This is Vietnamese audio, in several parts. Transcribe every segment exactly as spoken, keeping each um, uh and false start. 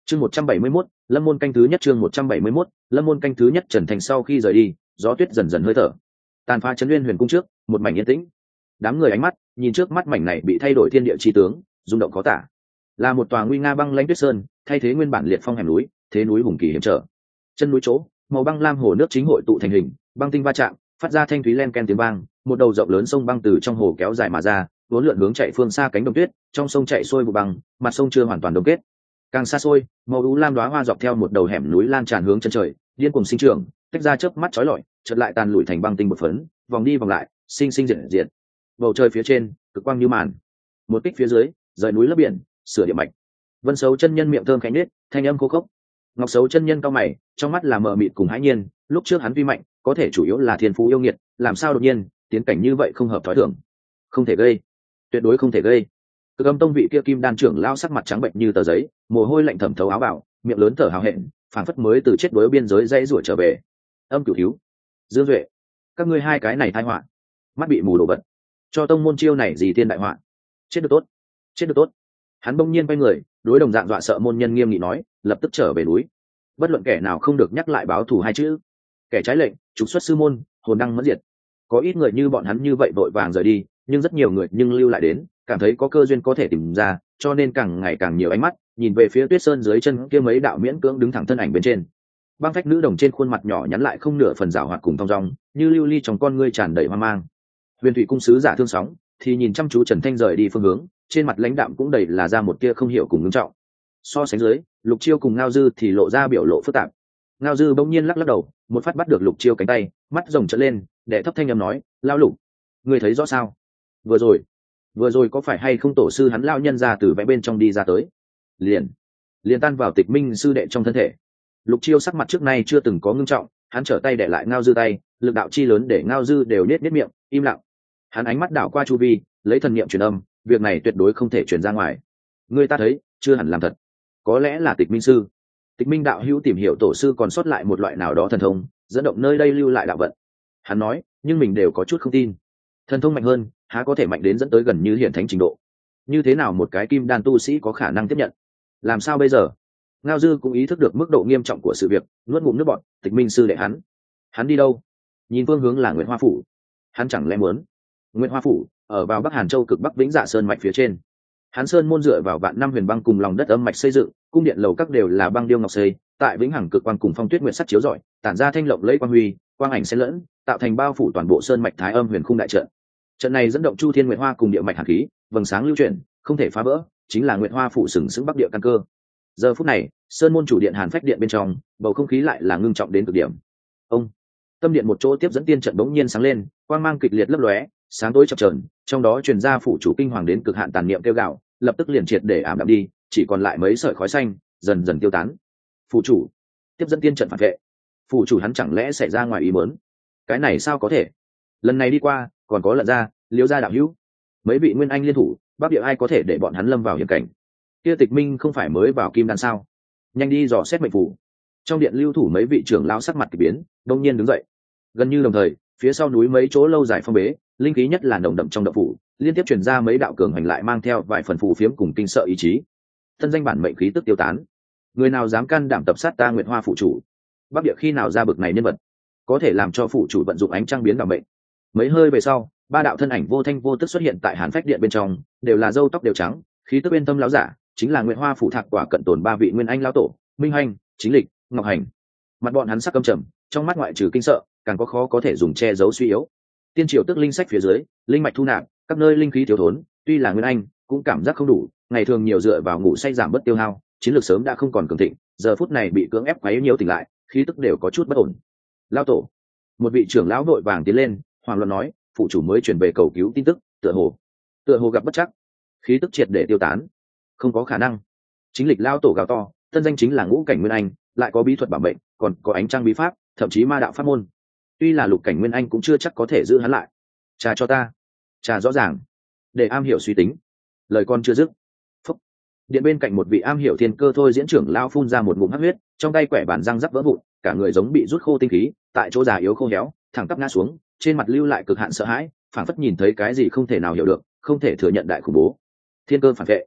chương một trăm bảy mươi mốt lâm môn canh thứ nhất chương một trăm bảy mươi mốt lâm môn canh thứ nhất. Trần Thành sau khi rời đi, gió tuyết dần dần hơi thở, tàn phá trấn Nguyên Huyền cung trước một mảnh yên tĩnh. Đám người ánh mắt nhìn trước mắt mảnh này bị thay đổi thiên địa chi tướng, rung động khó tả. Là một tòa nguy nga băng lãnh tuyết sơn, thay thế nguyên bản liệt phong hẻm núi, thế núi hùng kỳ hiểm trở. Chân núi chỗ, màu băng lam hồ nước chính hội tụ thành hình, băng tinh va chạm, phát ra thanh thúy len ken tiếng vang. Một đầu rộng lớn sông băng từ trong hồ kéo dài mà ra, vốn lượn hướng chạy phương xa cánh đồng tuyết. Trong sông chạy xuôi vụ băng, mặt sông chưa hoàn toàn đông kết. Càng xa xôi, màu u lam đóa hoa dọc theo một đầu hẻm núi lan tràn hướng chân trời, điên cuồng sinh trưởng, tách ra chớp mắt chói lọi, chợt lại tàn lụi thành băng tinh một phấn, vòng đi vòng lại, sinh sinh diệt diệt. Bầu trời phía trên, cực quang như màn. Một kích phía dưới, rời núi lấp biển, sửa địa mạch. Vân Sấu chân nhân miệng thơm khẽ nết, thanh âm khô khốc. Ngọc Sấu chân nhân cau mày, trong mắt là mờ mịt cùng hãi nhiên. Lúc trước hắn vi mạnh, có thể chủ yếu là thiên phú yêu nghiệt, làm sao đột nhiên tiến cảnh như vậy không hợp thói thường. Không thể gây, tuyệt đối không thể gây. Cực Âm tông vị kia kim đan trưởng lao sắc mặt trắng bệnh như tờ giấy, mồ hôi lạnh thẩm thấu áo bào, miệng lớn thở hào hẹn, phảng phất mới từ chết đối biên giới dãy rủa trở về. Âm Cửu Thiếu, Dương Duệ, các ngươi hai cái này tai họa, mắt bị mù đồ vật, cho tông môn chiêu này gì thiên đại họa. Chết được tốt, chết được tốt. Hắn bỗng nhiên quay người, đối đồng dạng dọa sợ môn nhân nghiêm nghị nói, lập tức trở về núi. Bất luận kẻ nào không được nhắc lại báo thù hai chữ. Kẻ trái lệnh, trục xuất sư môn, hồn đăng mất diệt. Có ít người như bọn hắn như vậy vội vàng rời đi, nhưng rất nhiều người nhưng lưu lại đến, cảm thấy có cơ duyên có thể tìm ra, cho nên càng ngày càng nhiều ánh mắt nhìn về phía tuyết sơn dưới chân kia mấy đạo miễn cưỡng đứng thẳng thân ảnh bên trên. Băng phách nữ đồng trên khuôn mặt nhỏ nhắn lại không nửa phần rào hoạt cùng thong dong, như lưu ly trong con ngươi tràn đầy hoang mang. Huyền thủy cung sứ giả thương sóng thì nhìn chăm chú Trần Thanh rời đi phương hướng, trên mặt lãnh đạm cũng đầy là ra một tia không hiểu cùng ngưng trọng. So sánh dưới, Lục Chiêu cùng Ngao Dư thì lộ ra biểu lộ phức tạp. Ngao Dư bỗng nhiên lắc lắc đầu, một phát bắt được Lục Chiêu cánh tay, mắt rồng trợn lên, đệ thấp thanh âm nói, lao Lục, ngươi thấy rõ sao? Vừa rồi, vừa rồi có phải hay không tổ sư hắn lao nhân ra từ vẽ bên trong đi ra tới, liền liền tan vào Tịch Minh sư đệ trong thân thể. Lục Chiêu sắc mặt trước nay chưa từng có ngưng trọng, hắn trở tay để lại Ngao Dư tay, lực đạo chi lớn để Ngao Dư đều nhếch nhếch miệng, im lặng. Hắn ánh mắt đảo qua chu vi, lấy thần niệm truyền âm, việc này tuyệt đối không thể truyền ra ngoài. Người ta thấy, chưa hẳn làm thật. Có lẽ là Tịch Minh sư, Tịch Minh đạo hữu tìm hiểu tổ sư còn sót lại một loại nào đó thần thông, dẫn động nơi đây lưu lại đạo vận. Hắn nói, nhưng mình đều có chút không tin. Thần thông mạnh hơn, há có thể mạnh đến dẫn tới gần như hiển thánh trình độ? Như thế nào một cái kim đan tu sĩ có khả năng tiếp nhận? Làm sao bây giờ? Ngao Dư cũng ý thức được mức độ nghiêm trọng của sự việc, nuốt ngụm nước bọt. Tịch Minh sư đệ hắn, hắn đi đâu? Nhìn phương hướng là Nguyệt Hoa phủ. Hắn chẳng lẽ muốn? Nguyệt Hoa phủ ở vào Bắc Hàn Châu cực Bắc Vĩnh Dạ Sơn mạch phía trên. Hắn sơn môn dựa vào vạn năm huyền băng cùng lòng đất âm mạch xây dựng, cung điện lầu các đều là băng điêu ngọc xây, tại vĩnh hằng cực quang cùng phong tuyết nguyệt sắt chiếu rọi, tản ra thanh lộng lẫy quang huy, quang ảnh xen lẫn, tạo thành bao phủ toàn bộ sơn mạch Thái Âm Huyền Khung đại trận. Trận này dẫn động Chu Thiên Nguyệt Hoa cùng địa mạch hàn khí, vầng sáng lưu chuyển, không thể phá vỡ, chính là Nguyệt Hoa phủ sừng sững bắc địa căn cơ. Giờ phút này, sơn môn chủ điện Hàn Phách điện bên trong, bầu không khí lại là ngưng trọng đến cực điểm. Ông, tâm điện một chỗ tiếp dẫn tiên trận bỗng nhiên sáng lên, quang mang kịch liệt lấp lóe, sáng tối chập chờn, trong đó truyền ra phủ chủ kinh hoàng đến cực hạn tàn niệm kêu gào, lập tức liền triệt để ảm đạm đi, chỉ còn lại mấy sợi khói xanh, dần dần tiêu tán. Phủ chủ, tiếp dẫn tiên trận phản vệ. Phủ chủ hắn chẳng lẽ xảy ra ngoài ý muốn? Cái này sao có thể? Lần này đi qua, còn có lận ra, Liễu gia đạo hữu, mấy vị nguyên anh liên thủ, bắc địa ai có thể để bọn hắn lâm vào hiểm cảnh? Kia Tịch Minh không phải mới vào kim đan sao? Nhanh đi dò xét mệnh phủ. Trong điện lưu thủ mấy vị trưởng lão sắc mặt kỳ biến, đông nhiên đứng dậy. Gần như đồng thời, phía sau núi mấy chỗ lâu dài phong bế, linh khí nhất là nồng đậm trong động phủ, liên tiếp truyền ra mấy đạo cường hành lại mang theo vài phần phù phiếm cùng kinh sợ ý chí. Thân danh bản mệnh khí tức tiêu tán. Người nào dám can đảm tập sát ta Nguyệt Hoa phụ chủ? Bắc địa khi nào ra bực này nhân vật, có thể làm cho phụ chủ vận dụng ánh trăng biến bản mệnh? Mấy hơi về sau, ba đạo thân ảnh vô thanh vô tức xuất hiện tại Hàn Phách điện bên trong, đều là râu tóc đều trắng, khí tức bên tâm lão giả, chính là Nguyệt Hoa phủ thạc quả cận tồn ba vị nguyên anh lão tổ, Minh Hành, Chính Lịch, Ngọc Hành. Mặt bọn hắn sắc căm trầm, trong mắt ngoại trừ kinh sợ, càng có khó có thể dùng che giấu suy yếu. Tiên triều tức linh sách phía dưới, linh mạch thu nạp, các nơi linh khí thiếu thốn, tuy là nguyên anh, cũng cảm giác không đủ, ngày thường nhiều dựa vào ngủ say giảm bớt tiêu hao, chiến lược sớm đã không còn cường thịnh, giờ phút này bị cưỡng ép quá yếu nhiều tỉnh lại, khí tức đều có chút bất ổn. Lão tổ, một vị trưởng lão vội vàng tiến lên, hoàng luận nói, phụ chủ mới truyền về cầu cứu tin tức, tựa hồ, tựa hồ gặp bất chắc, khí tức triệt để tiêu tán. Không có khả năng. Chính Lịch lão tổ gào to, tân danh chính là ngũ cảnh nguyên anh, lại có bí thuật bảo mệnh, còn có ánh trăng bí pháp, thậm chí ma đạo pháp môn. Tuy là lục cảnh nguyên anh cũng chưa chắc có thể giữ hắn lại. Trà cho ta, trà rõ ràng, để am hiểu suy tính. Lời con chưa dứt, phúc. Điện bên cạnh một vị am hiểu thiên cơ thôi diễn trưởng lão phun ra một ngụm hắc huyết, trong tay quẻ bàn răng rắc vỡ vụn, cả người giống bị rút khô tinh khí, tại chỗ già yếu khô héo, thẳng tắp ngã xuống, trên mặt lưu lại cực hạn sợ hãi, phảng phất nhìn thấy cái gì không thể nào hiểu được, không thể thừa nhận đại khủng bố. Thiên cơ phản vệ.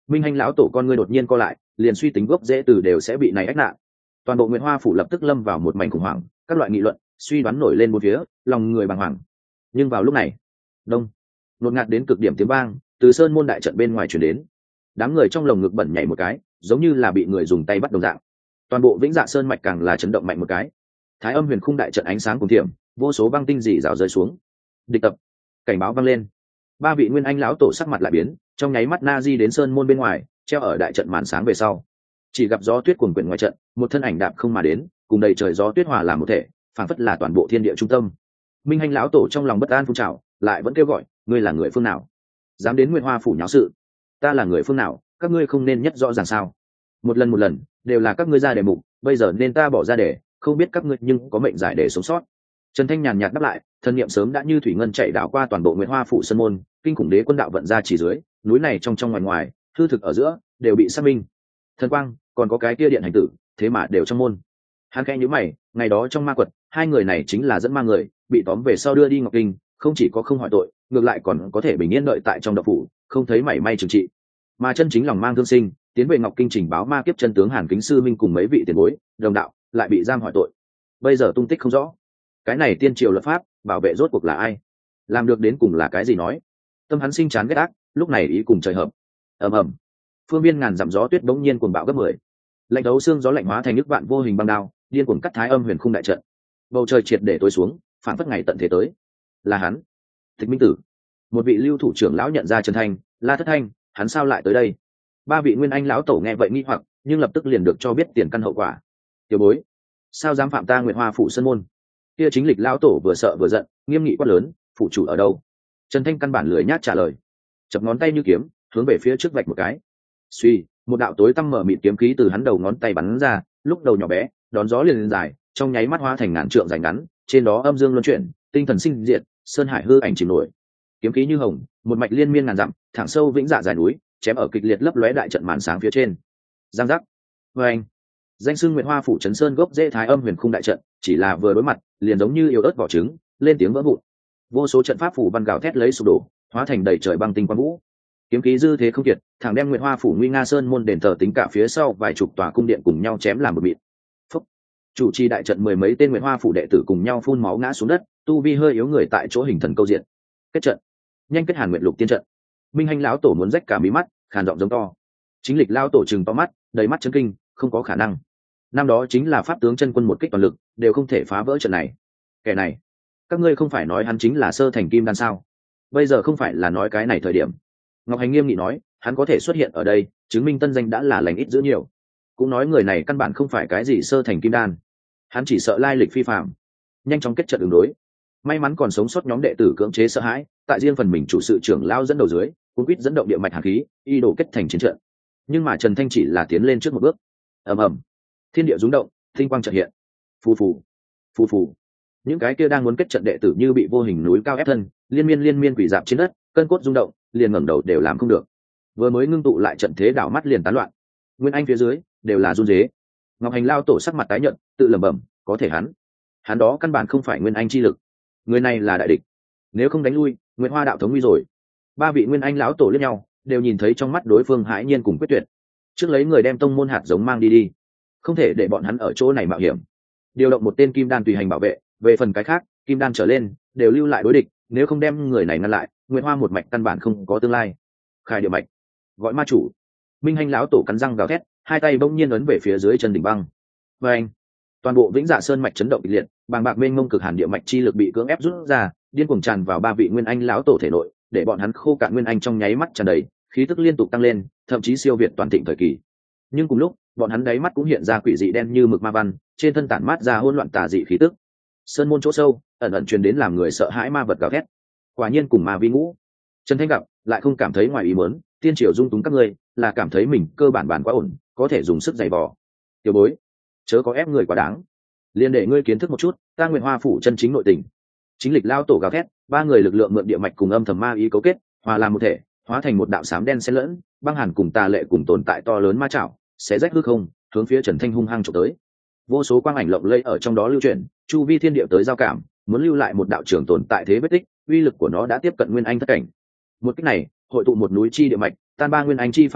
Minh Hành lão tổ con ngươi đột nhiên co lại, liền suy tính gốc dễ từ đều sẽ bị này ách nạn. Toàn bộ Nguyệt Hoa phủ lập tức lâm vào một mảnh khủng hoảng, các loại nghị luận, suy đoán nổi lên một phía, lòng người bàng hoàng. Nhưng vào lúc này, đông, đột ngạt đến cực điểm tiếng vang từ sơn môn đại trận bên ngoài truyền đến. Đám người trong lồng ngực bẩn nhảy một cái, giống như là bị người dùng tay bắt đồng dạng. Toàn bộ Vĩnh Dạ Sơn mạch càng là chấn động mạnh một cái. Thái Âm Huyền Khung đại trận ánh sáng cùng thiểm, vô số băng tinh rỉ rào rơi xuống. Địch tập, cảnh báo vang lên. Ba vị Nguyên Anh lão tổ sắc mặt lại biến, trong nháy mắt na di đến sơn môn bên ngoài, treo ở đại trận màn sáng về sau. Chỉ gặp gió tuyết cuồn quyển ngoài trận, một thân ảnh đạp không mà đến, cùng đầy trời gió tuyết hòa làm một thể, phảng phất là toàn bộ thiên địa trung tâm. Minh Hành lão tổ trong lòng bất an phun trào, lại vẫn kêu gọi, ngươi là người phương nào, dám đến Nguyệt Hoa phủ nháo sự? Ta là người phương nào, các ngươi không nên nhất rõ ràng sao? Một lần một lần đều là các ngươi ra đề mục, bây giờ nên ta bỏ ra để, không biết các ngươi nhưng có mệnh giải để sống sót. Trần Thanh nhàn nhạt đáp lại, thân niệm sớm đã như thủy ngân chạy đảo qua toàn bộ Nguyệt Hoa phủ sân môn, kinh khủng đế quân đạo vận ra chỉ dưới, núi này trong trong ngoài ngoài, hư thực ở giữa đều bị xác minh. Thần quang, còn có cái kia điện hành tử, thế mà đều trong môn. Hắn khẽ nhíu mày, ngày đó trong ma quật, hai người này chính là dẫn ma người, bị tóm về sau đưa đi Ngọc Kinh, không chỉ có không hỏi tội, ngược lại còn có thể bình yên đợi tại trong động phủ, không thấy mảy may trừng trị. Mà chân chính lòng mang thương sinh, tiến về Ngọc Kinh trình báo ma kiếp chân tướng Hàn Kính sư minh cùng mấy vị tiền bối, đồng đạo, lại bị giam hỏi tội. Bây giờ tung tích không rõ. Cái này tiên triều luật pháp, bảo vệ rốt cuộc là ai? Làm được đến cùng là cái gì nói? Tâm hắn sinh chán ghét ác, lúc này ý cùng trời hợp. Ầm ầm. Phương viên ngàn dặm gió tuyết bỗng nhiên cuồng bạo gấp mười. Lạnh đấu xương gió lạnh hóa thành nước vạn vô hình băng đao, điên cuồng cắt Thái Âm Huyền Khung đại trận. Bầu trời triệt để tối xuống, phản phất ngày tận thế tới. Là hắn, Tịch Minh Tử. Một vị lưu thủ trưởng lão nhận ra Trần Thanh, La Thất Thanh, hắn sao lại tới đây? Ba vị Nguyên Anh lão tổ nghe vậy nghi hoặc, nhưng lập tức liền được cho biết tiền căn hậu quả. Tiểu bối, sao dám phạm ta Nguyệt Hoa phủ sân môn? Kia chính lịch lão tổ vừa sợ vừa giận, nghiêm nghị quát lớn, phủ chủ ở đâu? Trần Thanh căn bản lười nhát trả lời, chập ngón tay như kiếm, hướng về phía trước vạch một cái. Suy, một đạo tối tăm mở mịt kiếm khí từ hắn đầu ngón tay bắn ra, lúc đầu nhỏ bé, đón gió liền lên dài, trong nháy mắt hóa thành ngàn trượng dài ngắn, trên đó âm dương luân chuyển, tinh thần sinh diệt, sơn hải hư ảnh chìm nổi. Kiếm khí như hồng, một mạch liên miên ngàn dặm, thẳng sâu vĩnh dạ dài núi, chém ở kịch liệt lấp lóe đại trận màn sáng phía trên. Giang giác. Và anh, danh xưng Nguyệt Hoa phủ trấn sơn gốc dễ Thái Âm Huyền Khung đại trận, chỉ là vừa đối mặt, liền giống như yếu ớt vỏ trứng, lên tiếng vỡ vụn. Vô số trận pháp phủ văn gào thét lấy sụp đổ, hóa thành đầy trời băng tinh quang vũ. Kiếm khí dư thế không kiệt, thẳng đem Nguyệt Hoa phủ nguy nga sơn môn đền thờ tính cả phía sau vài chục tòa cung điện cùng nhau chém làm một mịn. Phúc. Chủ trì đại trận mười mấy tên Nguyệt Hoa phủ đệ tử cùng nhau phun máu ngã xuống đất, tu vi hơi yếu người tại chỗ hình thần câu diện. Kết trận, nhanh kết Hàn Nguyệt Lục tiên trận. Minh Hành lão tổ muốn rách cả mí mắt, khàn giọng giống to. Chính lịch lão tổ trừng to mắt, đầy mắt chấn kinh, không có khả năng. Năm đó chính là pháp tướng chân quân một kích toàn lực, đều không thể phá vỡ trận này. Kẻ này, các ngươi không phải nói hắn chính là sơ thành kim đan sao? Bây giờ không phải là nói cái này thời điểm. Ngọc Hành nghiêm nghị nói, hắn có thể xuất hiện ở đây, chứng minh tân danh đã là lành ít dữ nhiều. Cũng nói người này căn bản không phải cái gì sơ thành kim đan, hắn chỉ sợ lai lịch phi phạm. Nhanh chóng kết trận ứng đối. May mắn còn sống sót nhóm đệ tử cưỡng chế sợ hãi, tại riêng phần mình chủ sự trưởng lao dẫn đầu dưới, cuốn quýt dẫn động địa mạch hàn khí, y đổ kết thành chiến trận. Nhưng mà Trần Thanh chỉ là tiến lên trước một bước. Ầm ầm, thiên địa rung động, tinh quang chợt hiện. Phù phù, phù phù. Những cái kia đang muốn kết trận đệ tử như bị vô hình núi cao ép thân, liên miên liên miên quỷ dạp trên đất, cơn cốt rung động, liền ngẩng đầu đều làm không được. Vừa mới ngưng tụ lại trận thế đảo mắt liền tán loạn. Nguyên Anh phía dưới đều là run rế. Ngọc Hành lao tổ sắc mặt tái nhợt, tự lẩm bẩm, có thể hắn, hắn đó căn bản không phải Nguyên Anh chi lực, người này là đại địch, nếu không đánh lui, Nguyên Hoa đạo thống nguy rồi. Ba vị Nguyên Anh lão tổ liếc nhau, đều nhìn thấy trong mắt đối phương hãi nhiên cùng quyết tuyệt. Trước lấy người đem tông môn hạt giống mang đi đi, không thể để bọn hắn ở chỗ này mạo hiểm. Điều động một tên kim đan tùy hành bảo vệ, về phần cái khác, kim đan trở lên đều lưu lại đối địch, nếu không đem người này ngăn lại, Nguyên Hoa một mạch căn bản không có tương lai. Khai địa mạch, gọi ma chủ. Minh Hành lão tổ cắn răng gào thét, hai tay bỗng nhiên ấn về phía dưới chân đỉnh băng. Và anh, toàn bộ Vĩnh Dạ Sơn mạch chấn động kịch liệt, bàng bạc mênh mông cực hàn địa mạch chi lực bị cưỡng ép rút ra, điên cuồng tràn vào ba vị Nguyên Anh lão tổ thể nội, để bọn hắn khô cạn Nguyên Anh trong nháy mắt tràn đầy, khí tức liên tục tăng lên, thậm chí siêu việt toàn thịnh thời kỳ. Nhưng cùng lúc, bọn hắn đáy mắt cũng hiện ra quỷ dị đen như mực ma văn, trên thân tản mát ra hỗn loạn tà dị khí tức. Sơn môn chỗ sâu, ẩn ẩn truyền đến làm người sợ hãi ma vật gào thét. Quả nhiên cùng ma vi ngũ. Trần Thanh gặp, lại không cảm thấy ngoài ý muốn, tiên triều dung túng các ngươi, là cảm thấy mình cơ bản bản quá ổn, có thể dùng sức giày vò. Tiểu bối, chớ có ép người quá đáng. Liên để ngươi kiến thức một chút, ta Nguyệt Hoa phủ chân chính nội tình. Chính lịch lao tổ gào thét, ba người lực lượng mượn địa mạch cùng âm thầm ma ý cấu kết, hòa làm một thể, hóa thành một đạo xám đen xen lẫn, băng hàn cùng tà lệ cùng tồn tại to lớn ma chảo, sẽ rách hư không, hướng phía Trần Thanh hung hăng chụp tới. Vô số quang ảnh lộng lẫy ở trong đó lưu chuyển, chu vi thiên địa tới giao cảm, muốn lưu lại một đạo trường tồn tại thế vết tích, uy lực của nó đã tiếp cận Nguyên Anh thất cảnh. Một kích này, hội tụ một núi chi địa mạch, tan ba Nguyên Anh chi pháp lực,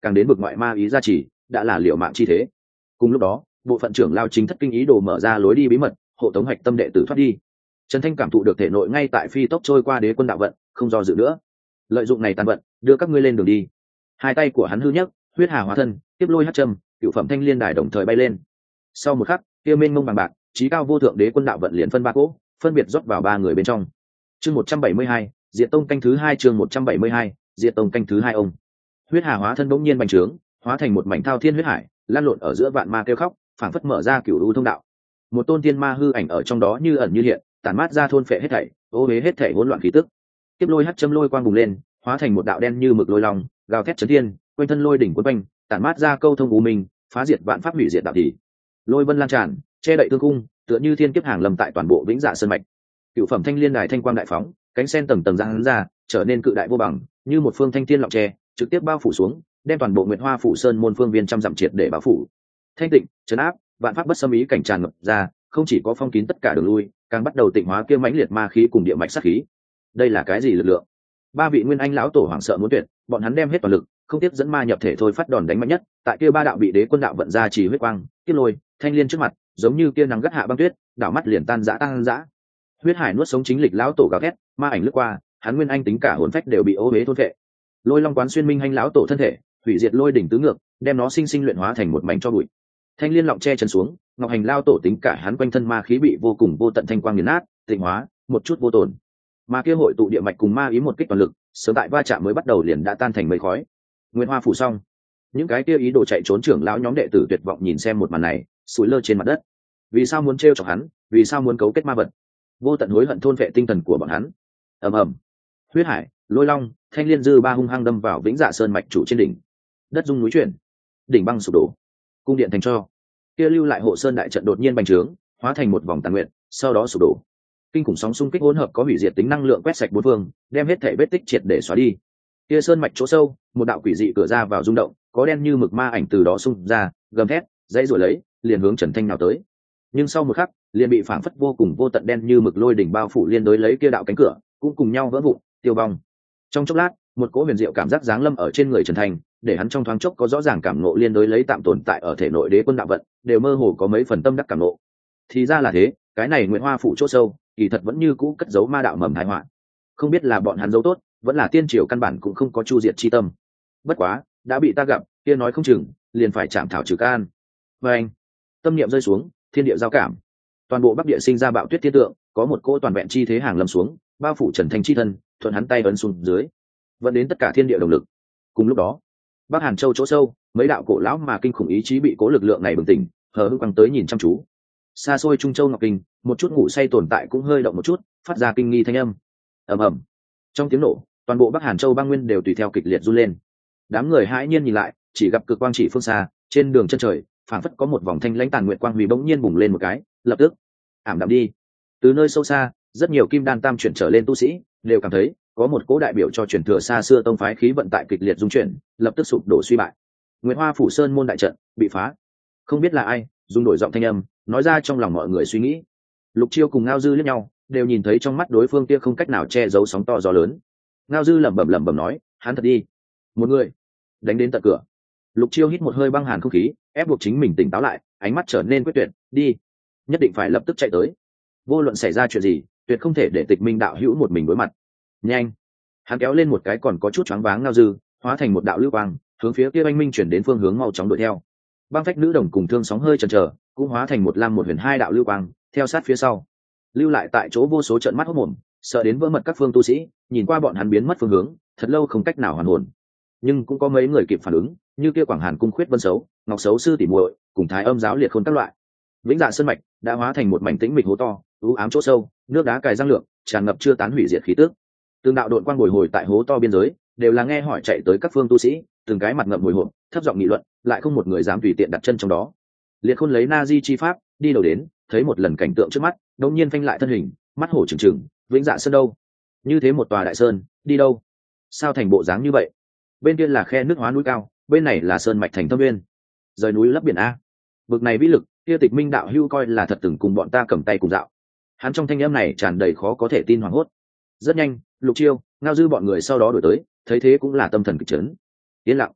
càng đến bực ngoại ma ý gia trì, đã là liệu mạng chi thế. Cùng lúc đó, bộ phận trưởng lao chính thất kinh ý đồ mở ra lối đi bí mật, hộ tống hạch tâm đệ tử thoát đi. Trần Thanh cảm thụ được thể nội ngay tại phi tốc trôi qua đế quân đạo vận, không do dự nữa, lợi dụng này tàn vận, đưa các ngươi lên đường đi. Hai tay của hắn hư nhấc, huyết hà hóa thân, tiếp lôi hắc châm, cựu phẩm thanh liên đài đồng thời bay lên. Sau một khắc, kia mênh mông bằng bạc, trí cao vô thượng đế quân đạo vận liền phân ba cỗ, phân biệt rót vào ba người bên trong. Chương một trăm bảy mươi hai, Diệt Tông canh thứ hai, chương một trăm bảy mươi hai, Diệt Tông canh thứ hai ông. Huyết hà hóa thân bỗng nhiên bành trướng, hóa thành một mảnh thao thiên huyết hải, lan lộn ở giữa vạn ma kêu khóc, phảng phất mở ra cửu u thông đạo. Một tôn tiên ma hư ảnh ở trong đó như ẩn như hiện, tản mát ra thôn phệ hết thảy, ô uế hết thảy hỗn loạn khí tức. Tiếp lôi hắc châm lôi quang bùng lên, hóa thành một đạo đen như mực lôi long, gào thét chấn thiên, quanh thân lôi đỉnh quấn quanh, tản mát ra câu thông u minh, phá diệt vạn pháp hủy diệt đạo tỷ. Lôi vân lan tràn, che đậy thương cung, tựa như thiên kiếp hàng lâm tại toàn bộ vĩnh dạ sơn mạch. Cựu phẩm thanh liên đài thanh quang đại phóng, cánh sen tầng tầng giang ra, trở nên cự đại vô bằng, như một phương thanh thiên lọng tre, trực tiếp bao phủ xuống, đem toàn bộ Nguyệt Hoa phủ sơn môn phương viên trăm dặm triệt để bao phủ. Thanh tịnh, trấn áp, vạn pháp bất xâm ý cảnh tràn ngập ra, không chỉ có phong kín tất cả đường lui, càng bắt đầu tịnh hóa kia mãnh liệt ma khí cùng địa mạch sát khí. Đây là cái gì lực lượng? Ba vị nguyên anh lão tổ hoảng sợ muốn tuyệt, bọn hắn đem hết toàn lực, không tiếp dẫn ma nhập thể thôi phát đòn đánh mạnh nhất, tại kia ba đạo bị đế quân đạo vận ra chỉ huyết quang, tiếp lôi, thanh liên trước mặt, giống như kia nắng gắt hạ băng tuyết, đảo mắt liền tan rã tan rã. Huyết hải nuốt sống chính lịch lão tổ gào thét, ma ảnh lướt qua, hắn nguyên anh tính cả hồn phách đều bị ô uế thôn phệ. Lôi long quán xuyên minh hành lão tổ thân thể, hủy diệt lôi đỉnh tứ ngược, đem nó sinh sinh luyện hóa thành một mảnh cho bụi. Thanh liên lọng che chân xuống, ngọc hành lao tổ tính cả hắn quanh thân ma khí bị vô cùng vô tận thanh quang nghiền nát, tịnh hóa, một chút vô tổn. Mà kia hội tụ địa mạch cùng ma ý một kích toàn lực, sớm tại va chạm mới bắt đầu liền đã tan thành mây khói. Nguyên Hoa phủ xong, những cái kia ý đồ chạy trốn trưởng lão nhóm đệ tử tuyệt vọng nhìn xem một màn này, sủi lơ trên mặt đất. Vì sao muốn trêu chọc hắn? Vì sao muốn cấu kết ma vật? Vô tận hối hận thôn vệ tinh thần của bọn hắn. Ầm ầm, huyết hải, lôi long, thanh liên dư ba hung hăng đâm vào vĩnh dạ sơn mạch chủ trên đỉnh. Đất rung núi chuyển, đỉnh băng sụp đổ, cung điện thành tro. Kia lưu lại hộ sơn đại trận đột nhiên bành trướng, hóa thành một vòng tàn nguyện, sau đó sụp đổ. Kinh khủng sóng xung kích hỗn hợp có hủy diệt tính năng lượng quét sạch bốn phương, đem hết thể vết tích triệt để xóa đi. Kia sơn mạch chỗ sâu, một đạo quỷ dị cửa ra vào rung động, có đen như mực ma ảnh từ đó xung ra, gầm thét, dãy rồi lấy, liền hướng Trần Thanh nào tới. Nhưng sau một khắc, liền bị phảng phất vô cùng vô tận đen như mực lôi đỉnh bao phủ liên đối lấy kia đạo cánh cửa, cũng cùng nhau vỡ vụn, tiêu vong. Trong chốc lát, một cỗ huyền diệu cảm giác giáng lâm ở trên người Trần Thanh, để hắn trong thoáng chốc có rõ ràng cảm ngộ liên đối lấy tạm tồn tại ở thể nội đế quân đạo vận, đều mơ hồ có mấy phần tâm đắc cảm ngộ. Thì ra là thế, cái này Nguyệt Hoa phủ chỗ sâu, kỳ thật vẫn như cũ cất giấu ma đạo mầm tai họa. Không biết là bọn hắn giấu tốt, vẫn là tiên triều căn bản cũng không có chu diệt chi tâm. Bất quá, đã bị ta gặp, kia nói không chừng, liền phải chạm thảo trừ can. Và anh, tâm niệm rơi xuống, thiên địa giao cảm, toàn bộ bắc địa sinh ra bạo tuyết thiên tượng, có một cỗ toàn vẹn chi thế hàng lâm xuống, bao phủ Trần Thanh chi thân, thuận hắn tay ấn xuống dưới, vẫn đến tất cả thiên địa động lực. Cùng lúc đó, Bắc Hàn Châu chỗ sâu, mấy đạo cổ lão mà kinh khủng ý chí bị cố lực lượng này bừng tỉnh, hờ hững quăng tới nhìn chăm chú. Xa xôi Trung Châu Ngọc Kinh, một chút ngủ say tồn tại cũng hơi động một chút, phát ra kinh nghi thanh âm. Ầm ầm. Trong tiếng nổ, toàn bộ Bắc Hàn Châu băng nguyên đều tùy theo kịch liệt run lên. Đám người hãi nhiên nhìn lại, chỉ gặp cực quang chỉ phương xa, trên đường chân trời, phảng phất có một vòng thanh lãnh tàn nguyện quang huy bỗng nhiên bùng lên một cái, lập tức ảm đạm đi. Từ nơi sâu xa, rất nhiều kim đan tam chuyển trở lên tu sĩ đều cảm thấy có một cố đại biểu cho truyền thừa xa xưa tông phái khí vận tại kịch liệt dung chuyển, lập tức sụp đổ suy bại. Nguyệt Hoa phủ sơn môn đại trận bị phá. Không biết là ai dùng đổi giọng thanh âm nói ra trong lòng mọi người suy nghĩ. Lục Chiêu cùng Ngao Dư liếc nhau, đều nhìn thấy trong mắt đối phương kia không cách nào che giấu sóng to gió lớn. Ngao Dư lẩm bẩm lẩm bẩm nói, hắn thật đi, một người đánh đến tận cửa. Lục Chiêu hít một hơi băng hàn không khí, ép buộc chính mình tỉnh táo lại, ánh mắt trở nên quyết tuyệt, đi, nhất định phải lập tức chạy tới. Vô luận xảy ra chuyện gì, tuyệt không thể để Tịch Minh đạo hữu một mình đối mặt. Nhanh! Hắn kéo lên một cái còn có chút choáng váng Ngao Dư, hóa thành một đạo lưu quang, hướng phía kia anh minh chuyển đến phương hướng mau chóng đuổi theo. Băng phách nữ đồng cùng thương sóng hơi chần chờ, cũng hóa thành một lam một huyền hai đạo lưu quang, theo sát phía sau. Lưu lại tại chỗ vô số trận mắt hốt mồm, sợ đến vỡ mật các phương tu sĩ, nhìn qua bọn hắn biến mất phương hướng, thật lâu không cách nào hoàn hồn. Nhưng cũng có mấy người kịp phản ứng, như kia Quảng Hàn cung khuyết Vân Sấu, Ngọc Sấu sư tỷ muội, cùng Thái Âm giáo liệt khôn các loại. Vĩnh Dạ sơn mạch đã hóa thành một mảnh tĩnh mịch hố to, u ám chỗ sâu, nước đá cài răng lượng, tràn ngập chưa tán hủy diệt khí tức. Từng đạo độn quang bồi hồi tại hố to biên giới, đều là nghe hỏi chạy tới các phương tu sĩ, từng cái mặt ngậm hồi hộp, thấp giọng nghị luận, lại không một người dám tùy tiện đặt chân trong đó. Liệt khôn lấy na di chi pháp đi đầu đến, thấy một lần cảnh tượng trước mắt, đột nhiên phanh lại thân hình, mắt hổ trừng trừng, Vĩnh Dạ sơn đâu? Như thế một tòa đại sơn, đi đâu? Sao thành bộ dáng như vậy? Bên kia là khe nước hóa núi cao, bên này là sơn mạch thành thâm nguyên, rời núi lấp biển a. Bực này vĩ lực, kia Tịch Minh đạo hữu coi là thật từng cùng bọn ta cầm tay cùng dạo. Hắn trong thanh âm này tràn đầy khó có thể tin hoảng hốt. Rất nhanh, Lục Chiêu, Ngao Dư bọn người sau đó đổi tới, thấy thế cũng là tâm thần kịch chấn. Yên lặng.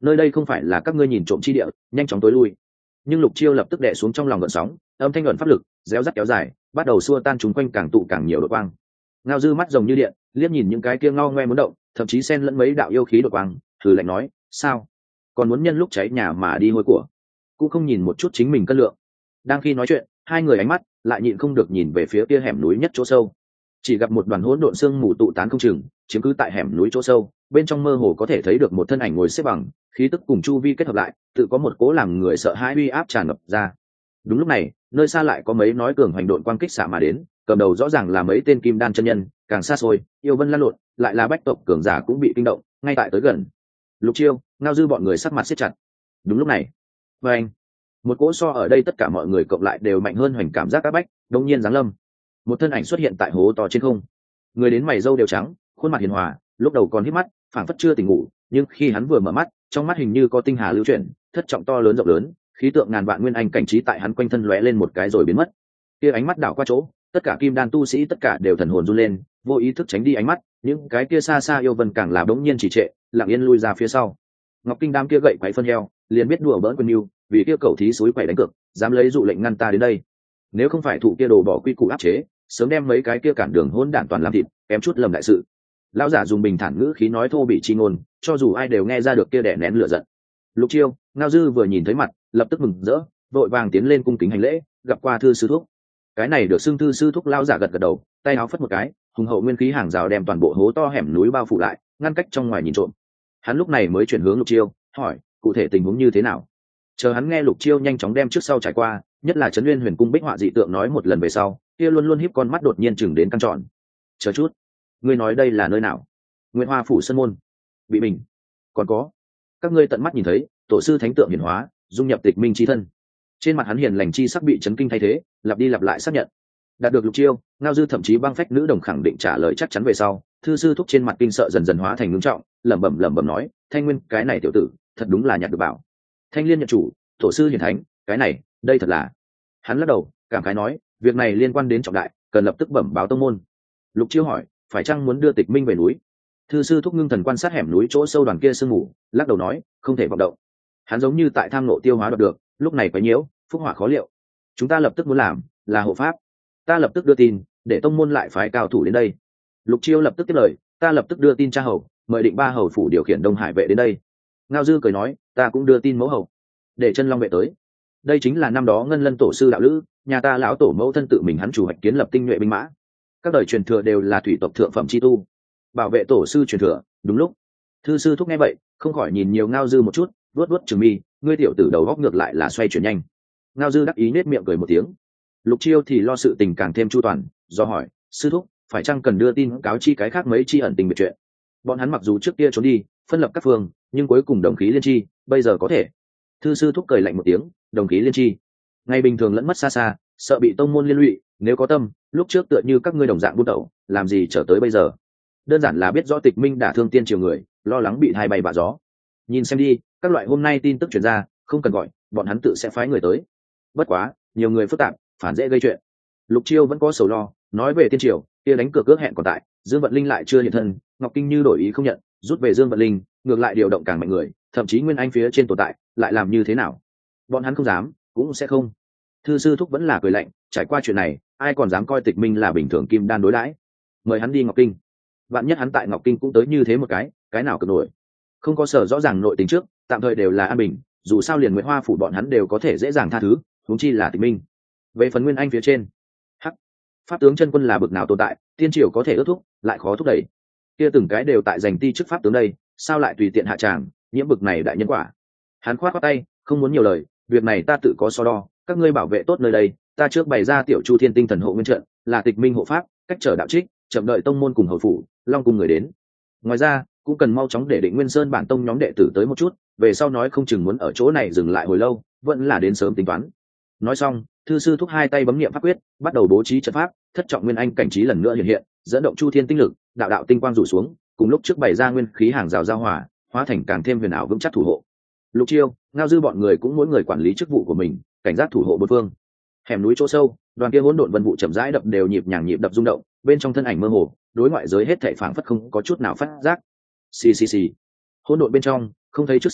nơi đây không phải là các ngươi nhìn trộm chi địa, nhanh chóng tối lui. Nhưng Lục Chiêu lập tức đè xuống trong lòng gợn sóng, âm thanh luận pháp lực réo rắt kéo dài, bắt đầu xua tan chúng quanh càng tụ càng nhiều đột quang. Ngao Dư mắt rồng như điện, liếc nhìn những cái kia ngao ngoe muốn động, thậm chí xen lẫn mấy đạo yêu khí đột quang, thử lạnh nói, sao? Còn muốn nhân lúc cháy nhà mà đi hôi của, cũng không nhìn một chút chính mình cân lượng. Đang khi nói chuyện, hai người ánh mắt lại nhịn không được nhìn về phía kia hẻm núi nhất chỗ sâu. Chỉ gặp một đoàn hỗn độn xương mù tụ tán không chừng, chiếm cứ tại hẻm núi chỗ sâu, bên trong mơ hồ có thể thấy được một thân ảnh ngồi xếp bằng, khí tức cùng chu vi kết hợp lại, tự có một cố làm người sợ hãi uy áp tràn ngập ra. Đúng lúc này, nơi xa lại có mấy nói cường hành độn quang kích xạ mà đến, cầm đầu rõ ràng là mấy tên kim đan chân nhân, càng xa xôi, yêu vân lan lộn, lại là bách tộc cường giả cũng bị kinh động, ngay tại tới gần. Lục Chiêu, Ngao Dư bọn người sắc mặt siết chặt. Đúng lúc này, với anh, một cỗ so ở đây tất cả mọi người cộng lại đều mạnh hơn hoành cảm giác áp bách, đột nhiên giáng lâm. Một thân ảnh xuất hiện tại hố to trên không, người đến mày râu đều trắng, khuôn mặt hiền hòa, lúc đầu còn híp mắt, phảng phất chưa tỉnh ngủ, nhưng khi hắn vừa mở mắt, trong mắt hình như có tinh hà lưu chuyển, thất trọng to lớn rộng lớn, khí tượng ngàn vạn nguyên anh cảnh trí tại hắn quanh thân lóe lên một cái rồi biến mất. Kia ánh mắt đảo qua chỗ, tất cả kim đan tu sĩ tất cả đều thần hồn run lên, vô ý thức tránh đi ánh mắt, những cái kia xa xa yêu vân càng là bỗng nhiên trì trệ, lặng yên lui ra phía sau. Ngọc Kinh đám kia gậy quấy phân heo, liền biết đùa bỡn quân yêu, vì kia cầu thí suối quẩy đánh cược, dám lấy dụ lệnh ngăn ta đến đây. Nếu không phải thụ kia đồ bỏ quy củ áp chế, sớm đem mấy cái kia cản đường hỗn đản toàn làm thịt, kém chút lầm đại sự. Lão giả dùng bình thản ngữ khí nói thô bị chi ngôn, cho dù ai đều nghe ra được kia đè nén lửa giận. Lục Chiêu, Ngao Dư vừa nhìn thấy mặt, lập tức mừng rỡ, vội vàng tiến lên cung kính hành lễ, gặp qua thư sư thúc. Cái này được xưng thư sư thúc. Lão giả gật gật đầu, tay áo phất một cái, hùng hậu nguyên khí hàng rào đem toàn bộ hố to hẻm núi bao phủ lại, ngăn cách trong ngoài nhìn trộm. Hắn lúc này mới chuyển hướng Lục Chiêu, hỏi, cụ thể tình huống như thế nào? Chờ hắn nghe Lục Chiêu nhanh chóng đem trước sau trải qua, nhất là Trấn Nguyên Huyền Cung bích họa dị tượng nói một lần về sau, kia luôn luôn híp con mắt đột nhiên chừng đến căng tròn. Chờ chút, ngươi nói đây là nơi nào? Nguyệt Hoa phủ sơn môn, bị bình, còn có các ngươi tận mắt nhìn thấy tổ sư thánh tượng hiển hóa, dung nhập tịch minh chi thân. Trên mặt hắn hiền lành chi sắc bị chấn kinh thay thế, lặp đi lặp lại xác nhận. Đạt được Lục Chiêu, Ngao Dư thậm chí băng phách nữ đồng khẳng định trả lời chắc chắn về sau, thư sư thúc trên mặt kinh sợ dần dần hóa thành ngưng trọng, lẩm bẩm lẩm bẩm nói, Thanh Nguyên, cái này tiểu tử, thật đúng là nhặt được bảo. Thanh Liên nhận chủ, tổ sư hiển thánh, cái này, đây thật là. Hắn lắc đầu, cảm khái nói, việc này liên quan đến trọng đại, cần lập tức bẩm báo tông môn. Lục Chiêu hỏi, phải chăng muốn đưa Tịch Minh về núi? Thư sư thúc ngưng thần quan sát hẻm núi chỗ sâu đoàn kia sương mù, lắc đầu nói, không thể vọng động. Hắn giống như tại tham nộ tiêu hóa đoạt được, lúc này quấy nhiễu, phúc họa khó liệu. Chúng ta lập tức muốn làm là hộ pháp. Ta lập tức đưa tin, để tông môn lại phái cao thủ đến đây. Lục Chiêu lập tức tiếp lời, ta lập tức đưa tin cha hầu, mời Định Ba hầu phủ điều khiển Đông Hải vệ đến đây. Ngao Dư cười nói, ta cũng đưa tin mẫu hầu, để Chân Long vệ tới. Đây chính là năm đó Ngân Lân tổ sư đạo lữ, nhà ta lão tổ mẫu thân tự mình hắn chủ hoạch kiến lập tinh nhuệ binh mã. Các đời truyền thừa đều là thủy tộc thượng phẩm chi tu, bảo vệ tổ sư truyền thừa. Đúng lúc, thư sư thúc nghe vậy, không khỏi nhìn nhiều Ngao Dư một chút, vuốt vuốt trường mi, ngươi tiểu tử đầu góc ngược lại là xoay chuyển nhanh. Ngao Dư đắc ý nết miệng cười một tiếng. Lục Chiêu thì lo sự tình càng thêm chu toàn, do hỏi, sư thúc, phải chăng cần đưa tin cáo chi cái khác mấy chi ẩn tình biệt chuyện? Bọn hắn mặc dù trước kia trốn đi, phân lập các phương, nhưng cuối cùng đồng khí liên chi, bây giờ có thể. Thư sư thúc cười lạnh một tiếng, đồng khí liên chi, ngày bình thường lẫn mất xa xa, sợ bị tông môn liên lụy, nếu có tâm, lúc trước tựa như các ngươi đồng dạng buôn tẩu, làm gì trở tới bây giờ? Đơn giản là biết rõ Tịch Minh đả thương tiên triều người, lo lắng bị hai bay bạ gió. Nhìn xem đi, các loại hôm nay tin tức truyền ra, không cần gọi, bọn hắn tự sẽ phái người tới. Bất quá, nhiều người phức tạp, phản dễ gây chuyện. Lục Chiêu vẫn có sầu lo, nói về tiên triều, kia đánh cược ước hẹn còn tại, Dương Vận Linh lại chưa hiện thân, Ngọc Kinh như đổi ý không nhận, rút về Dương Vận Linh, ngược lại điều động càng mạnh người, thậm chí Nguyên Anh phía trên tồn tại, lại làm như thế nào? Bọn hắn không dám, cũng sẽ không. Thư sư thúc vẫn là cười lạnh, trải qua chuyện này, ai còn dám coi Tịch Minh là bình thường kim đan đối đãi? Mời hắn đi Ngọc Kinh. Vạn nhất hắn tại Ngọc Kinh cũng tới như thế một cái, cái nào cực nổi. Không có sở rõ ràng nội tình trước, tạm thời đều là an bình, dù sao liền Nguyệt Hoa phủ bọn hắn đều có thể dễ dàng tha thứ, huống chi là Tịch Minh. Về phần Nguyên Anh phía trên, hắc, pháp tướng chân quân là bực nào tồn tại, tiên triều có thể ước thúc, lại khó thúc đẩy. Kia từng cái đều tại giành ti chức pháp tướng đây, sao lại tùy tiện hạ tràng, nhiễm bực này đại nhân quả. Hắn khoát khoát tay, không muốn nhiều lời, việc này ta tự có so đo, các ngươi bảo vệ tốt nơi đây, ta trước bày ra tiểu Chu Thiên Tinh Thần hộ nguyên trận, là Tịch Minh hộ pháp, cách trở đạo trích, chậm đợi tông môn cùng hầu phủ, long cùng người đến. Ngoài ra, cũng cần mau chóng để Định Nguyên Sơn bản tông nhóm đệ tử tới một chút, về sau nói không chừng muốn ở chỗ này dừng lại hồi lâu, vẫn là đến sớm tính toán. Nói xong, thư sư thúc hai tay bấm niệm pháp quyết, bắt đầu bố trí trận pháp, thất trọng nguyên anh cảnh trí lần nữa hiện hiện, dẫn động Chu Thiên tinh lực, đạo đạo tinh quang rủ xuống, cùng lúc trước bày ra nguyên khí hàng rào giao hòa, hóa thành càng thêm huyền ảo vững chắc thủ hộ. Lục Chiêu, Ngao Dư bọn người cũng mỗi người quản lý chức vụ của mình, cảnh giác thủ hộ bốn phương. Hẻm núi chỗ sâu, đoàn kia hỗn độn vân vụ chậm rãi đập đều nhịp nhàng nhịp đập rung động, bên trong thân ảnh mơ hồ, đối ngoại giới hết thảy phảng phất không có chút nào phát giác. Xì xì xì. Hỗn độn bên trong, không thấy trước sau,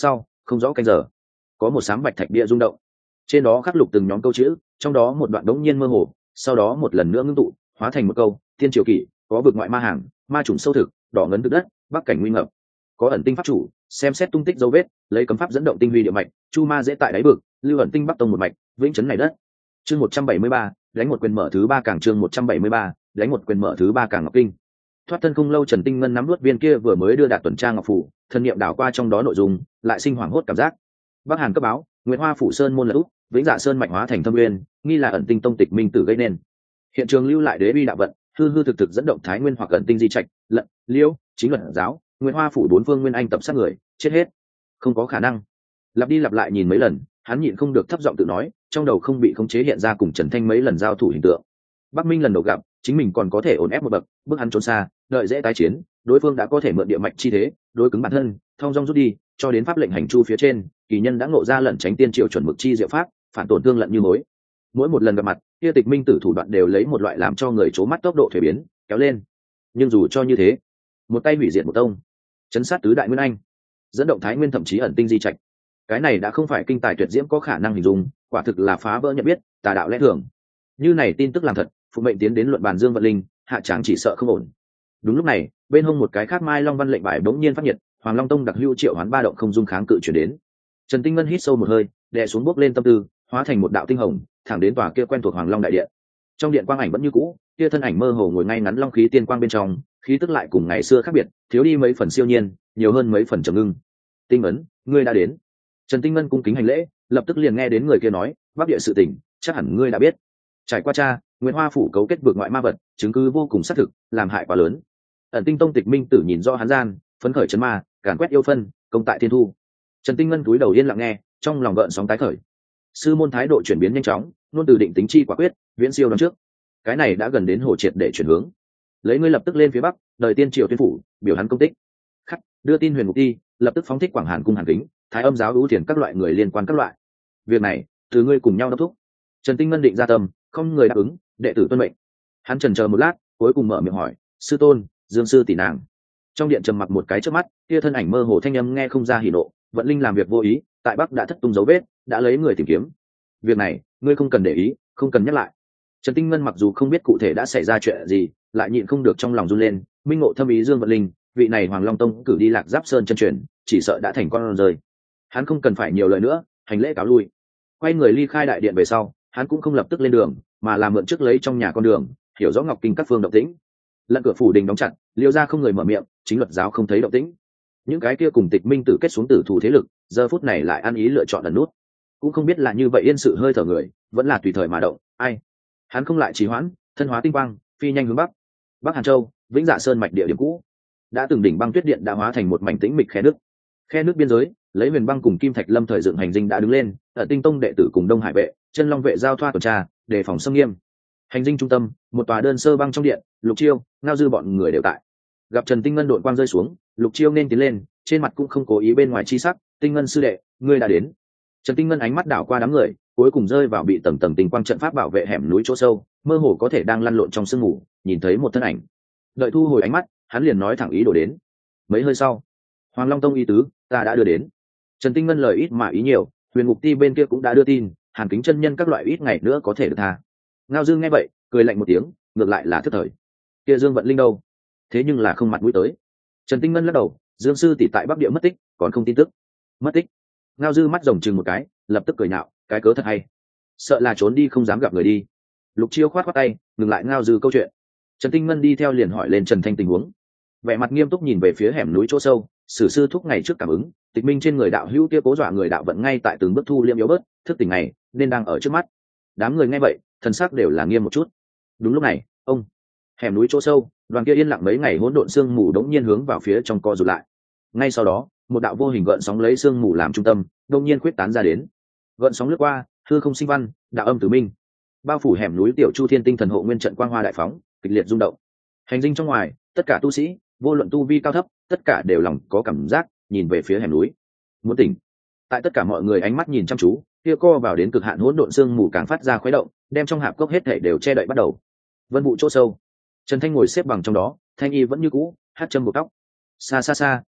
không rõ canh giờ. Có một sám bạch thạch bia rung động, trên đó khắc lục từng nhóm câu chữ, trong đó một đoạn đống nhiên mơ hồ, sau đó một lần nữa ngưng tụ hóa thành một câu: tiên triều kỷ, có vực ngoại ma hàng, ma trùng sâu thực, đỏ ngấn thực đất, bắc cảnh nguy ngập, có ẩn tinh pháp chủ, xem xét tung tích dấu vết, lấy cấm pháp dẫn động tinh huy địa mạch, chu ma dễ tại đáy vực, lưu ẩn tinh bắc tông một mạch, vĩnh chấn này đất. Chương một trăm bảy mươi ba, đánh một quyền mở thứ ba càng. Chương một trăm bảy mươi ba, đánh một quyền mở thứ ba càng. Ngọc kinh. Thoát thân không lâu, Trần Tinh Ngân nắm nuốt viên kia vừa mới đưa đạt tuần tra ngọc phủ, thân niệm đảo qua trong đó nội dung, lại sinh hoảng hốt cảm giác. Bắc Hàn cấp báo, Nguyệt Hoa phủ sơn môn lật úp, Vĩnh Dạ sơn mạnh hóa thành thâm uyên, nghi là ẩn tinh tông tịch minh tử gây nên. Hiện trường lưu lại đế uy đạo vận, hư hư thực thực dẫn động thái nguyên hoặc ẩn tinh di trạch, lận, liêu, chính luận giáo, Nguyệt Hoa phủ bốn phương nguyên anh tập sát người, chết hết. Không có khả năng. Lặp đi lặp lại nhìn mấy lần, hắn nhịn không được thấp giọng tự nói, trong đầu không bị khống chế hiện ra cùng Trần Thanh mấy lần giao thủ hình tượng. Bắc Minh lần đầu gặp, chính mình còn có thể ổn ép một bậc, bước hắn trốn xa, đợi dễ tái chiến, đối phương đã có thể mượn địa mạch chi thế, đối cứng bản thân, thông dong rút đi, cho đến pháp lệnh hành chu phía trên, kỳ nhân đã ngộ ra lẩn tránh tiên triệu chuẩn mực chi diệu pháp, phản tổn thương lận như mối. Mỗi một lần gặp mặt, kia tịch minh tử thủ đoạn đều lấy một loại làm cho người chố mắt tốc độ thuế biến, kéo lên. Nhưng dù cho như thế, một tay hủy diệt một tông, chấn sát tứ đại nguyên anh, dẫn động thái nguyên thậm chí ẩn tinh di trạch, cái này đã không phải kinh tài tuyệt diễm có khả năng hình dung, quả thực là phá vỡ nhận biết, tà đạo lẽ thường. Như này tin tức làm thật, phụ mệnh tiến đến luận bàn Dương Vận Linh, hạ tráng chỉ sợ không ổn. Đúng lúc này, bên hông một cái khác mai long văn lệnh bài bỗng nhiên phát nhiệt, Hoàng Long Tông đặc hữu triệu hoán ba động không dung kháng cự chuyển đến. Trần Tinh Ngân hít sâu một hơi, đè xuống bước lên tâm tư, hóa thành một đạo tinh hồng, thẳng đến tòa kia quen thuộc Hoàng Long đại điện. Trong điện quang ảnh vẫn như cũ, kia thân ảnh mơ hồ ngồi ngay ngắn long khí tiên quang bên trong, khí tức lại cùng ngày xưa khác biệt, thiếu đi mấy phần siêu nhiên, nhiều hơn mấy phần trầm ngưng. Tinh ấn, ngươi đã đến. Trần Tinh Ngân cung kính hành lễ, lập tức liền nghe đến người kia nói, Bắc địa sự tình, chắc hẳn ngươi đã biết. Trải qua cha, Nguyệt Hoa phủ cấu kết vượt ngoại ma vật, chứng cứ vô cùng xác thực, làm hại quá lớn. Ẩn tinh tông tịch minh tử nhìn do hắn gian, phấn khởi chấn ma, càn quét yêu phân, công tại thiên thu. Trần Tinh Ngân cúi đầu yên lặng nghe, trong lòng gợn sóng tái khởi. Sư môn thái độ chuyển biến nhanh chóng, luôn từ định tính chi quả quyết, viễn siêu đón trước. Cái này đã gần đến hồ triệt để chuyển hướng. Lấy ngươi lập tức lên phía bắc, đời tiên triều tuyên phủ, biểu hắn công tích. Khắc, đưa tin huyền mục ti, lập tức phóng thích Quảng Hàn cung Hàn Kính, Thái Âm giáo ưu tiền các loại người liên quan các loại. Việc này, từ ngươi cùng nhau đốc thúc. Trần Tinh Ngân định ra tâm, không người đáp ứng, đệ tử tuân mệnh. Hắn chần chờ một lát, cuối cùng mở miệng hỏi, sư tôn, Dương sư tỷ nàng. Trong điện trầm mặc một cái trước mắt, kia thân ảnh mơ hồ thanh âm nghe không ra hỉ nộ, Vận Linh làm việc vô ý, tại Bắc đã thất tung dấu vết, đã lấy người tìm kiếm. Việc này, ngươi không cần để ý, không cần nhắc lại. Trần Tinh Ngân mặc dù không biết cụ thể đã xảy ra chuyện gì, lại nhịn không được trong lòng run lên, minh ngộ thâm ý Dương Vận Linh, vị này Hoàng Long Tông cử đi Lạc Giáp Sơn chân truyền, chỉ sợ đã thành con rơi. Hắn không cần phải nhiều lời nữa, hành lễ cáo lui. Quay người ly khai đại điện về sau, hắn cũng không lập tức lên đường, mà là mượn trước lấy trong nhà con đường, hiểu rõ Ngọc Kinh các phương động tĩnh. Lận cửa phủ đình đóng chặt, Liêu gia không người mở miệng, chính luật giáo không thấy động tĩnh. Những cái kia cùng tịch minh tử kết xuống tử thủ thế lực, giờ phút này lại ăn ý lựa chọn ẩn nút. Cũng không biết là như vậy yên sự hơi thở người, vẫn là tùy thời mà động, ai. Hắn không lại trì hoãn, thân hóa tinh quang, phi nhanh hướng bắc. Bắc Hàn Châu, Vĩnh Dạ Sơn mạch địa điểm cũ. Đã từng đỉnh băng tuyết điện đã hóa thành một mảnh tĩnh mịch khe nước. Khe nước biên giới, lấy Huyền Băng cùng Kim Thạch Lâm thời dựng hành dinh đã đứng lên, ở Tinh Tông đệ tử cùng Đông Hải vệ, Chân Long vệ giao thoa tuần tra, đề phòng xâm nghiêm. Hành dinh trung tâm, một tòa đơn sơ băng trong điện, Lục Chiêu, Ngao Dư bọn người đều tại. Gặp Trần Tinh Ngân đội quang rơi xuống, Lục Chiêu nên tiến lên, trên mặt cũng không cố ý bên ngoài chi sắc, "Tinh Ngân sư đệ, ngươi đã đến." Trần Tinh Ngân ánh mắt đảo qua đám người, cuối cùng rơi vào bị tầng tầng tinh quang trận pháp bảo vệ hẻm núi chỗ sâu, mơ hồ có thể đang lăn lộn trong sương mù, nhìn thấy một thân ảnh. Đợi thu hồi ánh mắt, hắn liền nói thẳng ý đồ đến. Mấy hơi sau, Hoàng Long Tông y tứ, ta đã đưa đến. Trần Tinh Ngân lời ít mà ý nhiều, Huyền Ngục Ti bên kia cũng đã đưa tin, Hàn Kính chân nhân các loại ít ngày nữa có thể được tha. Ngao Dương nghe vậy, cười lạnh một tiếng, ngược lại là thất thời. Kia Dương Vận Linh đâu? Thế nhưng là không mặt mũi tới. Trần Tinh Ngân lắc đầu, Dương sư tỷ tại Bắc Địa mất tích, còn không tin tức. Mất tích? Ngao Dư mắt rồng chừng một cái, lập tức cười nhạo, cái cớ thật hay. Sợ là trốn đi không dám gặp người đi. Lục Chiêu khoát khoát tay, ngừng lại Ngao Dư câu chuyện. Trần Tinh Ngân đi theo liền hỏi lên Trần Thanh tình huống. Vẻ mặt nghiêm túc nhìn về phía hẻm núi chỗ sâu, sử sư thúc ngày trước cảm ứng, tịch minh trên người đạo hữu kia cố dọa người đạo vận ngay tại từng bước thu liêm yếu bớt, thức tỉnh này nên đang ở trước mắt. Đám người nghe vậy, thần sắc đều là nghiêm một chút. Đúng lúc này, ông, hẻm núi chỗ sâu, đoàn kia yên lặng mấy ngày hỗn độn sương mù đống nhiên hướng vào phía trong co rụt lại. Ngay sau đó, một đạo vô hình gợn sóng lấy sương mù làm trung tâm, đột nhiên khuyết tán ra đến. Gợn sóng lướt qua, hư không sinh văn, đạo âm tử minh. Bao phủ hẻm núi tiểu Chu Thiên Tinh Thần hộ nguyên trận quang hoa đại phóng, kịch liệt rung động. Hành dinh trong ngoài, tất cả tu sĩ, vô luận tu vi cao thấp, tất cả đều lòng có cảm giác, nhìn về phía hẻm núi. Muốn tỉnh. Tại tất cả mọi người ánh mắt nhìn chăm chú, kia co vào đến cực hạn hỗn độn sương mù càng phát ra khuấy động, đem trong hạp cốc hết thảy đều che đậy bắt đầu. Vân vụ chỗ sâu, Trần Thanh ngồi xếp bằng trong đó, thanh y vẫn như cũ, hát châm buộc tóc. Xa xa xa,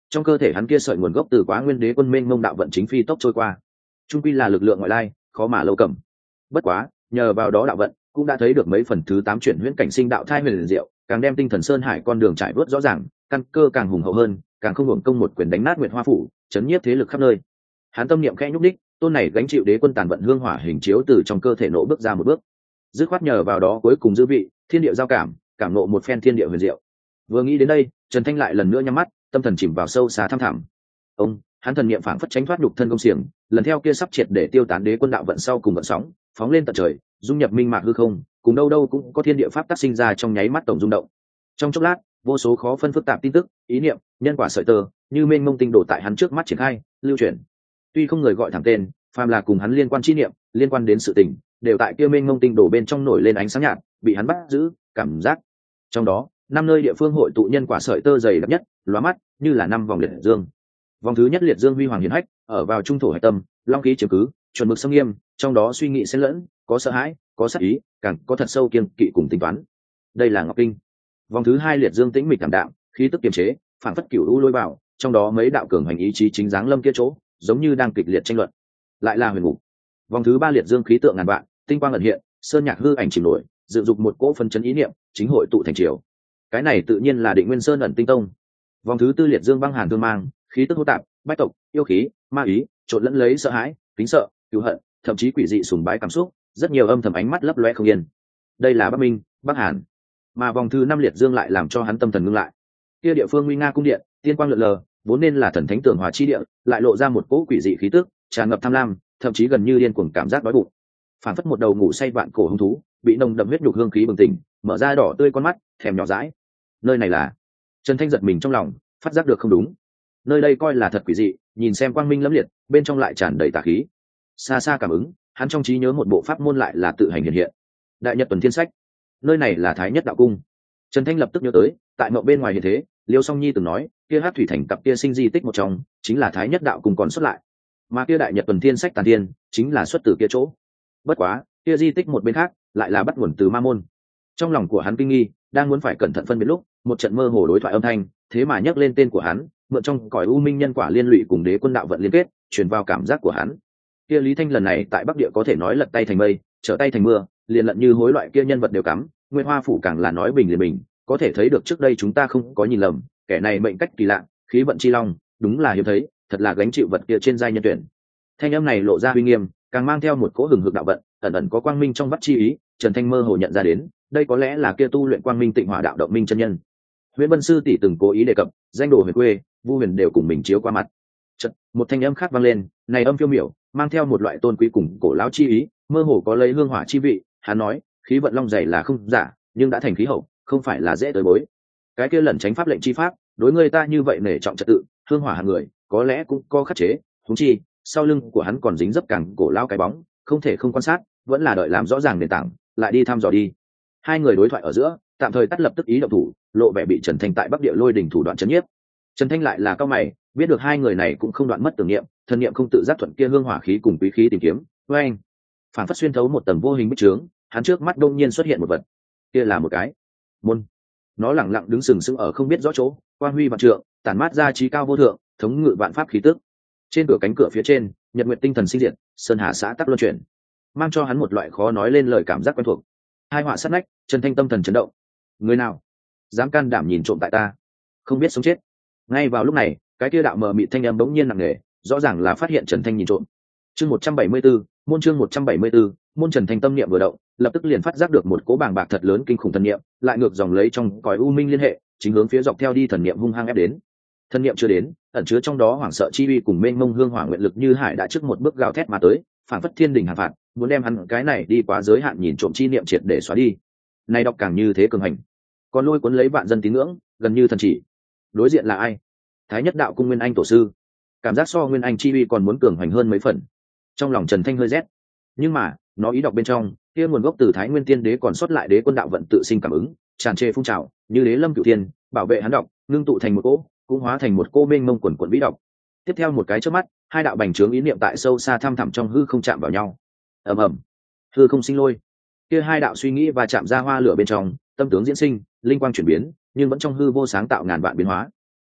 trong cơ thể hắn kia sợi nguồn gốc từ Quá Nguyên Đế quân mênh mông đạo vận chính phi tốc trôi qua, trung quy là lực lượng ngoại lai, khó mà lâu cầm. Bất quá nhờ vào đó đạo vận cũng đã thấy được mấy phần thứ tám chuyển huyễn cảnh sinh đạo thai huyền liền diệu, càng đem tinh thần sơn hải con đường trải vớt rõ ràng, căn cơ càng hùng hậu hơn, càng không hưởng công một quyền đánh nát Nguyệt Hoa phủ, chấn nhiếp thế lực khắp nơi. Hắn tâm niệm khẽ nhúc đích, tôn này gánh chịu đế quân tàn vận hương hỏa hình chiếu từ trong cơ thể nổ bước ra một bước, dứt khoát nhờ vào đó cuối cùng dư vị thiên địa giao cảm, cảm nộ một phen thiên địa huyền diệu. Vừa nghĩ đến đây, Trần Thanh lại lần nữa nhắm mắt, tâm thần chìm vào sâu xa thăm thẳm. Ông, hắn thần niệm phảng phất tránh thoát nhục thân công xiềng, lần theo kia sắp triệt để tiêu tán đế quân đạo vận sau cùng vận sóng, phóng lên tận trời, dung nhập minh mạc hư không, cùng đâu đâu cũng có thiên địa pháp tác sinh ra trong nháy mắt tổng rung động. Trong chốc lát, vô số khó phân phức tạp tin tức, ý niệm, nhân quả sợi tơ, như mênh mông tinh đổ tại hắn trước mắt triển khai, lưu chuyển. Tuy không người gọi thẳng tên, phàm là cùng hắn liên quan chi niệm, liên quan đến sự tình, đều tại kia mênh mông tinh đổ bên trong nổi lên ánh sáng nhạt, bị hắn bắt giữ, cảm giác. Trong đó, năm nơi địa phương hội tụ nhân quả sợi tơ dày đặc nhất, lóa mắt, như là năm vòng liệt dương. Vòng thứ nhất liệt dương huy hoàng hiển hách, ở vào trung thổ hải tâm, long khí chiếm cứ, chuẩn mực sâm nghiêm, trong đó suy nghĩ xen lẫn, có sợ hãi, có sát ý, càng có thật sâu kiên kỵ cùng tính toán. Đây là Ngọc Kinh. Vòng thứ hai liệt dương tĩnh mịch cảm đạm, khí tức kiềm chế, phản phất cửu u lôi vào, trong đó mấy đạo cường hành ý chí chính dáng lâm kia chỗ, giống như đang kịch liệt tranh luận. Lại là huyền ngục. Vòng thứ ba liệt dương khí tượng ngàn vạn, tinh quang ẩn hiện, sơn nhạc hư ảnh chìm nổi, dự dục một cỗ phân chấn ý niệm, chính hội tụ thành triều. Cái này tự nhiên là Định Nguyên Sơn ẩn tinh tông. Vòng thứ tư liệt dương băng hàn thương mang, khí tức hỗn tạp, bách tộc, yêu khí, ma ý, trộn lẫn lấy sợ hãi, kính sợ, cứu hận, thậm chí quỷ dị sùng bái cảm xúc, rất nhiều âm thầm ánh mắt lấp loe không yên. Đây là Bắc Minh, Bắc Hàn. Mà vòng thứ năm liệt dương lại làm cho hắn tâm thần ngưng lại. Kia địa phương nguy nga cung điện, tiên quang lượn lờ, vốn nên là thần thánh tường hòa chi địa, lại lộ ra một cỗ quỷ dị khí tức, tràn ngập tham lam, thậm chí gần như điên cuồng cảm giác đói bụng. Phản phất một đầu ngủ say vạn cổ hung thú, bị nồng đậm huyết nhục hương khí bừng tỉnh, mở ra đỏ tươi con mắt, thèm nhỏ dãi. Nơi này là? Trần Thanh giật mình trong lòng, phát giác được không đúng. Nơi đây coi là thật quỷ dị, nhìn xem quang minh lẫm liệt, bên trong lại tràn đầy tà khí. Xa xa cảm ứng, hắn trong trí nhớ một bộ pháp môn lại là tự hành hiện hiện. Đại Nhật Tuần Thiên Sách. Nơi này là Thái Nhất Đạo Cung. Trần Thanh lập tức nhớ tới, tại mộng bên ngoài hiện thế, Liêu Song Nhi từng nói, kia Hát Thủy Thành cặp kia sinh di tích một trong, chính là Thái Nhất Đạo Cung còn xuất lại. Mà kia Đại Nhật Tuần Thiên Sách tàn thiên, chính là xuất từ kia chỗ. Bất quá, kia di tích một bên khác, lại là bắt nguồn từ Ma Môn. Trong lòng của hắn kinh nghi, đang muốn phải cẩn thận phân biệt lúc, một trận mơ hồ đối thoại âm thanh, thế mà nhắc lên tên của hắn, mượn trong cõi u minh nhân quả liên lụy cùng đế quân đạo vận liên kết, truyền vào cảm giác của hắn. Kia Lý Thanh lần này tại Bắc Địa có thể nói lật tay thành mây, trở tay thành mưa, liền lận như hối loại kia nhân vật đều cắm, Nguyên Hoa phủ càng là nói bình liền bình, có thể thấy được trước đây chúng ta không có nhìn lầm, kẻ này mệnh cách kỳ lạ, khí vận chi long, đúng là hiếm thấy, thật là gánh chịu vật kia trên giai nhân tuyển. Thanh âm này lộ ra uy nghiêm, càng mang theo một cỗ hừng hực đạo vận, ẩn ẩn có quang minh trong vắt chi ý, Trần Thanh mơ hồ nhận ra đến, đây có lẽ là kia tu luyện quang minh tịnh hỏa đạo động minh chân nhân. Huyền Vân sư tỷ từng cố ý đề cập, danh đồ huyền quê, Vu Huyền đều cùng mình chiếu qua mặt. Chợt, một thanh âm khác vang lên, này âm phiêu miểu, mang theo một loại tôn quý cùng cổ lão chi ý, mơ hồ có lấy hương hỏa chi vị. Hắn nói, khí vận long dày là không giả, nhưng đã thành khí hậu, không phải là dễ tới bối. Cái kia lẩn tránh pháp lệnh chi pháp, đối người ta như vậy nể trọng trật tự, hương hỏa hàng người, có lẽ cũng có khắc chế. Huống chi, sau lưng của hắn còn dính dấp càng cổ lão cái bóng, không thể không quan sát, vẫn là đợi làm rõ ràng nền tảng, lại đi thăm dò đi. Hai người đối thoại ở giữa, tạm thời tắt lập tức ý động thủ, lộ vẻ bị Trần Thanh tại Bắc Địa lôi đỉnh thủ đoạn chấn nhiếp. Trần Thanh lại là cao mày, biết được hai người này cũng không đoạn mất tưởng niệm, thần niệm không tự giác thuận kia hương hỏa khí cùng quý khí tìm kiếm. Với anh, phản phất xuyên thấu một tầng vô hình bích trướng, hắn trước mắt đông nhiên xuất hiện một vật. Kia là một cái môn, nó lẳng lặng đứng sừng sững ở không biết rõ chỗ, quang huy vạn trượng, tản mát ra trí cao vô thượng, thống ngự vạn pháp khí tức. Trên cửa cánh cửa phía trên, nhật nguyệt tinh thần sinh diệt, sơn hà xã tắc luân chuyển, mang cho hắn một loại khó nói lên lời cảm giác quen thuộc. Hai họa sát nách, Trần Thanh tâm thần chấn động. Người nào dám can đảm nhìn trộm tại ta, không biết sống chết. Ngay vào lúc này, cái kia đạo mờ mịt thanh âm bỗng nhiên nặng nề, rõ ràng là phát hiện Trần Thanh nhìn trộm. Chương một trăm bảy mươi 174, môn chương một trăm bảy mươi 174, môn Trần Thanh tâm niệm vừa động, lập tức liền phát giác được một cỗ bàng bạc thật lớn kinh khủng thần niệm, lại ngược dòng lấy trong cõi u minh liên hệ, chính hướng phía dọc theo đi thần niệm hung hăng ép đến. Thần niệm chưa đến, ẩn chứa trong đó hoảng sợ chi uy cùng mênh mông hương hỏa nguyện lực như hải đã trước một bước gào thét mà tới, phản phất thiên đình hàn phạt, muốn đem hắn cái này đi quá giới hạn nhìn trộm chi niệm triệt để xóa đi. Này đọc càng như thế cường hành, còn lôi cuốn lấy vạn dân tín ngưỡng, gần như thần chỉ. Đối diện là ai? Thái Nhất Đạo Cung Nguyên Anh tổ sư. Cảm giác so Nguyên Anh chi uy còn muốn cường hành hơn mấy phần. Trong lòng Trần Thanh hơi rét, nhưng mà nó ý đọc bên trong kia nguồn gốc từ Thái Nguyên Tiên Đế còn xuất lại đế quân đạo vận tự sinh cảm ứng, tràn trề phun trào, như đế lâm cửu thiên, bảo vệ hắn đọc, ngưng tụ thành một cỗ, cũng hóa thành một cô mênh mông quần quần vĩ đọc. Tiếp theo một cái chớp mắt, hai đạo bành trướng ý niệm tại sâu xa thăm thẳm trong hư không chạm vào nhau. Ầm ầm, hư không sinh lôi. Kia hai đạo suy nghĩ và chạm ra hoa lửa bên trong, tâm tướng diễn sinh, linh quang chuyển biến, nhưng vẫn trong hư vô sáng tạo ngàn vạn biến hóa.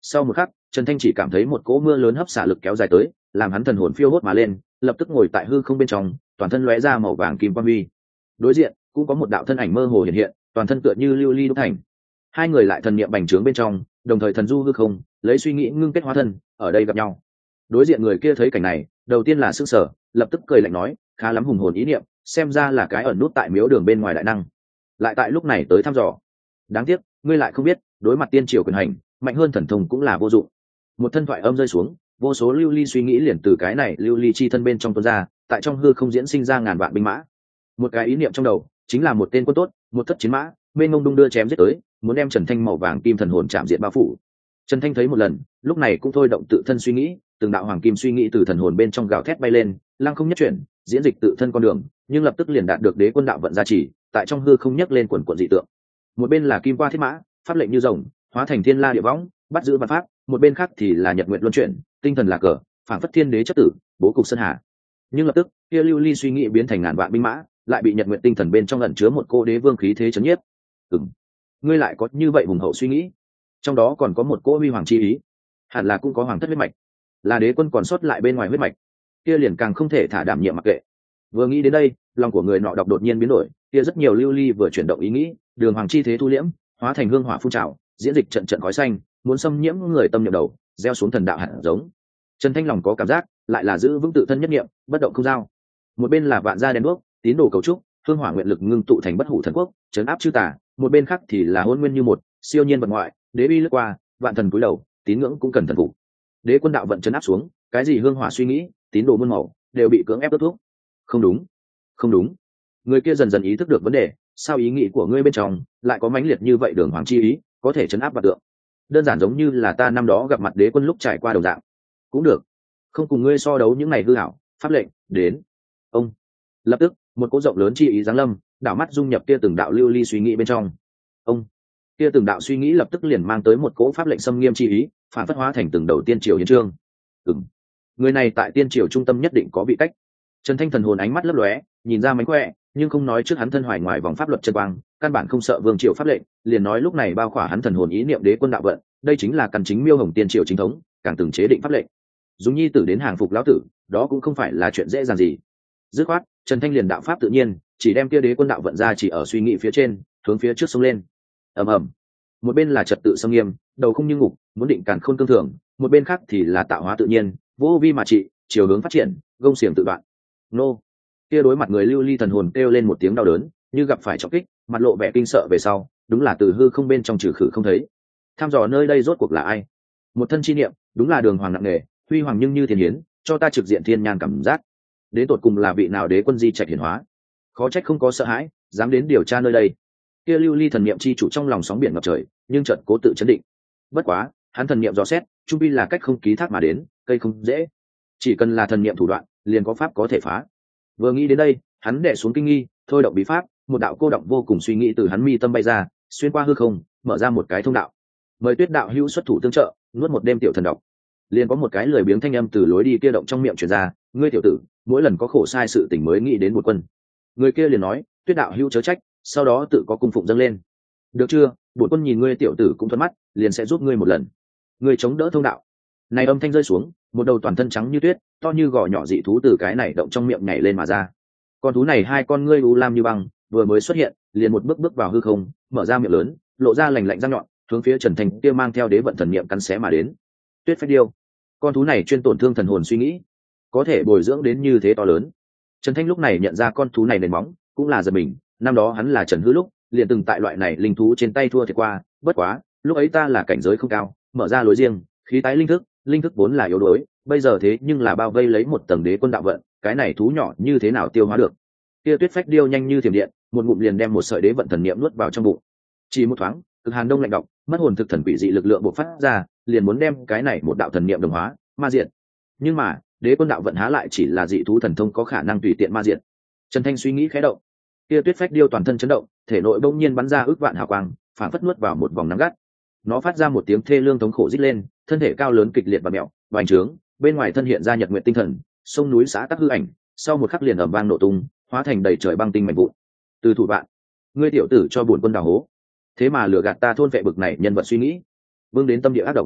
Sau một khắc, Trần Thanh chỉ cảm thấy một cỗ mưa lớn hấp xả lực kéo dài tới, làm hắn thần hồn phiêu hốt mà lên, lập tức ngồi tại hư không bên trong, toàn thân lóe ra màu vàng kim quang huy. Đối diện cũng có một đạo thân ảnh mơ hồ hiện hiện, toàn thân tựa như lưu ly đúc thành. Hai người lại thần niệm bành trướng bên trong, đồng thời thần du hư không, lấy suy nghĩ ngưng kết hóa thân, ở đây gặp nhau. Đối diện người kia thấy cảnh này, đầu tiên là sững sờ, lập tức cười lạnh nói, khá lắm hùng hồn ý niệm, xem ra là cái ẩn nút tại miếu đường bên ngoài đại năng, lại tại lúc này tới thăm dò. Đáng tiếc, ngươi lại không biết, đối mặt tiên triều quyền hành, mạnh hơn thần thông cũng là vô dụng. Một thân thoại âm rơi xuống, vô số lưu ly suy nghĩ liền từ cái này lưu ly chi thân bên trong tuôn ra, tại trong hư không diễn sinh ra ngàn vạn binh mã. Một cái ý niệm trong đầu, chính là một tên quân tốt, một thất chiến mã, bên ngông đung đưa chém giết tới, muốn đem Trần Thanh màu vàng kim thần hồn chạm diện bao phủ. Trần Thanh thấy một lần, lúc này cũng thôi động tự thân suy nghĩ, từng đạo hoàng kim suy nghĩ từ thần hồn bên trong gào thét bay lên, lăng không nhất chuyển, diễn dịch tự thân con đường, nhưng lập tức liền đạt được đế quân đạo vận gia trì, tại trong hư không nhấc lên quần quần dị tượng. Một bên là kim qua thiết mã, pháp lệnh như rồng, hóa thành thiên la địa võng, bắt giữ văn pháp, một bên khác thì là nhật nguyện luân chuyển, tinh thần là cờ, phảng phất thiên đế chất tử, bố cục sơn hà. Nhưng lập tức, kia lưu ly suy nghĩ biến thành ngàn vạn binh mã, lại bị nhật nguyện tinh thần bên trong ẩn chứa một cô đế vương khí thế chấn nhiếp. Ừm, ngươi lại có như vậy hùng hậu suy nghĩ, trong đó còn có một cỗ huy hoàng chi ý, hẳn là cũng có hoàng thất huyết mạch, là đế quân còn sót lại bên ngoài huyết mạch, kia liền càng không thể thả đảm nhiệm mặc kệ. Vừa nghĩ đến đây, lòng của người nọ đọc đột nhiên biến đổi, kia rất nhiều lưu ly vừa chuyển động ý nghĩ, đường hoàng chi thế thu liễm, hóa thành hương hỏa phun trào, diễn dịch trận trận khói xanh, muốn xâm nhiễm người tâm nhập đầu, gieo xuống thần đạo hạt giống. Trần Thanh lòng có cảm giác, lại là giữ vững tự thân nhất niệm, bất động không giao. Một bên là vạn gia đèn đuốc, tín đồ cầu trúc, hương hỏa nguyện lực ngưng tụ thành bất hủ thần quốc, trấn áp chư tà, một bên khác thì là hôn nguyên như một, siêu nhiên vật ngoại, đế bi lướt qua, vạn thần cúi đầu, tín ngưỡng cũng cần thần phục. Đế quân đạo vận trấn áp xuống, cái gì hương hỏa suy nghĩ, tín đồ muôn màu, đều bị cưỡng ép đốt thuốc. Không đúng, không đúng. Người kia dần dần ý thức được vấn đề, sao ý nghĩ của ngươi bên trong lại có mãnh liệt như vậy đường hoàng chi ý, có thể trấn áp vạn tượng. Đơn giản giống như là ta năm đó gặp mặt đế quân lúc trải qua đồng dạng. Cũng được, không cùng ngươi so đấu những này hư ảo, pháp lệnh, đến. Ông. Lập tức, một cỗ rộng lớn chi ý giáng lâm, đảo mắt dung nhập kia từng đạo lưu ly suy nghĩ bên trong. Ông. Kia từng đạo suy nghĩ lập tức liền mang tới một cỗ pháp lệnh xâm nghiêm chi ý, phản phất hóa thành từng đầu tiên triều hiến chương. Ừm. Người này tại tiên triều trung tâm nhất định có vị cách. Trần Thanh thần hồn ánh mắt lấp lóe, nhìn ra mánh khỏe, nhưng không nói trước hắn thân hoài ngoài vòng pháp luật chân quang, căn bản không sợ vương triều pháp lệnh, liền nói lúc này bao khỏa hắn thần hồn ý niệm đế quân đạo vận, đây chính là căn chính miêu hồng tiên triều chính thống, càng từng chế định pháp lệnh. Dùng nhi tử đến hàng phục lão tử, đó cũng không phải là chuyện dễ dàng gì. Dứt khoát, Trần Thanh liền đạo pháp tự nhiên, chỉ đem kia đế quân đạo vận ra chỉ ở suy nghĩ phía trên, hướng phía trước sông lên. Ầm ầm. Một bên là trật tự xâm nghiêm, đầu không như ngục, muốn định càn khôn cương thường, một bên khác thì là tạo hóa tự nhiên, vô vi mà trị, chiều hướng phát triển, gông xiềng tự đoạn. Nô. Kia đối mặt người lưu ly thần hồn kêu lên một tiếng đau đớn, như gặp phải trọng kích, mặt lộ vẻ kinh sợ về sau, đúng là từ hư không bên trong trừ khử không thấy. Tham dò nơi đây rốt cuộc là ai? Một thân chi niệm, đúng là đường hoàng nặng nề, huy hoàng nhưng như thiên hiến, cho ta trực diện thiên nhàn cảm giác. Đến tột cùng là vị nào đế quân di trạch hiển hóa? Khó trách không có sợ hãi, dám đến điều tra nơi đây. Kia lưu ly thần niệm chi chủ trong lòng sóng biển ngập trời, nhưng chợt cố tự chấn định. Bất quá, hắn thần niệm dò xét, trung pi là cách không ký thác mà đến, cây không dễ. Chỉ cần là thần niệm thủ đoạn, liền có pháp có thể phá. Vừa nghĩ đến đây, hắn đè xuống kinh nghi, thôi động bí pháp, một đạo cô động vô cùng suy nghĩ từ hắn mi tâm bay ra, xuyên qua hư không, mở ra một cái thông đạo. Mời Tuyết đạo hữu xuất thủ tương trợ, nuốt một đêm tiểu thần độc. Liền có một cái lười biếng thanh âm từ lối đi kia động trong miệng truyền ra, ngươi tiểu tử, mỗi lần có khổ sai sự tình mới nghĩ đến một quân. Người kia liền nói, Tuyết đạo hữu chớ trách, sau đó tự có cung phụng dâng lên. Được chưa, bổn quân nhìn ngươi tiểu tử cũng thuận mắt, liền sẽ giúp ngươi một lần. Ngươi chống đỡ thông đạo. Này âm thanh rơi xuống, một đầu toàn thân trắng như tuyết, to như gò nhỏ dị thú từ cái này động trong miệng nhảy lên mà ra. Con thú này hai con ngươi u lam như băng, vừa mới xuất hiện, liền một bước bước vào hư không, mở ra miệng lớn, lộ ra lành lạnh răng nhọn, hướng phía Trần Thanh kia mang theo đế vận thần niệm cắn xé mà đến. Tuyết phách điêu, con thú này chuyên tổn thương thần hồn suy nghĩ, có thể bồi dưỡng đến như thế to lớn. Trần Thanh lúc này nhận ra con thú này nền móng, cũng là giật mình, năm đó hắn là Trần Hư lúc, liền từng tại loại này linh thú trên tay thua thiệt qua, bất quá, lúc ấy ta là cảnh giới không cao, mở ra lối riêng, khí tái linh thức, linh thức vốn là yếu đuối, bây giờ thế nhưng là bao vây lấy một tầng đế quân đạo vận, cái này thú nhỏ như thế nào tiêu hóa được? Kia Tuyết phách điêu nhanh như thiểm điện, một ngụm liền đem một sợi đế vận thần niệm nuốt vào trong bụng. Chỉ một thoáng, cực hàn đông lạnh độc, mất hồn thực thần quỷ dị lực lượng bộc phát ra, liền muốn đem cái này một đạo thần niệm đồng hóa, ma diệt. Nhưng mà, đế quân đạo vận há lại chỉ là dị thú thần thông có khả năng tùy tiện ma diệt. Trần Thanh suy nghĩ khẽ động, kia Tuyết phách điêu toàn thân chấn động, thể nội bỗng nhiên bắn ra ước vạn hào quang, phản phất nuốt vào một vòng nắng gắt. Nó phát ra một tiếng thê lương thống khổ rít lên, thân thể cao lớn kịch liệt và mèo, bành trướng, bên ngoài thân hiện ra nhật nguyện tinh thần, sông núi xã tắc hư ảnh, sau một khắc liền ầm vang nổ tung, hóa thành đầy trời băng tinh mạnh vụn. Từ thủ bạn, ngươi tiểu tử cho bổn quân đào hố, thế mà lừa gạt ta thôn vệ bực này nhân vật suy nghĩ, vương đến tâm địa ác độc.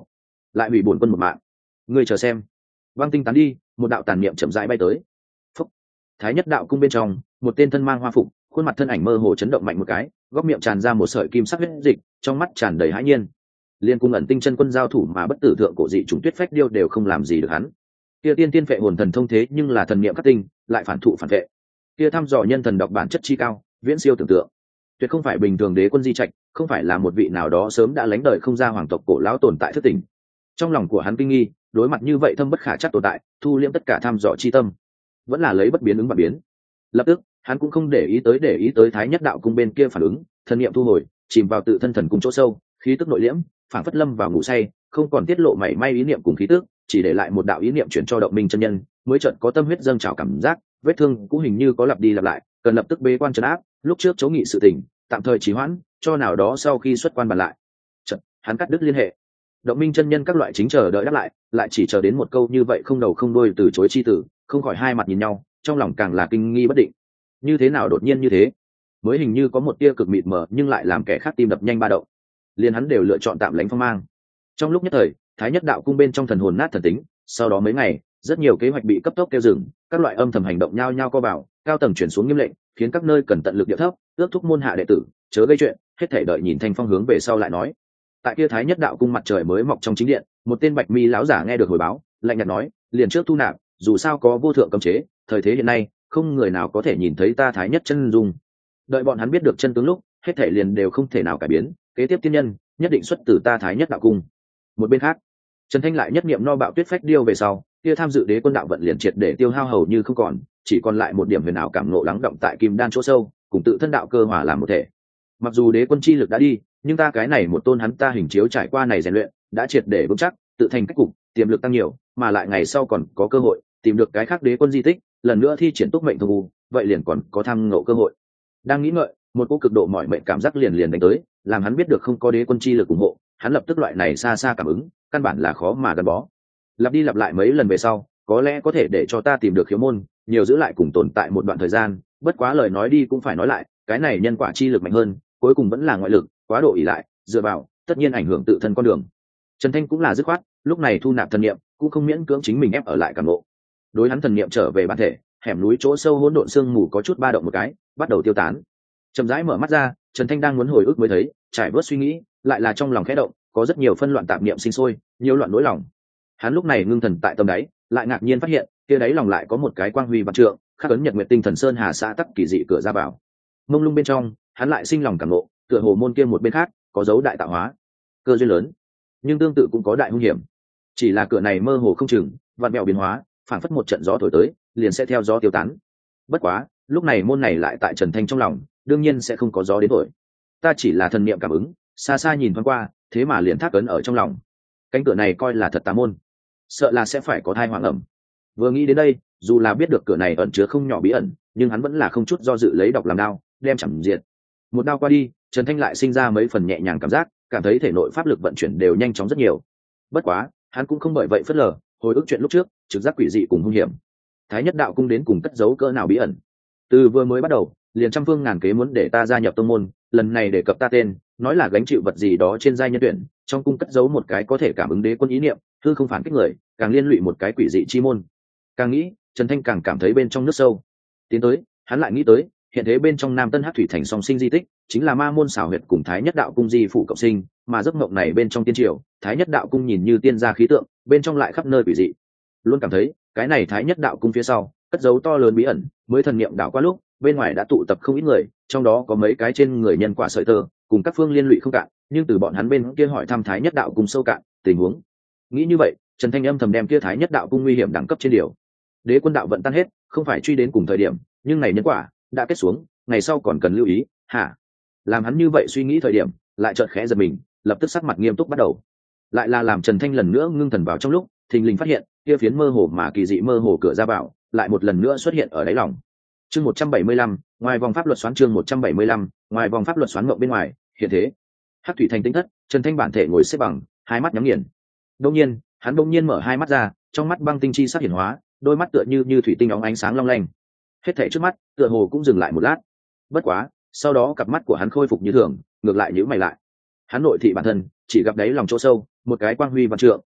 lại hủy bổn quân một mạng. Ngươi chờ xem. Băng tinh tán đi, một đạo tàn niệm chậm rãi bay tới. Phúc. Thái nhất đạo cung bên trong, một tên thân mang hoa phục, khuôn mặt thân ảnh mơ hồ chấn động mạnh một cái, góc miệng tràn ra một sợi kim sắc huyết dịch, trong mắt tràn đầy hãi nhiên. Liên cung ẩn tinh chân quân giao thủ mà bất tử thượng cổ dị trùng tuyết phách điêu đều không làm gì được hắn. Kia tiên tiên phệ hồn thần thông thế nhưng là thần niệm cắt tinh, lại phản thụ phản vệ. Kia thăm dò nhân thần độc bản chất chi cao, viễn siêu tưởng tượng. Tuyệt không phải bình thường đế quân di trạch, không phải là một vị nào đó sớm đã lánh đời không ra hoàng tộc cổ lão tồn tại thất tình. Trong lòng của hắn kinh nghi, đối mặt như vậy thâm bất khả chắc tồn tại, thu liễm tất cả thăm dò chi tâm, vẫn là lấy bất biến ứng và biến. Lập tức, hắn cũng không để ý tới để ý tới thái nhất đạo cung bên kia phản ứng, thần niệm thu hồi, chìm vào tự thân thần cung chỗ sâu, khí tức nội liễm, phản phất lâm vào ngủ say, không còn tiết lộ mảy may ý niệm cùng khí tức, chỉ để lại một đạo ý niệm chuyển cho động minh chân nhân, mới chợt có tâm huyết dâng trào cảm giác, vết thương cũng hình như có lặp đi lặp lại, cần lập tức bế quan trấn áp, lúc trước chống nghị sự tình, tạm thời trì hoãn, cho nào đó sau khi xuất quan bàn lại. Chợt, hắn cắt đứt liên hệ. Động minh chân nhân các loại chính chờ đợi đáp lại, lại chỉ chờ đến một câu như vậy không đầu không đuôi từ chối chi tử, không khỏi hai mặt nhìn nhau, trong lòng càng là kinh nghi bất định. Như thế nào đột nhiên như thế? Mới hình như có một tia cực mịt mờ nhưng lại làm kẻ khác tim đập nhanh ba động. Liền hắn đều lựa chọn tạm lánh phong mang. Trong lúc nhất thời, thái nhất đạo cung bên trong thần hồn nát thần tính, sau đó mấy ngày, rất nhiều kế hoạch bị cấp tốc kêu dừng, các loại âm thầm hành động nhao nhao co vào, cao tầng chuyển xuống nghiêm lệnh, khiến các nơi cần tận lực địa thấp, ước thúc môn hạ đệ tử, chớ gây chuyện, hết thể đợi nhìn thanh phong hướng về sau lại nói. Tại kia thái nhất đạo cung mặt trời mới mọc trong chính điện, một tên bạch mi lão giả nghe được hồi báo, lạnh nhạt nói, liền trước thu nạp, dù sao có vô thượng cấm chế, thời thế hiện nay, không người nào có thể nhìn thấy ta thái nhất chân dung. Đợi bọn hắn biết được chân tướng lúc, hết thể liền đều không thể nào cải biến, kế tiếp tiên nhân nhất định xuất từ ta thái nhất đạo cung. Một bên khác, Trần Thanh lại nhất niệm no bạo tuyết phách điêu về sau, kia tham dự đế quân đạo vận liền triệt để tiêu hao hầu như không còn, chỉ còn lại một điểm huyền ảo cảm ngộ lắng động tại kim đan chỗ sâu, cùng tự thân đạo cơ hòa làm một thể. Mặc dù đế quân chi lực đã đi, nhưng ta cái này một tôn hắn ta hình chiếu trải qua này rèn luyện, đã triệt để vững chắc, tự thành cách cục, tiềm lực tăng nhiều, mà lại ngày sau còn có cơ hội tìm được cái khác đế quân di tích, lần nữa thi triển túc mệnh thông u, vậy liền còn có tham ngộ cơ hội. Đang nghĩ ngợi, một cỗ cực độ mỏi mệt cảm giác liền liền đánh tới, làm hắn biết được không có đế quân chi lực ủng hộ, hắn lập tức loại này xa xa cảm ứng, căn bản là khó mà gắn bó. Lặp đi lặp lại mấy lần về sau, có lẽ có thể để cho ta tìm được khiếu môn, nhiều giữ lại cùng tồn tại một đoạn thời gian, bất quá lời nói đi cũng phải nói lại, cái này nhân quả chi lực mạnh hơn, cuối cùng vẫn là ngoại lực, quá độ ỷ lại, dựa vào, tất nhiên ảnh hưởng tự thân con đường. Trần Thanh cũng là dứt khoát, lúc này thu nạp thần niệm, cũng không miễn cưỡng chính mình ép ở lại cảm ngộ. Đối hắn thần niệm trở về bản thể, hẻm núi chỗ sâu hỗn độn sương mù có chút ba động một cái, bắt đầu tiêu tán. Chậm rãi mở mắt ra, Trần Thanh đang muốn hồi ức mới thấy, trải bớt suy nghĩ, lại là trong lòng khẽ động, có rất nhiều phân loạn tạp niệm sinh sôi, nhiều loạn nỗi lòng. Hắn lúc này ngưng thần tại tâm đáy, lại ngạc nhiên phát hiện, kia đáy lòng lại có một cái quang huy vạn trượng, khắc ấn nhật nguyệt tinh thần sơn hà xã tắc kỳ dị cửa ra vào. Mông lung bên trong, hắn lại sinh lòng cảm ngộ, tựa hồ môn kia một bên khác, có dấu đại tạo hóa, cơ duyên lớn, nhưng tương tự cũng có đại hung hiểm. Chỉ là cửa này mơ hồ không chừng, vạn mèo biến hóa, phản phất một trận gió thổi tới, liền sẽ theo gió tiêu tán. Bất quá, lúc này môn này lại tại Trần Thanh trong lòng, đương nhiên sẽ không có gió đến thổi. Ta chỉ là thần niệm cảm ứng, xa xa nhìn thoáng qua, thế mà liền thác ấn ở trong lòng. Cánh cửa này coi là thật tà môn, sợ là sẽ phải có thai hoàng ẩm. Vừa nghĩ đến đây, dù là biết được cửa này ẩn chứa không nhỏ bí ẩn, nhưng hắn vẫn là không chút do dự lấy độc làm đao, đem chẳng diệt. Một đao qua đi, Trần Thanh lại sinh ra mấy phần nhẹ nhàng cảm giác, cảm thấy thể nội pháp lực vận chuyển đều nhanh chóng rất nhiều. Bất quá, hắn cũng không bởi vậy phớt lờ, hồi ức chuyện lúc trước, trực giác quỷ dị cùng hung hiểm. Thái nhất đạo cung đến cùng cất giấu cỡ nào bí ẩn. Từ vừa mới bắt đầu, liền trăm phương ngàn kế muốn để ta gia nhập tông môn, lần này để cập ta tên, nói là gánh chịu vật gì đó trên giai nhân tuyển, trong cung cất giấu một cái có thể cảm ứng đế quân ý niệm, hư không phản kích người, càng liên lụy một cái quỷ dị chi môn. Càng nghĩ, Trần Thanh càng cảm thấy bên trong nước sâu. Tiến tới, hắn lại nghĩ tới, hiện thế bên trong Nam Tân Hắc Thủy Thành song sinh di tích, chính là ma môn xảo huyệt cùng Thái Nhất Đạo cung di phụ cộng sinh, mà giấc mộng này bên trong tiên triều, Thái Nhất Đạo cung nhìn như tiên gia khí tượng, bên trong lại khắp nơi quỷ dị. Luôn cảm thấy, cái này Thái Nhất Đạo cung phía sau, cất giấu to lớn bí ẩn, mới thần niệm đảo qua lúc, bên ngoài đã tụ tập không ít người, trong đó có mấy cái trên người nhân quả sợi tơ, cùng các phương liên lụy không cạn, nhưng từ bọn hắn bên kia hỏi thăm Thái Nhất Đạo cung sâu cạn tình huống. Nghĩ như vậy, Trần Thanh âm thầm đem kia Thái Nhất Đạo cung nguy hiểm đẳng cấp trên điều. Đế quân đạo vận tan hết, không phải truy đến cùng thời điểm, nhưng này nhân quả đã kết xuống, ngày sau còn cần lưu ý. Hả? Làm hắn như vậy suy nghĩ thời điểm, lại chợt khẽ giật mình, lập tức sắc mặt nghiêm túc bắt đầu. Lại là làm Trần Thanh lần nữa ngưng thần vào trong lúc, thình lình phát hiện, kia phiến mơ hồ mà kỳ dị mơ hồ cửa ra vào, lại một lần nữa xuất hiện ở đáy lòng. Chương một trăm bảy mươi lăm, ngoài vòng pháp luật xoán chương một trăm bảy mươi lăm, ngoài vòng pháp luật xoán ngộng bên ngoài, hiện thế. Hắc thủy thành tinh thất, Trần Thanh bản thể ngồi xếp bằng, hai mắt nhắm nghiền. Đột nhiên, hắn đột nhiên mở hai mắt ra, trong mắt băng tinh chi sắc hiển hóa, đôi mắt tựa như như thủy tinh óng ánh sáng long lanh. Hết thảy trước mắt, tựa hồ cũng dừng lại một lát. Bất quá, sau đó cặp mắt của hắn khôi phục như thường, ngược lại nhíu mày lại. Hắn nội thị bản thân, chỉ gặp đáy lòng chỗ sâu, một cái quang huy vạn trượng,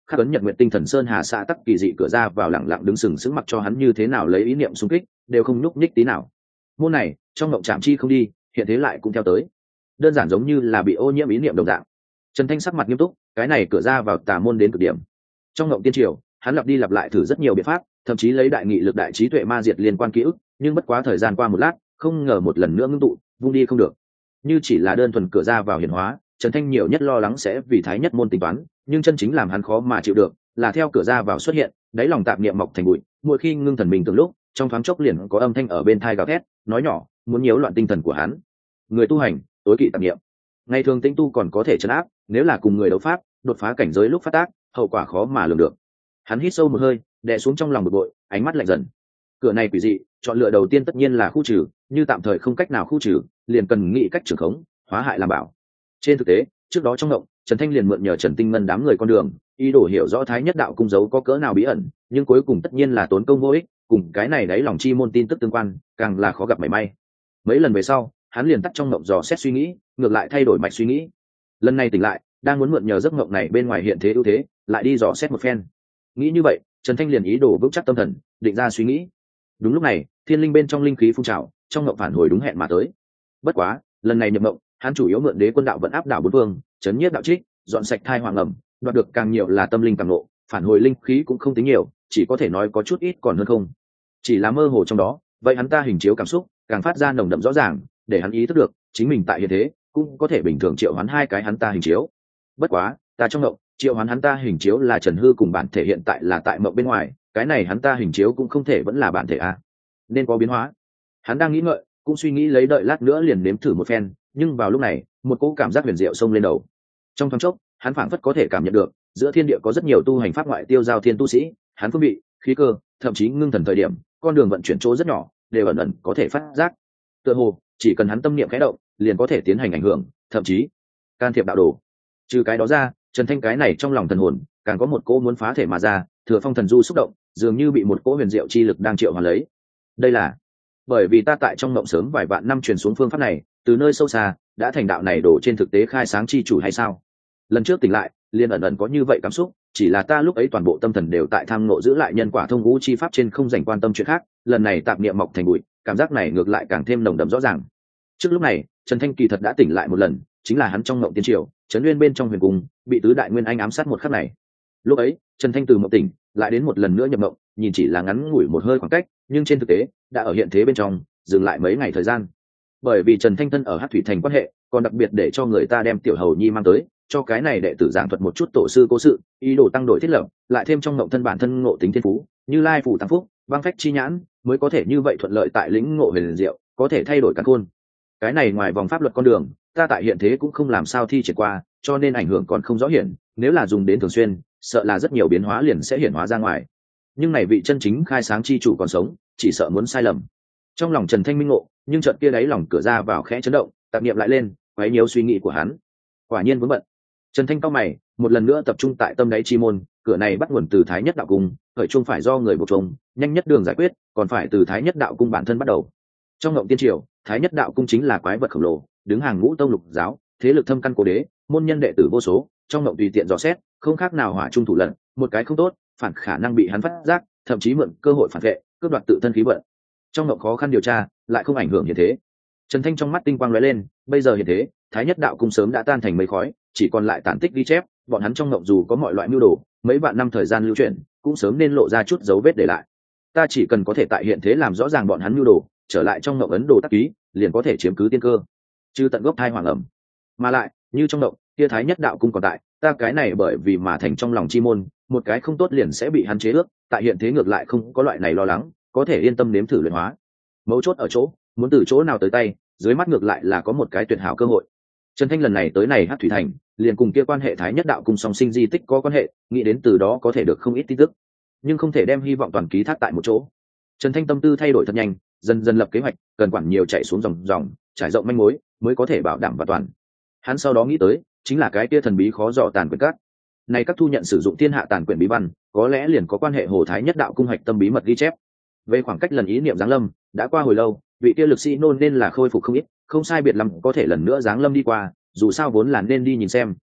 khắc ấn nhật nguyện tinh thần sơn hà xã tắc kỳ dị cửa ra vào lẳng lặng đứng sừng sững mặc cho hắn như thế nào lấy ý niệm xung kích đều không nhúc nhích tí nào. Môn này trong ngộng chạm chi không đi, hiện thế lại cũng theo tới, đơn giản giống như là bị ô nhiễm ý niệm đồng dạng. Trần Thanh sắc mặt nghiêm túc, cái này cửa ra vào tà môn đến cực điểm. Trong ngộng tiên triều, hắn lặp đi lặp lại thử rất nhiều biện pháp, thậm chí lấy đại nghị lực đại trí tuệ ma diệt liên quan ký ức, nhưng bất quá thời gian qua một lát, không ngờ một lần nữa ngưng tụ, vung đi không được. Như chỉ là đơn thuần cửa ra vào hiển hóa, Trần Thanh nhiều nhất lo lắng sẽ vì thái nhất môn tính toán, nhưng chân chính làm hắn khó mà chịu được, là theo cửa ra vào xuất hiện, đáy lòng tạp niệm mọc thành bụi, mỗi khi ngưng thần mình từng lúc, trong thoáng chốc liền có âm thanh ở bên tai gào thét, nói nhỏ, muốn nhiễu loạn tinh thần của hắn. Người tu hành, tối kỵ tạp niệm. Ngày thường tinh tu còn có thể trấn áp, nếu là cùng người đấu pháp, đột phá cảnh giới lúc phát tác, hậu quả khó mà lường được. Hắn hít sâu một hơi, đè xuống trong lòng bực bội, ánh mắt lạnh dần. Cửa này quỷ dị, chọn lựa đầu tiên tất nhiên là khu trừ, như tạm thời không cách nào khu trừ, liền cần nghĩ cách trường khống, hóa hại làm bảo. Trên thực tế, trước đó trong động, Trần Thanh liền mượn nhờ Trần Tinh Ngân đám người con đường, ý đồ hiểu rõ thái nhất đạo cung giấu có cỡ nào bí ẩn, nhưng cuối cùng tất nhiên là tốn công vô ích, cùng cái này đáy lòng chi môn tin tức tương quan, càng là khó gặp mảy may. Mấy lần về sau, hắn liền tắt trong mộng dò xét suy nghĩ, ngược lại thay đổi mạch suy nghĩ. Lần này tỉnh lại, đang muốn mượn nhờ giấc mộng này bên ngoài hiện thế ưu thế, lại đi dò xét một phen. Nghĩ như vậy, Trần Thanh liền ý đồ vững chắc tâm thần, định ra suy nghĩ. Đúng lúc này, thiên linh bên trong linh khí phun trào, trong mộng phản hồi đúng hẹn mà tới. Bất quá, lần này nhập mộng, hắn chủ yếu mượn đế quân đạo vận áp đảo bốn phương, chấn nhiếp đạo trích, dọn sạch thai hoàng ẩm, đoạt được càng nhiều là tâm linh càng nộ, phản hồi linh khí cũng không tính nhiều, chỉ có thể nói có chút ít còn hơn không. Chỉ là mơ hồ trong đó, vậy hắn ta hình chiếu cảm xúc càng phát ra nồng đậm rõ ràng, để hắn ý thức được chính mình tại hiện thế cũng có thể bình thường triệu hoán hai cái hắn ta hình chiếu. Bất quá, ta trong mộng triệu hoán hắn ta hình chiếu là Trần Hư cùng bản thể hiện tại là tại mộng bên ngoài, cái này hắn ta hình chiếu cũng không thể vẫn là bản thể a, nên có biến hóa. Hắn đang nghĩ ngợi, cũng suy nghĩ lấy đợi lát nữa liền nếm thử một phen, nhưng vào lúc này, một cỗ cảm giác huyền diệu xông lên đầu. Trong thoáng chốc, hắn phảng phất có thể cảm nhận được, giữa thiên địa có rất nhiều tu hành pháp ngoại tiêu giao thiên tu sĩ, hắn phương bị, khí cơ, thậm chí ngưng thần thời điểm, con đường vận chuyển chỗ rất nhỏ, đều ẩn ẩn có thể phát giác. Tựa hồ, chỉ cần hắn tâm niệm khẽ động, liền có thể tiến hành ảnh hưởng, thậm chí can thiệp đạo đồ. Trừ cái đó ra, Trần Thanh cái này trong lòng thần hồn, càng có một cỗ muốn phá thể mà ra, thừa phong thần du xúc động, dường như bị một cỗ huyền diệu chi lực đang triệu hoàn lấy. Đây là bởi vì ta tại trong mộng sớm vài vạn năm truyền xuống phương pháp này, từ nơi sâu xa đã thành đạo này đổ trên thực tế khai sáng chi chủ hay sao? Lần trước tỉnh lại, liền ẩn ẩn có như vậy cảm xúc, chỉ là ta lúc ấy toàn bộ tâm thần đều tại tham ngộ giữ lại nhân quả thông ngũ chi pháp trên, không dành quan tâm chuyện khác. Lần này tạp niệm mọc thành bụi, cảm giác này ngược lại càng thêm nồng đậm rõ ràng. Trước lúc này, Trần Thanh kỳ thật đã tỉnh lại một lần, chính là hắn trong mộng tiên triều, trấn nguyên bên trong huyền cung, bị tứ đại nguyên anh ám sát một khắc này. Lúc ấy, Trần Thanh từ mộng tỉnh, lại đến một lần nữa nhập mộng, nhìn chỉ là ngắn ngủi một hơi khoảng cách, nhưng trên thực tế đã ở hiện thế bên trong dừng lại mấy ngày thời gian. Bởi vì Trần Thanh thân ở Hắc Thủy Thành quan hệ, còn đặc biệt để cho người ta đem tiểu hầu nhi mang tới, cho cái này đệ tử giảng thuật một chút tổ sư cố sự, ý đồ tăng đổi thiết lập, lại thêm trong mộng thân bản thân ngộ tính thiên phú, như lai phủ tăng phúc, băng phách chi nhãn, mới có thể như vậy thuận lợi tại lĩnh ngộ huyền diệu, có thể thay đổi cả khuôn. Cái này ngoài vòng pháp luật con đường, ta tại hiện thế cũng không làm sao thi triển qua, cho nên ảnh hưởng còn không rõ hiển, nếu là dùng đến thường xuyên, sợ là rất nhiều biến hóa liền sẽ hiển hóa ra ngoài. Nhưng này vị chân chính khai sáng chi chủ còn sống, chỉ sợ muốn sai lầm. Trong lòng Trần Thanh minh ngộ, nhưng chợt kia đáy lòng cửa ra vào khẽ chấn động, tạp niệm lại lên, quấy nhiễu suy nghĩ của hắn. Quả nhiên vướng bận. Trần Thanh cao mày, một lần nữa tập trung tại tâm đáy chi môn, cửa này bắt nguồn từ Thái Nhất đạo cung, khởi chung phải do người buộc chung, nhanh nhất đường giải quyết, còn phải từ Thái Nhất đạo cung bản thân bắt đầu. Trong ngộng tiên triều, Thái Nhất đạo cung chính là quái vật khổng lồ, đứng hàng ngũ tông lục giáo, thế lực thâm căn cố đế, môn nhân đệ tử vô số, trong ngộng tùy tiện dò xét, không khác nào hỏa trung thủ lận, một cái không tốt, phản khả năng bị hắn phát giác, thậm chí mượn cơ hội phản vệ, cướp đoạt tự thân khí vận. Trong ngộng khó khăn điều tra, lại không ảnh hưởng như thế. Trần Thanh trong mắt tinh quang lóe lên, bây giờ hiện thế, Thái Nhất đạo cung sớm đã tan thành mây khói, chỉ còn lại tản tích ghi chép, bọn hắn trong ngộng dù có mọi loại mưu đồ, mấy vạn năm thời gian lưu chuyển, cũng sớm nên lộ ra chút dấu vết để lại. Ta chỉ cần có thể tại hiện thế làm rõ ràng bọn hắn mưu đồ, trở lại trong ngộng ấn đồ tác ký, liền có thể chiếm cứ tiên cơ, chứ tận gốc thai hoàng ẩm. Mà lại, như trong ngộng, kia Thái Nhất đạo cung còn tại, ta cái này bởi vì mà thành trong lòng chi môn, một cái không tốt liền sẽ bị hắn chế ước, tại hiện thế ngược lại không có loại này lo lắng, có thể yên tâm nếm thử luyện hóa. Mấu chốt ở chỗ, muốn từ chỗ nào tới tay, dưới mắt ngược lại là có một cái tuyệt hảo cơ hội. Trần Thanh lần này tới này Hắc Thủy Thành, liền cùng kia quan hệ Thái Nhất đạo cùng song sinh di tích có quan hệ, nghĩ đến từ đó có thể được không ít tin tức, nhưng không thể đem hy vọng toàn ký thác tại một chỗ. Trần Thanh tâm tư thay đổi thật nhanh, dần dần lập kế hoạch, cần quản nhiều chạy xuống dòng dòng, trải rộng manh mối, mới có thể bảo đảm và toàn. Hắn sau đó nghĩ tới, chính là cái kia thần bí khó dò tàn quyển các. Này các thu nhận sử dụng thiên hạ tàn quyển bí văn, có lẽ liền có quan hệ Hồ Thái Nhất đạo cung hạch tâm bí mật ghi chép. Về khoảng cách lần ý niệm giáng lâm, đã qua hồi lâu, vị kia lực sĩ nôn nên là khôi phục không ít, không sai biệt lắm có thể lần nữa giáng lâm đi qua, dù sao vốn là nên đi nhìn xem,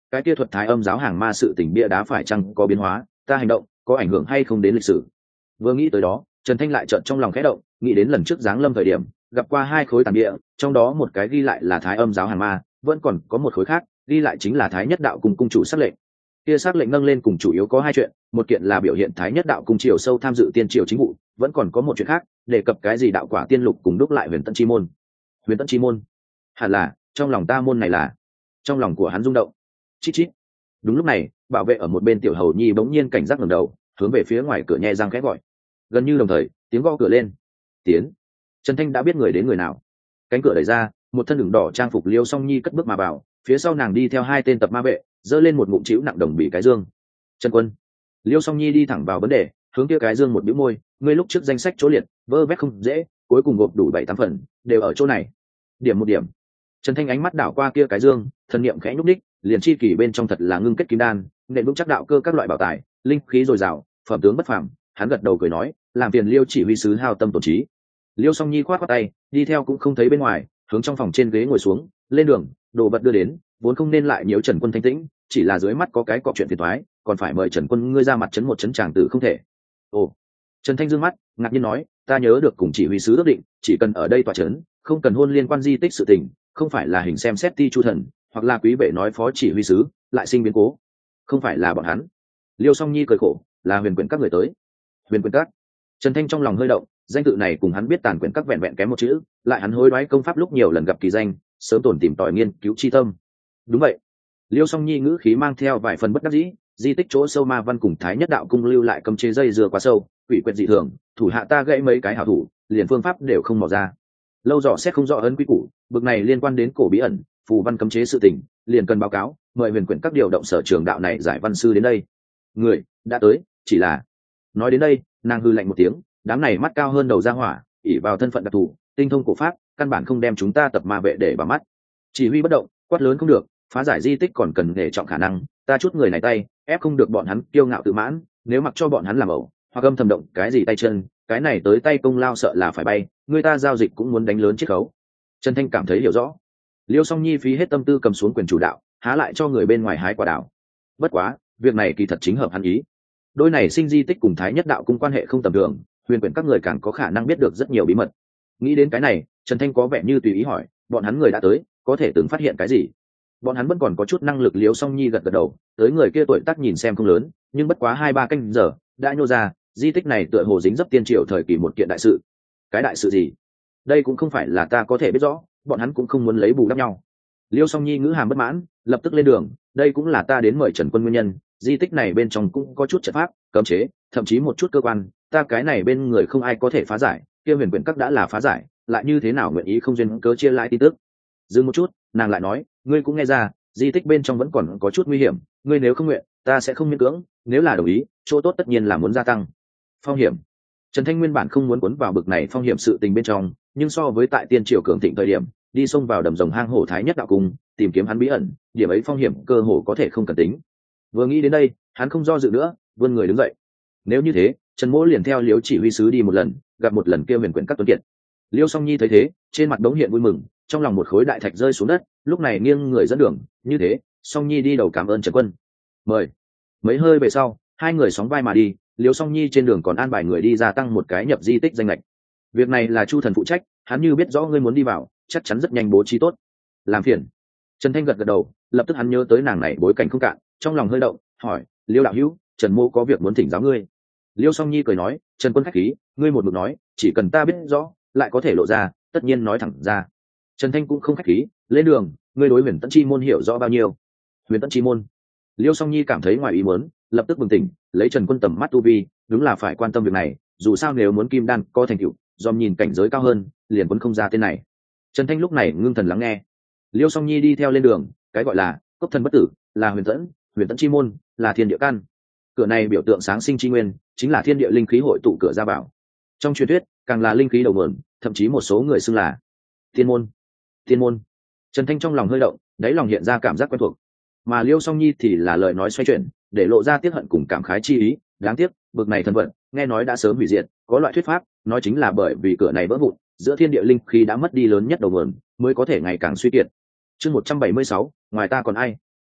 cái kia thuật thái âm giáo hàng ma sự tình bia đá phải chăng có biến hóa, ta hành động có ảnh hưởng hay không đến lịch sử. Vừa nghĩ tới đó, Trần Thanh lại chợt trong lòng khẽ động, nghĩ đến lần trước giáng lâm thời điểm gặp qua hai khối tàn địa, trong đó một cái ghi lại là thái âm giáo hàng ma, vẫn còn có một khối khác ghi lại chính là thái nhất đạo cùng cung chủ sắc lệnh. Kia sắc lệnh nâng lên cùng chủ yếu có hai chuyện, một kiện là biểu hiện thái nhất đạo cung triều sâu tham dự tiên triều chính vụ, vẫn còn có một chuyện khác đề cập cái gì đạo quả tiên lục cùng đúc lại huyền tận chi môn. Huyền tận chi môn, hẳn là trong lòng ta môn này là. Trong lòng của hắn rung động. Chít chít. Đúng lúc này, bảo vệ ở một bên tiểu hầu nhi bỗng nhiên cảnh giác ngẩng đầu, hướng về phía ngoài cửa nhe răng khẽ gọi. Gần như đồng thời, tiếng gõ cửa lên. Tiến. Trần Thanh đã biết người đến người nào. Cánh cửa đẩy ra, một thân đường đỏ trang phục Liêu Song Nhi cất bước mà vào, phía sau nàng đi theo hai tên tập ma vệ, giơ lên một ngụm chịu nặng đồng bị cái dương. Trần Quân. Liêu Song Nhi đi thẳng vào vấn đề, hướng kia cái dương một bĩu môi, ngươi lúc trước danh sách chỗ liệt, vơ vét không dễ, cuối cùng gộp đủ bảy tám phần, đều ở chỗ này. Điểm một điểm. Trần Thanh ánh mắt đảo qua kia cái dương, thần niệm khẽ nhúc đích, liền chi kỳ bên trong thật là ngưng kết kim đan, nền vững chắc đạo cơ các loại bảo tài, linh khí dồi dào, phẩm tướng bất phàm. Hắn gật đầu cười nói, làm phiền Liêu chỉ huy sứ hao tâm tổn trí. Liêu Song Nhi khoát khoát tay, đi theo cũng không thấy bên ngoài, hướng trong phòng trên ghế ngồi xuống, lên đường, đồ vật đưa đến, vốn không nên lại nhiễu Trần Quân thanh tĩnh, chỉ là dưới mắt có cái cọ chuyện phiền toái, còn phải mời Trần Quân ngươi ra mặt chấn một chấn chàng tử không thể. Ồ. Trần Thanh dương mắt, ngạc nhiên nói, ta nhớ được cùng chỉ huy sứ ước định, chỉ cần ở đây tọa chấn, không cần hôn liên quan di tích sự tình, không phải là hình xem xét ti chu thần, hoặc là quý vệ nói phó chỉ huy sứ, lại sinh biến cố. Không phải là bọn hắn. Liêu Song Nhi cười khổ, là Huyền Quyển các người tới. Huyền Quyển các. Trần Thanh trong lòng hơi động, danh tự này cùng hắn biết tàn quyển các vẹn vẹn kém một chữ, lại hắn hối đoái công pháp lúc nhiều lần gặp kỳ danh, sớm tổn tìm tòi nghiên cứu chi tâm. Đúng vậy. Liêu Song Nhi ngữ khí mang theo vài phần bất đắc dĩ, di tích chỗ sâu ma văn cùng thái nhất đạo cung lưu lại cấm chế dây dưa quá sâu, quỷ quyệt dị thường, thủ hạ ta gãy mấy cái hảo thủ, liền phương pháp đều không mò ra. Lâu dò xét không rõ ấn quy củ, bực này liên quan đến cổ bí ẩn, phù văn cấm chế sự tình, liền cần báo cáo, mời Huyền Quyển các điều động sở trường đạo này giải văn sư đến đây. Người đã tới, chỉ là nói đến đây, nàng hư lạnh một tiếng, đám này mắt cao hơn đầu ra hỏa, ỷ vào thân phận đặc thù, tinh thông cổ pháp, căn bản không đem chúng ta tập ma vệ để vào mắt. Chỉ huy bất động, quát lớn không được, phá giải di tích còn cần nể trọng khả năng, ta chút người này tay, ép không được bọn hắn kiêu ngạo tự mãn, nếu mặc cho bọn hắn làm ẩu, hoặc âm thầm động cái gì tay chân, cái này tới tay công lao sợ là phải bay, người ta giao dịch cũng muốn đánh lớn chiết khấu. Trần Thanh cảm thấy hiểu rõ. Liêu Song Nhi phí hết tâm tư cầm xuống quyền chủ đạo, há lại cho người bên ngoài hái quả đào. Bất quá, việc này kỳ thật chính hợp hắn ý. Đôi này sinh di tích cùng thái nhất đạo cung quan hệ không tầm thường, Huyền Quyển các người càng có khả năng biết được rất nhiều bí mật. Nghĩ đến cái này, Trần Thanh có vẻ như tùy ý hỏi, bọn hắn người đã tới, có thể từng phát hiện cái gì? Bọn hắn vẫn còn có chút năng lực. Liêu Song Nhi gật gật đầu, tới người kia tuổi tác nhìn xem không lớn, nhưng bất quá hai ba canh giờ đã nhô ra, di tích này tựa hồ dính dấp tiên triều thời kỳ một kiện đại sự. Cái đại sự gì? Đây cũng không phải là ta có thể biết rõ, bọn hắn cũng không muốn lấy bù đắp nhau. Liêu Song Nhi ngữ hàm bất mãn, lập tức lên đường, đây cũng là ta đến mời Trần Quân nguyên nhân, di tích này bên trong cũng có chút trận pháp, cấm chế, thậm chí một chút cơ quan, ta cái này bên người không ai có thể phá giải, kia Huyền Quyển các đã là phá giải, lại như thế nào nguyện ý không duyên cớ chia lại tin tức. Dừng một chút, nàng lại nói, ngươi cũng nghe ra, di tích bên trong vẫn còn có chút nguy hiểm, ngươi nếu không nguyện, ta sẽ không miễn cưỡng, nếu là đồng ý, chỗ tốt tất nhiên là muốn gia tăng. Phong hiểm. Trần Thanh nguyên bản không muốn cuốn vào bực này phong hiểm sự tình bên trong, nhưng so với tại tiên triều cường thịnh thời điểm, đi xông vào đầm rồng hang hổ thái nhất đạo cung, tìm kiếm hắn bí ẩn, điểm ấy phong hiểm cơ hồ có thể không cần tính. Vừa nghĩ đến đây, hắn không do dự nữa, vươn người đứng dậy. Nếu như thế, Trần Mỗ liền theo Liêu chỉ huy sứ đi một lần, gặp một lần kia Huyền Quyển các tuấn kiệt. Liêu Song Nhi thấy thế, trên mặt đống hiện vui mừng, trong lòng một khối đại thạch rơi xuống đất, lúc này nghiêng người dẫn đường, như thế, Song Nhi đi đầu cảm ơn Trần Quân. Mời. Mấy hơi về sau, hai người sóng vai mà đi, Liêu Song Nhi trên đường còn an bài người đi gia tăng một cái nhập di tích danh lệch. Việc này là Chu Thần phụ trách, hắn như biết rõ ngươi muốn đi vào, chắc chắn rất nhanh bố trí tốt. Làm phiền. Trần Thanh gật gật đầu, lập tức hắn nhớ tới nàng này bối cảnh không cạn, trong lòng hơi động, hỏi, Liêu đạo hữu, Trần Mô có việc muốn thỉnh giáo ngươi. Liêu Song Nhi cười nói, Trần Quân khách khí, ngươi một mực nói, chỉ cần ta biết rõ, lại có thể lộ ra, tất nhiên nói thẳng ra. Trần Thanh cũng không khách khí, lên đường, ngươi đối Huyền Tẫn chi môn hiểu rõ bao nhiêu? Huyền Tẫn chi môn. Liêu Song Nhi cảm thấy ngoài ý muốn, lập tức bừng tỉnh, lấy Trần Quân tầm mắt tu vi, đúng là phải quan tâm việc này, dù sao nếu muốn kim đan có thành tựu, dòm nhìn cảnh giới cao hơn, liền vẫn không ra tên này. Trần Thanh lúc này ngưng thần lắng nghe. Liêu Song Nhi đi theo lên đường, cái gọi là cốc thần bất tử, là Huyền Tẫn, Huyền Tẫn chi môn, là thiên địa căn. Cửa này biểu tượng sáng sinh chi nguyên, chính là thiên địa linh khí hội tụ cửa ra vào. Trong truyền thuyết, càng là linh khí đầu nguồn, thậm chí một số người xưng là thiên môn. Thiên môn. Trần Thanh trong lòng hơi động, đáy lòng hiện ra cảm giác quen thuộc. Mà Liêu Song Nhi thì là lời nói xoay chuyển, để lộ ra tiếc hận cùng cảm khái chi ý, đáng tiếc, bực này thần vận, nghe nói đã sớm hủy diệt, có loại thuyết pháp, nói chính là bởi vì cửa này vỡ vụn, giữa thiên địa linh khí đã mất đi lớn nhất đầu nguồn, mới có thể ngày càng suy kiệt. Chương một trăm bảy mươi sáu, ngoài ta còn ai?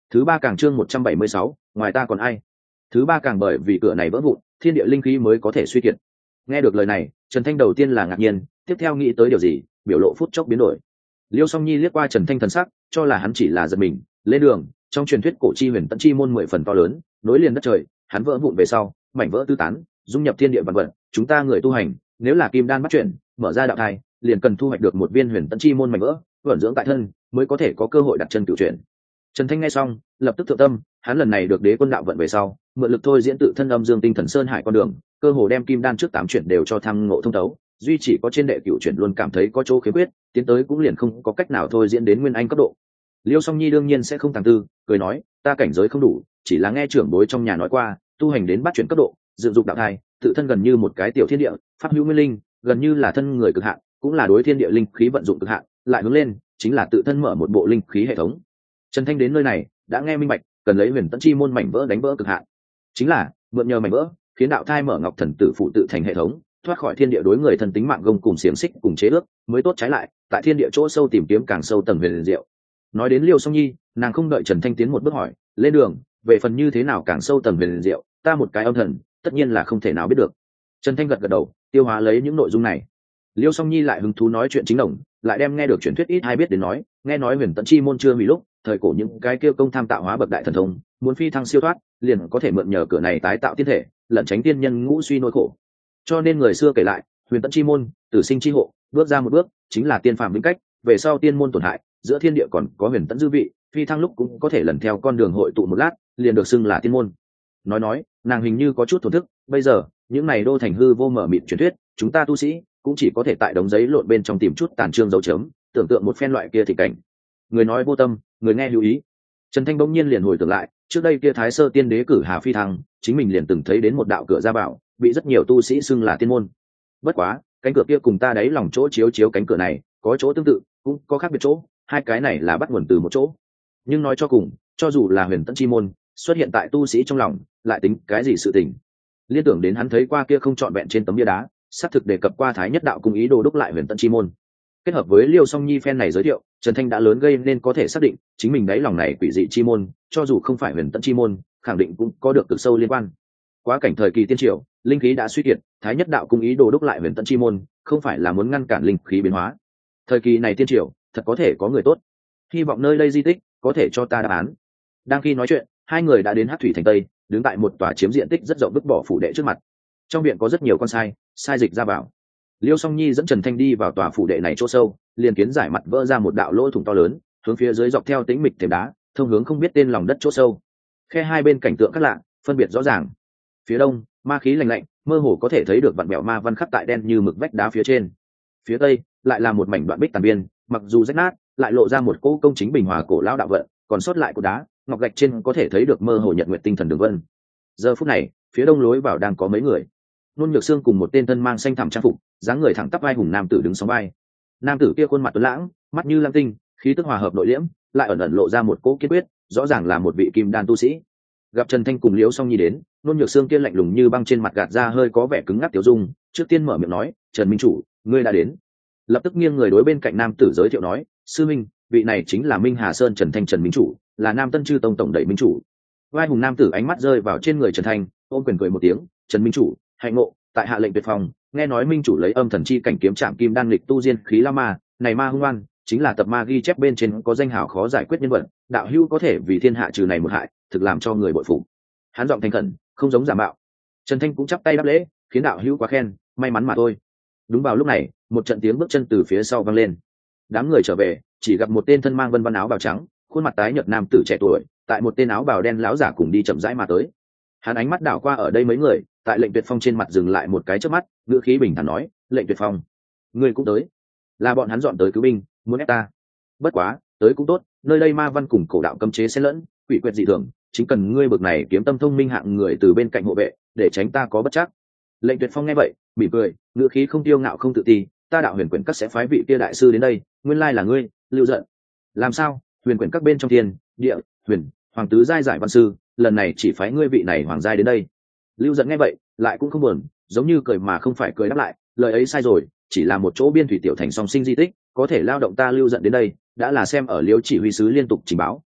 Thứ ba càng chương một trăm bảy mươi sáu, ngoài ta còn ai? Thứ ba càng bởi vì cửa này vỡ vụn, thiên địa linh khí mới có thể suy kiệt. Nghe được lời này, Trần Thanh đầu tiên là ngạc nhiên, tiếp theo nghĩ tới điều gì, biểu lộ phút chốc biến đổi. Liêu Song Nhi liếc qua Trần Thanh thần sắc, cho là hắn chỉ là giật mình, lên đường, trong truyền thuyết cổ chi huyền tận chi môn mười phần to lớn, nối liền đất trời, hắn vỡ vụn về sau, mảnh vỡ tứ tán, dung nhập thiên địa vạn vật, chúng ta người tu hành, nếu là kim đan bắt chuyển, mở ra đạo thai, liền cần thu hoạch được một viên huyền tận chi môn mảnh vỡ, vận dưỡng tại thân, mới có thể có cơ hội đặt chân cửu chuyển. Trần Thanh nghe xong, lập tức thượng tâm, hắn lần này được đế quân đạo vận về sau, mượn lực thôi diễn tự thân âm dương tinh thần sơn hải con đường, cơ hồ đem kim đan trước tám chuyển đều cho thăng ngộ thông thấu, duy chỉ có trên đệ cửu chuyển luôn cảm thấy có chỗ khiếm khuyết, tiến tới cũng liền không có cách nào thôi diễn đến nguyên anh cấp độ. Liêu Song Nhi đương nhiên sẽ không thằng tư, cười nói, ta cảnh giới không đủ, chỉ là nghe trưởng bối trong nhà nói qua, tu hành đến bắt chuyển cấp độ, dựng dục đạo thai, tự thân gần như một cái tiểu thiên địa, pháp hữu nguyên linh, gần như là thân người cực hạn, cũng là đối thiên địa linh khí vận dụng cực hạn, lại hướng lên, chính là tự thân mở một bộ linh khí hệ thống. Trần Thanh đến nơi này, đã nghe minh bạch, cần lấy huyền tận chi môn mảnh vỡ đánh vỡ cực hạn, chính là mượn nhờ mảnh vỡ, khiến đạo thai mở ngọc thần tử phụ tự thành hệ thống, thoát khỏi thiên địa đối người thân tính mạng gông cùng xiềng xích cùng chế ước, mới tốt trái lại, tại thiên địa chỗ sâu tìm kiếm càng sâu tầng huyền diệu. Nói đến Liêu Song Nhi, nàng không đợi Trần Thanh tiến một bước hỏi, lên đường, về phần như thế nào càng sâu tầng huyền diệu, ta một cái âm thần, tất nhiên là không thể nào biết được. Trần Thanh gật gật đầu, tiêu hóa lấy những nội dung này. Liêu Song Nhi lại hứng thú nói chuyện chính đồng, lại đem nghe được truyền thuyết ít hay biết đến nói, nghe nói huyền tận chi môn chưa hủy lúc, thời cổ những cái kia công tham tạo hóa bậc đại thần thông, muốn phi thăng siêu thoát, liền có thể mượn nhờ cửa này tái tạo tiên thể, lẩn tránh tiên nhân ngũ suy nỗi khổ. Cho nên người xưa kể lại, huyền tận chi môn, tử sinh chi hộ, bước ra một bước, chính là tiên phàm vĩnh cách, về sau tiên môn tổn hại, giữa thiên địa còn có huyền tận dư vị, phi thăng lúc cũng có thể lần theo con đường hội tụ một lát, liền được xưng là tiên môn. Nói nói, nàng hình như có chút thổn thức, bây giờ, những này đô thành hư vô mở mịt truyền thuyết, chúng ta tu sĩ cũng chỉ có thể tại đống giấy lộn bên trong tìm chút tàn trương dấu chấm, tưởng tượng một phen loại kia thì cảnh. Người nói vô tâm, người nghe lưu ý. Trần Thanh bỗng nhiên liền hồi tưởng lại, trước đây kia Thái Sơ Tiên Đế cử Hà phi thăng, chính mình liền từng thấy đến một đạo cửa ra bảo, bị rất nhiều tu sĩ xưng là tiên môn. Bất quá, cánh cửa kia cùng ta đáy lòng chỗ chiếu chiếu cánh cửa này, có chỗ tương tự, cũng có khác biệt chỗ, hai cái này là bắt nguồn từ một chỗ. Nhưng nói cho cùng, cho dù là huyền tận chi môn, xuất hiện tại tu sĩ trong lòng, lại tính cái gì sự tình? Liên tưởng đến hắn thấy qua kia không trọn vẹn trên tấm bia đá, xác thực đề cập qua Thái Nhất đạo cùng ý đồ đúc lại huyền tận chi môn. Kết hợp với Liêu Song Nhi phen này giới thiệu, Trần Thanh đã lớn gây nên có thể xác định, chính mình đáy lòng này quỷ dị chi môn, cho dù không phải huyền tận chi môn, khẳng định cũng có được cực sâu liên quan. Quá cảnh thời kỳ tiên triều, linh khí đã suy kiệt, Thái Nhất đạo cùng ý đồ đúc lại huyền tận chi môn, không phải là muốn ngăn cản linh khí biến hóa. Thời kỳ này tiên triều, thật có thể có người tốt. Hy vọng nơi đây di tích có thể cho ta đáp án. Đang khi nói chuyện, hai người đã đến Hắc Thủy thành Tây, đứng tại một tòa chiếm diện tích rất rộng vứt bỏ phủ đệ trước mặt. Trong viện có rất nhiều con sai, sai dịch ra vào. Liêu Song Nhi dẫn Trần Thanh đi vào tòa phủ đệ này chỗ sâu, liền kiến giải mặt vỡ ra một đạo lỗ thủng to lớn, hướng phía dưới dọc theo tĩnh mịch thềm đá, thông hướng không biết tên lòng đất chỗ sâu. Khe hai bên cảnh tượng khác lạ, phân biệt rõ ràng. Phía đông, ma khí lạnh lạnh, mơ hồ có thể thấy được vặn bẹo ma văn khắc tại đen như mực vách đá phía trên. Phía tây, lại là một mảnh đoạn bích tàn biên, mặc dù rách nát, lại lộ ra một cỗ công chính bình hòa cổ lão đạo vận, còn sót lại của đá, ngọc gạch trên có thể thấy được mơ hồ nhật nguyệt tinh thần đường vân. Giờ phút này, phía đông lối vào đang có mấy người. Nôn Nhược Sương cùng một tên thân mang xanh thẳm trang phục, dáng người thẳng tắp vai hùng nam tử đứng sóng vai. Nam tử kia khuôn mặt tuấn lãng, mắt như lam tinh, khí tức hòa hợp nội liễm, lại ẩn ẩn lộ ra một cỗ kiên quyết, rõ ràng là một vị kim đan tu sĩ. Gặp Trần Thanh cùng Liễu Song Nhi đến, Nôn Nhược Sương kia lạnh lùng như băng trên mặt gạt ra hơi có vẻ cứng ngắc tiểu dung, trước tiên mở miệng nói, "Trần minh chủ, ngươi đã đến." Lập tức nghiêng người đối bên cạnh nam tử giới thiệu nói, "Sư minh, vị này chính là Minh Hà Sơn Trần Thanh Trần minh chủ, là Nam Tân Chư Tông tổng đẩy minh chủ." Vai hùng nam tử ánh mắt rơi vào trên người Trần Thanh, ôm quyền cười một tiếng, "Trần minh chủ, hạnh ngộ, tại hạ lệnh tuyệt phòng, nghe nói minh chủ lấy âm thần chi cảnh kiếm trạm kim đan lịch tu diên khí la ma, này ma hung oan, chính là tập ma ghi chép bên trên có danh hào khó giải quyết nhân vật, đạo hữu có thể vì thiên hạ trừ này một hại, thực làm cho người bội phục." Hắn giọng thành khẩn, không giống giả mạo. Trần Thanh cũng chắp tay đáp lễ, khiến đạo hữu quá khen, may mắn mà thôi. Đúng vào lúc này, một trận tiếng bước chân từ phía sau vang lên. Đám người trở về, chỉ gặp một tên thân mang vân vân áo bào trắng, khuôn mặt tái nhợt nam tử trẻ tuổi, tại một tên áo bào đen lão giả cùng đi chậm rãi mà tới. Hắn ánh mắt đảo qua ở đây mấy người, tại lệnh tuyệt phong trên mặt dừng lại một cái chớp mắt, ngữ khí bình thản nói, "Lệnh tuyệt phong, ngươi cũng tới?" Là bọn hắn dọn tới cứu binh, muốn ép ta. Bất quá, tới cũng tốt, nơi đây ma văn cùng cổ đạo cấm chế xen lẫn, quỷ quyệt dị thường, chính cần ngươi bực này kiếm tâm thông minh hạng người từ bên cạnh hộ vệ, để tránh ta có bất trắc. Lệnh tuyệt phong nghe vậy, mỉm cười, ngữ khí không tiêu ngạo không tự ti, "Ta đạo huyền quyển các sẽ phái vị kia đại sư đến đây, nguyên lai là ngươi, Lưu Dận." "Làm sao? Huyền quyển các bên trong thiên, địa, huyền, hoàng tứ giai giải văn sư, lần này chỉ phái ngươi vị này hoàng giai đến đây." Lưu Dận nghe vậy, lại cũng không buồn, giống như cười mà không phải cười đáp lại, "Lời ấy sai rồi, chỉ là một chỗ biên thủy tiểu thành song sinh di tích, có thể lao động ta Lưu Dận đến đây, đã là xem ở Liễu chỉ huy sứ liên tục trình báo,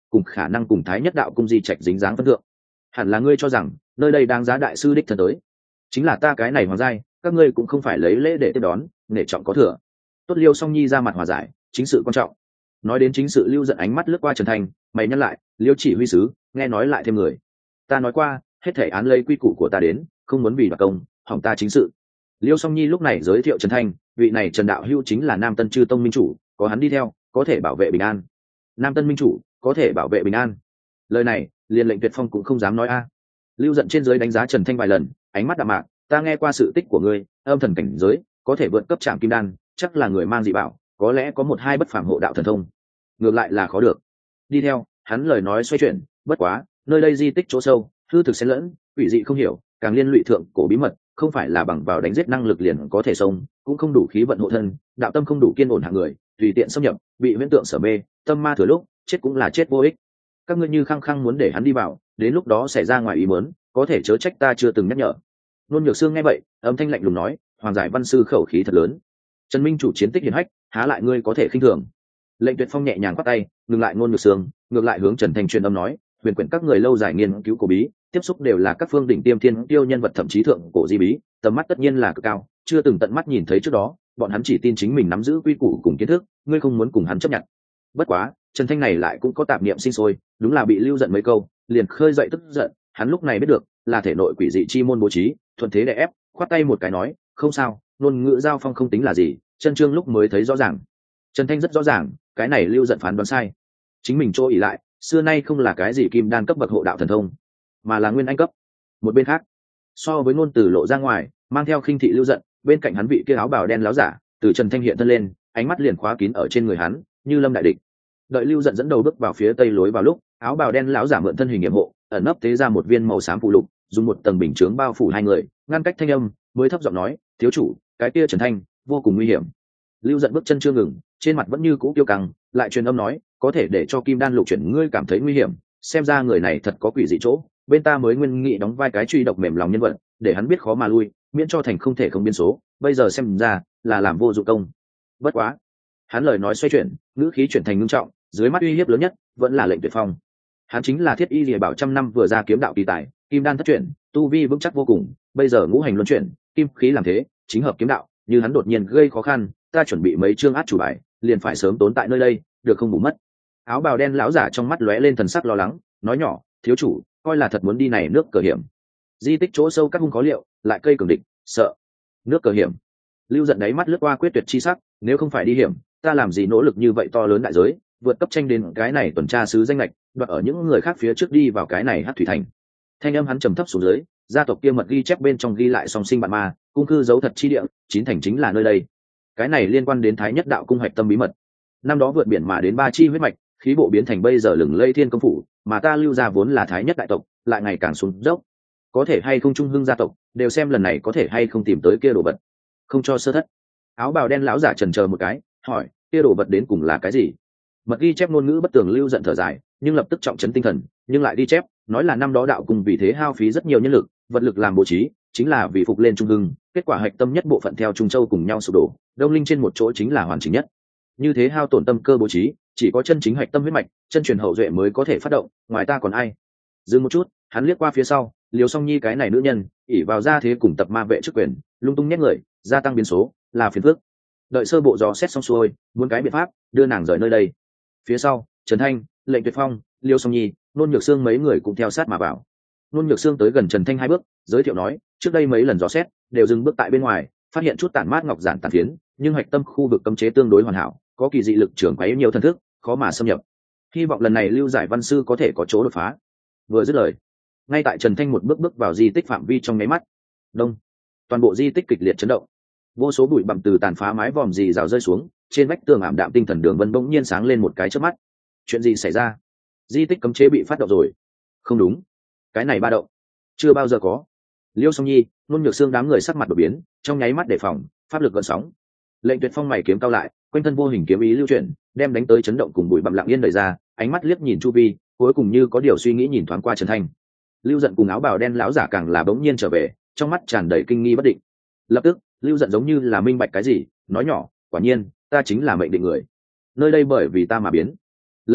cùng khả năng cùng thái nhất đạo cung di trạch dính dáng phân thượng. Hẳn là ngươi cho rằng nơi đây đáng giá đại sư đích thân tới. Chính là ta cái này hoàng giai, các ngươi cũng không phải lấy lễ để tiếp đón, nể trọng có thừa. Tốt Liêu Song Nhi ra mặt hòa giải, chính sự quan trọng. Nói đến chính sự, Lưu Giận ánh mắt lướt qua Trần Thanh, mày nhắc lại, Liêu chỉ huy sứ, nghe nói lại thêm người. Ta nói qua, hết thể án lấy quy củ của ta đến, không muốn vì đoạt công, hỏng ta chính sự. Liêu Song Nhi lúc này giới thiệu Trần Thanh, vị này Trần đạo hữu chính là Nam Tân Chư Tông minh chủ, có hắn đi theo, có thể bảo vệ bình an. Nam Tân minh chủ, có thể bảo vệ bình an. Lời này, liền lệnh Tuyệt Phong cũng không dám nói a. Lưu Giận trên dưới đánh giá Trần Thanh vài lần, ánh mắt đạm mạc, ta nghe qua sự tích của ngươi, âm thần cảnh giới, có thể vượt cấp trạm kim đan, chắc là người mang dị bảo, có lẽ có một hai bất phàm hộ đạo thần thông. Ngược lại là khó được. Đi theo, hắn lời nói xoay chuyển, bất quá, nơi đây di tích chỗ sâu, hư thực xen lẫn, quỷ dị không hiểu, càng liên lụy thượng cổ bí mật, không phải là bằng vào đánh giết năng lực liền có thể xông, cũng không đủ khí vận hộ thân, đạo tâm không đủ kiên ổn hạng người, tùy tiện xâm nhập, bị huyễn tượng sở mê, tâm ma thừa lúc, chết cũng là chết vô ích. Các ngươi như khăng khăng muốn để hắn đi vào, đến lúc đó xảy ra ngoài ý muốn, có thể chớ trách ta chưa từng nhắc nhở. Nôn Nhược Sương nghe vậy, âm thanh lạnh lùng nói, Hoàng Giải Văn sư khẩu khí thật lớn. Trần Minh chủ chiến tích hiển hách, há lại ngươi có thể khinh thường. Lệnh Tuyệt Phong nhẹ nhàng quát tay, ngừng lại Nôn Nhược Sương, ngược lại hướng Trần Thanh truyền âm nói, huyền quyển các người lâu dài nghiên cứu cổ bí, tiếp xúc đều là các phương đỉnh tiêm thiên tiêu nhân vật thậm chí thượng cổ di bí, tầm mắt tất nhiên là cực cao, chưa từng tận mắt nhìn thấy trước đó, bọn hắn chỉ tin chính mình nắm giữ quy củ cùng kiến thức, ngươi không muốn cùng hắn chấp nhận. Bất quá, Trần Thanh này lại cũng có tạp niệm sinh sôi, đúng là bị Lưu Giận mấy câu, liền khơi dậy tức giận, hắn lúc này biết được, là thể nội quỷ dị chi môn bố trí, thuận thế đè ép, khoát tay một cái nói, không sao, ngôn ngữ giao phong không tính là gì, chân trương lúc mới thấy rõ ràng. Trần Thanh rất rõ ràng, cái này Lưu Giận phán đoán sai. Chính mình chỗ ỷ lại, xưa nay không là cái gì kim đan cấp bậc hộ đạo thần thông, mà là nguyên anh cấp. Một bên khác, so với ngôn từ lộ ra ngoài, mang theo khinh thị Lưu Giận, bên cạnh hắn vị kia áo bào đen láo giả, từ Trần Thanh hiện thân lên, ánh mắt liền khóa kín ở trên người hắn, như lâm đại địch. Đợi Lưu Giận dẫn đầu bước vào phía tây lối vào lúc, áo bào đen láo giả mượn thân hình nghiệm hộ, ẩn nấp tế ra một viên màu xám phụ lục, dùng một tầng bình chướng bao phủ hai người, ngăn cách thanh âm, mới thấp giọng nói, thiếu chủ, cái kia Trần Thanh vô cùng nguy hiểm. Lưu Giận bước chân chưa ngừng, trên mặt vẫn như cũ kiêu căng, lại truyền âm nói, có thể để cho kim đan lục chuyển ngươi cảm thấy nguy hiểm, xem ra người này thật có quỷ dị chỗ, bên ta mới nguyên nghị đóng vai cái truy độc mềm lòng nhân vật, để hắn biết khó mà lui, miễn cho thành không thể không biên số, bây giờ xem ra là làm vô dụng công. Bất quá, hắn lời nói xoay chuyển, ngữ khí chuyển thành ngưng trọng, dưới mắt uy hiếp lớn nhất vẫn là Lệnh Tuyệt Phong. Hắn chính là Thiết Y Lìa Bảo trăm năm vừa ra kiếm đạo kỳ tài, kim đan thất chuyển, tu vi vững chắc vô cùng, bây giờ ngũ hành luân chuyển, kim khí làm thế, chính hợp kiếm đạo, như hắn đột nhiên gây khó khăn, ta chuẩn bị mấy chương át chủ bài, liền phải sớm tốn tại nơi đây, được không bù mất. Áo bào đen lão giả trong mắt lóe lên thần sắc lo lắng, nói nhỏ, thiếu chủ, coi là thật muốn đi này nước cờ hiểm. Di tích chỗ sâu các hung khó liệu, lại cây cường địch, sợ. Nước cờ hiểm. Lưu Giận đáy mắt lướt qua quyết tuyệt chi sắc, nếu không phải đi hiểm, ta làm gì nỗ lực như vậy to lớn đại giới, vượt cấp tranh đến cái này tuần tra sứ danh lệch, đoạt ở những người khác phía trước đi vào cái này Hắc Thủy Thành. Thanh âm hắn trầm thấp xuống dưới, gia tộc kia mật ghi chép bên trong ghi lại song sinh bạn ma, cung cư dấu thật chi địa, chín thành chính là nơi đây. Cái này liên quan đến Thái Nhất đạo cung hoạch tâm bí mật. Năm đó vượt biển mà đến ba chi huyết mạch, khí bộ biến thành bây giờ lừng lây thiên công phủ, mà ta Lưu gia vốn là Thái Nhất đại tộc, lại ngày càng xuống dốc. Có thể hay không trung hưng gia tộc, đều xem lần này có thể hay không tìm tới kia đồ vật, không cho sơ thất. Áo bào đen lão giả chần chờ một cái, hỏi, kia đồ vật đến cùng là cái gì? Mật ghi chép ngôn ngữ bất tường. Lưu Giận thở dài, nhưng lập tức trọng trấn tinh thần, nhưng lại đi chép, nói là năm đó đạo cùng vì thế hao phí rất nhiều nhân lực, vật lực làm bố trí, chính là vì phục lên trung hưng, kết quả hạch tâm nhất bộ phận theo Trung Châu cùng nhau sụp đổ, đông linh trên một chỗ chính là hoàn chỉnh nhất. Như thế hao tổn tâm cơ bố trí, chỉ có chân chính hạch tâm huyết mạch, chân truyền hậu duệ mới có thể phát động, ngoài ta còn ai? Dừng một chút, hắn liếc qua phía sau, Liêu Song Nhi cái này nữ nhân, ỷ vào gia thế cùng tập ma vệ chức quyền, lung tung nhét người, gia tăng biến số, là phiền phức. Đợi sơ bộ dò xét xong xuôi, muốn cái biện pháp đưa nàng rời nơi đây. Phía sau, Trần Thanh, Lệnh Tuyệt Phong, Liêu Song Nhi, Nôn Nhược Sương mấy người cũng theo sát mà vào. Nôn Nhược Sương tới gần Trần Thanh hai bước, giới thiệu nói, trước đây mấy lần dò xét, đều dừng bước tại bên ngoài, phát hiện chút tản mát ngọc giản tàn phiến, nhưng hạch tâm khu vực cấm chế tương đối hoàn hảo, có kỳ dị lực trưởng quấy nhiều thần thức, khó mà xâm nhập. Hy vọng lần này Lưu Giải Văn sư có thể có chỗ đột phá. Vừa dứt lời, ngay tại Trần Thanh một bước bước vào di tích phạm vi trong nháy mắt, đông, toàn bộ di tích kịch liệt chấn động, vô số bụi bặm từ tàn phá mái vòm dì rào rơi xuống, trên vách tường ảm đạm tinh thần đường vân bỗng nhiên sáng lên một cái chớp mắt. Chuyện gì xảy ra? Di tích cấm chế bị phát động rồi? Không đúng, cái này ba động chưa bao giờ có. Liêu Song Nhi, Nôn Nhược Sương đám người sắc mặt đột biến, trong nháy mắt đề phòng, pháp lực gợn sóng. Lệnh Tuyệt Phong mày kiếm cao lại, quanh thân vô hình kiếm ý lưu chuyển, đem đánh tới chấn động cùng bụi bặm lặng yên đẩy ra, ánh mắt liếc nhìn chu vi, cuối cùng như có điều suy nghĩ nhìn thoáng qua Trần Thanh. Lưu Giận cùng áo bào đen lão giả càng là bỗng nhiên trở về, trong mắt tràn đầy kinh nghi bất định. Lập tức, Lưu Giận giống như là minh bạch cái gì, nói nhỏ, quả nhiên, ta chính là mệnh định người. Nơi đây bởi vì ta mà biến. Lập tức,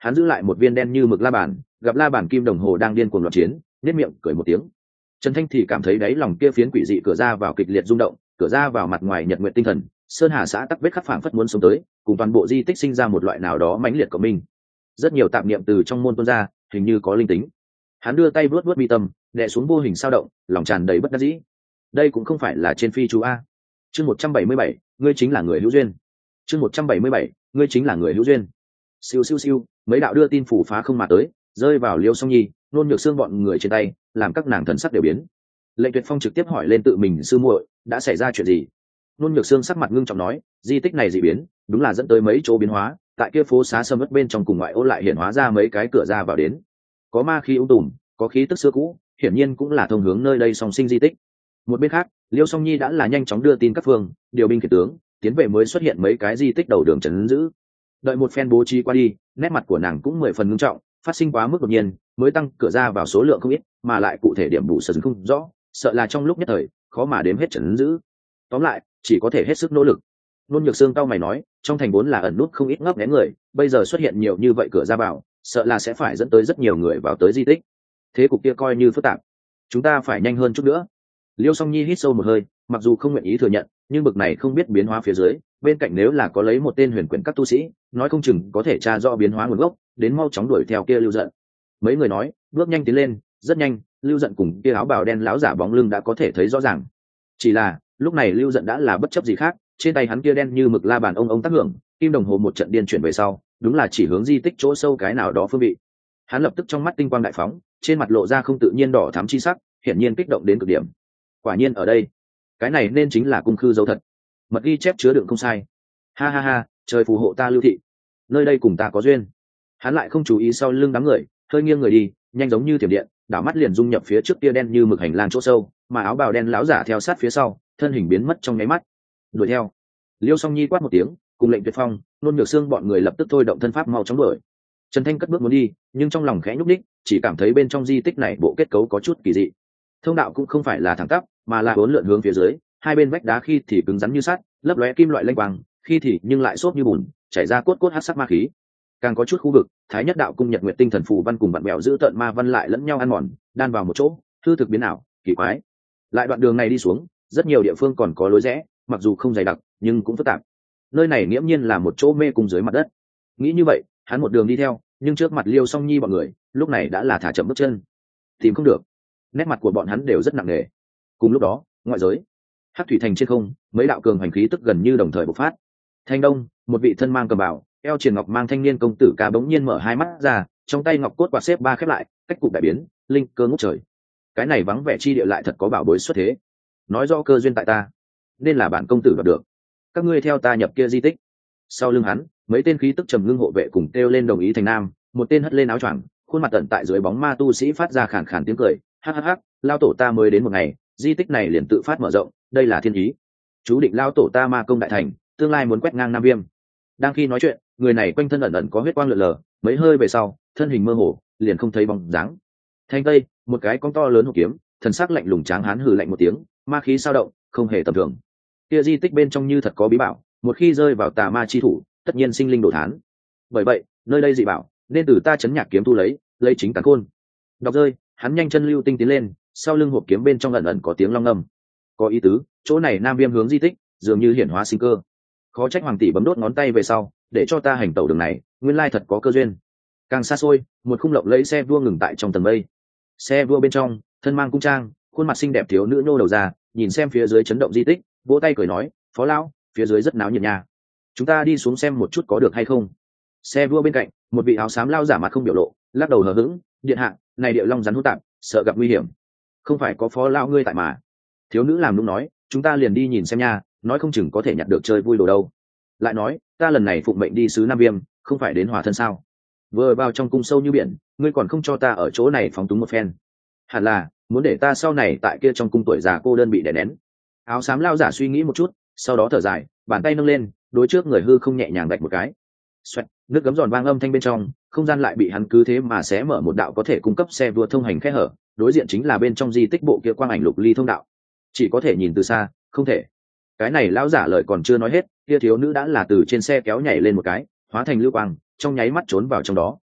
Hắn giữ lại một viên đen như mực la bàn, gặp la bàn kim đồng hồ đang điên cuồng loạn chiến, nhếch miệng cười một tiếng. Trần Thanh thì cảm thấy đáy lòng kia phiến quỷ dị cửa ra vào kịch liệt rung động, cửa ra vào mặt ngoài nhật nguyện tinh thần, sơn hà xã tắc vết khắc phảng phất muốn sống tới, cùng toàn bộ di tích sinh ra một loại nào đó mãnh liệt của mình. Rất nhiều tạp niệm từ trong môn tuôn ra, hình như có linh tính. Hắn đưa tay vuốt vuốt mi tâm, đè xuống vô hình sao động, lòng tràn đầy bất đắc dĩ. Đây cũng không phải là trên phi chú a. Chương một trăm bảy mươi bảy, ngươi chính là người hữu duyên. Chương một trăm bảy mươi bảy, ngươi chính là người hữu duyên. Siêu siêu siêu, mấy đạo đưa tin phủ phá không mà tới, rơi vào Liêu Song Nhi, nôn nhược xương bọn người trên tay, làm các nàng thần sắc đều biến. Lệnh Tuyệt Phong trực tiếp hỏi lên tự mình sư muội, đã xảy ra chuyện gì? Nôn nhược xương sắc mặt ngưng trọng nói, di tích này dị biến, đúng là dẫn tới mấy chỗ biến hóa, tại kia phố xá sâm ớt bên trong cùng ngoại ô lại hiện hóa ra mấy cái cửa ra vào đến. Có ma khí ung tùm, có khí tức xưa cũ, hiển nhiên cũng là thông hướng nơi đây song sinh di tích. Một bên khác, Liêu Song Nhi đã là nhanh chóng đưa tin các phương, điều binh khiển tướng, tiến về mới xuất hiện mấy cái di tích đầu đường trấn giữ. Đợi một phen bố trí qua đi, nét mặt của nàng cũng mười phần ngưng trọng, phát sinh quá mức đột nhiên, mới tăng cửa ra vào số lượng không ít, mà lại cụ thể điểm đủ sử không rõ, sợ là trong lúc nhất thời khó mà đếm hết trấn giữ. Tóm lại, chỉ có thể hết sức nỗ lực. Nôn Nhược Xương cau mày nói, trong thành vốn là ẩn nút không ít ngấp nghé người, bây giờ xuất hiện nhiều như vậy cửa ra vào, sợ là sẽ phải dẫn tới rất nhiều người vào tới di tích. Thế cục kia coi như phức tạp, chúng ta phải nhanh hơn chút nữa. Liêu Song Nhi hít sâu một hơi, mặc dù không nguyện ý thừa nhận, nhưng bực này không biết biến hóa phía dưới, bên cạnh nếu là có lấy một tên huyền quyển các tu sĩ, nói không chừng có thể tra rõ biến hóa nguồn gốc, đến mau chóng đuổi theo kia Lưu Dận. Mấy người nói, bước nhanh tiến lên, rất nhanh, Lưu Dận cùng kia áo bào đen lão giả bóng lưng đã có thể thấy rõ ràng. Chỉ là, lúc này Lưu Dận đã là bất chấp gì khác, trên tay hắn kia đen như mực la bàn ông ông tác hưởng, kim đồng hồ một trận điên chuyển về sau, đúng là chỉ hướng di tích chỗ sâu cái nào đó phương vị. Hắn lập tức trong mắt tinh quang đại phóng, trên mặt lộ ra không tự nhiên đỏ thắm chi sắc, hiển nhiên kích động đến cực điểm. Quả nhiên ở đây, cái này nên chính là cung khư dấu thật, mật ghi chép chứa đựng không sai. Ha ha ha, trời phù hộ ta Lưu thị, nơi đây cùng ta có duyên. Hắn lại không chú ý sau lưng đám người, hơi nghiêng người đi, nhanh giống như thiểm điện, đảo mắt liền dung nhập phía trước kia đen như mực hành lang chỗ sâu, mà áo bào đen lão giả theo sát phía sau, thân hình biến mất trong nháy mắt. Đuổi theo. Liêu Song Nhi quát một tiếng, cùng Lệnh Tuyệt Phong, Nôn Nhược Xương bọn người lập tức thôi động thân pháp mau chóng đuổi. Trần Thanh cất bước muốn đi, nhưng trong lòng khẽ nhúc nhích, chỉ cảm thấy bên trong di tích này bộ kết cấu có chút kỳ dị. Thông đạo cũng không phải là thẳng tắp, mà là uốn lượn hướng phía dưới, hai bên vách đá khi thì cứng rắn như sắt, lấp lóe kim loại lanh quang, khi thì nhưng lại xốp như bùn, chảy ra cốt cốt hắc sắc ma khí. Càng có chút khu vực, Thái Nhất Đạo cung Nhật Nguyệt tinh thần phù văn cùng bạn bèo giữ tận ma văn lại lẫn nhau ăn mòn, đan vào một chỗ, hư thực biến ảo, kỳ quái. Lại đoạn đường này đi xuống, rất nhiều địa phương còn có lối rẽ, mặc dù không dày đặc, nhưng cũng phức tạp. Nơi này nghiễm nhiên là một chỗ mê cung dưới mặt đất. Nghĩ như vậy, hắn một đường đi theo, nhưng trước mặt Liêu Song Nhi bọn người, lúc này đã là thả chậm bước chân. Tìm không được. Nét mặt của bọn hắn đều rất nặng nề. Cùng lúc đó, ngoại giới, Hắc thủy thành trên không, mấy đạo cường hành khí tức gần như đồng thời bộc phát. Thanh Đông, một vị thân mang cầm bào, eo triền ngọc mang thanh niên công tử ca bỗng nhiên mở hai mắt ra, trong tay ngọc cốt quạt xếp ba khép lại, cách cục đại biến, linh cơ ngút trời. Cái này vắng vẻ chi địa lại thật có bảo bối xuất thế. Nói rõ cơ duyên tại ta, nên là bản công tử đoạt được. Các ngươi theo ta nhập kia di tích. Sau lưng hắn, mấy tên khí tức trầm ngưng hộ vệ cùng kêu lên đồng ý thành nam, một tên hất lên áo choàng, khuôn mặt tận tại dưới bóng ma tu sĩ phát ra khàn khàn tiếng cười, hắc hắc hắc, lao tổ ta mới đến một ngày, di tích này liền tự phát mở rộng, đây là thiên ý. Chú định lao tổ ta ma công đại thành, tương lai muốn quét ngang Nam Viêm. Đang khi nói chuyện, người này quanh thân ẩn ẩn có huyết quang lượn lờ, mấy hơi về sau, thân hình mơ hồ, liền không thấy bóng dáng. Thanh tây, một cái con to lớn hộp kiếm, thần sắc lạnh lùng tráng hán hừ lạnh một tiếng, ma khí sao động, không hề tầm thường. Kia di tích bên trong như thật có bí bảo, một khi rơi vào tà ma chi thủ, tất nhiên sinh linh đổ thán. Bởi vậy, nơi đây dị bảo, nên từ ta chấn nhạc kiếm thu lấy, lấy chính càn khôn. Đọc rơi, hắn nhanh chân lưu tinh tiến lên, sau lưng hộp kiếm bên trong ẩn ẩn có tiếng long ngâm. Có ý tứ, chỗ này Nam Viêm hướng di tích, dường như hiển hóa sinh cơ. Khó trách hoàng tỷ bấm đốt ngón tay về sau, để cho ta hành tẩu đường này, nguyên lai thật có cơ duyên. Càng xa xôi, một khung lộng lẫy xe vua ngừng tại trong tầng mây. Xe vua bên trong, thân mang cung trang, khuôn mặt xinh đẹp thiếu nữ nhô đầu ra, nhìn xem phía dưới chấn động di tích, vỗ tay cười nói, phó lão, phía dưới rất náo nhiệt nha, chúng ta đi xuống xem một chút có được hay không. Xe vua bên cạnh, một vị áo xám lao giả mặt không biểu lộ, lắc đầu hờ hững, điện hạ, này điệu long rắn hút tạp, sợ gặp nguy hiểm. Không phải có phó lão ngươi tại mà. Thiếu nữ làm đúng nói, chúng ta liền đi nhìn xem nha, nói không chừng có thể nhặt được chơi vui đồ đâu. Lại nói, ta lần này phụng mệnh đi sứ Nam Viêm, không phải đến hòa thân sao? Vừa vào trong cung sâu như biển, ngươi còn không cho ta ở chỗ này phóng túng một phen. Hẳn là muốn để ta sau này tại kia trong cung tuổi già cô đơn bị đè nén. Áo xám lao giả suy nghĩ một chút, sau đó thở dài, bàn tay nâng lên, đối trước người hư không nhẹ nhàng đạch một cái. Xoẹt, nước gấm giòn vang âm thanh bên trong, không gian lại bị hắn cứ thế mà xé mở một đạo có thể cung cấp xe vua thông hành khe hở, đối diện chính là bên trong di tích bộ kia quang ảnh lục ly thông đạo. Chỉ có thể nhìn từ xa, không thể. Cái này lão giả lời còn chưa nói hết, kia thiếu nữ đã là từ trên xe kéo nhảy lên một cái, hóa thành lưu quang, trong nháy mắt trốn vào trong đó,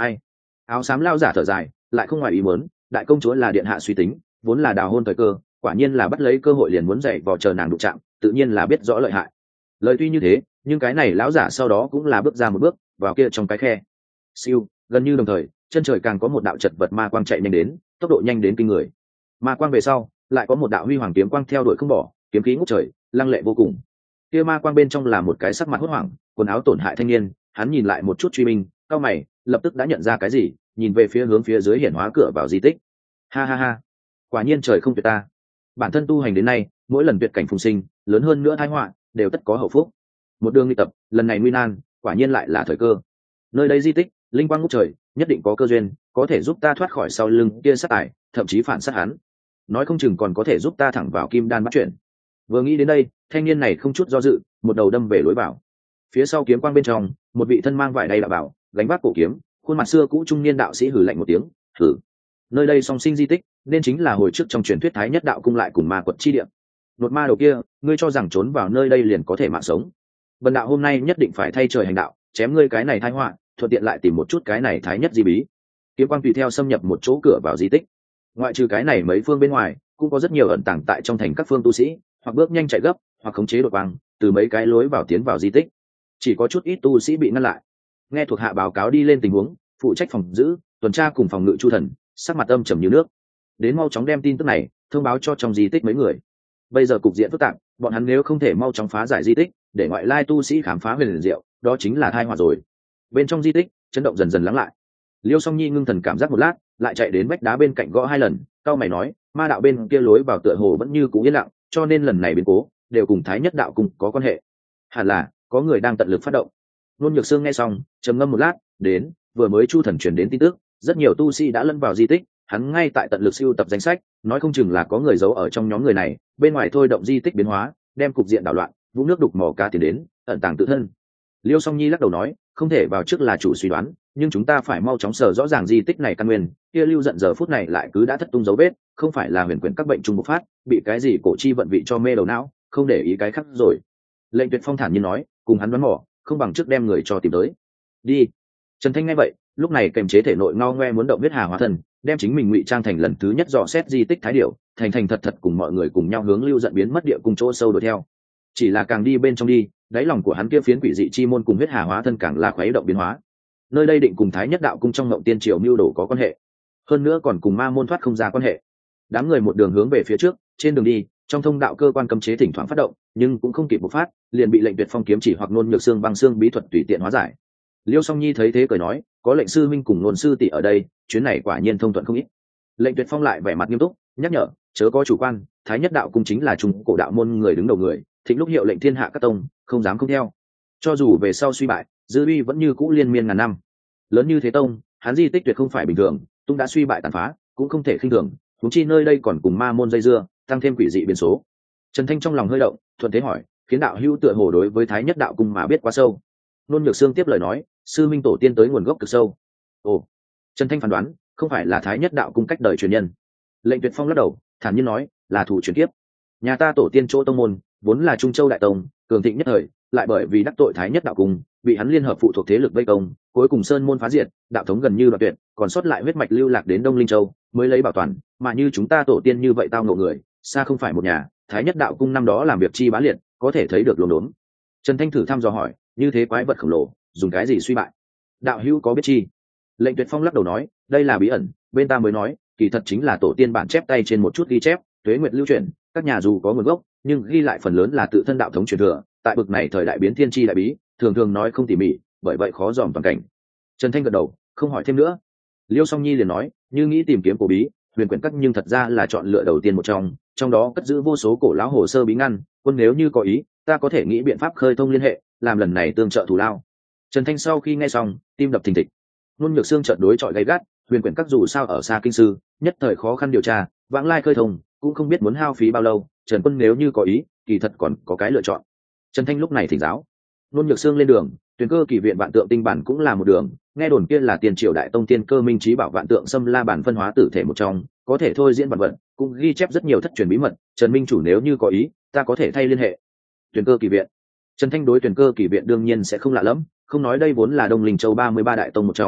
Ai? Áo xám lao giả thở dài, lại không ngoài ý muốn, đại công chúa là điện hạ suy tính, vốn là đào hôn thời cơ, quả nhiên là bắt lấy cơ hội liền muốn dạy vò chờ nàng đụng chạm, tự nhiên là biết rõ lợi hại. Lời tuy như thế, nhưng cái này lão giả sau đó cũng là bước ra một bước vào kia trong cái khe. Siêu, gần như đồng thời, chân trời càng có một đạo chật vật ma quang chạy nhanh đến, tốc độ nhanh đến kinh người. Ma quang về sau, lại có một đạo huy hoàng kiếm quang theo đuổi không bỏ, kiếm khí ngút trời, lăng lệ vô cùng. Kia ma quang bên trong là một cái sắc mặt hốt hoảng, quần áo tổn hại thanh niên, hắn nhìn lại một chút truy binh, cao mày, lập tức đã nhận ra cái gì, nhìn về phía hướng phía dưới hiển hóa cửa vào di tích. Ha ha ha, quả nhiên trời không tuyệt ta. Bản thân tu hành đến nay, mỗi lần tuyệt cảnh phùng sinh, lớn hơn nữa tai họa, đều tất có hậu phúc. Một đường đi tập, lần này nguy nan, quả nhiên lại là thời cơ. Nơi đây di tích, linh quang ngút trời, nhất định có cơ duyên, có thể giúp ta thoát khỏi sau lưng kia sát tài, thậm chí phản sát hắn. Nói không chừng còn có thể giúp ta thẳng vào kim đan bắt chuyển. Vừa nghĩ đến đây, thanh niên này không chút do dự, một đầu đâm về lối vào. Phía sau kiếm quang bên trong, một vị thân mang vải đay đạo bảo, gánh vác cổ kiếm, khuôn mặt xưa cũ trung niên đạo sĩ hừ lạnh một tiếng, "Hừ, nơi đây song sinh di tích, nên chính là hồi trước trong truyền thuyết Thái Nhất đạo cung lại cùng ma quật chi địa. Nột ma đầu kia, ngươi cho rằng trốn vào nơi đây liền có thể mạng sống? Bần đạo hôm nay nhất định phải thay trời hành đạo, chém ngươi cái này tai họa, thuận tiện lại tìm một chút cái này Thái Nhất di bí." Kiếm quang tùy theo xâm nhập một chỗ cửa vào di tích. Ngoại trừ cái này mấy phương bên ngoài, cũng có rất nhiều ẩn tàng tại trong thành các phương tu sĩ, hoặc bước nhanh chạy gấp, hoặc khống chế đột quang, từ mấy cái lối vào tiến vào di tích. Chỉ có chút ít tu sĩ bị ngăn lại. Nghe thuộc hạ báo cáo đi lên tình huống, phụ trách phòng giữ, tuần tra cùng phòng ngự chu thần, sắc mặt âm trầm như nước. Đến mau chóng đem tin tức này thông báo cho trong di tích mấy người. Bây giờ cục diện phức tạp, bọn hắn nếu không thể mau chóng phá giải di tích, để ngoại lai tu sĩ khám phá huyền liền diệu, đó chính là tai họa rồi. Bên trong di tích, chấn động dần dần lắng lại. Liêu Song Nhi ngưng thần cảm giác một lát, lại chạy đến vách đá bên cạnh gõ hai lần, cao mày nói, ma đạo bên kia lối vào tựa hồ vẫn như cũ yên lặng, cho nên lần này biến cố đều cùng Thái Nhất đạo cùng có quan hệ. Hẳn là có người đang tận lực phát động. Nôn Nhược Sương nghe xong, trầm ngâm một lát, đến, vừa mới Chu Thần truyền đến tin tức, rất nhiều tu sĩ đã lẫn vào di tích, hắn ngay tại tận lực sưu tập danh sách, nói không chừng là có người giấu ở trong nhóm người này, bên ngoài thôi động di tích biến hóa, đem cục diện đảo loạn, vũng nước đục mò cá tiền đến, ẩn tàng tự thân. Liêu Song Nhi lắc đầu nói, không thể vào trước là chủ suy đoán, nhưng chúng ta phải mau chóng sở rõ ràng di tích này căn nguyên, kia Lưu Giận giờ phút này lại cứ đã thất tung dấu vết, không phải là huyền quyển các bệnh trung bộc phát, bị cái gì cổ chi vận vị cho mê đầu não, không để ý cái khác rồi. Lệnh Tuyệt Phong thản nhiên nói, cùng hắn đoán mò, không bằng trước đem người cho tìm tới. Đi. Trần Thanh nghe vậy, lúc này kềm chế thể nội ngao ngoe muốn động huyết hà hóa thần, đem chính mình ngụy trang thành lần thứ nhất dò xét di tích thái điểu, thành thành thật thật cùng mọi người cùng nhau hướng Lưu Giận biến mất địa cùng chỗ sâu đuổi theo. Chỉ là càng đi bên trong đi, đáy lòng của hắn kia phiến quỷ dị chi môn cùng huyết hà hóa thân càng là khuấy động biến hóa. Nơi đây định cùng Thái Nhất đạo cung trong ngộng tiên triều mưu đồ có quan hệ, hơn nữa còn cùng ma môn thoát không ra quan hệ. Đám người một đường hướng về phía trước, trên đường đi, trong thông đạo cơ quan cấm chế thỉnh thoảng phát động, nhưng cũng không kịp bộc phát, liền bị Lệnh Tuyệt Phong kiếm chỉ hoặc Nôn Nhược Xương băng xương bí thuật tùy tiện hóa giải. Liêu Song Nhi thấy thế cười nói, có Lệnh sư minh cùng Nôn sư tỷ ở đây, chuyến này quả nhiên thông thuận không ít. Lệnh Tuyệt Phong lại vẻ mặt nghiêm túc, nhắc nhở, chớ có chủ quan, Thái Nhất đạo cung chính là trung cổ đạo môn người đứng đầu người, thịnh lúc hiệu lệnh thiên hạ các tông, không dám không theo. Cho dù về sau suy bại, dư uy vẫn như cũ liên miên ngàn năm. Lớn như thế tông, hắn di tích tuyệt không phải bình thường, tung đã suy bại tàn phá, cũng không thể khinh thường, huống chi nơi đây còn cùng ma môn dây dưa, tăng thêm quỷ dị biến số. Trần Thanh trong lòng hơi động, thuận thế hỏi, khiến đạo hữu tựa hồ đối với Thái Nhất đạo cung mà biết quá sâu. Nôn Nhược Xương tiếp lời nói, sư minh tổ tiên tới nguồn gốc cực sâu. Ồ. Trần Thanh phán đoán, không phải là Thái Nhất đạo cung cách đời truyền nhân. Lệnh Tuyệt Phong lắc đầu, thản nhiên nói, là thủ truyền kiếp. Nhà ta tổ tiên chỗ tông môn vốn là Trung Châu đại tông, cường thịnh nhất thời, lại bởi vì đắc tội Thái Nhất đạo cung, bị hắn liên hợp phụ thuộc thế lực vây công, cuối cùng sơn môn phá diệt, đạo thống gần như đoạn tuyệt, còn sót lại huyết mạch lưu lạc đến Đông Linh Châu, mới lấy bảo toàn, mà như chúng ta tổ tiên như vậy tao ngộ người, xa không phải một nhà, Thái Nhất đạo cung năm đó làm việc chi bá liệt, có thể thấy được luống đốn. Trần Thanh thử thăm dò hỏi, như thế quái vật khổng lồ, dùng cái gì suy bại? Đạo hữu có biết chi? Lệnh Tuyệt Phong lắc đầu nói, đây là bí ẩn, bên ta mới nói, kỳ thật chính là tổ tiên bản chép tay trên một chút ghi chép, tuế nguyệt lưu truyền, các nhà dù có nguồn gốc, nhưng ghi lại phần lớn là tự thân đạo thống truyền thừa, tại bực này thời đại biến thiên chi đại bí, thường thường nói không tỉ mỉ, bởi vậy khó dòm toàn cảnh. Trần Thanh gật đầu, không hỏi thêm nữa. Liêu Song Nhi liền nói, như nghĩ tìm kiếm cổ bí, huyền quyển các nhưng thật ra là chọn lựa đầu tiên một trong, trong đó cất giữ vô số cổ lão hồ sơ bí ngăn, quân nếu như có ý, ta có thể nghĩ biện pháp khơi thông liên hệ, làm lần này tương trợ thù lao. Trần Thanh sau khi nghe xong, tim đập thình thịch. Nôn Nhược Xương chợt đối chọi gay gắt, huyền quyển các dù sao ở xa kinh sư, nhất thời khó khăn điều tra, vãng lai khơi thông, cũng không biết muốn hao phí bao lâu, Trần Quân nếu như có ý, kỳ thật còn có cái lựa chọn. Trần Thanh lúc này thỉnh giáo. Nôn Nhược Xương lên đường, Tuyền Cơ Kỳ viện vạn tượng tinh bản cũng là một đường, nghe đồn kia là tiền triều đại tông tiên cơ minh trí bảo vạn tượng xâm la bản phân hóa tử thể một trong, có thể thôi diễn vật vật, cũng ghi chép rất nhiều thất truyền bí mật, Trần minh chủ nếu như có ý, ta có thể thay liên hệ. Tuyền Cơ Kỳ viện. Trần Thanh đối Tuyền Cơ Kỳ viện đương nhiên sẽ không lạ lắm, không nói đây vốn là Đông Linh Châu ba mươi ba đại tông một trong,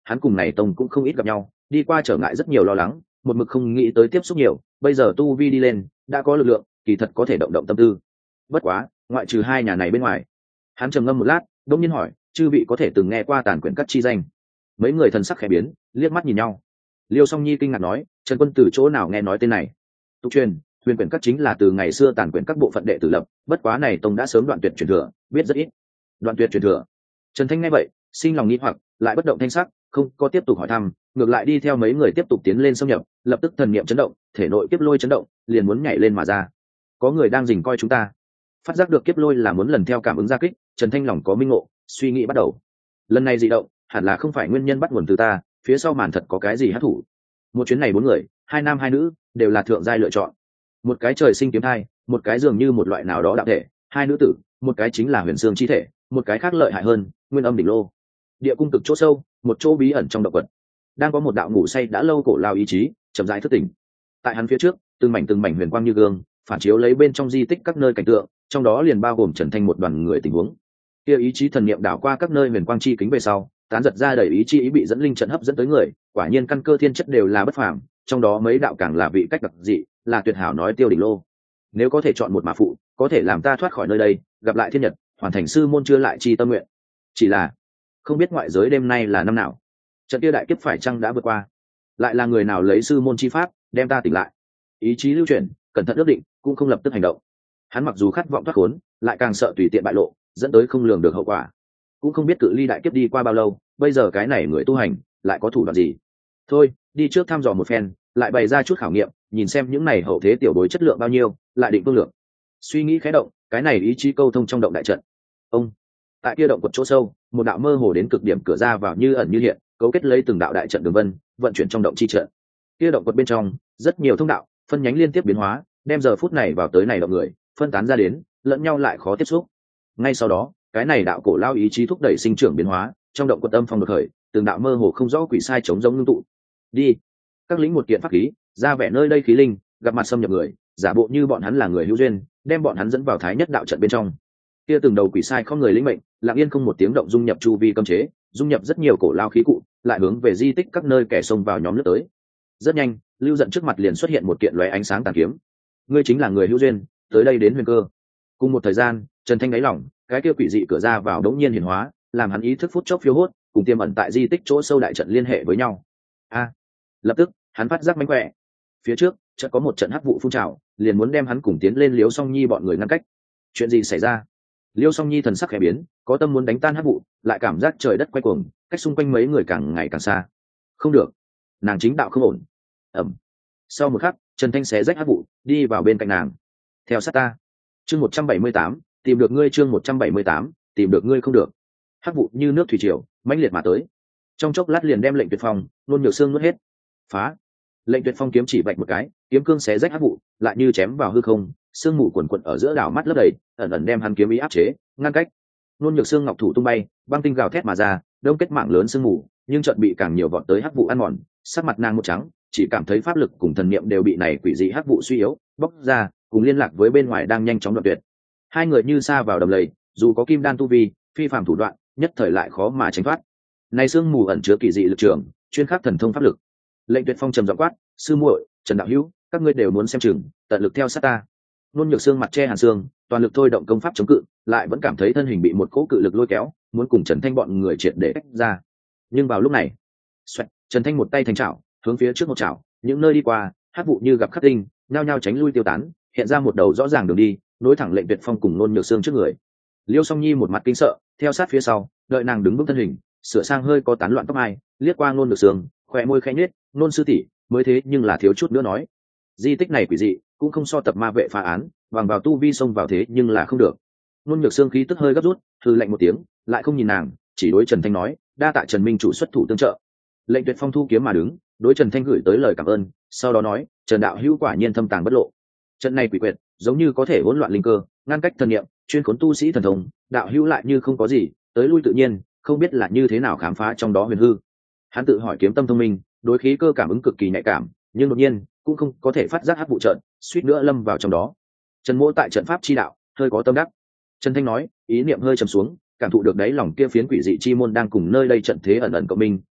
hắn cùng này tông cũng không ít gặp nhau, đi qua trở ngại rất nhiều lo lắng, một mực không nghĩ tới tiếp xúc nhiều, bây giờ tu vi đi lên, đã có lực lượng, kỳ thật có thể động động tâm tư. Bất quá, ngoại trừ hai nhà này bên ngoài, hắn trầm ngâm một lát, đông nhiên hỏi, chư vị có thể từng nghe qua Tàn Quyển Các chi danh? Mấy người thần sắc khẽ biến, liếc mắt nhìn nhau. Liêu Song Nhi kinh ngạc nói, Trần Quân từ chỗ nào nghe nói tên này? Tục truyền, Huyền Quyển Các chính là từ ngày xưa Tàn Quyển Các bộ phận đệ tử lập, bất quá này tông đã sớm đoạn tuyệt truyền thừa, biết rất ít. Đoạn tuyệt truyền thừa. Trần Thanh nghe vậy, sinh lòng nghi hoặc, lại bất động thanh sắc, không có tiếp tục hỏi thăm, ngược lại đi theo mấy người tiếp tục tiến lên xâm nhập, lập tức thần niệm chấn động, thể nội kiếp lôi chấn động, liền muốn nhảy lên mà ra. Có người đang rình coi chúng ta. Phát giác được kiếp lôi là muốn lần theo cảm ứng ra kích, Trần Thanh lòng có minh ngộ, suy nghĩ bắt đầu. Lần này dị động, hẳn là không phải nguyên nhân bắt nguồn từ ta, phía sau màn thật có cái gì hấp thụ. Một chuyến này bốn người, hai nam hai nữ, đều là thượng giai lựa chọn. Một cái trời sinh kiếm thai, một cái dường như một loại nào đó đạo thể, hai nữ tử, một cái chính là huyền xương chi thể, một cái khác lợi hại hơn, nguyên âm đỉnh lô. Địa cung cực chỗ sâu, một chỗ bí ẩn trong động quật, đang có một đạo ngủ say đã lâu cổ lao ý chí chậm rãi thức tỉnh. Tại hắn phía trước, từng mảnh từng mảnh huyền quang như gương, phản chiếu lấy bên trong di tích các nơi cảnh tượng, trong đó liền bao gồm Trần Thanh một đoàn người tình huống. Kia ý chí thần niệm đảo qua các nơi huyền quang chi kính về sau, tán giật ra đầy ý chí ý bị dẫn linh trận hấp dẫn tới người, quả nhiên căn cơ thiên chất đều là bất phàm, trong đó mấy đạo càng là vị cách đặc dị, là tuyệt hảo nói tiêu đỉnh lô. Nếu có thể chọn một mà phụ, có thể làm ta thoát khỏi nơi đây, gặp lại thiên nhật, hoàn thành sư môn chưa lại chi tâm nguyện. Chỉ là không biết ngoại giới đêm nay là năm nào, trận kia đại kiếp phải chăng đã vượt qua, lại là người nào lấy sư môn chi pháp đem ta tỉnh lại. Ý chí lưu chuyển, cẩn thận ước định, cũng không lập tức hành động. Hắn mặc dù khát vọng thoát khốn, lại càng sợ tùy tiện bại lộ, dẫn tới không lường được hậu quả. Cũng không biết cự ly đại kiếp đi qua bao lâu, bây giờ cái này người tu hành lại có thủ đoạn gì. Thôi, đi trước thăm dò một phen, lại bày ra chút khảo nghiệm, nhìn xem những này hậu thế tiểu bối chất lượng bao nhiêu, lại định phương lượng. Suy nghĩ khẽ động, cái này ý chí câu thông trong động đại trận. Ông tại kia động quật chỗ sâu, một đạo mơ hồ đến cực điểm cửa ra vào như ẩn như hiện, cấu kết lấy từng đạo đại trận đường vân, vận chuyển trong động chi trận. Kia động quật bên trong, rất nhiều thông đạo, phân nhánh liên tiếp biến hóa, đem giờ phút này vào tới này động người, phân tán ra đến, lẫn nhau lại khó tiếp xúc. Ngay sau đó, cái này đạo cổ lao ý chí thúc đẩy sinh trưởng biến hóa, trong động quật âm phong đột khởi, từng đạo mơ hồ không rõ quỷ sai chống giống ngưng tụ. Đi, các lính một kiện pháp khí, ra vẻ nơi đây khí linh, gặp mặt xâm nhập người, giả bộ như bọn hắn là người hữu duyên, đem bọn hắn dẫn vào thái nhất đạo trận bên trong. Kia từng đầu quỷ sai không người lĩnh mệnh, lặng yên không một tiếng động dung nhập chu vi cấm chế, dung nhập rất nhiều cổ lao khí cụ, lại hướng về di tích các nơi kẻ xông vào nhóm lướt tới. Rất nhanh, lưu giận trước mặt liền xuất hiện một kiện lóe ánh sáng tàn kiếm. Ngươi chính là người hữu duyên, tới đây đến huyền cơ. Cùng một thời gian, Trần Thanh đáy lòng, cái kia quỷ dị cửa ra vào đống nhiên hiển hóa, làm hắn ý thức phút chốc phiêu hốt, cùng tiềm ẩn tại di tích chỗ sâu đại trận liên hệ với nhau. A, lập tức, hắn phát giác mánh khỏe. Phía trước, chợt có một trận hắc vụ phun trào, liền muốn đem hắn cùng tiến lên Liêu Song Nhi bọn người ngăn cách. Chuyện gì xảy ra? Liêu Song Nhi thần sắc khẽ biến, có tâm muốn đánh tan hắc vụ, lại cảm giác trời đất quay cuồng, cách xung quanh mấy người càng ngày càng xa. Không được, nàng chính đạo không ổn. Ẩm. Sau một khắc, Trần Thanh xé rách hắc vụ, đi vào bên cạnh nàng. Theo sát ta. Chương một trăm bảy mươi tám, tìm được ngươi. Chương một trăm bảy mươi tám, tìm được ngươi không được. Hắc vụ như nước thủy triều, mãnh liệt mà tới. Trong chốc lát liền đem Lệnh Tuyệt Phong, luôn nhược xương nuốt hết. Phá. Lệnh Tuyệt Phong kiếm chỉ vạch một cái, kiếm cương xé rách hắc vụ, lại như chém vào hư không, sương mù quần quần ở giữa đảo mắt lấp đầy, ẩn ẩn đem hắn kiếm ý áp chế, ngăn cách. Nôn nhược xương ngọc thủ tung bay, băng tinh gào thét mà ra, đông kết mạng lớn sương mù, nhưng chợt bị càng nhiều vọt tới hắc vụ ăn mòn, sắc mặt nàng một trắng, chỉ cảm thấy pháp lực cùng thần niệm đều bị này quỷ dị hắc vụ suy yếu, bóc ra, cùng liên lạc với bên ngoài đang nhanh chóng đoạn tuyệt. Hai người như sa vào đầm lầy, dù có kim đan tu vi, phi phàm thủ đoạn, nhất thời lại khó mà tránh thoát. Này sương mù ẩn chứa kỳ dị lực trường, chuyên khắc thần thông pháp lực. Lệnh Tuyệt Phong trầm giọng quát, sư muội, Trần đạo hữu, các ngươi đều muốn xem chừng, tận lực theo sát ta. Nôn nhược xương mặt che hàn xương, toàn lực thôi động công pháp chống cự, lại vẫn cảm thấy thân hình bị một cỗ cự lực lôi kéo, muốn cùng Trần Thanh bọn người triệt để tách ra. Nhưng vào lúc này, xoẹt, Trần Thanh một tay thành chảo, hướng phía trước một chảo, những nơi đi qua, hắc vụ như gặp khắc tinh, nhao nhao tránh lui tiêu tán, hiện ra một đầu rõ ràng đường đi, nối thẳng Lệnh Tuyệt Phong cùng Nôn nhược xương trước người. Liêu Song Nhi một mặt kinh sợ, theo sát phía sau, đợi nàng đứng vững thân hình, sửa sang hơi có tán loạn tóc mai, liếc qua Nôn nhược xương, khóe môi khẽ nhếch, Nôn sư tỷ, mới thế nhưng là thiếu chút nữa nói. Di tích này quỷ dị, cũng không so tập ma vệ phá án, bằng vào tu vi xông vào thế nhưng là không được. Nôn nhược xương khí tức hơi gấp rút, hừ lạnh một tiếng, lại không nhìn nàng, chỉ đối Trần Thanh nói, đa tạ Trần minh chủ xuất thủ tương trợ. Lệnh Tuyệt Phong thu kiếm mà đứng, đối Trần Thanh gửi tới lời cảm ơn, sau đó nói, Trần đạo hữu quả nhiên thâm tàng bất lộ. Trận này quỷ quyệt, giống như có thể hỗn loạn linh cơ, ngăn cách thần niệm, chuyên khốn tu sĩ thần thông, đạo hữu lại như không có gì, tới lui tự nhiên, không biết là như thế nào khám phá trong đó huyền hư. Hắn tự hỏi kiếm tâm thông minh, đối khí cơ cảm ứng cực kỳ nhạy cảm, nhưng đột nhiên cũng không có thể phát giác hắc vụ trận, suýt nữa lâm vào trong đó. Trần Mỗ tại trận pháp chi đạo hơi có tâm đắc. Trần Thanh nói, ý niệm hơi trầm xuống, cảm thụ được đáy lòng kia phiến quỷ dị chi môn đang cùng nơi đây trận thế ẩn ẩn cộng minh,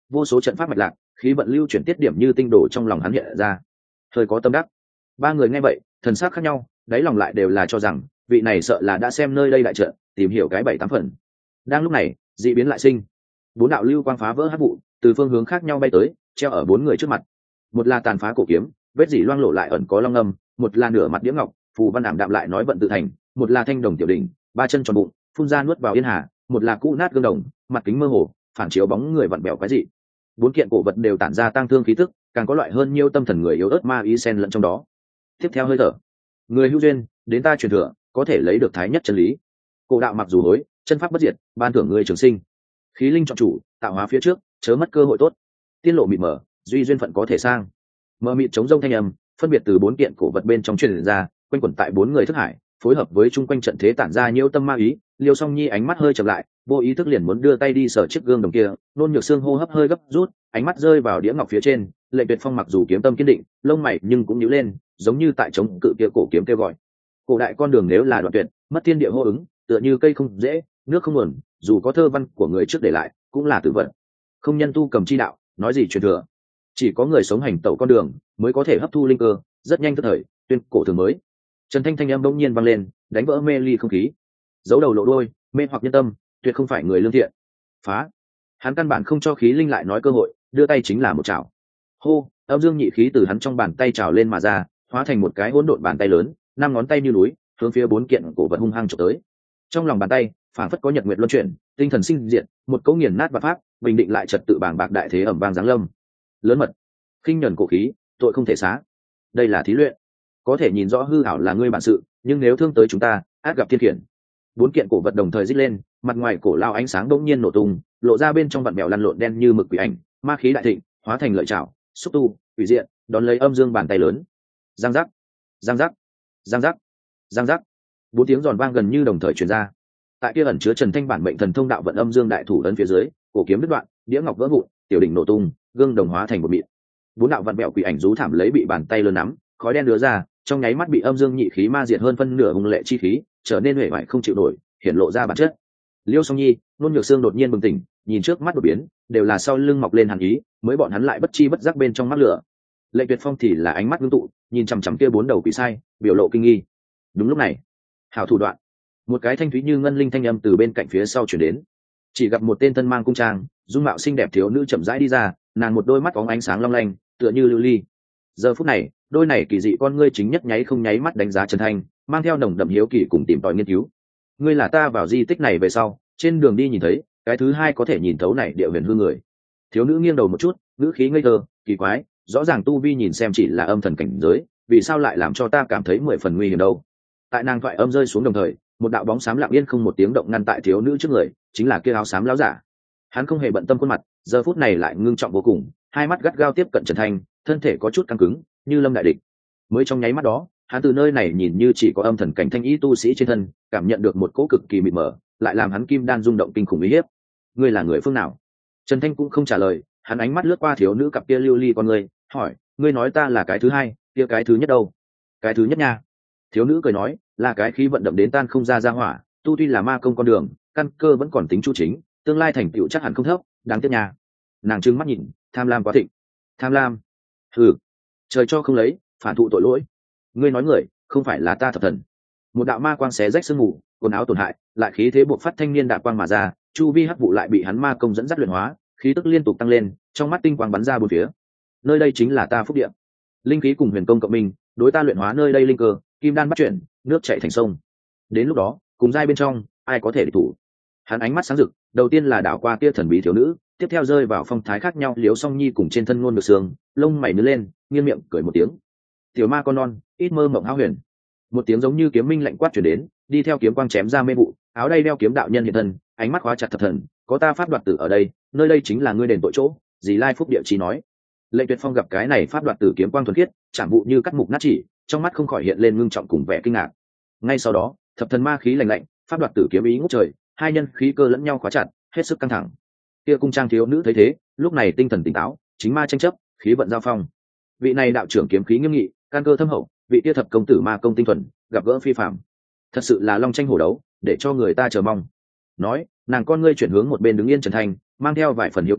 vô số trận pháp mạch lạc, khí vận lưu chuyển tiết điểm như tinh đồ trong lòng hắn hiện ra. Hơi có tâm đắc. Ba người nghe vậy, thần sắc khác nhau, đáy lòng lại đều là cho rằng vị này sợ là đã xem nơi đây đại trận, tìm hiểu cái bảy tám phần. Đang lúc này, dị biến lại sinh. Bốn đạo lưu quang phá vỡ hắc vụ, từ phương hướng khác nhau bay tới, treo ở bốn người trước mặt. Một là tàn phá cổ kiếm, vết dỉ loang lổ lại ẩn có long âm, một là nửa mặt đĩa ngọc, phù văn ảm đạm lại nói vận tự thành, một là thanh đồng tiểu đỉnh, ba chân tròn bụng, phun ra nuốt vào yên hà, một là cũ nát gương đồng, mặt kính mơ hồ, phản chiếu bóng người vặn bèo quái dị. Bốn kiện cổ vật đều tản ra tang thương khí tức, càng có loại hơn nhiêu tâm thần người yếu ớt ma ý xen lẫn trong đó. Tiếp theo hơi thở, người hữu duyên, đến ta truyền thừa, có thể lấy được thái nhất chân lý. Cổ đạo mặc dù hối, chân pháp bất diệt, ban thưởng người trường sinh. Khí linh chọn chủ, tạo hóa phía trước, chớ mất cơ hội tốt. Tiên lộ mịt mờ, duy duyên phận có thể sang. Mờ mịt chống rông thanh âm, phân biệt từ bốn kiện cổ vật bên trong truyền ra, quanh quẩn tại bốn người thức hải, phối hợp với chung quanh trận thế tản ra nhiêu tâm ma ý. Liêu Song Nhi ánh mắt hơi chậm lại, vô ý thức liền muốn đưa tay đi sờ chiếc gương đồng kia, nôn nhược xương hô hấp hơi gấp rút, ánh mắt rơi vào đĩa ngọc phía trên. Lệnh Tuyệt Phong mặc dù kiếm tâm kiên định, lông mày nhưng cũng nhíu lên, giống như tại chống cự kia cổ kiếm kêu gọi. Cổ đại con đường nếu là đoạn tuyệt, mất thiên địa hô ứng, tựa như cây không dễ, nước không nguồn, dù có thơ văn của người trước để lại, cũng là tử vận. Không nhân tu cầm chi đạo, nói gì truyền thừa. Chỉ có người sống hành tẩu con đường, mới có thể hấp thu linh cơ, rất nhanh tức thời, tuyên cổ thường mới. Trần Thanh thanh âm bỗng nhiên vang lên, đánh vỡ mê ly không khí. Giấu đầu lộ đôi, mê hoặc nhân tâm, tuyệt không phải người lương thiện. Phá! Hắn căn bản không cho khí linh lại nói cơ hội, đưa tay chính là một chảo. Hô! Âm dương nhị khí từ hắn trong bàn tay trào lên mà ra, hóa thành một cái hỗn độn bàn tay lớn, năm ngón tay như núi, hướng phía bốn kiện cổ vật hung hăng chụp tới. Trong lòng bàn tay, phảng phất có nhật nguyệt luân chuyển, tinh thần sinh diệt, một cấu nghiền nát và pháp, bình định lại trật tự bàng bạc đại thế ẩm vang giáng lâm. Lớn mật, khinh nhẫn cổ khí, tội không thể xá. Đây là thí luyện, có thể nhìn rõ hư ảo là ngươi bản sự, nhưng nếu thương tới chúng ta, át gặp thiên khiển. Bốn kiện cổ vật đồng thời rít lên, mặt ngoài cổ lao ánh sáng đống nhiên nổ tung, lộ ra bên trong vặn mèo lăn lộn đen như mực quỷ ảnh, ma khí đại thịnh, hóa thành lợi chảo, xúc tu, quỷ diện, đón lấy âm dương bàn tay lớn. Giang giác, giang giác, giang giác, giang giác. Bốn tiếng giòn vang gần như đồng thời truyền ra. Tại kia ẩn chứa Trần Thanh bản mệnh thần thông đạo vận âm dương đại thủ ấn phía dưới, cổ kiếm đứt đoạn, đĩa ngọc vỡ vụn, tiểu đỉnh nổ tung, gương đồng hóa thành một mịn. Bốn đạo vặn bẹo quỷ ảnh rú thảm lấy bị bàn tay lớn nắm, khói đen đưa ra, trong nháy mắt bị âm dương nhị khí ma diệt hơn phân nửa hung lệ chi khí, trở nên huệ vải không chịu nổi, hiển lộ ra bản chất. Liêu Song Nhi, Nôn Nhược Xương đột nhiên bừng tỉnh, nhìn trước mắt đột biến, đều là sau lưng mọc lên hàn ý, mới bọn hắn lại bất chi bất giác bên trong mắt lửa. Lệnh Tuyệt Phong thì là ánh mắt ngưng tụ, nhìn chằm chằm kia bốn đầu quỷ sai, biểu lộ kinh nghi. Đúng lúc này, hảo thủ đoạn, một cái thanh thúy như ngân linh thanh âm từ bên cạnh phía sau truyền đến. Chỉ gặp một tên thân mang cung trang, dung mạo xinh đẹp thiếu nữ chậm rãi đi ra, nàng một đôi mắt có ánh sáng long lanh, tựa như lưu ly. Giờ phút này, đôi này kỳ dị con ngươi chính nhất nháy không nháy mắt đánh giá Trần Thanh, mang theo nồng đậm hiếu kỳ cùng tìm tòi nghiên cứu. Ngươi là ta vào di tích này về sau, trên đường đi nhìn thấy, cái thứ hai có thể nhìn thấu này địa huyền hư người. Thiếu nữ nghiêng đầu một chút, ngữ khí ngây thơ, kỳ quái, rõ ràng tu vi nhìn xem chỉ là âm thần cảnh giới, vì sao lại làm cho ta cảm thấy mười phần nguy hiểm đâu? Tại nàng thoại âm rơi xuống đồng thời, một đạo bóng xám lặng yên không một tiếng động ngăn tại thiếu nữ trước người, chính là kia áo xám láo giả. Hắn không hề bận tâm khuôn mặt, giờ phút này lại ngưng trọng vô cùng, hai mắt gắt gao tiếp cận Trần Thanh, thân thể có chút căng cứng, như lâm đại địch. Mới trong nháy mắt đó, hắn từ nơi này nhìn như chỉ có âm thần cảnh thanh ý tu sĩ trên thân, cảm nhận được một cỗ cực kỳ mịt mờ, lại làm hắn kim đan rung động kinh khủng uy hiếp. Ngươi là người phương nào? Trần Thanh cũng không trả lời, hắn ánh mắt lướt qua thiếu nữ cặp kia lưu ly con ngươi, hỏi, ngươi nói ta là cái thứ hai, kia cái thứ nhất đâu? Cái thứ nhất nha. Thiếu nữ cười nói, là cái khí vận đậm đến tan không ra ra hỏa, tu tuy là ma công con đường, căn cơ vẫn còn tính chu chính, tương lai thành tựu chắc hẳn không thấp, đáng tiếc nha. Nàng trừng mắt nhìn, tham lam quá thịnh. Tham lam? Hừ, trời cho không lấy, phản thụ tội lỗi. Ngươi nói người, không phải là ta thập thần. Một đạo ma quang xé rách sương mù, quần áo tổn hại, lại khí thế buộc phát thanh niên đạp quang mà ra, chu vi hắc vụ lại bị hắn ma công dẫn dắt luyện hóa, khí tức liên tục tăng lên, trong mắt tinh quang bắn ra bốn phía. Nơi đây chính là ta phúc địa. Linh khí cùng huyền công cộng minh, đối ta luyện hóa nơi đây linh cơ, kim đan bắt chuyển, nước chảy thành sông. Đến lúc đó, cùng giai bên trong, ai có thể địch thủ? Hắn ánh mắt sáng rực, đầu tiên là đảo qua kia thần bí thiếu nữ, tiếp theo rơi vào phong thái khác nhau Liễu Song Nhi cùng trên thân Ngôn Ngược Sương, lông mày nhướng lên, nghiêng miệng cười một tiếng. Tiểu ma con non, ít mơ mộng hão huyền. Một tiếng giống như kiếm minh lạnh quát truyền đến, đi theo kiếm quang chém ra mê vụ, áo đay đeo kiếm đạo nhân hiện thân, ánh mắt khóa chặt thập thần, có ta pháp đoạt tử ở đây, nơi đây chính là ngươi đền tội chỗ, dì lai phúc địa chỉ nói. Lệnh Tuyệt Phong gặp cái này pháp đoạt tử kiếm quang thuần khiết, chạm vụ như cắt mục nát chỉ, trong mắt không khỏi hiện lên ngưng trọng cùng vẻ kinh ngạc. Ngay sau đó, thập thần ma khí lạnh lạnh, pháp đoạt tử kiếm ý ngút trời, hai nhân khí cơ lẫn nhau khóa chặt, hết sức căng thẳng. Kia cung trang thiếu nữ thấy thế, lúc này tinh thần tỉnh táo, chính ma tranh chấp, khí vận giao phong. Vị này đạo trưởng kiếm khí nghiêm nghị, can cơ thâm hậu, vị kia thập công tử ma công tinh thuần, gặp gỡ phi phàm. Thật sự là long tranh hổ đấu, để cho người ta chờ mong. Nói, nàng con ngươi chuyển hướng một bên đứng yên Trần Thanh, mang theo vài phần hiếu kỳ,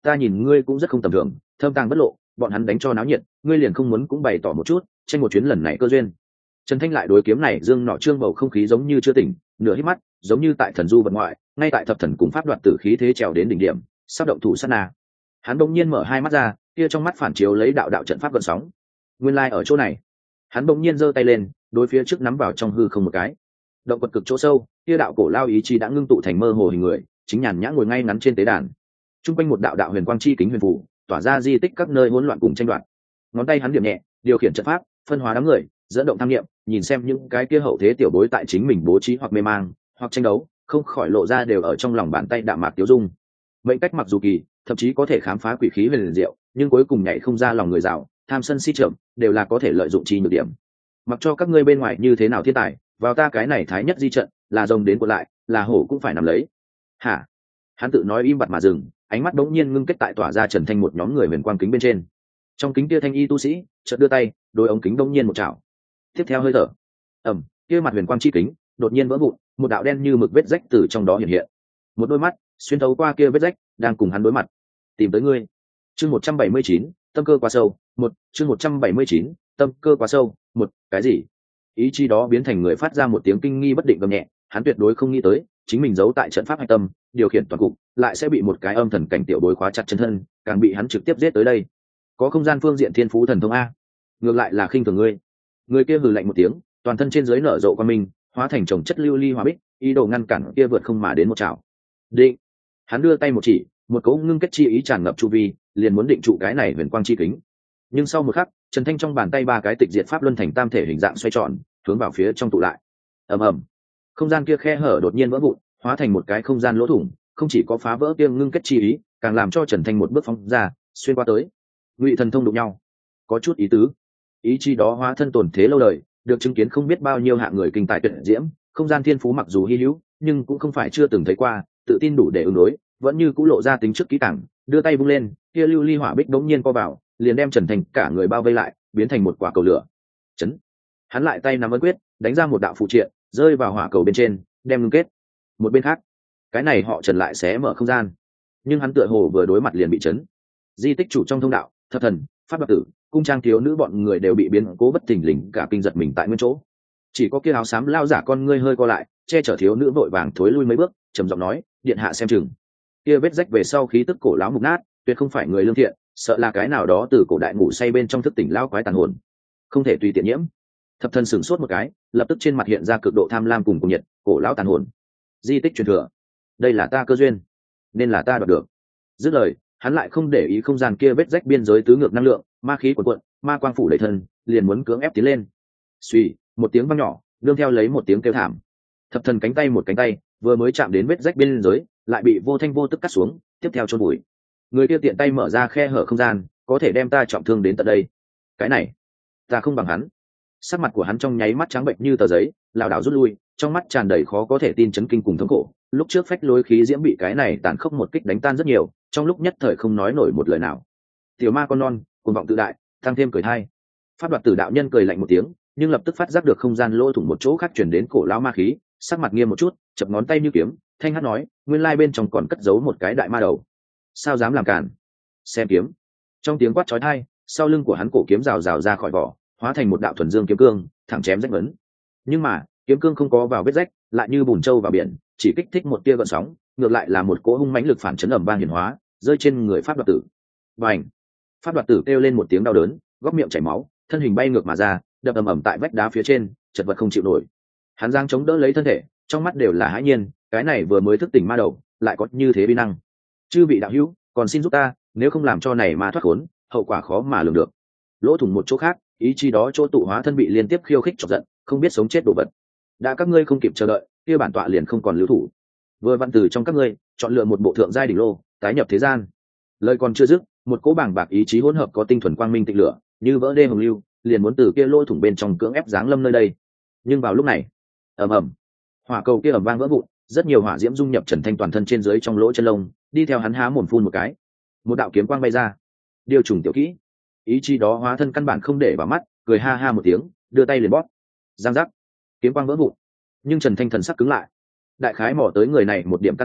ta nhìn ngươi cũng rất không tầm thường, thâm tàng bất lộ, bọn hắn đánh cho náo nhiệt, ngươi liền không muốn cũng bày tỏ một chút, tranh một chuyến lần này cơ duyên. Trần Thanh lại đối kiếm này dương nọ trương bầu không khí giống như chưa tỉnh, nửa hít mắt, giống như tại thần du vật ngoại, ngay tại thập thần cùng pháp đoạt tử khí thế trèo đến đỉnh điểm, sắp động thủ sát na. Hắn bỗng nhiên mở hai mắt ra, kia trong mắt phản chiếu lấy đạo đạo trận pháp gợn sóng. Nguyên lai like ở chỗ này. Hắn bỗng nhiên giơ tay lên, đối phía trước nắm vào trong hư không một cái. Động quật cực chỗ sâu, kia đạo cổ lao ý chí đã ngưng tụ thành mơ hồ hình người, chính nhàn nhã ngồi ngay ngắn trên tế đàn. Trung quanh một đạo đạo huyền quang chi kính huyền phù, tỏa ra di tích các nơi hỗn loạn cùng tranh đoạt. Ngón tay hắn điểm nhẹ, điều khiển trận pháp, phân hóa đám người, dẫn động tham nghiệm, nhìn xem những cái kia hậu thế tiểu bối tại chính mình bố trí hoặc mê mang, hoặc tranh đấu, không khỏi lộ ra đều ở trong lòng bàn tay đạm mạc tiêu dung. Mệnh cách mặc dù kỳ, thậm chí có thể khám phá quỷ khí huyền diệu, nhưng cuối cùng nhảy không ra lòng người giàu, tham sân si trộm, đều là có thể lợi dụng chi nhược điểm. Mặc cho các ngươi bên ngoài như thế nào thiên tài, vào ta cái này thái nhất di trận, là rồng đến cuộn lại, là hổ cũng phải nằm lấy. Hả? Hắn tự nói im bặt mà dừng, ánh mắt đống nhiên ngưng kết tại tỏa ra Trần Thanh một nhóm người huyền quang kính bên trên. Trong kính kia thanh y tu sĩ chợt đưa tay, đôi ống kính đống nhiên một chảo. Tiếp theo hơi thở, ầm, kia mặt huyền quang chi kính đột nhiên vỡ vụn, một đạo đen như mực vết rách từ trong đó hiện hiện. Một đôi mắt xuyên thấu qua kia vết rách, đang cùng hắn đối mặt. Tìm tới ngươi. Chương một trăm bảy mươi chín, tâm cơ quá sâu, một, chương một trăm bảy mươi chín, tâm cơ quá sâu, một, cái gì? Ý chí đó biến thành người phát ra một tiếng kinh nghi bất định gầm nhẹ, hắn tuyệt đối không nghĩ tới, chính mình giấu tại trận pháp hạch tâm, điều khiển toàn cục, lại sẽ bị một cái âm thần cảnh tiểu bối khóa chặt chân thân, càng bị hắn trực tiếp giết tới đây. Có không gian phương diện thiên phú thần thông a, ngược lại là khinh thường ngươi. Người kia hừ lạnh một tiếng, toàn thân trên dưới nở rộ qua mình, hóa thành chồng chất lưu ly hóa bích, ý đồ ngăn cản kia vượt không mà đến một chảo. Định. Hắn đưa tay một chỉ, một cỗ ngưng kết chi ý tràn ngập chu vi, liền muốn định trụ cái này huyền quang chi kính. Nhưng sau một khắc, Trần Thanh trong bàn tay ba cái tịch diệt pháp luân thành tam thể hình dạng xoay tròn, hướng vào phía trong tụ lại. Ầm ầm. Không gian kia khe hở đột nhiên vỡ vụn, hóa thành một cái không gian lỗ thủng, không chỉ có phá vỡ kia ngưng kết chi ý, càng làm cho Trần Thanh một bước phóng ra, xuyên qua tới. Ngụy thần thông đụng nhau, có chút ý tứ. Ý chí đó hóa thân tồn thế lâu đời, được chứng kiến không biết bao nhiêu hạng người kinh tài tuyệt diễm, không gian thiên phú mặc dù hi hữu, nhưng cũng không phải chưa từng thấy qua, tự tin đủ để ứng đối, vẫn như cũ lộ ra tính trước kỹ càng, đưa tay vung lên, kia lưu ly hỏa bích đống nhiên co vào, liền đem Trần Thành cả người bao vây lại, biến thành một quả cầu lửa. Chấn. Hắn lại tay nắm ấn quyết, đánh ra một đạo phụ triện, rơi vào hỏa cầu bên trên, đem ngưng kết. Một bên khác, cái này họ Trần lại xé mở không gian, nhưng hắn tựa hồ vừa đối mặt liền bị chấn. Di tích chủ trong thông đạo, thập thần, pháp bạc tử, cung trang thiếu nữ bọn người đều bị biến cố bất thình lình cả kinh giật mình tại nguyên chỗ. Chỉ có kia áo xám lao giả con ngươi hơi co lại, che chở thiếu nữ vội vàng thối lui mấy bước, trầm giọng nói, điện hạ xem chừng. Kia vết rách về sau khí tức cổ lão mục nát, tuyệt không phải người lương thiện, sợ là cái nào đó từ cổ đại ngủ say bên trong thức tỉnh lao quái tàn hồn, không thể tùy tiện nhiễm. Thập thần sửng sốt một cái, lập tức trên mặt hiện ra cực độ tham lam cùng cùng nhiệt, cổ lão tàn hồn, di tích truyền thừa, đây là ta cơ duyên, nên là ta đoạt được. Dứt lời, hắn lại không để ý không gian kia vết rách biên giới tứ ngược năng lượng, ma khí cuộn cuộn, ma quang phủ đầy thân, liền muốn cưỡng ép tiến lên. Suy, một tiếng vang nhỏ, nương theo lấy một tiếng kêu thảm. Thập thần cánh tay một cánh tay, vừa mới chạm đến vết rách biên giới, lại bị vô thanh vô tức cắt xuống, tiếp theo chôn bụi. Người kia tiện tay mở ra khe hở không gian, có thể đem ta trọng thương đến tận đây. Cái này, ta không bằng hắn. Sắc mặt của hắn trong nháy mắt trắng bệnh như tờ giấy, lảo đảo rút lui, trong mắt tràn đầy khó có thể tin chấn kinh cùng thống khổ. Lúc trước phách lối khí diễm bị cái này tàn khốc một kích đánh tan rất nhiều, trong lúc nhất thời không nói nổi một lời nào. Tiểu ma con non, cuồng vọng tự đại, tăng thêm cười thai. Pháp đoạt tử đạo nhân cười lạnh một tiếng, nhưng lập tức phát giác được không gian lỗ thủng một chỗ khác truyền đến cổ lão ma khí, sắc mặt nghiêm một chút, chập ngón tay như kiếm, thanh hát nói, nguyên lai bên trong còn cất giấu một cái đại ma đầu. Sao dám làm cản? Xem kiếm. Trong tiếng quát chói tai, sau lưng của hắn cổ kiếm rào rào ra khỏi vỏ, hóa thành một đạo thuần dương kiếm cương, thẳng chém rách vấn. Nhưng mà, kiếm cương không có vào vết rách, lại như bùn trâu vào biển, chỉ kích thích một tia gợn sóng, ngược lại là một cỗ hung mãnh lực phản chấn ầm vang hiển hóa, rơi trên người pháp đoạt tử. Bành! Pháp đoạt tử kêu lên một tiếng đau đớn, góc miệng chảy máu, thân hình bay ngược mà ra, đập ầm ầm tại vách đá phía trên, chật vật không chịu nổi. Hắn giang chống đỡ lấy thân thể, trong mắt đều là hãi nhiên, cái này vừa mới thức tỉnh ma đầu, lại có như thế uy năng. Chư vị đạo hữu, còn xin giúp ta, nếu không làm cho này ma thoát khốn, hậu quả khó mà lường được. Lỗ thủng một chỗ khác, ý chí đó chỗ tụ hóa thân bị liên tiếp khiêu khích chọc giận, không biết sống chết đồ vật. Đã các ngươi không kịp chờ đợi, kia bản tọa liền không còn lưu thủ. Vừa văn từ trong các ngươi, chọn lựa một bộ thượng giai đỉnh lô, tái nhập thế gian. Lời còn chưa dứt, một cỗ bảng bạc ý chí hỗn hợp có tinh thuần quang minh tịnh lửa, như vỡ đê hồng lưu, liền muốn từ kia lỗ thủng bên trong cưỡng ép giáng lâm nơi đây. Nhưng vào lúc này, ầm ầm, hỏa cầu kia ầm vang vỡ vụn, rất nhiều hỏa diễm dung nhập Trần Thanh toàn thân trên dưới trong lỗ chân lông, đi theo hắn há mồm phun một cái, một đạo kiếm quang bay ra. Điều trùng tiểu kỹ, ý chí đó hóa thân căn bản không để vào mắt, cười ha ha một tiếng, đưa tay liền bóp, giang giác, kiếm quang vỡ vụn. Nhưng Trần Thanh thần sắc cứng lại, đại khái mò tới người này một điểm căn cơ,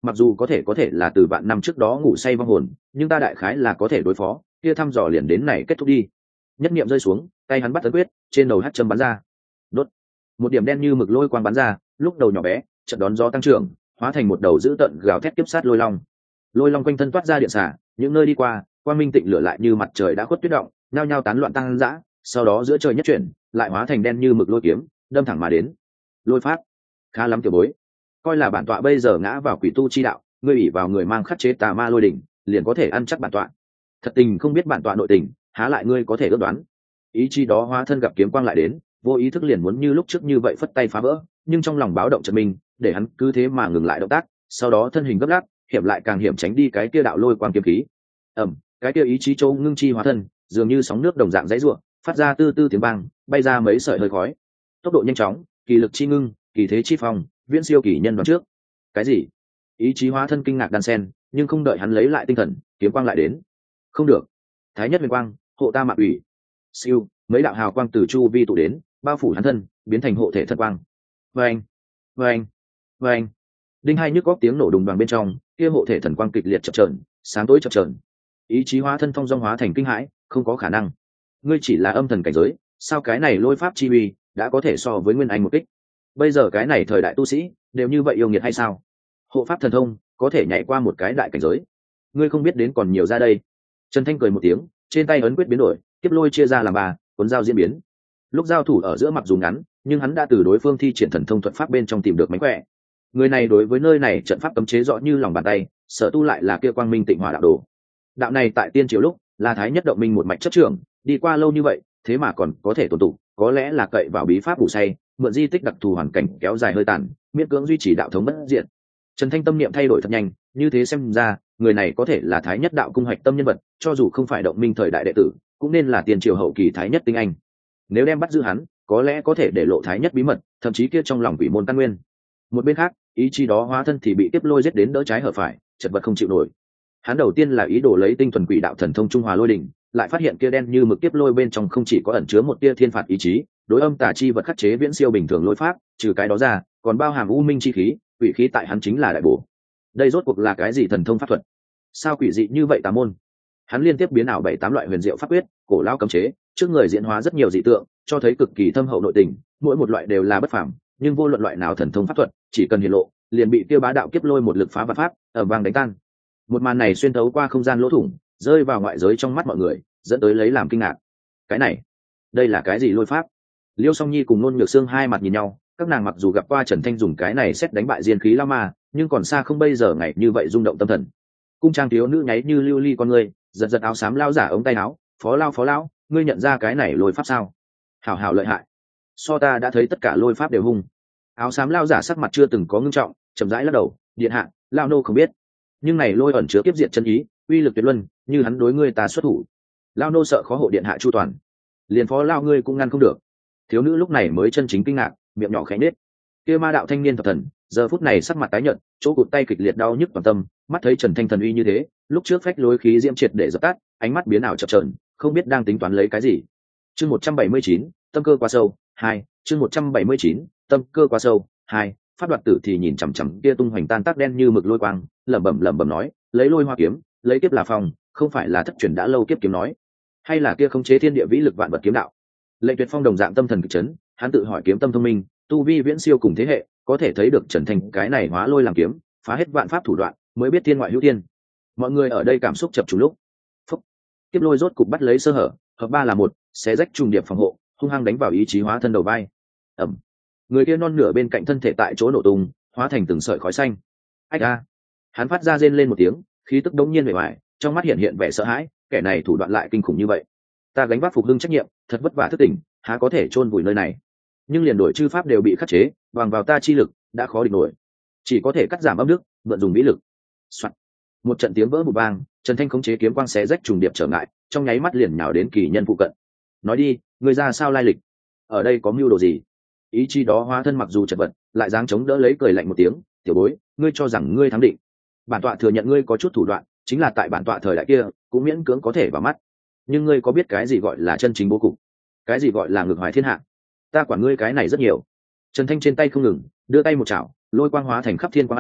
mặc dù có thể có thể là từ vạn năm trước đó ngủ say vong hồn, nhưng ta đại khái là có thể đối phó. Kia thăm dò liền đến này kết thúc đi. Nhất niệm rơi xuống, tay hắn bắt tấn quyết, trên đầu hắt châm bắn ra. Đốt. Một điểm đen như mực lôi quang bắn ra, lúc đầu nhỏ bé, chợt đón gió tăng trưởng, hóa thành một đầu dữ tợn gào thét tiếp sát lôi long. Lôi long quanh thân toát ra điện xả, những nơi đi qua, quang minh tịnh lửa lại như mặt trời đã khuất tuyết động, nhao nhao tán loạn tăng dã, sau đó giữa trời nhất chuyển, lại hóa thành đen như mực lôi kiếm, đâm thẳng mà đến. Lôi pháp, khá lắm tiểu bối. Coi là bản tọa bây giờ ngã vào quỷ tu chi đạo, ngươi ủy vào người mang khắc chế tà ma lôi đỉnh, liền có thể ăn chắc bản tọa. Thật tình không biết bản tọa nội tình, há lại ngươi có thể ước đoán. Ý chí đó hóa thân gặp kiếm quang lại đến, vô ý thức liền muốn như lúc trước như vậy phất tay phá vỡ, nhưng trong lòng báo động chợt mình, để hắn cứ thế mà ngừng lại động tác, sau đó thân hình gấp gáp, hiểm lại càng hiểm tránh đi cái kia đạo lôi quang kiếm khí. Ầm, cái kia ý chí châu ngưng chi hóa thân, dường như sóng nước đồng dạng dãy rủa, phát ra tư tư tiếng vang, bay ra mấy sợi hơi khói. Tốc độ nhanh chóng, kỳ lực chi ngưng, kỳ thế chi phong, viễn siêu kỳ nhân đoán trước. Cái gì? Ý chí hóa thân kinh ngạc đan sen, nhưng không đợi hắn lấy lại tinh thần, kiếm quang lại đến. Không được. Thái nhất huyền quang, hộ ta mạn ủy. Siêu, mấy đạo hào quang từ chu vi tụ đến, bao phủ hắn thân, biến thành hộ thể thật quang. Vâng, vâng, vâng. Đinh hai nhức góc tiếng nổ đùng đoàn bên trong, kia hộ thể thần quang kịch liệt chập chờn, sáng tối chập chờn. Ý chí hóa thân phong dong hóa thành kinh hãi, không có khả năng. Ngươi chỉ là âm thần cảnh giới, sao cái này lôi pháp chi uy đã có thể so với nguyên anh một kích? Bây giờ cái này thời đại tu sĩ đều như vậy yêu nghiệt hay sao? Hộ pháp thần thông có thể nhảy qua một cái đại cảnh giới, ngươi không biết đến còn nhiều ra đây. Trần Thanh cười một tiếng, trên tay ấn quyết biến đổi, kiếp lôi chia ra làm ba, cuốn dao diễn biến. Lúc giao thủ ở giữa mặc dù ngắn, nhưng hắn đã từ đối phương thi triển thần thông thuật pháp bên trong tìm được mánh khỏe. Người này đối với nơi này trận pháp cấm chế rõ như lòng bàn tay, sở tu lại là kia quang minh tịnh hỏa đạo đồ. Đạo này tại tiên triều lúc là thái nhất động minh một mạch chấp trưởng, đi qua lâu như vậy, thế mà còn có thể tồn tụ, có lẽ là cậy vào bí pháp bù say, mượn di tích đặc thù hoàn cảnh kéo dài hơi tàn, miễn cưỡng duy trì đạo thống bất diệt. Trần Thanh tâm niệm thay đổi thật nhanh, như thế xem ra, người này có thể là thái nhất đạo cung hoạch tâm nhân vật, cho dù không phải động minh thời đại đệ tử, cũng nên là tiền triều hậu kỳ thái nhất tinh anh. Nếu đem bắt giữ hắn, có lẽ có thể để lộ thái nhất bí mật, thậm chí kia trong lòng quỷ môn căn nguyên. Một bên khác, ý chí đó hóa thân thì bị tiếp lôi giết đến đỡ trái hở phải, chật vật không chịu nổi. Hắn đầu tiên là ý đồ lấy tinh thuần quỷ đạo thần thông trung hòa lôi đỉnh, lại phát hiện kia đen như mực tiếp lôi bên trong không chỉ có ẩn chứa một tia thiên phạt ý chí, đối âm tà chi vật khắc chế viễn siêu bình thường lôi pháp, trừ cái đó ra, còn bao hàm u minh chi khí, quỷ khí tại hắn chính là đại bổ. Đây rốt cuộc là cái gì thần thông pháp thuật? Sao quỷ dị như vậy tà môn? Hắn liên tiếp biến ảo bảy tám loại huyền diệu pháp quyết, cổ lao cấm chế, trước người diễn hóa rất nhiều dị tượng, cho thấy cực kỳ thâm hậu nội tình, mỗi một loại đều là bất phàm, nhưng vô luận loại nào thần thông pháp thuật, chỉ cần hiện lộ, liền bị tiêu bá đạo kiếp lôi một lực phá vạn pháp, ở vang đánh tan. Một màn này xuyên thấu qua không gian lỗ thủng, rơi vào ngoại giới trong mắt mọi người, dẫn tới lấy làm kinh ngạc. Cái này, đây là cái gì lôi pháp? Liêu Song Nhi cùng Nôn Nhược Sương hai mặt nhìn nhau, các nàng mặc dù gặp qua Trần Thanh dùng cái này xét đánh bại diên khí lao ma, nhưng còn xa không bây giờ ngày như vậy rung động tâm thần. Cung trang thiếu nữ nháy như lưu ly con người, giật giật áo xám lao giả ống tay áo, phó lao phó lão, ngươi nhận ra cái này lôi pháp sao? Hảo hảo lợi hại, so ta đã thấy tất cả lôi pháp đều hung. Áo xám lao giả sắc mặt chưa từng có ngưng trọng, chậm rãi lắc đầu, điện hạ, lao nô không biết, nhưng này lôi ẩn chứa kiếp diệt chân ý, uy lực tuyệt luân, như hắn đối ngươi ta xuất thủ, lao nô sợ khó hộ điện hạ chu toàn, liền phó lao ngươi cũng ngăn không được. Thiếu nữ lúc này mới chân chính kinh ngạc, miệng nhỏ khẽ nết. Kia ma đạo thanh niên thập thần giờ phút này sắc mặt tái nhợt, chỗ cụt tay kịch liệt đau nhức toàn tâm, mắt thấy Trần Thanh thần uy như thế, lúc trước phách lối khí diễm triệt để dập tắt, ánh mắt biến ảo chập chờn, không biết đang tính toán lấy cái gì. Chương một trăm bảy mươi chín, tâm cơ quá sâu, hai, chương một trăm bảy mươi chín, tâm cơ quá sâu, hai, pháp đoạt tử thì nhìn chằm chằm kia tung hoành tan tác đen như mực lôi quang, lẩm bẩm lẩm bẩm nói, lấy lôi hoa kiếm, lấy kiếp là phòng, không phải là thất truyền đã lâu kiếp kiếm nói, hay là kia khống chế thiên địa vĩ lực vạn vật kiếm đạo. Lệnh Tuyệt Phong đồng dạng tâm thần kịch chấn, hắn tự hỏi kiếm tâm thông minh, tu vi viễn siêu cùng thế hệ, có thể thấy được Trần Thanh cái này hóa lôi làm kiếm, phá hết vạn pháp thủ đoạn, mới biết thiên ngoại hữu thiên. Mọi người ở đây cảm xúc chập trùng lúc, phúc, kiếp lôi rốt cục bắt lấy sơ hở, hợp ba là một, xé rách trùng điệp phòng hộ, hung hăng đánh vào ý chí hóa thân đầu vai. Ẩm, người kia non nửa bên cạnh thân thể tại chỗ nổ tung, hóa thành từng sợi khói xanh. Ách a, hắn phát ra rên lên một tiếng, khí tức đống nhiên bề ngoài, trong mắt hiện hiện vẻ sợ hãi, kẻ này thủ đoạn lại kinh khủng như vậy. Ta gánh vác phục hưng trách nhiệm, thật vất vả thức tỉnh, há có thể chôn vùi nơi này. Nhưng liền đổi chư pháp đều bị khắc chế, bằng vào ta chi lực đã khó địch nổi, chỉ có thể cắt giảm âm đức, mượn dùng mỹ lực. Soạn. Một trận tiếng vỡ một vang, Trần Thanh khống chế kiếm quang xé rách trùng điệp trở ngại, trong nháy mắt liền nhào đến kỳ nhân phụ cận. Nói đi, người ra sao lai lịch, ở đây có mưu đồ gì? Ý chí đó hóa thân mặc dù chật vật, lại dáng chống đỡ lấy cười lạnh một tiếng, tiểu bối, ngươi cho rằng ngươi thắng định? Bản tọa thừa nhận ngươi có chút thủ đoạn, chính là tại bản tọa thời đại kia cũng miễn cưỡng có thể vào mắt, nhưng ngươi có biết cái gì gọi là chân chính bố cục, cái gì gọi là ngược hoài thiên hạ? Ta quản ngươi cái này rất nhiều. Trần Thanh trên tay không ngừng đưa tay một chảo, lôi quang hóa thành khắp thiên quang ảnh,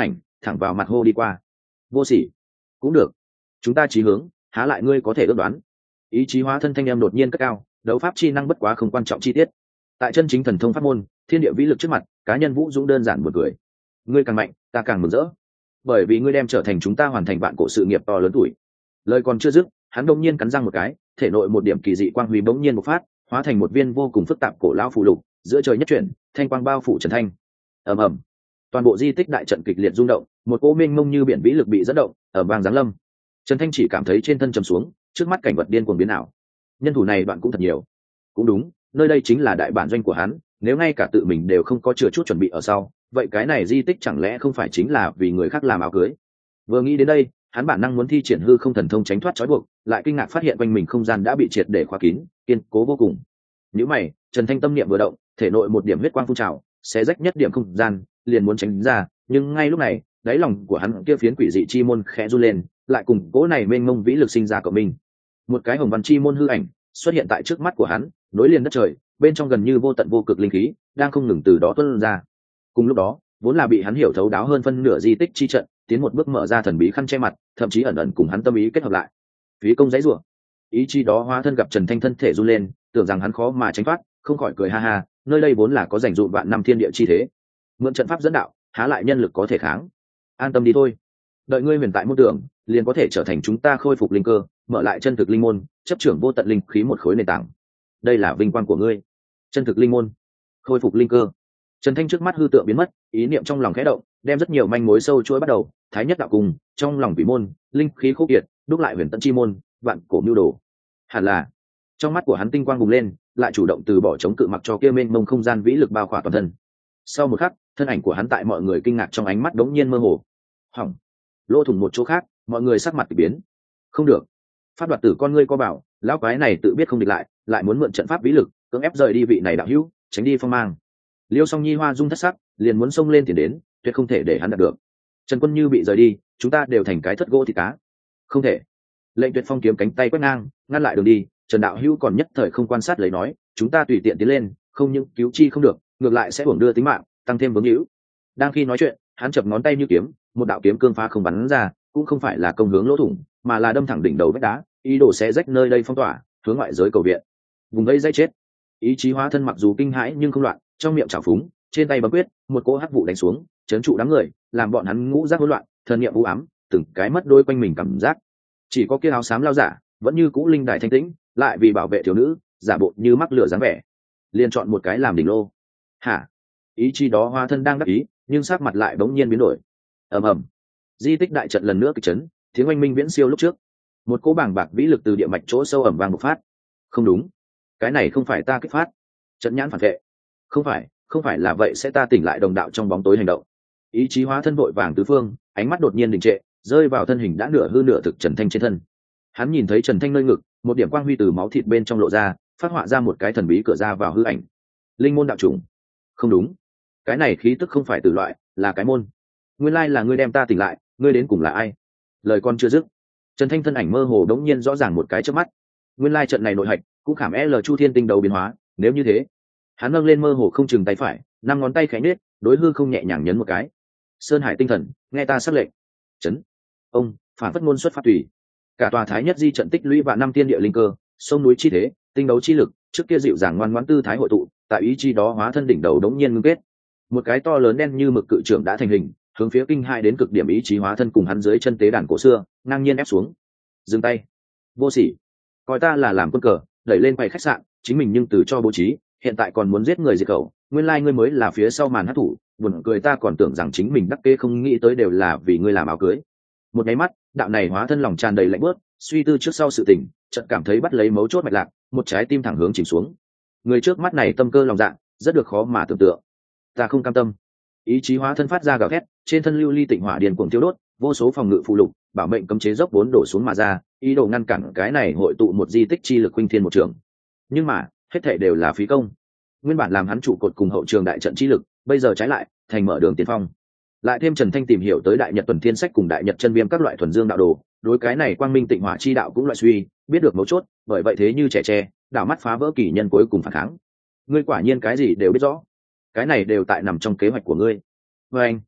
thẳng vào mặt hô đi qua. Vô sỉ. Cũng được, chúng ta chí hướng há lại ngươi có thể ước đoán. Ý chí hóa thân thanh em đột nhiên cất cao, đấu pháp chi năng bất quá không quan trọng chi tiết. Tại chân chính thần thông pháp môn, thiên địa vĩ lực trước mặt, cá nhân vũ dũng đơn giản một người. Ngươi càng mạnh, ta càng mừng rỡ, bởi vì ngươi đem trở thành chúng ta hoàn thành vạn cổ sự nghiệp to lớn tuổi. Lời còn chưa dứt, hắn đông nhiên cắn răng một cái, thể nội một điểm kỳ dị quang huy bỗng nhiên một phát, hóa thành một viên vô cùng phức tạp cổ lão phù lục, giữa trời nhất chuyển, thanh quang bao phủ Trần Thanh. Ầm ầm, toàn bộ di tích đại trận kịch liệt rung động, một cỗ mênh mông như biển vĩ lực bị dẫn động, ở vang giáng lâm. Trần Thanh chỉ cảm thấy trên thân trầm xuống, trước mắt cảnh vật điên cuồng biến ảo. Nhân thủ này đoạn cũng thật nhiều. Cũng đúng, nơi đây chính là đại bản doanh của hắn, nếu ngay cả tự mình đều không có chừa chút chuẩn bị ở sau, vậy cái này di tích chẳng lẽ không phải chính là vì người khác làm áo cưới? Vừa nghĩ đến đây, hắn bản năng muốn thi triển hư không thần thông tránh thoát trói buộc, lại kinh ngạc phát hiện quanh mình không gian đã bị triệt để khóa kín, kiên cố vô cùng. Nếu mày, Trần Thanh tâm niệm vừa động, thể nội một điểm huyết quang phun trào, xé rách nhất điểm không gian, liền muốn tránh ra, nhưng ngay lúc này, đáy lòng của hắn kia phiến quỷ dị chi môn khẽ run lên, lại cùng cố này mênh mông vĩ lực sinh ra của mình. Một cái hồng văn chi môn hư ảnh xuất hiện tại trước mắt của hắn, nối liền đất trời, bên trong gần như vô tận vô cực linh khí đang không ngừng từ đó tuôn ra. Cùng lúc đó, vốn là bị hắn hiểu thấu đáo hơn phân nửa di tích chi trận, tiến một bước mở ra thần bí khăn che mặt, thậm chí ẩn ẩn cùng hắn tâm ý kết hợp lại. Phí công giấy rủa, ý chí đó hóa thân gặp Trần Thanh thân thể run lên, tưởng rằng hắn khó mà tránh thoát, không khỏi cười ha ha, nơi đây vốn là có dành dụm vạn năm thiên địa chi thế, mượn trận pháp dẫn đạo, há lại nhân lực có thể kháng. An tâm đi thôi, đợi ngươi huyền tại môn tưởng, liền có thể trở thành chúng ta khôi phục linh cơ, mở lại chân thực linh môn, chấp trưởng vô tận linh khí một khối nền tảng. Đây là vinh quang của ngươi. Chân thực linh môn, khôi phục linh cơ. Trần Thanh trước mắt hư tượng biến mất, ý niệm trong lòng khẽ động, đem rất nhiều manh mối sâu chuỗi bắt đầu, thái nhất đạo cùng, trong lòng vị môn, linh khí khô kiệt, đúc lại huyền tận chi môn, vạn cổ mưu đồ. Hẳn là, trong mắt của hắn tinh quang bùng lên, lại chủ động từ bỏ chống cự mặc cho kia mênh mông không gian vĩ lực bao khỏa toàn thân. Sau một khắc, thân ảnh của hắn tại mọi người kinh ngạc trong ánh mắt đống nhiên mơ hồ. Hỏng, lỗ thủng một chỗ khác, mọi người sắc mặt kỳ biến. Không được, pháp đoạt tử con ngươi co bảo, lão quái này tự biết không địch lại, lại muốn mượn trận pháp vĩ lực cưỡng ép rời đi vị này đạo hữu, tránh đi phong mang. Liêu Song Nhi hoa dung thất sắc, liền muốn xông lên tiền đến, tuyệt không thể để hắn đạt được. Trần Quân Như bị rời đi, chúng ta đều thành cái thất gỗ thịt cá. Không thể. Lệnh Tuyệt Phong kiếm cánh tay quét ngang, ngăn lại đường đi. Trần đạo hữu còn nhất thời không quan sát lấy nói, chúng ta tùy tiện tiến lên, không những cứu chi không được, ngược lại sẽ uổng đưa tính mạng, tăng thêm vướng hữu. Đang khi nói chuyện, hắn chập ngón tay như kiếm, một đạo kiếm cương phá không bắn ra, cũng không phải là công hướng lỗ thủng, mà là đâm thẳng đỉnh đầu vách đá, ý đồ sẽ rách nơi đây phong tỏa, hướng ngoại giới cầu viện. Vùng vây dây chết. Ý chí hóa thân mặc dù kinh hãi nhưng không loạn, trong miệng trào phúng, trên tay bấm quyết, một cỗ hắc vụ đánh xuống, chấn trụ đám người, làm bọn hắn ngũ giác hỗn loạn, thần niệm u ám, từng cái mất đôi quanh mình cảm giác. Chỉ có kia áo xám lao giả, vẫn như cũ linh đài thanh tĩnh, lại vì bảo vệ thiếu nữ, giả bộ như mắc lửa dáng vẻ, liền chọn một cái làm đỉnh lô. Hả? Ý chí đó hóa thân đang đắc ý, nhưng sắc mặt lại bỗng nhiên biến đổi. Ầm ầm, di tích đại trận lần nữa kịch chấn, tiếng oanh minh viễn siêu lúc trước. Một cỗ bảng bạc vĩ lực từ địa mạch chỗ sâu ẩm vang bộc phát. Không đúng, cái này không phải ta kích phát. Trận nhãn phản vệ. Không phải, không phải là vậy sẽ ta tỉnh lại đồng đạo trong bóng tối hành động. Ý chí hóa thân vội vàng tứ phương, ánh mắt đột nhiên đình trệ, rơi vào thân hình đã nửa hư nửa thực Trần Thanh trên thân. Hắn nhìn thấy Trần Thanh nơi ngực, một điểm quang huy từ máu thịt bên trong lộ ra, phát họa ra một cái thần bí cửa ra vào hư ảnh. Linh môn đạo trùng. Không đúng, cái này khí tức không phải từ loại, là cái môn. Nguyên lai là ngươi đem ta tỉnh lại, ngươi đến cùng là ai? Lời con chưa dứt, Trần Thanh thân ảnh mơ hồ đống nhiên rõ ràng một cái trước mắt. Nguyên lai trận này nội hạch cũng khảm L Chu Thiên tinh đầu biến hóa, nếu như thế, hắn nâng lên mơ hồ không chừng tay phải, năm ngón tay khẽ nết, đối hư không nhẹ nhàng nhấn một cái. Sơn Hải tinh thần, nghe ta sắc lệnh. Chấn. Ông, phản phất ngôn xuất phát tùy. Cả tòa thái nhất di trận tích lũy vạn năm thiên địa linh cơ, sông núi chi thế, tinh đấu chi lực, trước kia dịu dàng ngoan ngoãn tư thái hội tụ, tại ý chi đó hóa thân đỉnh đầu đống nhiên ngưng kết. Một cái to lớn đen như mực cự trưởng đã thành hình, hướng phía kinh hai đến cực điểm ý chí hóa thân cùng hắn dưới chân tế đàn cổ xưa, ngang nhiên ép xuống. Dừng tay. Vô sỉ. Coi ta là làm quân cờ, đẩy lên quầy khách sạn, chính mình nhưng từ cho bố trí, hiện tại còn muốn giết người diệt khẩu, nguyên lai ngươi mới là phía sau màn hắc thủ, buồn cười ta còn tưởng rằng chính mình đắc kê không nghĩ tới đều là vì ngươi làm áo cưới. Một cái mắt, đạo này hóa thân lòng tràn đầy lạnh bớt, suy tư trước sau sự tình, chợt cảm thấy bắt lấy mấu chốt mạch lạc, một trái tim thẳng hướng chìm xuống. Người trước mắt này tâm cơ lòng dạ, rất được khó mà tưởng tượng. Ta không cam tâm. Ý chí hóa thân phát ra gào thét, trên thân lưu ly tịnh hỏa điền cuồng tiêu đốt, vô số phòng ngự phụ lục, bảo mệnh cấm chế dốc bốn đổ xuống mà ra, ý đồ ngăn cản cái này hội tụ một di tích chi lực huynh thiên một trường. Nhưng mà, hết thảy đều là phí công. Nguyên bản làm hắn trụ cột cùng hậu trường đại trận chi lực, bây giờ trái lại thành mở đường tiên phong. Lại thêm Trần Thanh tìm hiểu tới đại nhật tuần thiên sách cùng đại nhật chân viêm các loại thuần dương đạo đồ, đối cái này quang minh tịnh hỏa chi đạo cũng loại suy, biết được mấu chốt, bởi vậy thế như trẻ tre, đảo mắt phá vỡ kỳ nhân cuối cùng phản kháng. Ngươi quả nhiên cái gì đều biết rõ, cái này đều tại nằm trong kế hoạch của ngươi. Và anh,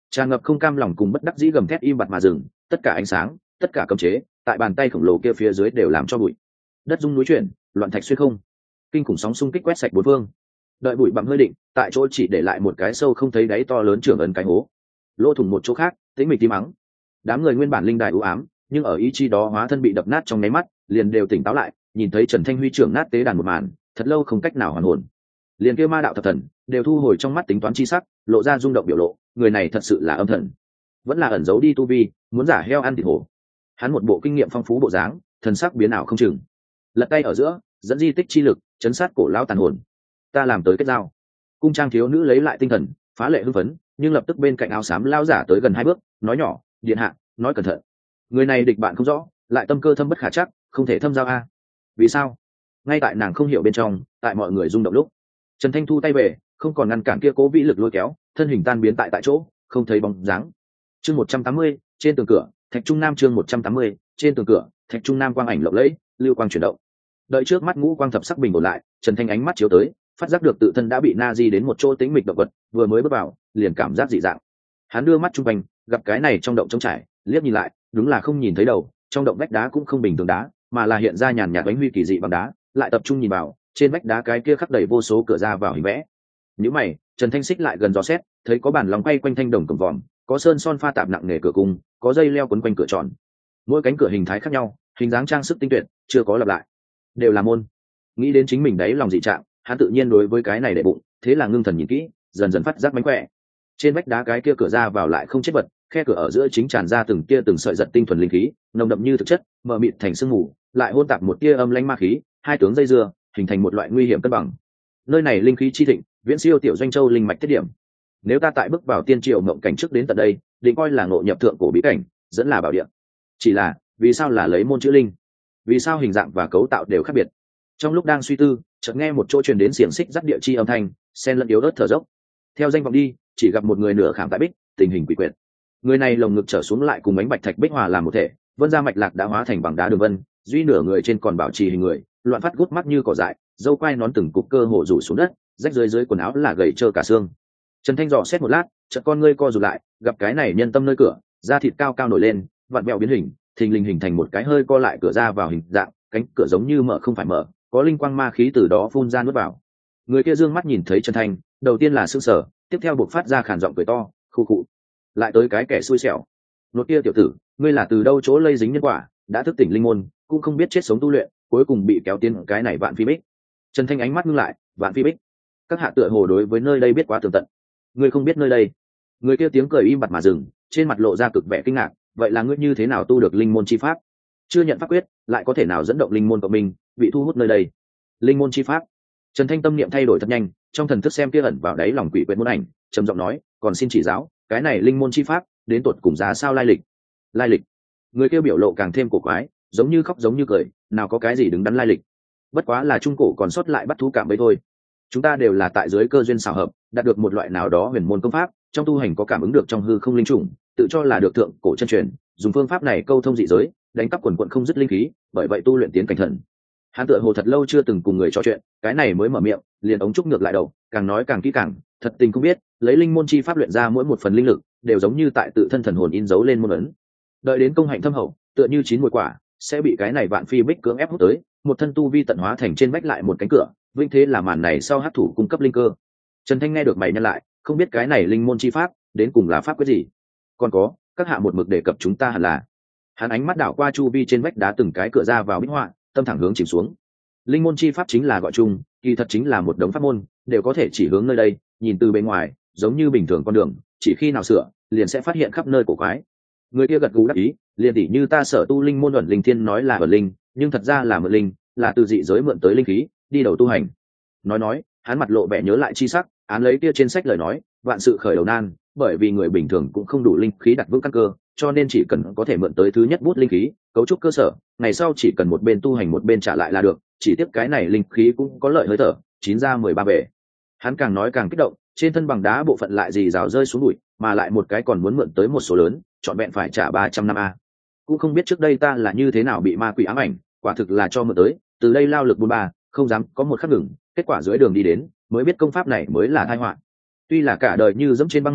tràn ngập không cam lòng cùng bất đắc dĩ gầm thét im bặt mà dừng, tất cả ánh sáng, tất cả cấm chế tại bàn tay khổng lồ kia phía dưới đều làm cho bụi đất rung núi chuyển, loạn thạch xuyên không, kinh khủng sóng xung kích quét sạch bốn phương. Đợi bụi bặm hơi định, tại chỗ chỉ để lại một cái sâu không thấy đáy to lớn trưởng ấn cái hố, lỗ thủng một chỗ khác tĩnh mịch tím mắng. Đám người nguyên bản linh đài u ám, nhưng ở ý chí đó hóa thân bị đập nát trong nháy mắt, liền đều tỉnh táo lại, nhìn thấy Trần Thanh Huy trưởng nát tế đàn một màn, thật lâu không cách nào hoàn hồn. Liền kia ma đạo thập thần đều thu hồi trong mắt tính toán chi sắc, lộ ra rung động biểu lộ, người này thật sự là âm thần, vẫn là ẩn giấu đi tu vi, muốn giả heo ăn thịt hổ. Hắn một bộ kinh nghiệm phong phú bộ dáng, thần sắc biến ảo không chừng, lật tay ở giữa, dẫn di tích chi lực, chấn sát cổ lão tàn hồn. Ta làm tới kết giao. Cung trang thiếu nữ lấy lại tinh thần, phá lệ hưng phấn, nhưng lập tức bên cạnh áo xám lao giả tới gần hai bước, nói nhỏ, điện hạ, nói cẩn thận. Người này địch bạn không rõ, lại tâm cơ thâm bất khả chắc, không thể thâm giao a. Vì sao? Ngay tại nàng không hiểu bên trong, tại mọi người rung động lúc, Trần Thanh thu tay về, không còn ngăn cản kia cố vĩ lực lôi kéo, thân hình tan biến tại tại chỗ, không thấy bóng dáng. Chương một trăm tám mươi, trên tường cửa, Thạch Trung Nam chương một trăm tám mươi, trên tường cửa, Thạch Trung Nam quang ảnh lộng lẫy, lưu quang chuyển động. Đợi trước mắt ngũ quang thập sắc bình ổn lại, Trần Thanh ánh mắt chiếu tới, phát giác được tự thân đã bị na di đến một chỗ tĩnh mịch động vật, vừa mới bước vào, liền cảm giác dị dạng. Hắn đưa mắt trung quanh, gặp cái này trong động trống trải, liếc nhìn lại, đúng là không nhìn thấy đầu, trong động vách đá cũng không bình thường đá, mà là hiện ra nhàn nhạt bánh huy kỳ dị bằng đá, lại tập trung nhìn vào, trên vách đá cái kia khắc đầy vô số cửa ra vào hình vẽ. Nếu mày, Trần Thanh xích lại gần dò xét, thấy có bản lòng quay quanh thanh đồng cổng vòm, có sơn son pha tạp nặng nghề cửa cung, có dây leo quấn quanh cửa tròn. Mỗi cánh cửa hình thái khác nhau, hình dáng trang sức tinh tuyệt, chưa có lặp lại, đều là môn. Nghĩ đến chính mình đấy lòng dị trạng, hắn tự nhiên đối với cái này đệ bụng, thế là ngưng thần nhìn kỹ, dần dần phát giác mánh khỏe. Trên vách đá cái kia cửa ra vào lại không chết vật, khe cửa ở giữa chính tràn ra từng tia từng sợi giật tinh thuần linh khí, nồng đậm như thực chất, mờ mịt thành sương mù, lại hôn tạp một tia âm lãnh ma khí, hai tướng dây dưa, hình thành một loại nguy hiểm cân bằng. Nơi này linh khí chi thịnh, viễn siêu tiểu doanh châu linh mạch tiết điểm. Nếu ta tại bước vào tiên triều mộng cảnh trước đến tận đây, định coi là ngộ nhập thượng cổ bí cảnh, dẫn là bảo địa. Chỉ là, vì sao là lấy môn chữ linh? Vì sao hình dạng và cấu tạo đều khác biệt? Trong lúc đang suy tư, chợt nghe một chỗ truyền đến xiềng xích dắt địa chi âm thanh, sen lẫn yếu ớt thở dốc. Theo danh vọng đi, chỉ gặp một người nửa khảm tại bích, tình hình quỷ quyệt. Người này lồng ngực trở xuống lại cùng ánh bạch thạch bích hòa làm một thể, vân ra mạch lạc đã hóa thành bằng đá đường vân, duy nửa người trên còn bảo trì hình người, loạn phát gút mắt như cỏ dại, dâu quai nón từng cục cơ hồ rủ xuống đất, rách dưới dưới quần áo là gầy trơ cả xương. Trần Thanh dò xét một lát, chợt con ngươi co rụt lại, gặp cái này nhân tâm nơi cửa, da thịt cao cao nổi lên, vặn vẹo biến hình, thình lình hình thành một cái hơi co lại cửa ra vào hình dạng, cánh cửa giống như mở không phải mở, có linh quang ma khí từ đó phun ra nuốt vào. Người kia dương mắt nhìn thấy Trần Thanh, đầu tiên là sững sờ, tiếp theo buộc phát ra khàn giọng cười to, khu khụ. Lại tới cái kẻ xui xẻo. Nốt kia tiểu tử, ngươi là từ đâu chỗ lây dính nhân quả, đã thức tỉnh linh môn, cũng không biết chết sống tu luyện, cuối cùng bị kéo tiến cái này vạn phi bích. Trần Thanh ánh mắt ngưng lại, vạn phi bích. Các hạ tựa hồ đối với nơi đây biết quá tường tận. Ngươi không biết nơi đây. Người kia tiếng cười im bặt mà dừng, trên mặt lộ ra cực vẻ kinh ngạc, vậy là ngươi như thế nào tu được linh môn chi pháp? Chưa nhận pháp quyết, lại có thể nào dẫn động linh môn của mình, bị thu hút nơi đây? Linh môn chi pháp. Trần Thanh tâm niệm thay đổi thật nhanh, trong thần thức xem kia ẩn vào đáy lòng quỷ quyệt môn ảnh, trầm giọng nói, còn xin chỉ giáo, cái này linh môn chi pháp, đến tột cùng giá sao lai lịch? Lai lịch? Người kia biểu lộ càng thêm cổ quái, giống như khóc giống như cười, nào có cái gì đứng đắn lai lịch? Bất quá là trung cổ còn sót lại bắt thú cảm bấy thôi. Chúng ta đều là tại dưới cơ duyên xảo hợp, đạt được một loại nào đó huyền môn công pháp, trong tu hành có cảm ứng được trong hư không linh trùng, tự cho là được thượng cổ chân truyền, dùng phương pháp này câu thông dị giới, đánh cắp quần quần không dứt linh khí, bởi vậy tu luyện tiến cảnh thần. Hắn tựa hồ thật lâu chưa từng cùng người trò chuyện, cái này mới mở miệng, liền ống trúc ngược lại đầu, càng nói càng kỹ càng, thật tình không biết, lấy linh môn chi pháp luyện ra mỗi một phần linh lực, đều giống như tại tự thân thần hồn in dấu lên môn ấn. Đợi đến công hạnh thâm hậu, tựa như chín mùi quả, sẽ bị cái này vạn phi bích cưỡng ép hút tới, một thân tu vi tận hóa thành trên vách lại một cánh cửa, vinh thế là màn này sau hấp thủ cung cấp linh cơ. Trần Thanh nghe được mày nhân lại, không biết cái này linh môn chi pháp, đến cùng là pháp quyết gì? Còn có, các hạ một mực đề cập chúng ta hẳn là. Hắn ánh mắt đảo qua chu vi trên vách đá từng cái cửa ra vào bích họa, tâm thẳng hướng chìm xuống. Linh môn chi pháp chính là gọi chung, kỳ thật chính là một đống pháp môn, đều có thể chỉ hướng nơi đây, nhìn từ bên ngoài, giống như bình thường con đường, chỉ khi nào sửa, liền sẽ phát hiện khắp nơi cổ quái. Người kia gật gù đáp ý, liền tỉ như ta sở tu linh môn ẩn linh thiên nói là ẩn linh, nhưng thật ra là mượn linh, là từ dị giới mượn tới linh khí, đi đầu tu hành. Nói nói, hắn mặt lộ vẻ nhớ lại chi sắc, án lấy kia trên sách lời nói, vạn sự khởi đầu nan, bởi vì người bình thường cũng không đủ linh khí đặt vững căn cơ, cho nên chỉ cần có thể mượn tới thứ nhất bút linh khí, cấu trúc cơ sở, ngày sau chỉ cần một bên tu hành một bên trả lại là được, chỉ tiếc cái này linh khí cũng có lợi hơi thở, chín ra mười ba bể. Hắn càng nói càng kích động, trên thân bằng đá bộ phận lại gì rào rơi xuống bụi, mà lại một cái còn muốn mượn tới một số lớn, chọn vẹn phải trả ba trăm năm a. Cũng không biết trước đây ta là như thế nào bị ma quỷ ám ảnh, quả thực là cho mượn tới, từ đây lao lực bốn ba, không dám có một khắc ngừng, kết quả dưới đường đi đến, mới biết công pháp này mới là tai họa. Tuy là cả đời như dẫm trên băng mỏng,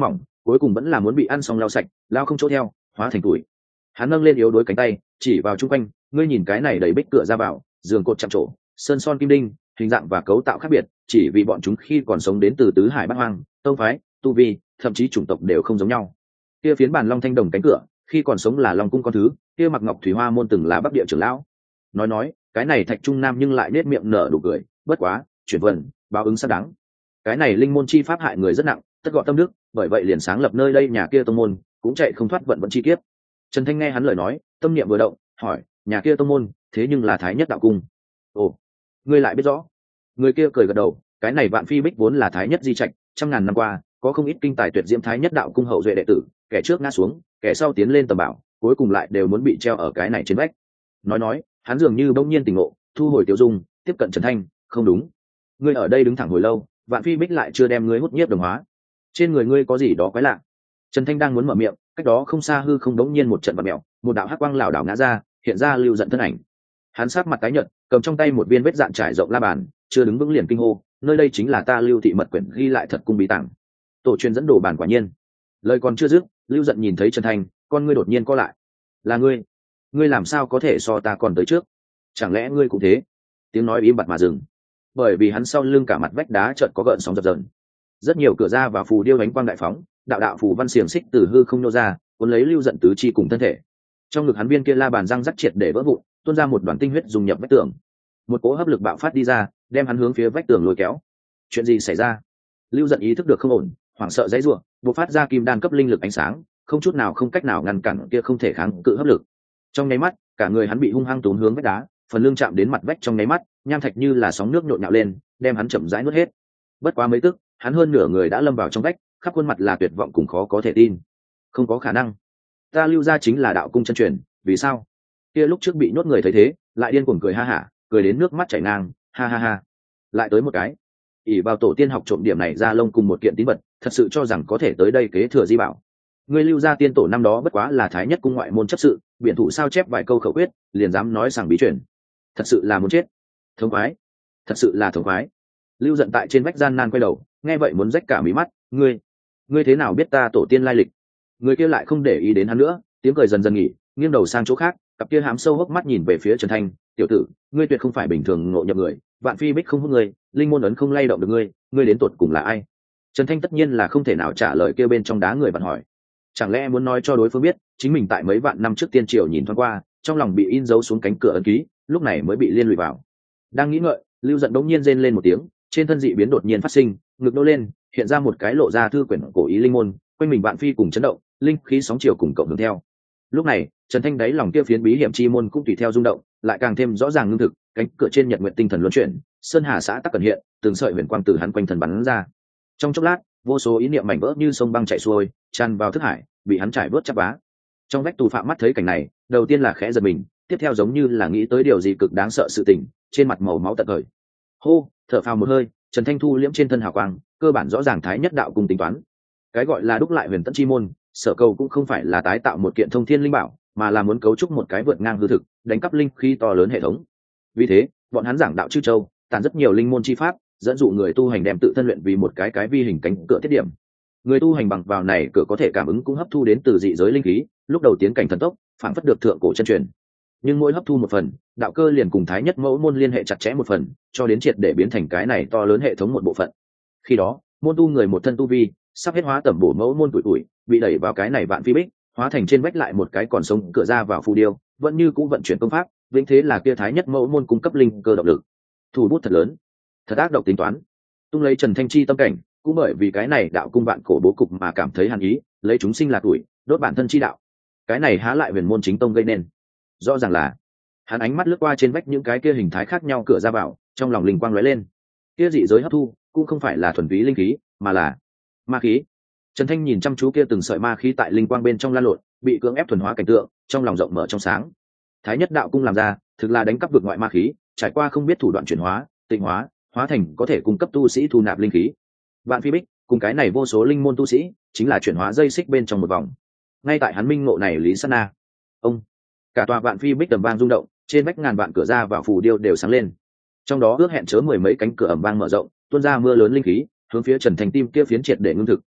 cuối cùng vẫn là muốn bị ăn xong lau sạch, lao không chỗ theo, hóa thành tuổi. Hắn nâng lên yếu đuối cánh tay, chỉ vào chung quanh, ngươi nhìn cái này đầy bích cửa ra vào, giường cột chạm trổ, sơn son kim đinh, hình dạng và cấu tạo khác biệt, chỉ vì bọn chúng khi còn sống đến từ tứ hải bát hoang, tông phái, tu vi, thậm chí chủng tộc đều không giống nhau. Kia phiến bàn long thanh đồng cánh cửa, khi còn sống là long cung con thứ, kia mặc ngọc thủy hoa môn từng là bắc địa trưởng lão. Nói nói, cái này thạch trung nam nhưng lại nết miệng nở đủ cười, bất quá, chuyển vần, báo ứng xác đáng. Cái này linh môn chi pháp hại người rất nặng, tất gọi tâm đức, bởi vậy liền sáng lập nơi đây nhà kia tông môn, cũng chạy không thoát vận vận chi kiếp. Trần Thanh nghe hắn lời nói, tâm niệm vừa động, hỏi, nhà kia tông môn, thế nhưng là Thái Nhất đạo cung. Ồ, ngươi lại biết rõ. Người kia cười gật đầu, cái này Vạn Phi Bích vốn là Thái Nhất di trạch, trăm ngàn năm qua, có không ít kinh tài tuyệt diễm Thái Nhất đạo cung hậu duệ đệ tử, kẻ trước ngã xuống, kẻ sau tiến lên tầm bảo, cuối cùng lại đều muốn bị treo ở cái này trên vách. Nói nói, hắn dường như bỗng nhiên tỉnh ngộ, thu hồi tiêu dung, tiếp cận Trần Thanh, không đúng, ngươi ở đây đứng thẳng hồi lâu, Vạn Phi Bích lại chưa đem ngươi hút nhiếp đồng hóa, trên người ngươi có gì đó quái lạ. Trần Thanh đang muốn mở miệng, cách đó không xa hư không đống nhiên một trận bạt mèo, một đạo hắc quang lảo đảo ngã ra, hiện ra Lưu Dận thân ảnh. Hắn sát mặt tái nhợt, cầm trong tay một viên vết dạn trải rộng la bàn, chưa đứng vững liền kinh hô, nơi đây chính là ta Lưu thị mật quyển ghi lại thật cung bí tàng. Tổ truyền dẫn đồ bàn quả nhiên. Lời còn chưa dứt, Lưu Dận nhìn thấy Trần Thanh, con ngươi đột nhiên co lại. Là ngươi? Ngươi làm sao có thể so ta còn tới trước? Chẳng lẽ ngươi cũng thế? Tiếng nói im bặt mà dừng, bởi vì hắn sau lưng cả mặt vách đá chợt có gợn sóng dập dờn. Rất nhiều cửa ra và phù điêu ánh quang đại phóng, đạo đạo phù văn xiềng xích từ hư không nô ra, cuốn lấy Lưu Dận tứ chi cùng thân thể. Trong ngực hắn viên kia la bàn răng rắc triệt để vỡ vụn, tuôn ra một đoàn tinh huyết dùng nhập vách tường. Một cỗ hấp lực bạo phát đi ra, đem hắn hướng phía vách tường lôi kéo. Chuyện gì xảy ra? Lưu Dận ý thức được không ổn, hoảng sợ dãy rủa, bộc phát ra kim đan cấp linh lực ánh sáng, không chút nào không cách nào ngăn cản kia không thể kháng cự hấp lực. Trong nháy mắt, cả người hắn bị hung hăng tốn hướng vách đá, phần lưng chạm đến mặt vách trong nháy mắt, nham thạch như là sóng nước nhộn nhạo lên, đem hắn chậm rãi nuốt hết. Bất quá mấy tức, hắn hơn nửa người đã lâm vào trong vách, khắp khuôn mặt là tuyệt vọng cùng khó có thể tin. Không có khả năng, ta Lưu gia chính là đạo cung chân truyền, vì sao? Kia lúc trước bị nhốt người thấy thế, lại điên cuồng cười ha hả, cười đến nước mắt chảy ngang, ha ha ha. Lại tới một cái, ỷ vào tổ tiên học trộm điểm này ra lông cùng một kiện tín vật, thật sự cho rằng có thể tới đây kế thừa di bảo. Người Lưu gia tiên tổ năm đó bất quá là Thái Nhất cung ngoại môn chấp sự, biện thủ sao chép vài câu khẩu quyết, liền dám nói rằng bí truyền. Thật sự là muốn chết. Thống khoái, thật sự là thống khoái. Lưu Dận tại trên vách gian nan quay đầu, nghe vậy muốn rách cả mí mắt, ngươi, ngươi thế nào biết ta tổ tiên lai lịch? Người kia lại không để ý đến hắn nữa, tiếng cười dần dần nghỉ, nghiêng đầu sang chỗ khác, cặp kia hám sâu hốc mắt nhìn về phía Trần Thanh, tiểu tử, ngươi tuyệt không phải bình thường ngộ nhập người, Vạn Phi Bích không hút ngươi, linh môn ấn không lay động được ngươi, ngươi đến tột cùng là ai? Trần Thanh tất nhiên là không thể nào trả lời kia bên trong đá người bạn hỏi. Chẳng lẽ muốn nói cho đối phương biết, chính mình tại mấy vạn năm trước tiên triều nhìn thoáng qua, trong lòng bị in dấu xuống cánh cửa ấn ký, lúc này mới bị liên lụy vào. Đang nghĩ ngợi, Lưu Dận đống nhiên rên lên một tiếng, trên thân dị biến đột nhiên phát sinh, ngực nô lên, hiện ra một cái lộ ra thư quyển cổ ý linh môn, quanh mình Vạn Phi cùng chấn động, linh khí sóng chiều cùng cộng hưởng theo. Lúc này, Trần Thanh đáy lòng kia phiến bí hiểm chi môn cũng tùy theo rung động, lại càng thêm rõ ràng ngưng thực, cánh cửa trên nhật nguyện tinh thần luân chuyển, sơn hà xã tắc cẩn hiện, từng sợi huyền quang từ hắn quanh thần bắn ra. Trong chốc lát, vô số ý niệm mảnh vỡ như sông băng chảy xuôi, tràn vào thức hải, bị hắn trải vớt chắp vá. Trong vách tù phạm mắt thấy cảnh này, đầu tiên là khẽ giật mình, tiếp theo giống như là nghĩ tới điều gì cực đáng sợ sự tình, trên mặt màu máu tận khởi. Hô, thở phào một hơi, Trần Thanh thu liễm trên thân hào quang, cơ bản rõ ràng Thái Nhất đạo cùng tính toán. Cái gọi là đúc lại huyền tận chi môn, sở cầu cũng không phải là tái tạo một kiện thông thiên linh bảo, mà là muốn cấu trúc một cái vượt ngang hư thực, đánh cắp linh khí to lớn hệ thống. Vì thế, bọn hắn giảng đạo chư châu, tàn rất nhiều linh môn chi pháp, dẫn dụ người tu hành đem tự thân luyện vì một cái cái vi hình cánh cửa tiết điểm. Người tu hành bằng vào này cửa có thể cảm ứng cũng hấp thu đến từ dị giới linh khí, lúc đầu tiến cảnh thần tốc, phản phất được thượng cổ chân truyền. Nhưng mỗi hấp thu một phần, đạo cơ liền cùng Thái Nhất mẫu môn liên hệ chặt chẽ một phần, cho đến triệt để biến thành cái này to lớn hệ thống một bộ phận. Khi đó, môn tu người một thân tu vi, sắp hết hóa tẩm bổ mẫu môn tuổi tuổi, bị đẩy vào cái này Vạn Phi Bích, hóa thành trên vách lại một cái còn sống cửa ra vào phù điêu, vẫn như cũ vận chuyển công pháp, vĩnh thế là kia Thái Nhất mẫu môn cung cấp linh cơ động lực. Thủ bút thật lớn, thật ác độc tính toán. Tung lấy Trần Thanh chi tâm cảnh, cũng bởi vì cái này đạo cung vạn cổ bố cục mà cảm thấy hàn ý, lấy chúng sinh là tuổi, đốt bản thân chi đạo. Cái này há lại huyền môn chính tông gây nên? Rõ ràng là hắn ánh mắt lướt qua trên vách những cái kia hình thái khác nhau cửa ra vào, trong lòng linh quang lóe lên. Kia dị giới hấp thu cũng không phải là thuần túy linh khí, mà là ma khí. Trần Thanh nhìn chăm chú kia từng sợi ma khí tại linh quang bên trong lan lộn, bị cưỡng ép thuần hóa cảnh tượng, trong lòng rộng mở trong sáng. Thái Nhất đạo cung làm ra, thực là đánh cắp vực ngoại ma khí, trải qua không biết thủ đoạn chuyển hóa, tịnh hóa, hóa thành có thể cung cấp tu sĩ thu nạp linh khí. Vạn Phi Bích cùng cái này vô số linh môn tu sĩ, chính là chuyển hóa dây xích bên trong một vòng. Ngay tại hắn minh ngộ này lý sát na, ông cả tòa Vạn Phi Bích tầm vang rung động, trên vách ngàn vạn cửa ra vào phù điêu đều sáng lên. Trong đó ước hẹn chứa mười mấy cánh cửa ầm vang mở rộng, tuôn ra mưa lớn linh khí, hướng phía Trần Thành tim kia phiến triệt để ngưng thực,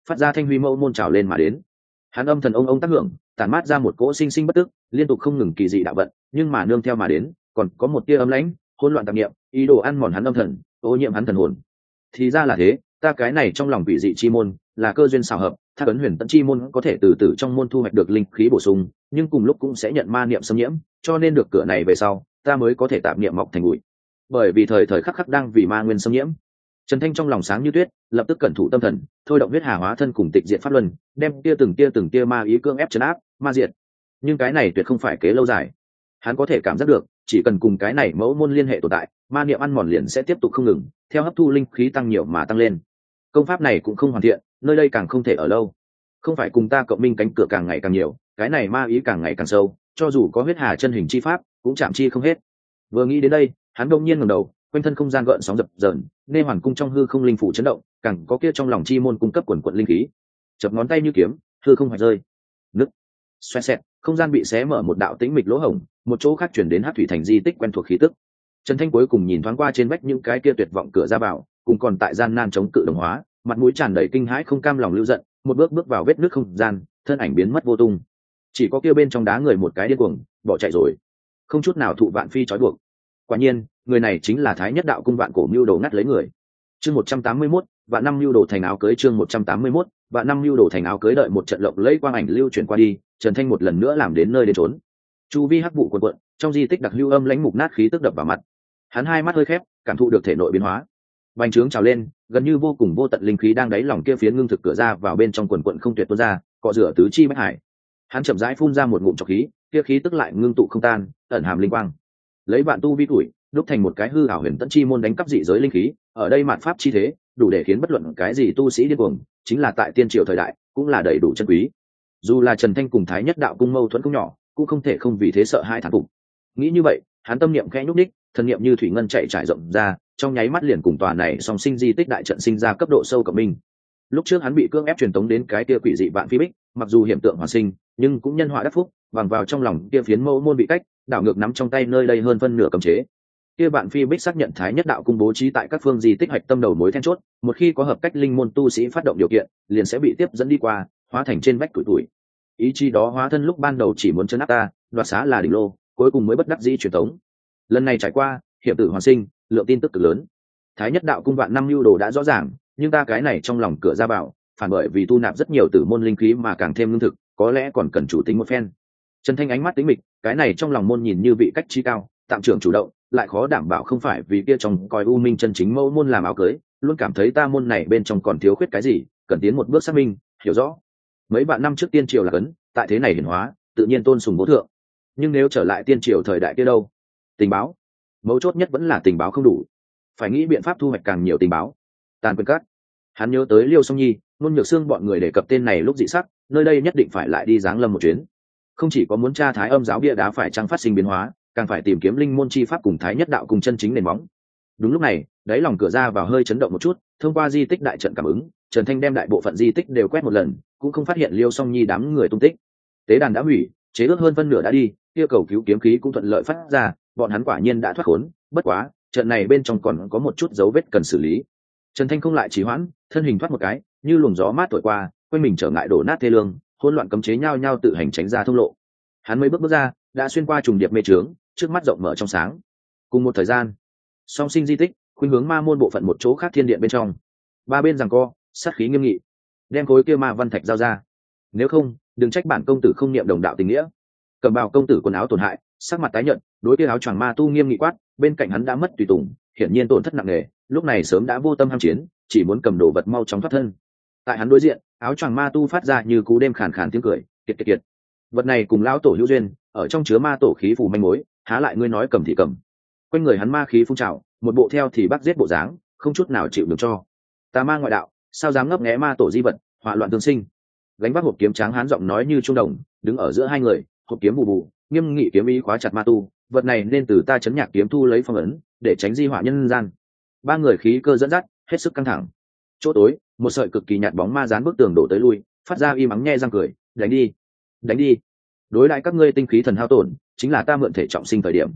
phát ra thanh huy mẫu môn trào lên mà đến. Hắn âm thần ông ông tác hưởng, tản mát ra một cỗ sinh sinh bất tức, liên tục không ngừng kỳ dị đạo vận, nhưng mà nương theo mà đến, còn có một tia âm lãnh, hỗn loạn tạp niệm, ý đồ ăn mòn hắn âm thần, ô nhiễm hắn thần hồn. Thì ra là thế, ta cái này trong lòng quỷ dị chi môn, là cơ duyên xảo hợp, Thác Ấn Huyền Tẫn chi môn có thể từ từ trong môn thu hoạch được linh khí bổ sung, nhưng cùng lúc cũng sẽ nhận ma niệm xâm nhiễm, cho nên được cửa này về sau, ta mới có thể tạm niệm mọc thành bụi. Bởi vì thời thời khắc khắc đang vì ma nguyên xâm nhiễm. Trần Thanh trong lòng sáng như tuyết, lập tức cẩn thủ tâm thần, thôi động huyết hà hóa thân cùng tịch diệt pháp luân, đem kia từng tia từng tia ma ý cương ép trấn áp, ma diệt. Nhưng cái này tuyệt không phải kế lâu dài. Hắn có thể cảm giác được, chỉ cần cùng cái này mẫu môn liên hệ tồn tại, ma niệm ăn mòn liền sẽ tiếp tục không ngừng, theo hấp thu linh khí tăng nhiều mà tăng lên. Công pháp này cũng không hoàn thiện, nơi đây càng không thể ở lâu. Không phải cùng ta cộng minh cánh cửa càng ngày càng nhiều, cái này ma ý càng ngày càng sâu, cho dù có huyết hà chân hình chi pháp, cũng chạm chi không hết. Vừa nghĩ đến đây, hắn đột nhiên ngẩng đầu, quanh thân không gian gợn sóng dập dờn, nê hoàn cung trong hư không linh phủ chấn động, càng có kia trong lòng chi môn cung cấp quần quận linh khí. Chập ngón tay như kiếm, hư không hoạch rơi. Nứt. Xoẹt xẹt, không gian bị xé mở một đạo tĩnh mịch lỗ hổng, một chỗ khác chuyển đến Hắc Thủy Thành di tích quen thuộc khí tức. Trần Thanh cuối cùng nhìn thoáng qua trên vách những cái kia tuyệt vọng cửa ra vào, cùng còn tại gian nan chống cự đồng hóa, mặt mũi tràn đầy kinh hãi không cam lòng lưu giận, một bước bước vào vết nước không gian, thân ảnh biến mất vô tung. Chỉ có kia bên trong đá người một cái điên cuồng, bỏ chạy rồi, không chút nào thụ vạn phi trói buộc. Quả nhiên, người này chính là Thái Nhất Đạo Cung vạn cổ mưu đồ ngắt lấy người. Chương một trăm tám mươi mốt, vạn năm mưu đồ thành áo cưới chương một trăm tám mươi mốt, vạn năm mưu đồ thành áo cưới đợi một trận lộng lẫy quang ảnh lưu chuyển qua đi, Trần Thanh một lần nữa làm đến nơi đến trốn. Chu vi hắc vụ cuồn cuộn, trong di tích đặc lưu âm lãnh mục nát khí tức đập vào mặt. Hắn hai mắt hơi khép, cảm thụ được thể nội biến hóa. Bành trướng trào lên, gần như vô cùng vô tận linh khí đang đáy lòng kia phiến ngưng thực cửa ra vào bên trong quần quận không tuyệt tuôn ra, cọ rửa tứ chi bách hải. Hắn chậm rãi phun ra một ngụm trọc khí, kia khí tức lại ngưng tụ không tan, ẩn hàm linh quang. Lấy vạn tu vi tuổi, đúc thành một cái hư ảo huyền tẫn chi môn đánh cắp dị giới linh khí, ở đây mạt pháp chi thế, đủ để khiến bất luận cái gì tu sĩ điên cuồng, chính là tại tiên triều thời đại, cũng là đầy đủ chân quý. Dù là Trần Thanh cùng Thái Nhất Đạo Cung mâu thuẫn cũng nhỏ, cũng không thể không vì thế sợ hai thản phục. Nghĩ như vậy, hắn tâm niệm khẽ nhúc nhích, thần niệm như thủy ngân chạy trải rộng ra, trong nháy mắt liền cùng tòa này song sinh di tích đại trận sinh ra cấp độ sâu cộng minh. Lúc trước hắn bị cưỡng ép truyền tống đến cái kia quỷ dị vạn phi bích, mặc dù hiểm tượng hoàn sinh, nhưng cũng nhân họa đắc phúc, bằng vào trong lòng kia phiến mẫu môn bị cách, đảo ngược nắm trong tay nơi đây hơn phân nửa cấm chế. Kia vạn phi bích xác nhận Thái Nhất Đạo Cung bố trí tại các phương di tích hạch tâm đầu mối then chốt, một khi có hợp cách linh môn tu sĩ phát động điều kiện, liền sẽ bị tiếp dẫn đi qua, hóa thành trên vách tuổi tuổi. Ý chí đó hóa thân lúc ban đầu chỉ muốn trấn áp ta, đoạt xá là đỉnh lô, cuối cùng mới bất đắc dĩ truyền tống. Lần này trải qua, hiểm tử hoàn sinh, lượng tin tức cực lớn. Thái Nhất Đạo Cung vạn năm lưu đồ đã rõ ràng, nhưng ta cái này trong lòng cửa ra vào, phản bởi vì tu nạp rất nhiều tử môn linh khí mà càng thêm lương thực, có lẽ còn cần chủ tính một phen. Trần Thanh ánh mắt tính mịch, cái này trong lòng môn nhìn như vị cách chi cao, tạm trưởng chủ động, lại khó đảm bảo không phải vì kia trong coi u minh chân chính mẫu môn làm áo cưới, luôn cảm thấy ta môn này bên trong còn thiếu khuyết cái gì, cần tiến một bước xác minh, hiểu rõ. Mấy bạn năm trước tiên triều là cấn, tại thế này hiển hóa, tự nhiên tôn sùng bố thượng. Nhưng nếu trở lại tiên triều thời đại kia đâu? Tình báo, mấu chốt nhất vẫn là tình báo không đủ, phải nghĩ biện pháp thu hoạch càng nhiều tình báo. Tàn quyền cắt, hắn nhớ tới Liêu Song Nhi, Nôn Nhược Xương bọn người đề cập tên này lúc dị sắc, nơi đây nhất định phải lại đi giáng lâm một chuyến. Không chỉ có muốn tra Thái Âm giáo bia đá phải chăng phát sinh biến hóa, càng phải tìm kiếm linh môn chi pháp cùng Thái Nhất Đạo cùng chân chính nền móng. Đúng lúc này, đáy lòng cửa ra vào hơi chấn động một chút, thông qua di tích đại trận cảm ứng, Trần Thanh đem đại bộ phận di tích đều quét một lần, cũng không phát hiện Liêu Song Nhi đám người tung tích. Tế đàn đã hủy, chế ước hơn phân nửa đã đi, yêu cầu cứu kiếm khí cũng thuận lợi phát ra, bọn hắn quả nhiên đã thoát khốn. Bất quá, trận này bên trong còn có một chút dấu vết cần xử lý. Trần Thanh không lại trì hoãn, thân hình thoát một cái, như luồng gió mát thổi qua, quanh mình trở ngại đổ nát thê lương, hỗn loạn cấm chế nhau nhau tự hành tránh ra thông lộ. Hắn mấy bước bước ra, đã xuyên qua trùng điệp mê trướng, trước mắt rộng mở trong sáng. Cùng một thời gian, song sinh di tích khuynh hướng ma môn bộ phận một chỗ khác thiên điện bên trong, ba bên giằng co, sát khí nghiêm nghị, đem khối kia ma văn thạch giao ra, nếu không đừng trách bản công tử không niệm đồng đạo tình nghĩa. Cầm bào công tử quần áo tổn hại, sắc mặt tái nhợt, đối kia áo choàng ma tu nghiêm nghị quát, bên cạnh hắn đã mất tùy tùng, hiển nhiên tổn thất nặng nề, lúc này sớm đã vô tâm ham chiến, chỉ muốn cầm đồ vật mau chóng thoát thân. Tại hắn đối diện, áo choàng ma tu phát ra như cú đêm khàn khàn tiếng cười, kiệt kiệt kiệt. Vật này cùng lão tổ hữu duyên, ở trong chứa ma tổ khí phù manh mối, há lại ngươi nói cầm thì cầm. Quanh người hắn ma khí phun trào, một bộ theo thì bắt giết bộ dáng, không chút nào chịu được cho. Tà ma ngoại đạo, sao dám ngấp nghé ma tổ di vật, họa loạn tương sinh. Gánh vác hộp kiếm tráng hán giọng nói như trung đồng, đứng ở giữa hai người, hộp kiếm bù bù, nghiêm nghị kiếm ý khóa chặt ma tu, vật này nên từ ta chấn nhạc kiếm thu lấy phong ấn, để tránh di họa nhân gian. Ba người khí cơ dẫn dắt, hết sức căng thẳng. Chỗ tối, một sợi cực kỳ nhạt bóng ma dán bức tường đổ tới lui, phát ra y mắng nhe răng cười, đánh đi, đánh đi. Đối lại các ngươi tinh khí thần hao tổn, chính là ta mượn thể trọng sinh thời điểm.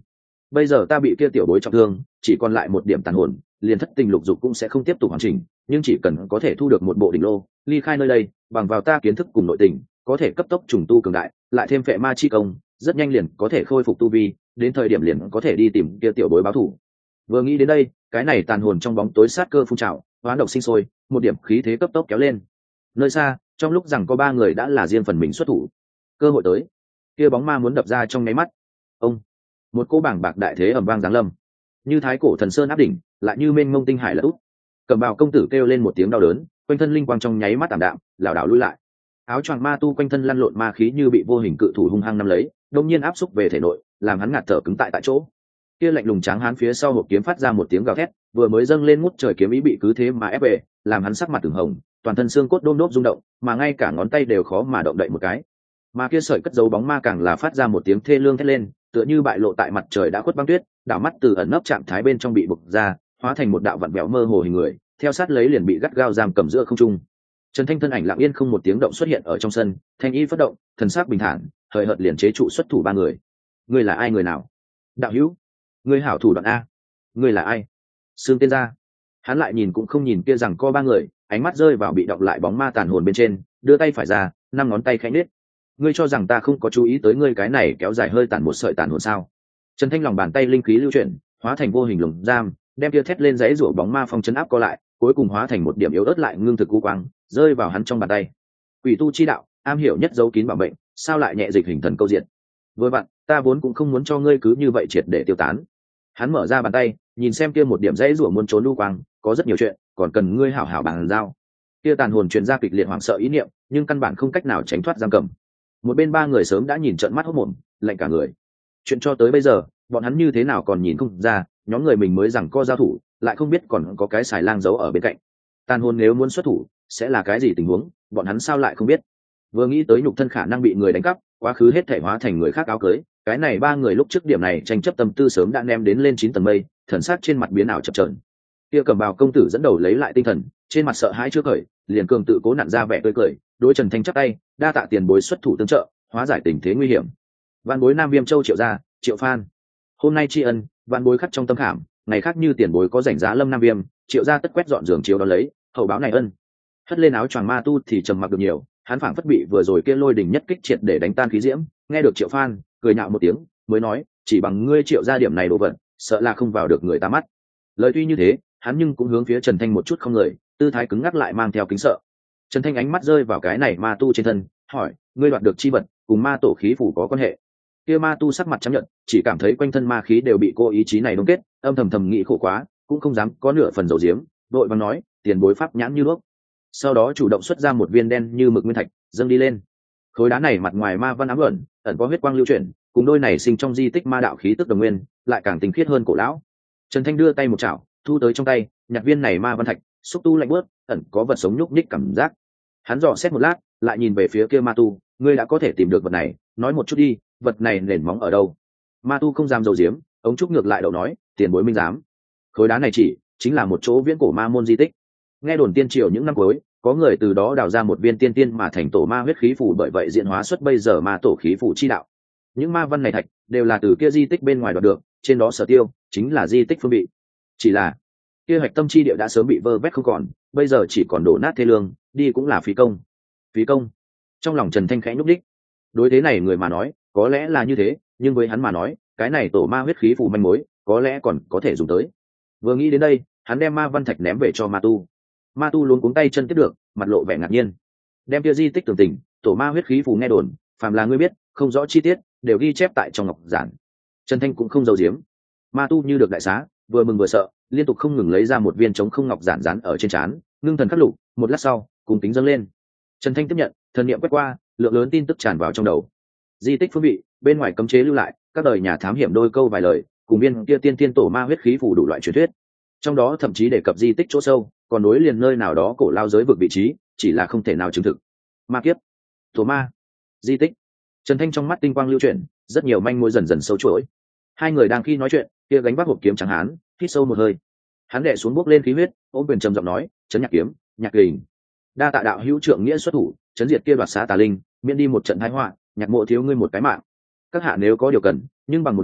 bây giờ ta bị kia tiểu bối trọng thương, chỉ còn lại một điểm tàn hồn, liền thất tình lục dục cũng sẽ không tiếp tục hoàn chỉnh, nhưng chỉ cần có thể thu được một bộ đỉnh lô, ly khai nơi đây, bằng vào ta kiến thức cùng nội tình, có thể cấp tốc trùng tu cường đại, lại thêm phệ ma chi công, rất nhanh liền có thể khôi phục tu vi, đến thời điểm liền có thể đi tìm kia tiểu bối báo thù. Vừa nghĩ đến đây, cái này tàn hồn trong bóng tối sát cơ phun trào, hoán độc sinh sôi, một điểm khí thế cấp tốc kéo lên. Nơi xa, trong lúc rằng có ba người đã là riêng phần mình xuất thủ, cơ hội tới, kia bóng ma muốn đập ra trong nháy mắt. Ông, một cô bảng bạc đại thế ầm vang giáng lâm, như thái cổ thần sơn áp đỉnh, lại như mênh mông tinh hải lật úp. Cầm bào công tử kêu lên một tiếng đau đớn, quanh thân linh quang trong nháy mắt tạm đạm, lảo đảo lùi lại. Áo choàng ma tu quanh thân lăn lộn ma khí như bị vô hình cự thủ hung hăng nắm lấy, đột nhiên áp xúc về thể nội, làm hắn ngạt thở cứng tại tại chỗ. Kia lạnh lùng tráng hán phía sau hộp kiếm phát ra một tiếng gào thét, vừa mới dâng lên ngút trời kiếm ý bị cứ thế mà ép về, làm hắn sắc mặt từng hồng, toàn thân xương cốt đôm đốp rung động, mà ngay cả ngón tay đều khó mà động đậy một cái. Mà kia sợi cất giấu bóng ma càng là phát ra một tiếng thê lương thét lên, tựa như bại lộ tại mặt trời đã khuất băng tuyết, đảo mắt từ ẩn nấp trạng thái bên trong bị bộc ra, hóa thành một đạo vặn vẹo mơ hồ hình người, theo sát lấy liền bị gắt gao giam cầm giữa không trung. Trần Thanh thân ảnh lặng yên không một tiếng động xuất hiện ở trong sân, thanh y phất động, thần sắc bình thản, hời hợt liền chế trụ xuất thủ ba người. Ngươi là ai người nào? Đạo hữu, ngươi hảo thủ đoạn a. Ngươi là ai? Sương tiên gia. Hắn lại nhìn cũng không nhìn kia rằng co ba người, ánh mắt rơi vào bị động lại bóng ma tàn hồn bên trên, đưa tay phải ra, năm ngón tay khẽ nết. Ngươi cho rằng ta không có chú ý tới ngươi cái này kéo dài hơi tàn một sợi tàn hồn sao? Trần Thanh lòng bàn tay linh khí lưu chuyển, hóa thành vô hình lồng giam, đem kia thét lên giấy rủa bóng ma phong chấn áp co lại, cuối cùng hóa thành một điểm yếu ớt lại ngưng thực u quang, rơi vào hắn trong bàn tay. Quỷ tu chi đạo, am hiểu nhất giấu kín bảo mệnh, sao lại nhẹ dịch hình thần câu diện? Với bạn, ta vốn cũng không muốn cho ngươi cứ như vậy triệt để tiêu tán. Hắn mở ra bàn tay, nhìn xem kia một điểm dãy rủa muốn trốn u quang, có rất nhiều chuyện, còn cần ngươi hảo hảo bàn giao. Kia tàn hồn truyền ra kịch liệt hoảng sợ ý niệm, nhưng căn bản không cách nào tránh thoát giam cầm. Một bên ba người sớm đã nhìn trợn mắt hốt mồm, lạnh cả người. Chuyện cho tới bây giờ, bọn hắn như thế nào còn nhìn không ra, nhóm người mình mới rằng co giao thủ, lại không biết còn có cái xài lang giấu ở bên cạnh. Tàn hồn nếu muốn xuất thủ, sẽ là cái gì tình huống, bọn hắn sao lại không biết? Vừa nghĩ tới nhục thân khả năng bị người đánh cắp, quá khứ hết thể hóa thành người khác áo cưới, cái này ba người lúc trước điểm này tranh chấp tâm tư sớm đã ném đến lên chín tầng mây, thần sắc trên mặt biến ảo chập chờn. Kia Cầm Bào công tử dẫn đầu lấy lại tinh thần, trên mặt sợ hãi chưa cởi, liền cường tự cố nặn ra vẻ tươi cười, đối Trần Thanh chắp tay, đa tạ tiền bối xuất thủ tương trợ, hóa giải tình thế nguy hiểm. Vạn bối Nam Viêm Châu Triệu gia, Triệu Phan, hôm nay tri ân, vạn bối khắc trong tâm khảm, ngày khác như tiền bối có rảnh giá lâm Nam Viêm, Triệu gia tất quét dọn giường chiếu đó lấy, hậu báo này ân. Hất lên áo choàng ma tu thì trầm mặc được nhiều, hắn phảng phất bị vừa rồi kia lôi đỉnh nhất kích triệt để đánh tan khí diễm, nghe được Triệu Phan cười nhạo một tiếng, mới nói, chỉ bằng ngươi Triệu gia điểm này đồ vật, sợ là không vào được người ta mắt. Lời tuy như thế, hắn nhưng cũng hướng phía Trần Thanh một chút không lời, tư thái cứng ngắc lại mang theo kính sợ. Trần Thanh ánh mắt rơi vào cái này ma tu trên thân, hỏi, ngươi đoạt được chi vật, cùng ma tổ khí phủ có quan hệ? Kia ma tu sắc mặt chấp nhận, chỉ cảm thấy quanh thân ma khí đều bị cô ý chí này đông kết, âm thầm thầm nghĩ khổ quá, cũng không dám có nửa phần dầu diếm, đội vàng nói, tiền bối pháp nhãn như đuốc. Sau đó chủ động xuất ra một viên đen như mực nguyên thạch, dâng đi lên. Khối đá này mặt ngoài ma văn ám ẩn, ẩn có huyết quang lưu chuyển, cùng đôi này sinh trong di tích ma đạo khí tức đồng nguyên, lại càng tinh khiết hơn cổ lão. Trần Thanh đưa tay một chảo, thu tới trong tay, nhặt viên này ma văn thạch, xúc tu lạnh bớt, ẩn có vật sống nhúc nhích cảm giác. Hắn dò xét một lát, lại nhìn về phía kia ma tu, ngươi đã có thể tìm được vật này, nói một chút đi, vật này nền móng ở đâu? Ma tu không dám dầu diếm, ống trúc ngược lại đầu nói, tiền bối minh dám. Khối đá này chỉ chính là một chỗ viễn cổ ma môn di tích. Nghe đồn tiên triều những năm cuối, có người từ đó đào ra một viên tiên tiên mà thành tổ ma huyết khí phù, bởi vậy diễn hóa xuất bây giờ ma tổ khí phù chi đạo. Những ma văn này thạch đều là từ kia di tích bên ngoài đoạt được, trên đó sở tiêu chính là di tích phương bị. Chỉ là kia hạch tâm chi địa đã sớm bị vơ vét không còn, bây giờ chỉ còn đổ nát thê lương, đi cũng là phí công. Phí công. Trong lòng Trần Thanh khẽ nhúc đích. Đối thế này người mà nói, có lẽ là như thế, nhưng với hắn mà nói, cái này tổ ma huyết khí phù manh mối, có lẽ còn có thể dùng tới. Vừa nghĩ đến đây, hắn đem ma văn thạch ném về cho ma tu. Ma tu luống cuống tay chân tiếp được, mặt lộ vẻ ngạc nhiên. Đem kia di tích tường tình, tổ ma huyết khí phù nghe đồn, phàm là ngươi biết, không rõ chi tiết, đều ghi chép tại trong ngọc giản. Trần Thanh cũng không giấu giếm. Ma tu như được đại xá, vừa mừng vừa sợ, liên tục không ngừng lấy ra một viên trống không ngọc giản dán ở trên trán, ngưng thần khắc lục, một lát sau, cùng tính dâng lên. Trần Thanh tiếp nhận, thần niệm quét qua, lượng lớn tin tức tràn vào trong đầu. Di tích phương vị, bên ngoài cấm chế lưu lại, các đời nhà thám hiểm đôi câu vài lời, cùng viên kia tiên tiên tổ ma huyết khí phủ đủ loại truyền thuyết. Trong đó thậm chí đề cập di tích chỗ sâu, còn nối liền nơi nào đó cổ lao giới vực vị trí, chỉ là không thể nào chứng thực. Ma kiếp, tổ ma, di tích. Trần Thanh trong mắt tinh quang lưu chuyển, rất nhiều manh mối dần dần sâu chuỗi. Hai người đang khi nói chuyện, kia gánh vác hộp kiếm trắng hán, hít sâu một hơi. Hắn đệ xuống bước lên khí huyết, ôm quyền trầm giọng nói, "Trấn Nhạc kiếm, Nhạc Kình, đa tạ đạo hữu trưởng nghĩa xuất thủ, trấn diệt kia đoạt xá tà linh, miễn đi một trận tai họa, Nhạc mộ thiếu ngươi một cái mạng. Các hạ nếu có điều cần, nhưng bằng một lời,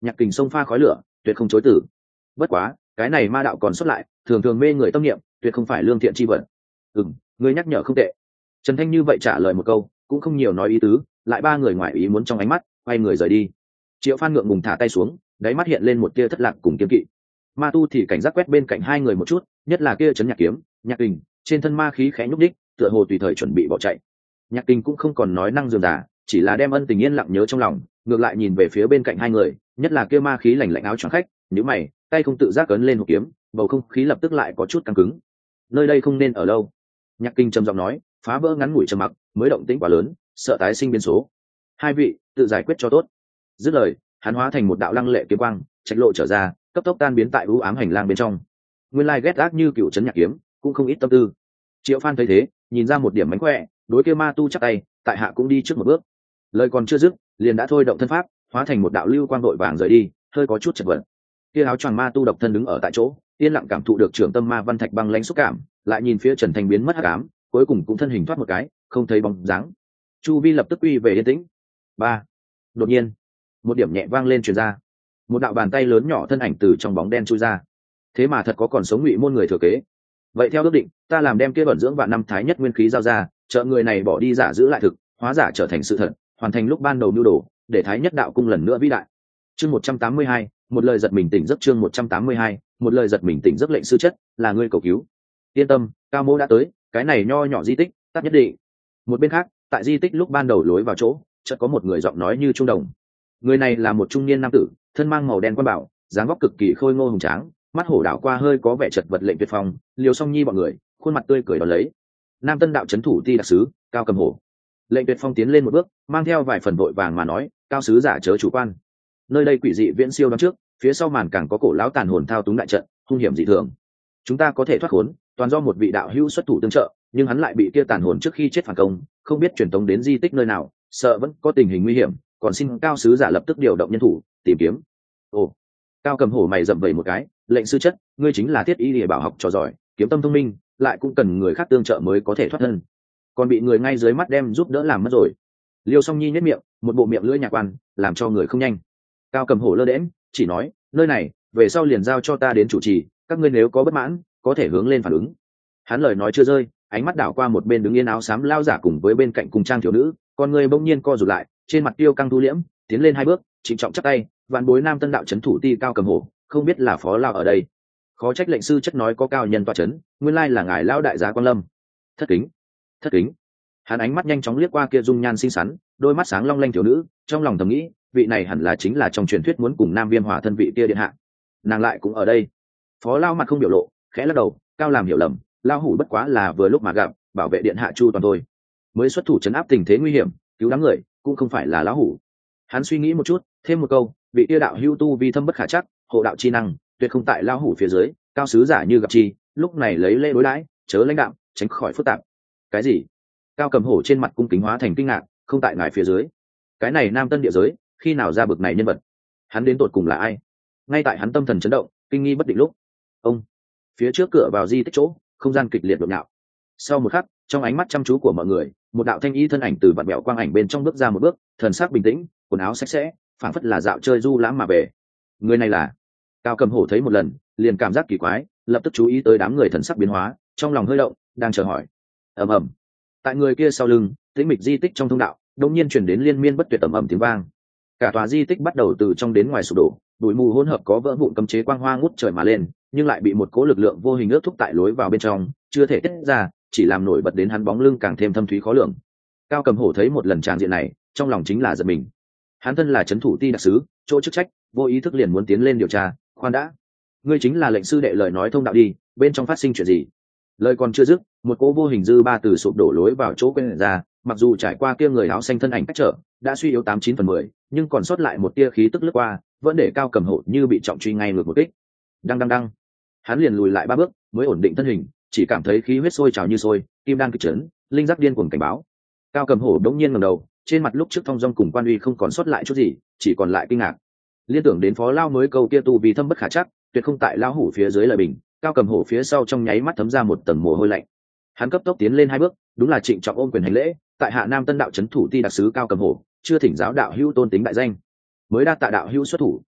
Nhạc Kình xông pha khói lửa, tuyệt không chối từ. Bất quá, cái này ma đạo còn xuất lại, thường thường mê người tâm niệm, tuyệt không phải lương thiện chi vật. Ừm, ngươi nhắc nhở không tệ. Trần Thanh như vậy trả lời một câu, cũng không nhiều nói ý tứ, lại ba người ngoài ý muốn trong ánh mắt, quay người rời đi. Triệu Phan ngượng ngùng thả tay xuống, đáy mắt hiện lên một tia thất lạc cùng kiên kỵ. Ma tu thì cảnh giác quét bên cạnh hai người một chút, nhất là kia Trấn Nhạc Kiếm, Nhạc Kình, trên thân ma khí khẽ nhúc đích, tựa hồ tùy thời chuẩn bị bỏ chạy. Nhạc Kình cũng không còn nói năng dườm giả, chỉ là đem ân tình yên lặng nhớ trong lòng, ngược lại nhìn về phía bên cạnh hai người, nhất là kia ma khí lạnh lạnh áo choàng khách, nhíu mày, tay không tự giác cấn lên hộp kiếm, bầu không khí lập tức lại có chút căng cứng. Nơi đây không nên ở lâu. Nhạc Kinh trầm giọng nói, phá vỡ ngắn ngủi trầm mặc, mới động tĩnh quá lớn, sợ tái sinh biến số. Hai vị, tự giải quyết cho tốt. Dứt lời, hắn hóa thành một đạo lăng lệ kiếm quang, trạch lộ trở ra, cấp tốc tan biến tại u ám hành lang bên trong. Nguyên lai ghét ác như cựu Trấn Nhạc Kiếm, cũng không ít tâm tư. Triệu Phan thấy thế, nhìn ra một điểm mánh khỏe, đối kia ma tu chắc tay, tại hạ cũng đi trước một bước. Lời còn chưa dứt, liền đã thôi động thân pháp, hóa thành một đạo lưu quang đội vàng rời đi, hơi có chút chật vật. Kia áo choàng ma tu độc thân đứng ở tại chỗ, yên lặng cảm thụ được trưởng tâm ma văn thạch băng lãnh xúc cảm, lại nhìn phía Trần Thành biến mất hắc ám, cuối cùng cũng thân hình thoát một cái, không thấy bóng dáng. Chu vi lập tức uy về yên tĩnh. Ba. Đột nhiên, một điểm nhẹ vang lên truyền ra. Một đạo bàn tay lớn nhỏ thân ảnh từ trong bóng đen chui ra. Thế mà thật có còn sống Ngụy môn người thừa kế. Vậy theo ước định, ta làm đem kia bẩn dưỡng vạn năm thái nhất nguyên khí giao ra, trợ người này bỏ đi giả giữ lại thực, hóa giả trở thành sự thật, hoàn thành lúc ban đầu nhu đồ, để thái nhất đạo cung lần nữa vĩ đại. Chương một trăm tám mươi hai, một lời giật mình tỉnh giấc chương một trăm tám mươi hai, một lời giật mình tỉnh giấc lệnh sư chất, là ngươi cầu cứu. Yên tâm, cao mô đã tới, cái này nho nhỏ di tích, tắt nhất định. Một bên khác, tại di tích lúc ban đầu lối vào chỗ, chợt có một người giọng nói như trung đồng. Người này là một trung niên nam tử, thân mang màu đen quan bảo, dáng vóc cực kỳ khôi ngô hùng tráng, mắt hổ đảo qua hơi có vẻ chật vật lệnh tuyệt phong, Liêu Song Nhi bọn người, khuôn mặt tươi cười đón lấy. Nam Tân đạo trấn thủ ti đặc sứ, Cao Cầm Hổ. Lệnh tuyệt phong tiến lên một bước, mang theo vài phần vội vàng mà nói, cao sứ giả chớ chủ quan. Nơi đây quỷ dị viễn siêu đón trước, phía sau màn càng có cổ lão tàn hồn thao túng đại trận, hung hiểm dị thường. Chúng ta có thể thoát khốn, toàn do một vị đạo hữu xuất thủ tương trợ, nhưng hắn lại bị kia tàn hồn trước khi chết phản công, không biết truyền tống đến di tích nơi nào, sợ vẫn có tình hình nguy hiểm, còn xin cao sứ giả lập tức điều động nhân thủ tìm kiếm. Ồ, Cao Cầm Hổ mày rậm vẩy một cái, lệnh sư chất, ngươi chính là thiết y địa bảo học trò giỏi, kiếm tâm thông minh, lại cũng cần người khác tương trợ mới có thể thoát thân, còn bị người ngay dưới mắt đem giúp đỡ làm mất rồi. Liêu Song Nhi nhếch miệng, một bộ miệng lưỡi nhạc quan, làm cho người không nhanh. Cao Cầm Hổ lơ đễnh, chỉ nói, nơi này về sau liền giao cho ta đến chủ trì, các ngươi nếu có bất mãn, có thể hướng lên phản ứng. Hắn lời nói chưa rơi, ánh mắt đảo qua một bên đứng yên áo xám lao giả cùng với bên cạnh cùng trang thiếu nữ, con người bỗng nhiên co rụt lại, trên mặt tiêu căng thu liễm, tiến lên hai bước, trịnh trọng chắp tay, vạn bối Nam Tân đạo trấn thủ ti Cao Cầm Hổ, không biết là phó lao ở đây. Khó trách lệnh sư chất nói có cao nhân tọa trấn, nguyên lai là ngài lao đại gia Quan Lâm. Thất kính, thất kính. Hắn ánh mắt nhanh chóng liếc qua kia dung nhan xinh xắn, đôi mắt sáng long lanh thiếu nữ, trong lòng thầm nghĩ, vị này hẳn là chính là trong truyền thuyết muốn cùng Nam Viêm Hòa thân vị kia điện hạ. Nàng lại cũng ở đây. Phó lao mặt không biểu lộ, khẽ lắc đầu, cao làm hiểu lầm, lao hủ bất quá là vừa lúc mà gặp, bảo vệ điện hạ chu toàn thôi, mới xuất thủ trấn áp tình thế nguy hiểm, cứu đám người, cũng không phải là lão hủ. Hắn suy nghĩ một chút, thêm một câu, vị kia đạo hưu tu vi thâm bất khả chắc, hộ đạo chi năng, tuyệt không tại lao hủ phía dưới, cao sứ giả như gặp chi, lúc này lấy lễ đối đãi, chớ lãnh đạm, tránh khỏi phức tạp. Cái gì? Cao Cầm Hổ trên mặt cung kính hóa thành kinh ngạc, không tại ngài phía dưới. Cái này Nam Tân địa giới, khi nào ra bực này nhân vật? Hắn đến tột cùng là ai? Ngay tại hắn tâm thần chấn động, kinh nghi bất định lúc, ông phía trước cửa vào di tích chỗ, không gian kịch liệt đột nhạo. Sau một khắc, trong ánh mắt chăm chú của mọi người, một đạo thanh y thân ảnh từ vạt bẹo quang ảnh bên trong bước ra một bước, thần sắc bình tĩnh, quần áo sạch sẽ, phảng phất là dạo chơi du lãm mà về. Người này là Cao Cầm Hổ thấy một lần, liền cảm giác kỳ quái, lập tức chú ý tới đám người thần sắc biến hóa, trong lòng hơi động, đang chờ hỏi. Ầm ầm. Tại người kia sau lưng, tĩnh mịch di tích trong thông đạo, đột nhiên truyền đến liên miên bất tuyệt ầm ầm tiếng vang. Cả tòa di tích bắt đầu từ trong đến ngoài sụp đổ, bụi mù hỗn hợp có vỡ vụn cấm chế quang hoa ngút trời mà lên, nhưng lại bị một cỗ lực lượng vô hình ước thúc tại lối vào bên trong, chưa thể tiết ra, chỉ làm nổi bật đến hắn bóng lưng càng thêm thâm thúy khó lường. Cao Cầm Hổ thấy một lần tràng diện này, trong lòng chính là giật mình. Hắn thân là trấn thủ ti đặc sứ, chỗ chức trách, vô ý thức liền muốn tiến lên điều tra. Khoan đã, ngươi chính là lệnh sư đệ lời nói thông đạo đi, bên trong phát sinh chuyện gì? Lời còn chưa dứt, một cỗ vô hình dư ba từ sụp đổ lối vào chỗ quên ra, mặc dù trải qua kia người áo xanh thân ảnh cách trở, đã suy yếu tám chín phần mười, nhưng còn sót lại một tia khí tức lướt qua, vẫn để Cao Cầm Hổ như bị trọng truy ngay ngược một kích. Đăng đăng đăng. Hắn liền lùi lại ba bước, mới ổn định thân hình, chỉ cảm thấy khí huyết sôi trào như sôi, kim đan kịch chấn, linh giác điên cuồng cảnh báo. Cao Cầm Hổ đống nhiên ngẩng đầu, trên mặt lúc trước thong dong cùng quan uy không còn sót lại chút gì, chỉ còn lại kinh ngạc. Liên tưởng đến phó lao mới câu kia tu vì thâm bất khả chắc, tuyệt không tại lao hủ phía dưới lời bình. Cao Cầm Hổ phía sau trong nháy mắt thấm ra một tầng mồ hôi lạnh. Hắn cấp tốc tiến lên hai bước, đúng là trịnh trọng ôm quyền hành lễ, tại hạ Nam Tân đạo trấn thủ ti đặc sứ Cao Cầm Hổ, chưa thỉnh giáo đạo hữu tôn tính đại danh, mới đa tạ đạo hữu xuất thủ,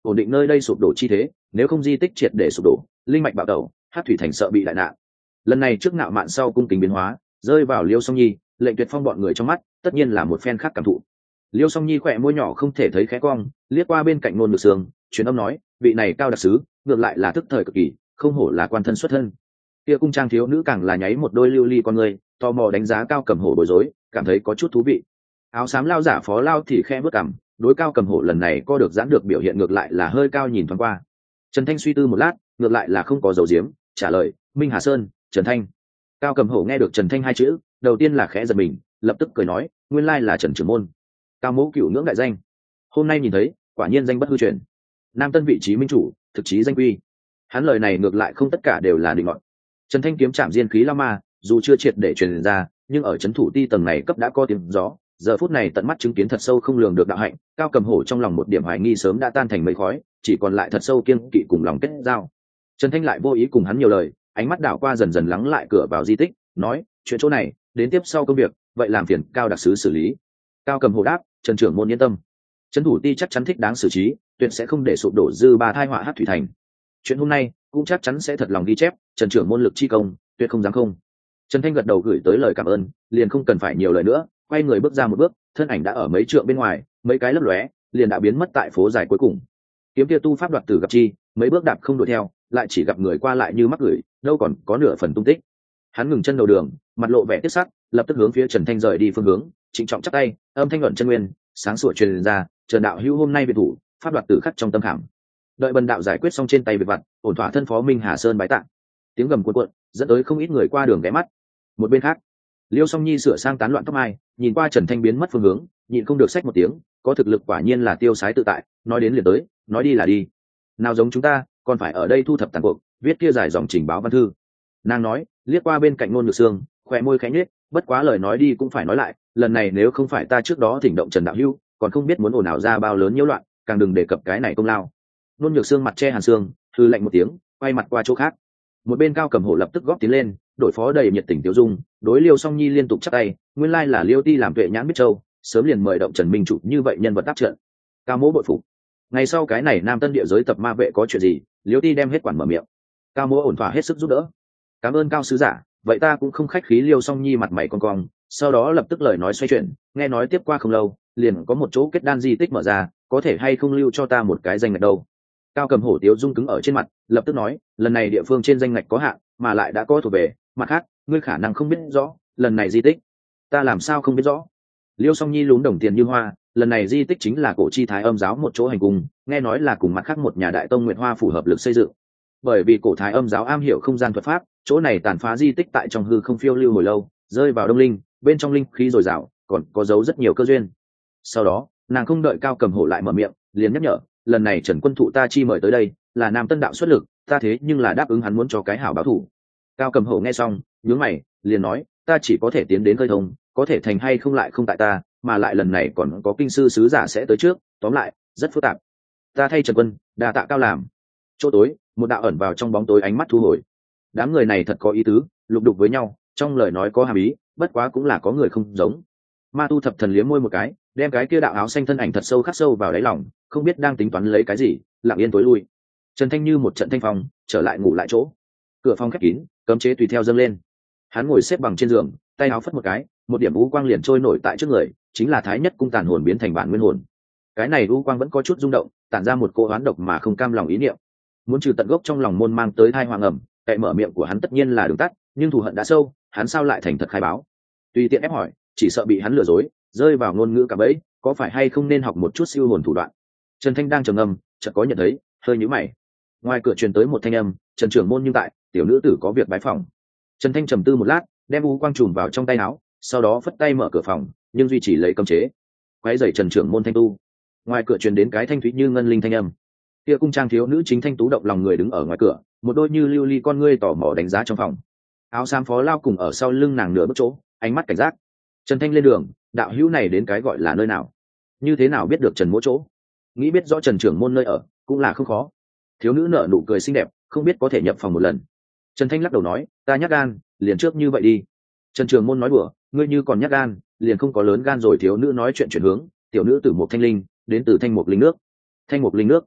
ổn định nơi đây sụp đổ chi thế, nếu không di tích triệt để sụp đổ, linh mạch bạo tẩu, hát thủy thành sợ bị đại nạn. Lần này trước ngạo mạn sau cung kính biến hóa, rơi vào Liêu Song Nhi, Lệnh Tuyệt Phong bọn người trong mắt tất nhiên là một phen khác cảm thụ. Liêu Song Nhi khỏe môi nhỏ không thể thấy khẽ cong, liếc qua bên cạnh Nôn Nhược Sương, truyền âm nói, vị này cao đặc sứ ngược lại là thức thời cực kỳ, không hổ là quan thân xuất thân. Kia cung trang thiếu nữ càng là nháy một đôi lưu ly con người, tò mò đánh giá Cao Cầm Hổ bối rối, cảm thấy có chút thú vị. Áo xám lao giả phó lao thì khẽ bước cằm, đối Cao Cầm Hổ lần này có được giãn được biểu hiện ngược lại là hơi cao nhìn thoáng qua. Trần Thanh suy tư một lát, ngược lại là không có dấu diếm, trả lời, Minh Hà Sơn, Trần Thanh. Cao Cầm Hổ nghe được Trần Thanh hai chữ, đầu tiên là khẽ giật mình, lập tức cười nói, nguyên lai là Trần trưởng môn. Cao mẫu cửu ngưỡng đại danh, hôm nay nhìn thấy, quả nhiên danh bất hư truyền. Nam Tân vị trí minh chủ, thực chí danh quy. Hắn lời này ngược lại không tất cả đều là định ngọn. Trần Thanh kiếm chạm diên khí lao ma, dù chưa triệt để truyền ra, nhưng ở trấn thủ ti tầng này cấp đã có tiếng gió, giờ phút này tận mắt chứng kiến thật sâu không lường được đạo hạnh, Cao Cầm Hổ trong lòng một điểm hoài nghi sớm đã tan thành mây khói, chỉ còn lại thật sâu kiêng kỵ cùng lòng kết giao. Trần Thanh lại vô ý cùng hắn nhiều lời, ánh mắt đảo qua dần dần lắng lại cửa vào di tích, nói, chuyện chỗ này, đến tiếp sau công việc, vậy làm phiền Cao đặc sứ xử lý. Cao Cầm Hổ đáp, Trần trưởng môn yên tâm, trấn thủ ti chắc chắn thích đáng xử trí, tuyệt sẽ không để sụp đổ dư ba thai họa hát thủy thành. Chuyện hôm nay cũng chắc chắn sẽ thật lòng ghi chép, Trần trưởng môn lực chi công, tuyệt không dám không. Trần Thanh gật đầu gửi tới lời cảm ơn, liền không cần phải nhiều lời nữa, quay người bước ra một bước, thân ảnh đã ở mấy trượng bên ngoài, mấy cái lấp lóe, liền đã biến mất tại phố dài cuối cùng. Kiếm kia tu pháp đoạt tử gặp chi, mấy bước đạp không đuổi theo, lại chỉ gặp người qua lại như mắc gửi, đâu còn có nửa phần tung tích. Hắn ngừng chân đầu đường, mặt lộ vẻ tiếc sắc, lập tức hướng phía Trần Thanh rời đi phương hướng, trịnh trọng chắp tay, âm thanh luận chân nguyên, sáng sủa truyền ra, Trần đạo hữu hôm nay biệt thủ, pháp đoạt tử khắc trong tâm khảm. Đợi bần đạo giải quyết xong trên tay việc vặt, ổn thỏa thân phó Minh Hà Sơn bái tạ. Tiếng gầm cuộn cuộn, dẫn tới không ít người qua đường ghé mắt. Một bên khác, Liêu Song Nhi sửa sang tán loạn tóc mai, nhìn qua Trần Thanh biến mất phương hướng, nhịn không được xách một tiếng, có thực lực quả nhiên là tiêu sái tự tại, nói đến liền tới, nói đi là đi. Nào giống chúng ta, còn phải ở đây thu thập tàn cuộc, viết kia dài dòng trình báo văn thư. Nàng nói, liếc qua bên cạnh Nôn Nhược Sương, khóe môi khẽ nhếch, bất quá lời nói đi cũng phải nói lại, lần này nếu không phải ta trước đó thỉnh động Trần đạo hữu, còn không biết muốn ồn ào ra bao lớn nhiễu loạn, càng đừng đề cập cái này công lao. Nôn Nhược Sương mặt che hàn xương, hư lạnh một tiếng, quay mặt qua chỗ khác. Một bên Cao Cầm Hổ lập tức góp tiến lên, đội phó đầy nhiệt tình tiêu dung, đối Liêu Song Nhi liên tục chắp tay, nguyên lai là Liêu Ti làm tuệ nhãn biết châu, sớm liền mời động Trần Minh chủ như vậy nhân vật tác trận. Cao mỗ bội phục. Ngày sau cái này Nam Tân địa giới tập ma vệ có chuyện gì, Liêu Ti đem hết quản mở miệng. Cao mỗ ổn thỏa hết sức giúp đỡ. Cảm ơn Cao sứ giả, vậy ta cũng không khách khí. Liêu Song Nhi mặt mày cong cong, sau đó lập tức lời nói xoay chuyển, nghe nói tiếp qua không lâu, liền có một chỗ kết đan di tích mở ra, có thể hay không lưu cho ta một cái danh ngạch đâu. Cao Cầm Hổ tiếu dung cứng ở trên mặt, lập tức nói, lần này địa phương trên danh ngạch có hạn, mà lại đã có thuộc về, mặt khác, ngươi khả năng không biết rõ, lần này di tích, ta làm sao không biết rõ. Liêu Song Nhi lún đồng tiền như hoa, lần này di tích chính là cổ chi Thái Âm giáo một chỗ hành cung, nghe nói là cùng mặt khác một nhà đại tông Nguyệt Hoa phủ hợp lực xây dựng. Bởi vì cổ Thái Âm giáo am hiểu không gian thuật pháp, chỗ này tàn phá di tích tại trong hư không phiêu lưu hồi lâu, rơi vào đông linh, bên trong linh khí dồi dào, còn có giấu rất nhiều cơ duyên. Sau đó, nàng không đợi Cao Cầm Hổ lại mở miệng, liền nhắc nhở, lần này Trần quân thụ ta chi mời tới đây, là Nam Tân đạo xuất lực, ta thế nhưng là đáp ứng hắn muốn cho cái hảo báo thủ. Cao Cầm Hổ nghe xong, nhướng mày, liền nói, ta chỉ có thể tiến đến khơi thông, có thể thành hay không lại không tại ta, mà lại lần này còn có kinh sư sứ giả sẽ tới trước, tóm lại, rất phức tạp. Ta thay Trần Quân, đa tạ Cao làm. Chỗ tối, một đạo ẩn vào trong bóng tối ánh mắt thu hồi. Đám người này thật có ý tứ, lục đục với nhau, trong lời nói có hàm ý, bất quá cũng là có người không giống. Ma tu thập thần liếm môi một cái, đem cái kia đạo áo xanh thân ảnh thật sâu khắc sâu vào đáy lòng, không biết đang tính toán lấy cái gì, lặng yên tối lui. Trần Thanh như một trận thanh phong, trở lại ngủ lại chỗ. Cửa phòng khép kín, cấm chế tùy theo dâng lên. Hắn ngồi xếp bằng trên giường, tay áo phất một cái, một điểm u quang liền trôi nổi tại trước người, chính là Thái Nhất cung tàn hồn biến thành bản nguyên hồn. Cái này u quang vẫn có chút rung động, tản ra một cỗ oán độc mà không cam lòng ý niệm. Muốn trừ tận gốc trong lòng môn mang tới thai hoàng ẩm, cậy mở miệng của hắn tất nhiên là đường tắt, nhưng thù hận đã sâu, hắn sao lại thành thật khai báo? Tùy tiện ép hỏi, chỉ sợ bị hắn lừa dối, rơi vào ngôn ngữ cả bẫy, có phải hay không nên học một chút siêu hồn thủ đoạn? Trần Thanh đang trầm ngâm, chợt có nhận thấy, hơi nhíu mày. Ngoài cửa truyền tới một thanh âm, Trần trưởng môn nhưng tại, tiểu nữ tử có việc bái phòng. Trần Thanh trầm tư một lát, đem u quang trùm vào trong tay áo, sau đó phất tay mở cửa phòng, nhưng duy trì lấy cấm chế. Quấy rầy Trần trưởng môn thanh tu. Ngoài cửa truyền đến cái thanh thúy như ngân linh thanh âm. Kia cung trang thiếu nữ chính thanh tú động lòng người đứng ở ngoài cửa, một đôi như lưu ly con ngươi tò mò đánh giá trong phòng. Áo xám phó lao cùng ở sau lưng nàng nửa bước chỗ, ánh mắt cảnh giác. Trần Thanh lên đường, đạo hữu này đến cái gọi là nơi nào? Như thế nào biết được Trần Mỗ chỗ? Nghĩ biết rõ Trần trưởng môn nơi ở, cũng là không khó. Thiếu nữ nở nụ cười xinh đẹp, không biết có thể nhập phòng một lần. Trần Thanh lắc đầu nói, ta nhát gan, liền trước như vậy đi. Trần trưởng môn nói đùa, ngươi như còn nhát gan, liền không có lớn gan rồi. Thiếu nữ nói chuyện chuyển hướng, tiểu nữ tử một thanh linh, đến từ thanh mục linh nước. Thanh mục linh nước.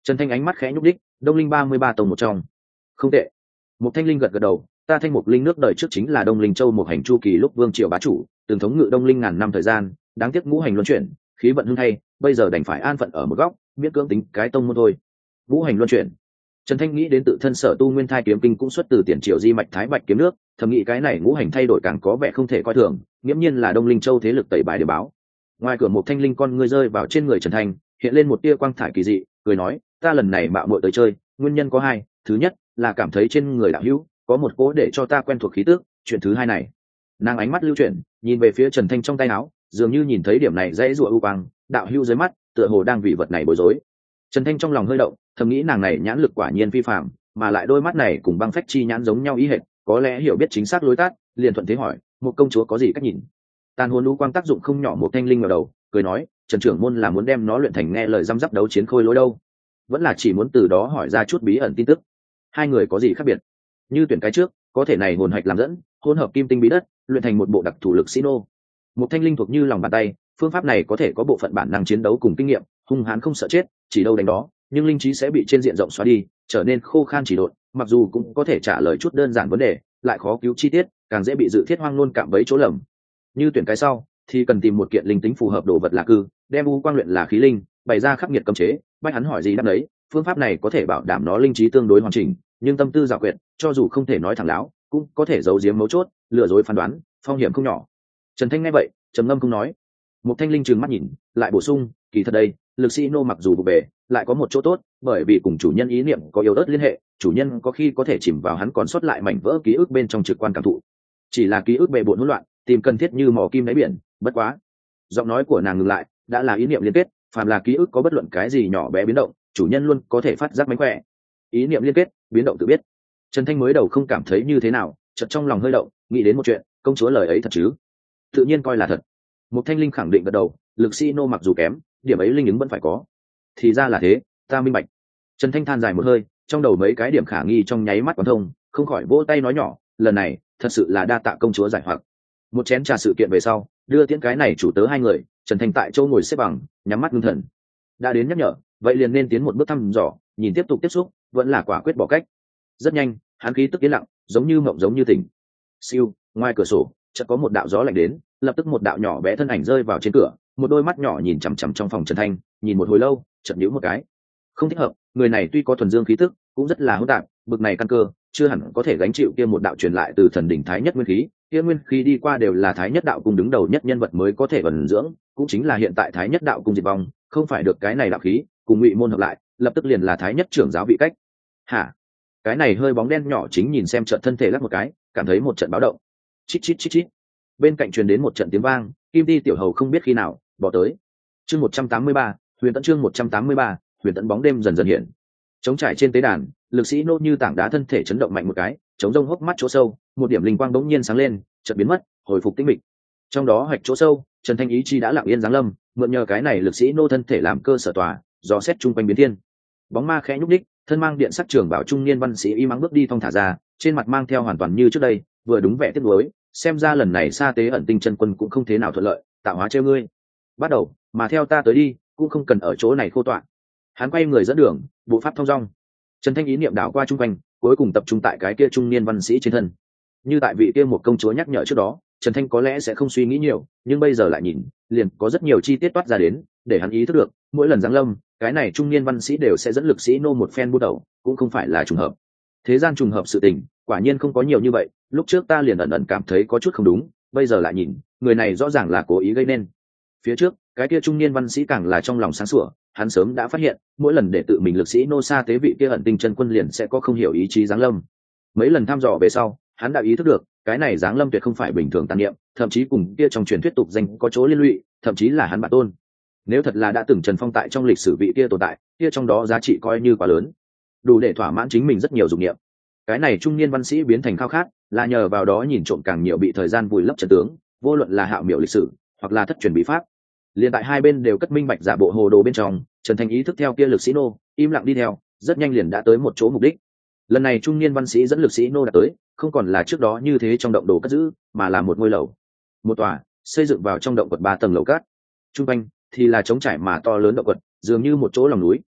Trần Thanh ánh mắt khẽ nhúc đích, Đông Linh ba mươi ba tông một trong. Không tệ. Một Thanh Linh gật gật đầu, ta Thanh Mục Linh nước đời trước chính là Đông Linh Châu một hành chu kỳ lúc vương triều bá chủ, từng thống ngự Đông Linh ngàn năm thời gian, đáng tiếc ngũ hành luân chuyển, khí vận hưng thay, bây giờ đành phải an phận ở một góc, miễn cưỡng tính cái tông môn thôi. Ngũ hành luân chuyển. Trần Thanh nghĩ đến tự thân sở tu Nguyên Thai kiếm kinh cũng xuất từ tiền triều di mạch Thái Bạch kiếm nước, thầm nghĩ cái này ngũ hành thay đổi càng có vẻ không thể coi thường, nghiễm nhiên là Đông Linh Châu thế lực tẩy bài để báo. Ngoài cửa một Thanh Linh con ngươi rơi vào trên người Trần Thanh, hiện lên một tia quang thải kỳ dị, cười nói, ta lần này mạo muội tới chơi, nguyên nhân có hai, thứ nhất là cảm thấy trên người đạo hữu có một cố để cho ta quen thuộc khí tức, chuyện thứ hai này, nàng ánh mắt lưu chuyển, nhìn về phía Trần Thanh trong tay áo, dường như nhìn thấy điểm này dễ dụa u quang, đạo hữu dưới mắt, tựa hồ đang vì vật này bối rối. Trần Thanh trong lòng hơi động, thầm nghĩ nàng này nhãn lực quả nhiên phi phàm, mà lại đôi mắt này cùng băng phách chi nhãn giống nhau ý hệt, có lẽ hiểu biết chính xác lối tát, liền thuận thế hỏi, một công chúa có gì cách nhìn? Tàn hồn u quang tác dụng không nhỏ, một Thanh Linh ngẩng đầu, cười nói, Trần trưởng môn là muốn đem nó luyện thành nghe lời răm rắp đấu chiến khôi lối đâu, vẫn là chỉ muốn từ đó hỏi ra chút bí ẩn tin tức. Hai người có gì khác biệt? Như tuyển cái trước, có thể này hồn hạch làm dẫn, hỗn hợp kim tinh bí đất, luyện thành một bộ đặc thủ lực sĩ nô. Một Thanh Linh thuộc như lòng bàn tay, phương pháp này có thể có bộ phận bản năng chiến đấu cùng kinh nghiệm, hung hãn không sợ chết, chỉ đâu đánh đó, nhưng linh trí sẽ bị trên diện rộng xóa đi, trở nên khô khan chỉ độn, mặc dù cũng có thể trả lời chút đơn giản vấn đề, lại khó cứu chi tiết, càng dễ bị dự thiết hoang nôn cạm bẫy chỗ lầm. Như tuyển cái sau, thì cần tìm một kiện linh tính phù hợp đồ vật là cư, đem u quang luyện là khí linh, bày ra khắc nghiệt cấm chế, bách hắn hỏi gì đáp đấy, phương pháp này có thể bảo đảm nó linh trí tương đối hoàn chỉnh, nhưng tâm tư giảo quyệt, cho dù không thể nói thẳng láo, cũng có thể giấu giếm mấu chốt, lừa dối phán đoán, phong hiểm không nhỏ. Trần Thanh nghe vậy, trầm ngâm không nói. Một Thanh Linh trừng mắt nhìn, lại bổ sung, kỳ thật đây, lực sĩ nô mặc dù vụ bề, lại có một chỗ tốt, bởi vì cùng chủ nhân ý niệm có yếu ớt liên hệ, chủ nhân có khi có thể chìm vào hắn còn sót lại mảnh vỡ ký ức bên trong trực quan cảm thụ. Chỉ là ký ức bề bộn hỗn loạn, tìm cần thiết như mò kim đáy biển, bất quá. Giọng nói của nàng ngừng lại, đã là ý niệm liên kết, phàm là ký ức có bất luận cái gì nhỏ bé biến động, chủ nhân luôn có thể phát giác mánh khỏe. Ý niệm liên kết, biến động tự biết. Trần Thanh mới đầu không cảm thấy như thế nào, chợt trong lòng hơi động, nghĩ đến một chuyện, công chúa lời ấy thật chứ? Tự nhiên coi là thật. Một Thanh Linh khẳng định gật đầu, lực sĩ nô mặc dù kém, điểm ấy linh ứng vẫn phải có. Thì ra là thế, ta minh bạch. Trần Thanh than dài một hơi, trong đầu mấy cái điểm khả nghi trong nháy mắt quán thông, không khỏi vỗ tay nói nhỏ, lần này thật sự là đa tạ công chúa giải hoặc. Một chén trà sự kiện về sau, đưa tiễn cái này chủ tớ hai người, Trần Thanh tại châu ngồi xếp bằng, nhắm mắt ngưng thần. Đã đến nhắc nhở, vậy liền nên tiến một bước thăm dò, nhìn tiếp tục tiếp xúc, vẫn là quả quyết bỏ cách. Rất nhanh, hắn khí tức yên lặng, giống như mộng giống như tỉnh. Siêu, ngoài cửa sổ, chợt có một đạo gió lạnh đến, lập tức một đạo nhỏ bé thân ảnh rơi vào trên cửa, một đôi mắt nhỏ nhìn chằm chằm trong phòng Trần Thanh, nhìn một hồi lâu, chợt nhíu một cái. Không thích hợp, người này tuy có thuần dương khí tức, cũng rất là hỗn tạp, bực này căn cơ, chưa hẳn có thể gánh chịu kia một đạo truyền lại từ thần đỉnh thái nhất nguyên khí, kia nguyên khí đi qua đều là thái nhất đạo cung đứng đầu nhất nhân vật mới có thể ẩn dưỡng, cũng chính là hiện tại thái nhất đạo cung diệt vong, không phải được cái này đạo khí, cùng ngụy môn hợp lại, lập tức liền là thái nhất trưởng giáo vị cách. Hả? Cái này hơi bóng đen nhỏ chính nhìn xem trận thân thể lắc một cái, cảm thấy một trận báo động. Chít chít chít chít. Bên cạnh truyền đến một trận tiếng vang, Kim Ti tiểu hầu không biết khi nào bỏ tới. Chương một trăm tám mươi ba, Huyền Tẫn chương một trăm tám mươi ba, Huyền Tẫn bóng đêm dần dần hiện. Trống trải trên tế đàn, lực sĩ nô như tảng đá thân thể chấn động mạnh một cái, chống rông hốc mắt chỗ sâu, một điểm linh quang bỗng nhiên sáng lên, chợt biến mất, hồi phục tĩnh mịch. Trong đó hạch chỗ sâu, Trần Thanh ý chi đã lặng yên giáng lâm, mượn nhờ cái này lực sĩ nô thân thể làm cơ sở tòa, dò xét chung quanh biến thiên. Bóng ma khẽ nhúc nhích, thân mang điện sắc trường bảo trung niên văn sĩ y mắng bước đi thong thả ra, trên mặt mang theo hoàn toàn như trước đây, vừa đúng vẻ tiếc nuối, xem ra lần này sa tế ẩn tinh chân quân cũng không thế nào thuận lợi, tạo hóa trêu ngươi. Bắt đầu, mà theo ta tới đi, cũng không cần ở chỗ này khô tọa. Hắn quay người dẫn đường, bộ pháp thong dong. Trần Thanh ý niệm đảo qua chung quanh, cuối cùng tập trung tại cái kia trung niên văn sĩ trên thân. Như tại vị kia một công chúa nhắc nhở trước đó, Trần Thanh có lẽ sẽ không suy nghĩ nhiều, nhưng bây giờ lại nhìn, liền có rất nhiều chi tiết toát ra đến, để hắn ý thức được, mỗi lần giáng lâm, cái này trung niên văn sĩ đều sẽ dẫn lực sĩ nô một phen bút đầu, cũng không phải là trùng hợp. Thế gian trùng hợp sự tình, quả nhiên không có nhiều như vậy, lúc trước ta liền ẩn ẩn cảm thấy có chút không đúng, bây giờ lại nhìn, người này rõ ràng là cố ý gây nên. Phía trước, cái kia trung niên văn sĩ càng là trong lòng sáng sủa, hắn sớm đã phát hiện, mỗi lần để tự mình lực sĩ nô sa tế vị kia ẩn tinh chân quân liền sẽ có không hiểu ý chí giáng lâm. Mấy lần thăm dò về sau, hắn đã ý thức được, cái này giáng lâm tuyệt không phải bình thường tàn niệm, thậm chí cùng kia trong truyền thuyết tục danh có chỗ liên lụy, thậm chí là hắn bản tôn. Nếu thật là đã từng Trần Phong tại trong lịch sử vị kia tồn tại, kia trong đó giá trị coi như quá lớn, đủ để thỏa mãn chính mình rất nhiều dục niệm. Cái này trung niên văn sĩ biến thành khao khát, là nhờ vào đó nhìn trộm càng nhiều bị thời gian vùi lấp trận tướng, vô luận là hạo miểu lịch sử, hoặc là thất truyền bí pháp. Liên tại hai bên đều cất minh bạch giả bộ hồ đồ bên trong, Trần Thanh ý thức theo kia lực sĩ nô, im lặng đi theo, rất nhanh liền đã tới một chỗ mục đích. Lần này trung niên văn sĩ dẫn lực sĩ nô đã tới, không còn là trước đó như thế trong động đồ cất giữ, mà là một ngôi lầu, một tòa xây dựng vào trong động quật ba tầng lầu cát. Trung quanh thì là trống trải mà to lớn động quật, dường như một chỗ lòng núi,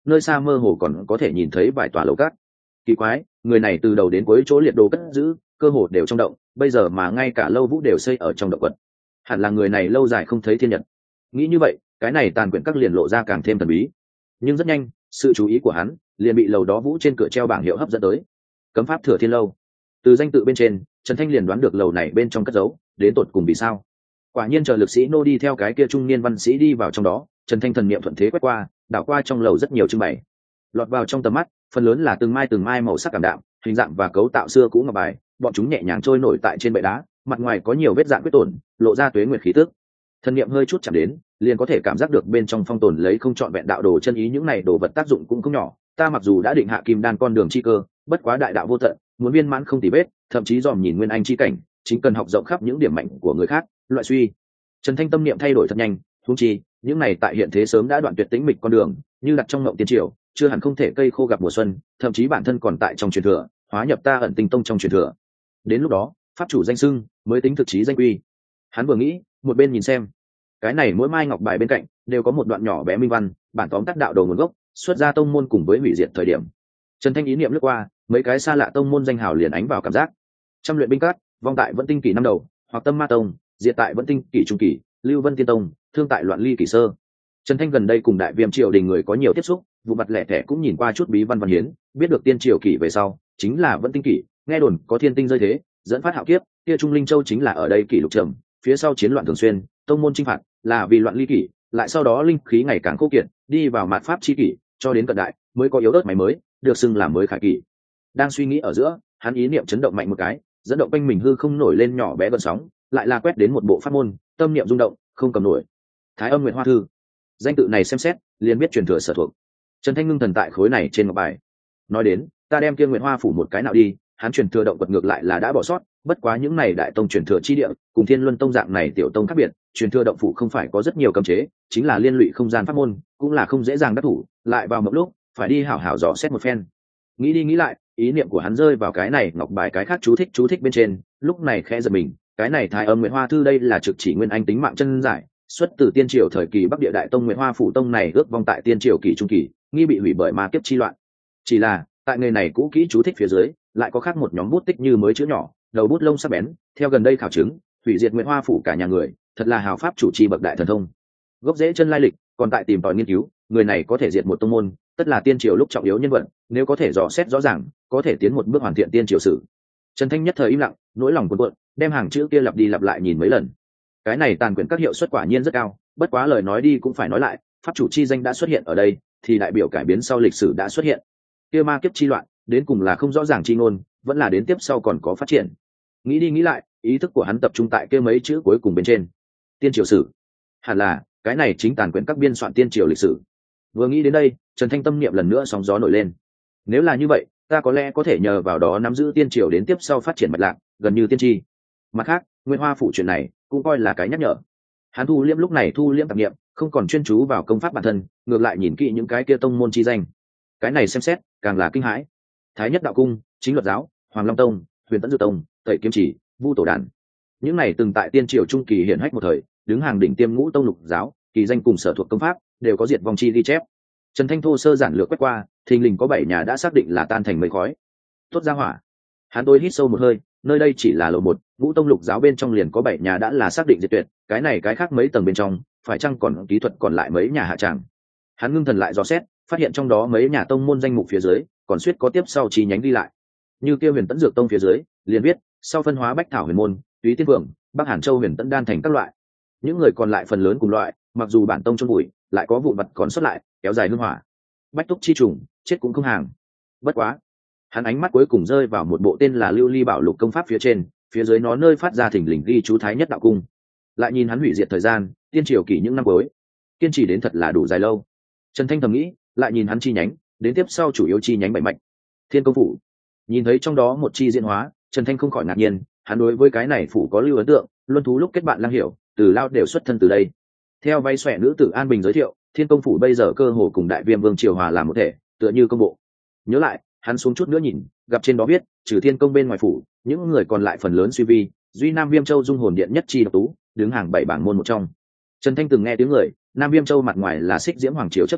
nơi xa mơ hồ còn có thể nhìn thấy vài tòa lầu cát. Kỳ quái, người này từ đầu đến cuối chỗ liệt đồ cất giữ cơ hồ đều trong động, bây giờ mà ngay cả lâu vũ đều xây ở trong động quật, hẳn là người này lâu dài không thấy thiên nhật. Nghĩ như vậy, cái này tàn quyển các liền lộ ra càng thêm thần bí. Nhưng rất nhanh, sự chú ý của hắn liền bị lầu đó vũ trên cửa treo bảng hiệu hấp dẫn tới. Cấm pháp Thừa Thiên lâu. Từ danh tự bên trên, Trần Thanh liền đoán được lầu này bên trong cất giấu đến tột cùng vì sao. Quả nhiên chờ lực sĩ nô đi theo cái kia trung niên văn sĩ đi vào trong đó, Trần Thanh thần niệm thuận thế quét qua, đảo qua trong lầu rất nhiều trưng bày. Lọt vào trong tầm mắt, phần lớn là từng mai từng mai màu sắc cảm đạm, hình dạng và cấu tạo xưa cũ ngọc bài, bọn chúng nhẹ nhàng trôi nổi tại trên bệ đá, mặt ngoài có nhiều vết dạn vết tổn, lộ ra tuế nguyệt khí tức. Thần niệm hơi chút chạm đến, liền có thể cảm giác được bên trong phong tồn lấy không trọn vẹn đạo đồ chân ý, những này đồ vật tác dụng cũng không nhỏ. Ta mặc dù đã định hạ kim đan con đường chi cơ, bất quá đại đạo vô tận, muốn viên mãn không tì vết, thậm chí dòm nhìn nguyên anh chi cảnh, chính cần học rộng khắp những điểm mạnh của người khác, loại suy. Trần Thanh tâm niệm thay đổi thật nhanh, huống chi, những này tại hiện thế sớm đã đoạn tuyệt tĩnh mịch con đường, như đặt trong ngộng tiên triều, chưa hẳn không thể cây khô gặp mùa xuân, thậm chí bản thân còn tại trong truyền thừa, hóa nhập ta ẩn tinh tông trong truyền thừa. Đến lúc đó, pháp chủ danh xưng mới tính thực chí danh quy. Hắn vừa nghĩ, một bên nhìn xem, cái này mỗi mai ngọc bài bên cạnh đều có một đoạn nhỏ bé minh văn, bản tóm tắt đạo đầu nguồn gốc, xuất ra tông môn cùng với hủy diệt thời điểm. Trần Thanh ý niệm lướt qua, mấy cái xa lạ tông môn danh hào liền ánh vào cảm giác. Trăm luyện binh cát, vong tại vẫn tinh kỷ năm đầu, hoặc tâm ma tông, diệt tại vẫn tinh kỷ trung kỳ, lưu vân tiên tông, thương tại loạn ly kỷ sơ. Trần Thanh gần đây cùng đại viêm triều đình người có nhiều tiếp xúc, vụ mặt lẻ thẻ cũng nhìn qua chút bí văn văn hiến, biết được tiên triều kỷ về sau chính là vẫn tinh kỷ, nghe đồn có thiên tinh rơi thế dẫn phát hạo kiếp, kia trung linh châu chính là ở đây kỷ lục trầm, phía sau chiến loạn thường xuyên, tông môn chinh phạt là vì loạn ly kỷ, lại sau đó linh khí ngày càng khô kiệt, đi vào mạt pháp chi kỷ, cho đến cận đại mới có yếu ớt máy mới được xưng là mới khải kỷ. Đang suy nghĩ ở giữa, hắn ý niệm chấn động mạnh một cái, dẫn động quanh mình hư không nổi lên nhỏ bé gợn sóng, lại là quét đến một bộ pháp môn, tâm niệm rung động không cầm nổi. Thái Âm Nguyệt Hoa Thư, danh tự này xem xét liền biết truyền thừa sở thuộc. Trần Thanh ngưng thần tại khối này trên ngọc bài, nói đến, ta đem kia Nguyệt Hoa phủ một cái nào đi, hắn truyền thừa động vật ngược lại là đã bỏ sót, bất quá những này đại tông truyền thừa chi địa cùng Thiên Luân tông dạng này tiểu tông khác biệt, truyền thừa động phủ không phải có rất nhiều cấm chế, chính là liên lụy không gian pháp môn, cũng là không dễ dàng đắc thủ, lại vào một lúc phải đi hảo hảo dò xét một phen. Nghĩ đi nghĩ lại, ý niệm của hắn rơi vào cái này ngọc bài cái khác chú thích chú thích bên trên, lúc này khẽ giật mình, cái này Thái Âm Nguyệt Hoa Thư đây là trực chỉ nguyên anh tính mạng chân giải, xuất từ tiên triều thời kỳ Bắc Địa Đại Tông Nguyệt Hoa phủ tông này ước vong tại tiên triều kỳ trung kỳ, nghi bị hủy bởi ma kiếp chi loạn. Chỉ là, tại nghề này cũ kỹ chú thích phía dưới, lại có khác một nhóm bút tích như mới chữ nhỏ, đầu bút lông sắc bén, theo gần đây khảo chứng, hủy diệt Nguyệt Hoa phủ cả nhà người, thật là hào pháp chủ trì bậc đại thần thông. Gốc rễ chân lai lịch, còn tại tìm tòi nghiên cứu, người này có thể diệt một tông môn, tất là tiên triều lúc trọng yếu nhân vật, nếu có thể dò xét rõ ràng, có thể tiến một bước hoàn thiện tiên triều sử. Trần Thanh nhất thời im lặng, nỗi lòng cuộn cuộn, đem hàng chữ kia lặp đi lặp lại nhìn mấy lần. Cái này tàn quyển các hiệu suất quả nhiên rất cao, bất quá lời nói đi cũng phải nói lại, pháp chủ chi danh đã xuất hiện ở đây, thì đại biểu cải biến sau lịch sử đã xuất hiện. Kia ma kiếp chi loạn, đến cùng là không rõ ràng chi ngôn, vẫn là đến tiếp sau còn có phát triển. Nghĩ đi nghĩ lại, ý thức của hắn tập trung tại kia mấy chữ cuối cùng bên trên. Tiên triều sử. Hẳn là, cái này chính tàn quyển các biên soạn tiên triều lịch sử. Vừa nghĩ đến đây, Trần Thanh tâm niệm lần nữa sóng gió nổi lên. Nếu là như vậy, ta có lẽ có thể nhờ vào đó nắm giữ tiên triều đến tiếp sau phát triển mạch lạc, gần như tiên tri. Mặt khác, Nguyên Hoa phủ chuyện này cũng coi là cái nhắc nhở. Hắn thu liễm lúc này thu liễm tạp niệm, không còn chuyên chú vào công pháp bản thân, ngược lại nhìn kỹ những cái kia tông môn chi danh. Cái này xem xét, càng là kinh hãi. Thái Nhất đạo cung, Chính Luật giáo, Hoàng Long tông, Huyền Tẫn Dược tông, Tẩy Kiếm chỉ, Vu tổ đàn. Những này từng tại tiên triều trung kỳ hiển hách một thời, đứng hàng đỉnh tiêm ngũ tông lục giáo, kỳ danh cùng sở thuộc công pháp, đều có diệt vong chi ghi chép. Trần Thanh thô sơ giản lược quét qua, thình lình có bảy nhà đã xác định là tan thành mây khói. Tốt ra hỏa. Hắn tôi hít sâu một hơi, nơi đây chỉ là lầu một, ngũ tông lục giáo bên trong liền có bảy nhà đã là xác định diệt tuyệt, cái này cái khác mấy tầng bên trong, phải chăng còn kỹ thuật còn lại mấy nhà hạ tràng. Hắn ngưng thần lại dò xét, phát hiện trong đó mấy nhà tông môn danh mục phía dưới, còn suýt có tiếp sau chi nhánh đi lại. Như kia Huyền Tẫn Dược tông phía dưới, liền viết, sau phân hóa Bách Thảo Huyền môn, Túy Tiên Vượng, Bắc Hàn Châu Huyền Tẫn đan thành các loại. Những người còn lại phần lớn cùng loại, mặc dù bản tông chôn bụi, lại có vụn vặt còn xuất lại, kéo dài hương hỏa. Bách túc chi trùng, chết cũng không hàng. Bất quá, hắn ánh mắt cuối cùng rơi vào một bộ tên là Lưu Ly Bảo Lục công pháp phía trên, phía dưới nó nơi phát ra thỉnh lình ghi chú Thái Nhất đạo cung. Lại nhìn hắn hủy diệt thời gian, tiên triều kỷ những năm cuối, kiên trì đến thật là đủ dài lâu. Trần Thanh thầm nghĩ, lại nhìn hắn chi nhánh, đến tiếp sau chủ yếu chi nhánh bảy mạch. Thiên công phủ, nhìn thấy trong đó một chi diễn hóa, Trần Thanh không khỏi ngạc nhiên, hắn đối với cái này phủ có lưu ấn tượng, luân thú lúc kết bạn lang hiểu, từ lao đều xuất thân từ đây. Theo váy xòe nữ tử An Bình giới thiệu, Thiên công phủ bây giờ cơ hồ cùng Đại Viêm Vương triều hòa làm một thể, tựa như công bộ. Nhớ lại, hắn xuống chút nữa nhìn, gặp trên đó viết, trừ Thiên công bên ngoài phủ, những người còn lại phần lớn suy vi, duy Nam Viêm Châu dung hồn điện nhất chi độc tú, đứng hàng bảy bảng môn một trong. Trần Thanh từng nghe tiếng người, Nam Viêm Châu mặt ngoài là xích diễm hoàng triều chấp chính,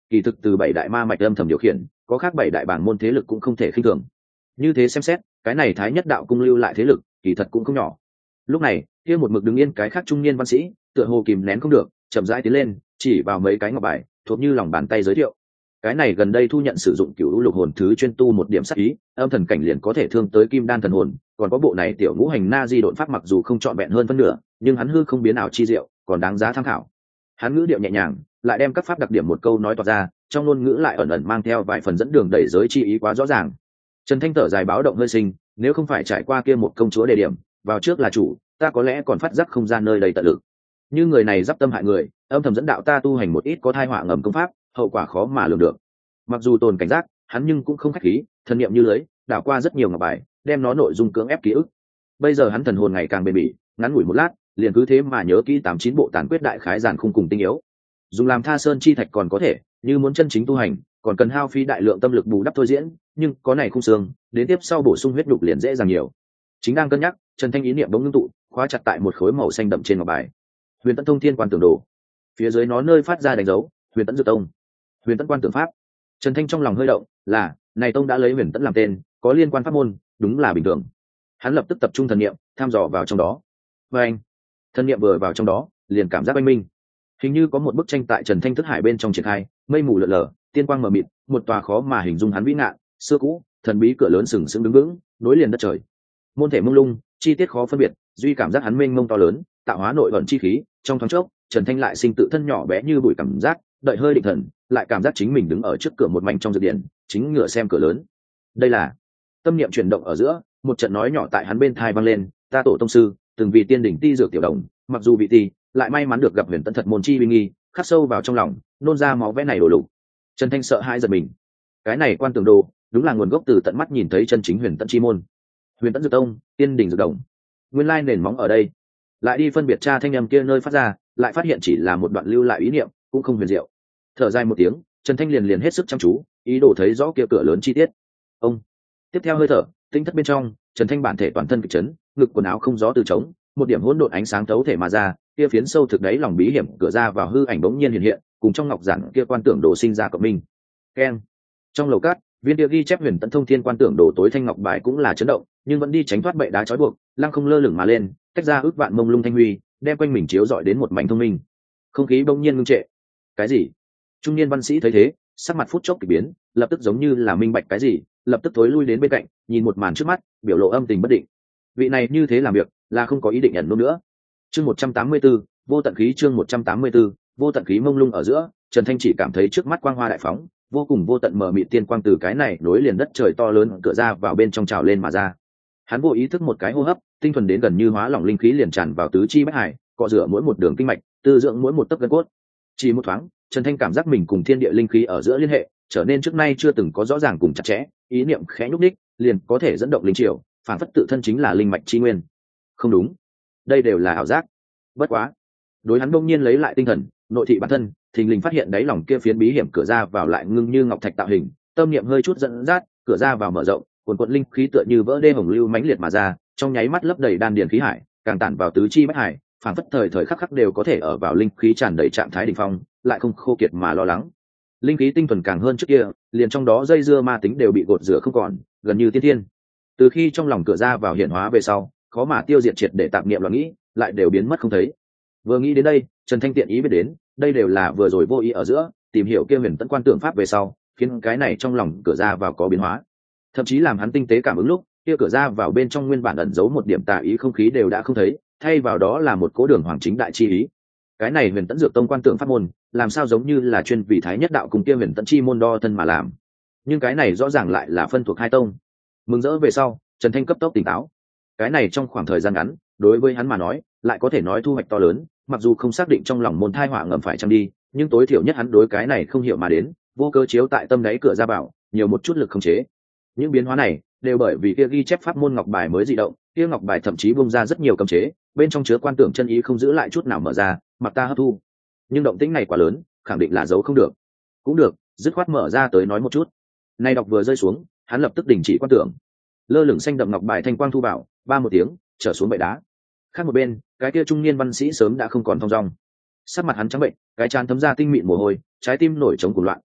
kỳ thực từ bảy đại ma mạch âm thầm điều khiển, có khác bảy đại bảng môn thế lực cũng không thể khinh thường. Như thế xem xét, cái này Thái Nhất đạo cung lưu lại thế lực, kỳ thật cũng không nhỏ. Lúc này, kia một mực đứng yên cái khác trung niên văn sĩ, tựa hồ kìm nén không được, chậm rãi tiến lên, chỉ vào mấy cái ngọc bài, thuộc như lòng bàn tay giới thiệu. Cái này gần đây thu nhận sử dụng cửu lục hồn thứ chuyên tu một điểm sát ý, âm thần cảnh liền có thể thương tới kim đan thần hồn, còn có bộ này tiểu ngũ hành na di độn pháp mặc dù không trọn vẹn hơn phân nửa, nhưng hắn hư không biến ảo chi diệu, còn đáng giá tham khảo. Hắn ngữ điệu nhẹ nhàng, lại đem các pháp đặc điểm một câu nói toạc ra, trong ngôn ngữ lại ẩn ẩn mang theo vài phần dẫn đường đẩy giới chi ý quá rõ ràng. Trần Thanh thở dài báo động hơi sinh, nếu không phải trải qua kia một công chúa đề điểm, vào trước là chủ, ta có lẽ còn phát giác không gian nơi đầy tận lực. Như người này giáp tâm hại người, âm thầm dẫn đạo ta tu hành một ít có thai họa ngầm công pháp, hậu quả khó mà lường được. Mặc dù tồn cảnh giác, hắn nhưng cũng không khách khí, thần niệm như lưới, đảo qua rất nhiều ngọc bài, đem nó nội dung cưỡng ép ký ức. Bây giờ hắn thần hồn ngày càng bền bỉ, ngắn ngủi một lát, liền cứ thế mà nhớ kỹ tám chín bộ tàn quyết đại khái giản khung cùng tinh yếu. Dùng làm Tha Sơn chi thạch còn có thể, như muốn chân chính tu hành, còn cần hao phí đại lượng tâm lực bù đắp thôi diễn, nhưng có này khung xương, đến tiếp sau bổ sung huyết đục liền dễ dàng nhiều. Chính đang cân nhắc, Trần Thanh ý niệm bỗng ngưng tụ, khóa chặt tại một khối màu xanh đậm trên ngọc bài. Huyền Tẫn Thông Thiên Quan Tưởng Đồ. Phía dưới nó nơi phát ra đánh dấu, Huyền Tẫn Dược Tông. Huyền Tẫn Quan Tưởng Pháp. Trần Thanh trong lòng hơi động, là, này tông đã lấy Huyền Tẫn làm tên, có liên quan pháp môn, đúng là bình thường. Hắn lập tức tập trung thần niệm, tham dò vào trong đó. Và anh, thần niệm vừa vào trong đó, liền cảm giác oanh minh. Hình như có một bức tranh tại Trần Thanh thức hải bên trong triển khai, mây mù lượn lờ, tiên quang mờ mịt, một tòa khó mà hình dung hắn vĩ ngạn, xưa cũ, thần bí cửa lớn sừng sững đứng vững, nối liền đất trời. Môn thể mông lung, chi tiết khó phân biệt, duy cảm giác hắn mênh mông to lớn, tạo hóa nội ẩn chi khí, trong thoáng chốc, Trần Thanh lại sinh tự thân nhỏ bé như bụi cảm giác, đợi hơi định thần, lại cảm giác chính mình đứng ở trước cửa một mảnh trong dược điện, chính ngựa xem cửa lớn. Đây là tâm niệm chuyển động ở giữa, một trận nói nhỏ tại hắn bên tai vang lên, ta tổ tông sư, từng vì tiên đỉnh ti dược tiểu đồng, mặc dù bị ti, lại may mắn được gặp Huyền Tẫn thật môn chi uy nghi, khắc sâu vào trong lòng, nôn ra máu vẽ này đổ lục. Trần Thanh sợ hãi giật mình. Cái này quan tưởng đồ, đúng là nguồn gốc từ tận mắt nhìn thấy chân chính Huyền Tẫn chi môn. Huyền Tẫn dược tông, tiên đỉnh dược đồng. Nguyên lai nền móng ở đây. Lại đi phân biệt tra thanh âm kia nơi phát ra, lại phát hiện chỉ là một đoạn lưu lại ý niệm, cũng không huyền diệu. Thở dài một tiếng, Trần Thanh liền liền hết sức chăm chú, ý đồ thấy rõ kia cửa lớn chi tiết. Ông. Tiếp theo hơi thở, tinh thất bên trong, Trần Thanh bản thể toàn thân kịch chấn, ngực quần áo không gió từ trống, một điểm hỗn độn ánh sáng thấu thể mà ra, kia phiến sâu thực đấy lòng bí hiểm cửa ra vào hư ảnh bỗng nhiên hiện hiện, cùng trong ngọc giản kia quan tưởng đồ sinh ra cộng minh. Keng. Trong lầu cát, viên kia ghi chép Huyền Tẫn Thông Thiên quan tưởng đồ tối thanh ngọc bài cũng là chấn động, nhưng vẫn đi tránh thoát bệ đá trói buộc, lăng không lơ lửng mà lên, tách ra ước vạn mông lung thanh huy, đem quanh mình chiếu rọi đến một mảnh thông minh. Không khí bỗng nhiên ngưng trệ. Cái gì? Trung niên văn sĩ thấy thế, sắc mặt phút chốc kỳ biến, lập tức giống như là minh bạch cái gì, lập tức thối lui đến bên cạnh, nhìn một màn trước mắt, biểu lộ âm tình bất định. Vị này như thế làm việc, là không có ý định nhận luôn nữa. Chương một trăm tám mươi 184, vô tận khí chương một trăm tám mươi 184, vô tận khí mông lung ở giữa, Trần Thanh chỉ cảm thấy trước mắt quang hoa đại phóng, vô cùng vô tận mờ mịt tiên quang từ cái này nối liền đất trời to lớn cửa ra vào bên trong trào lên mà ra. Hắn vô ý thức một cái hô hấp, tinh thuần đến gần như hóa lỏng linh khí liền tràn vào tứ chi bách hải, cọ rửa mỗi một đường kinh mạch, tư dưỡng mỗi một tấc gân cốt. Chỉ một thoáng, Trần Thanh cảm giác mình cùng thiên địa linh khí ở giữa liên hệ, trở nên trước nay chưa từng có rõ ràng cùng chặt chẽ, ý niệm khẽ nhúc nhích, liền có thể dẫn động linh triều, phản phất tự thân chính là linh mạch chi nguyên. Không đúng, đây đều là ảo giác. Bất quá, đối hắn đông nhiên lấy lại tinh thần, nội thị bản thân, thình lình phát hiện đáy lòng kia phiến bí hiểm cửa ra vào lại ngưng như ngọc thạch tạo hình, tâm niệm hơi chút dẫn dắt, cửa ra vào mở rộng, cuồn cuộn linh khí tựa như vỡ đê hồng lưu mãnh liệt mà ra, trong nháy mắt lấp đầy đan điền khí hải, càng tản vào tứ chi bách hải, phản phất thời thời khắc khắc đều có thể ở vào linh khí tràn đầy trạng thái đỉnh phong, lại không khô kiệt mà lo lắng. Linh khí tinh thuần càng hơn trước kia, liền trong đó dây dưa ma tính đều bị gột rửa không còn, gần như tiên thiên. Từ khi trong lòng cửa ra vào hiện hóa về sau, khó mà tiêu diệt triệt để tạp niệm loạn nghĩ, lại đều biến mất không thấy. Vừa nghĩ đến đây, Trần Thanh tiện ý biết đến, đây đều là vừa rồi vô ý ở giữa, tìm hiểu kia Huyền Tẫn quan tưởng pháp về sau, khiến cái này trong lòng cửa ra vào có biến hóa. Thậm chí làm hắn tinh tế cảm ứng lúc, kia cửa ra vào bên trong nguyên bản ẩn giấu một điểm tà ý không khí đều đã không thấy, thay vào đó là một cố đường hoàng chính đại chi ý. Cái này Huyền Tẫn dược tông quan tưởng pháp môn, làm sao giống như là chuyên vì Thái Nhất đạo cùng kia Huyền Tẫn chi môn đo thân mà làm. Nhưng cái này rõ ràng lại là phân thuộc hai tông. Mừng rỡ về sau, Trần Thanh cấp tốc tỉnh táo. Cái này trong khoảng thời gian ngắn, đối với hắn mà nói, lại có thể nói thu hoạch to lớn, mặc dù không xác định trong lòng môn thai họa ngầm phải chăng đi, nhưng tối thiểu nhất hắn đối cái này không hiểu mà đến, vô cơ chiếu tại tâm đáy cửa ra bảo, nhiều một chút lực khống chế. Những biến hóa này đều bởi vì kia ghi chép pháp môn ngọc bài mới dị động, kia ngọc bài thậm chí bung ra rất nhiều cấm chế, bên trong chứa quan tưởng chân ý không giữ lại chút nào mở ra, mặc ta hấp thu. Nhưng động tĩnh này quá lớn, khẳng định là giấu không được. Cũng được, dứt khoát mở ra tới nói một chút. Nay đọc vừa rơi xuống, hắn lập tức đình chỉ quan tưởng. Lơ lửng xanh đậm ngọc bài thanh quang thu bảo, ba một tiếng, trở xuống bệ đá. Khác một bên, cái kia trung niên văn sĩ sớm đã không còn thong dong. Sắc mặt hắn trắng bệnh, cái trán thấm ra tinh mịn mồ hôi, trái tim nổi trống cuồng loạn,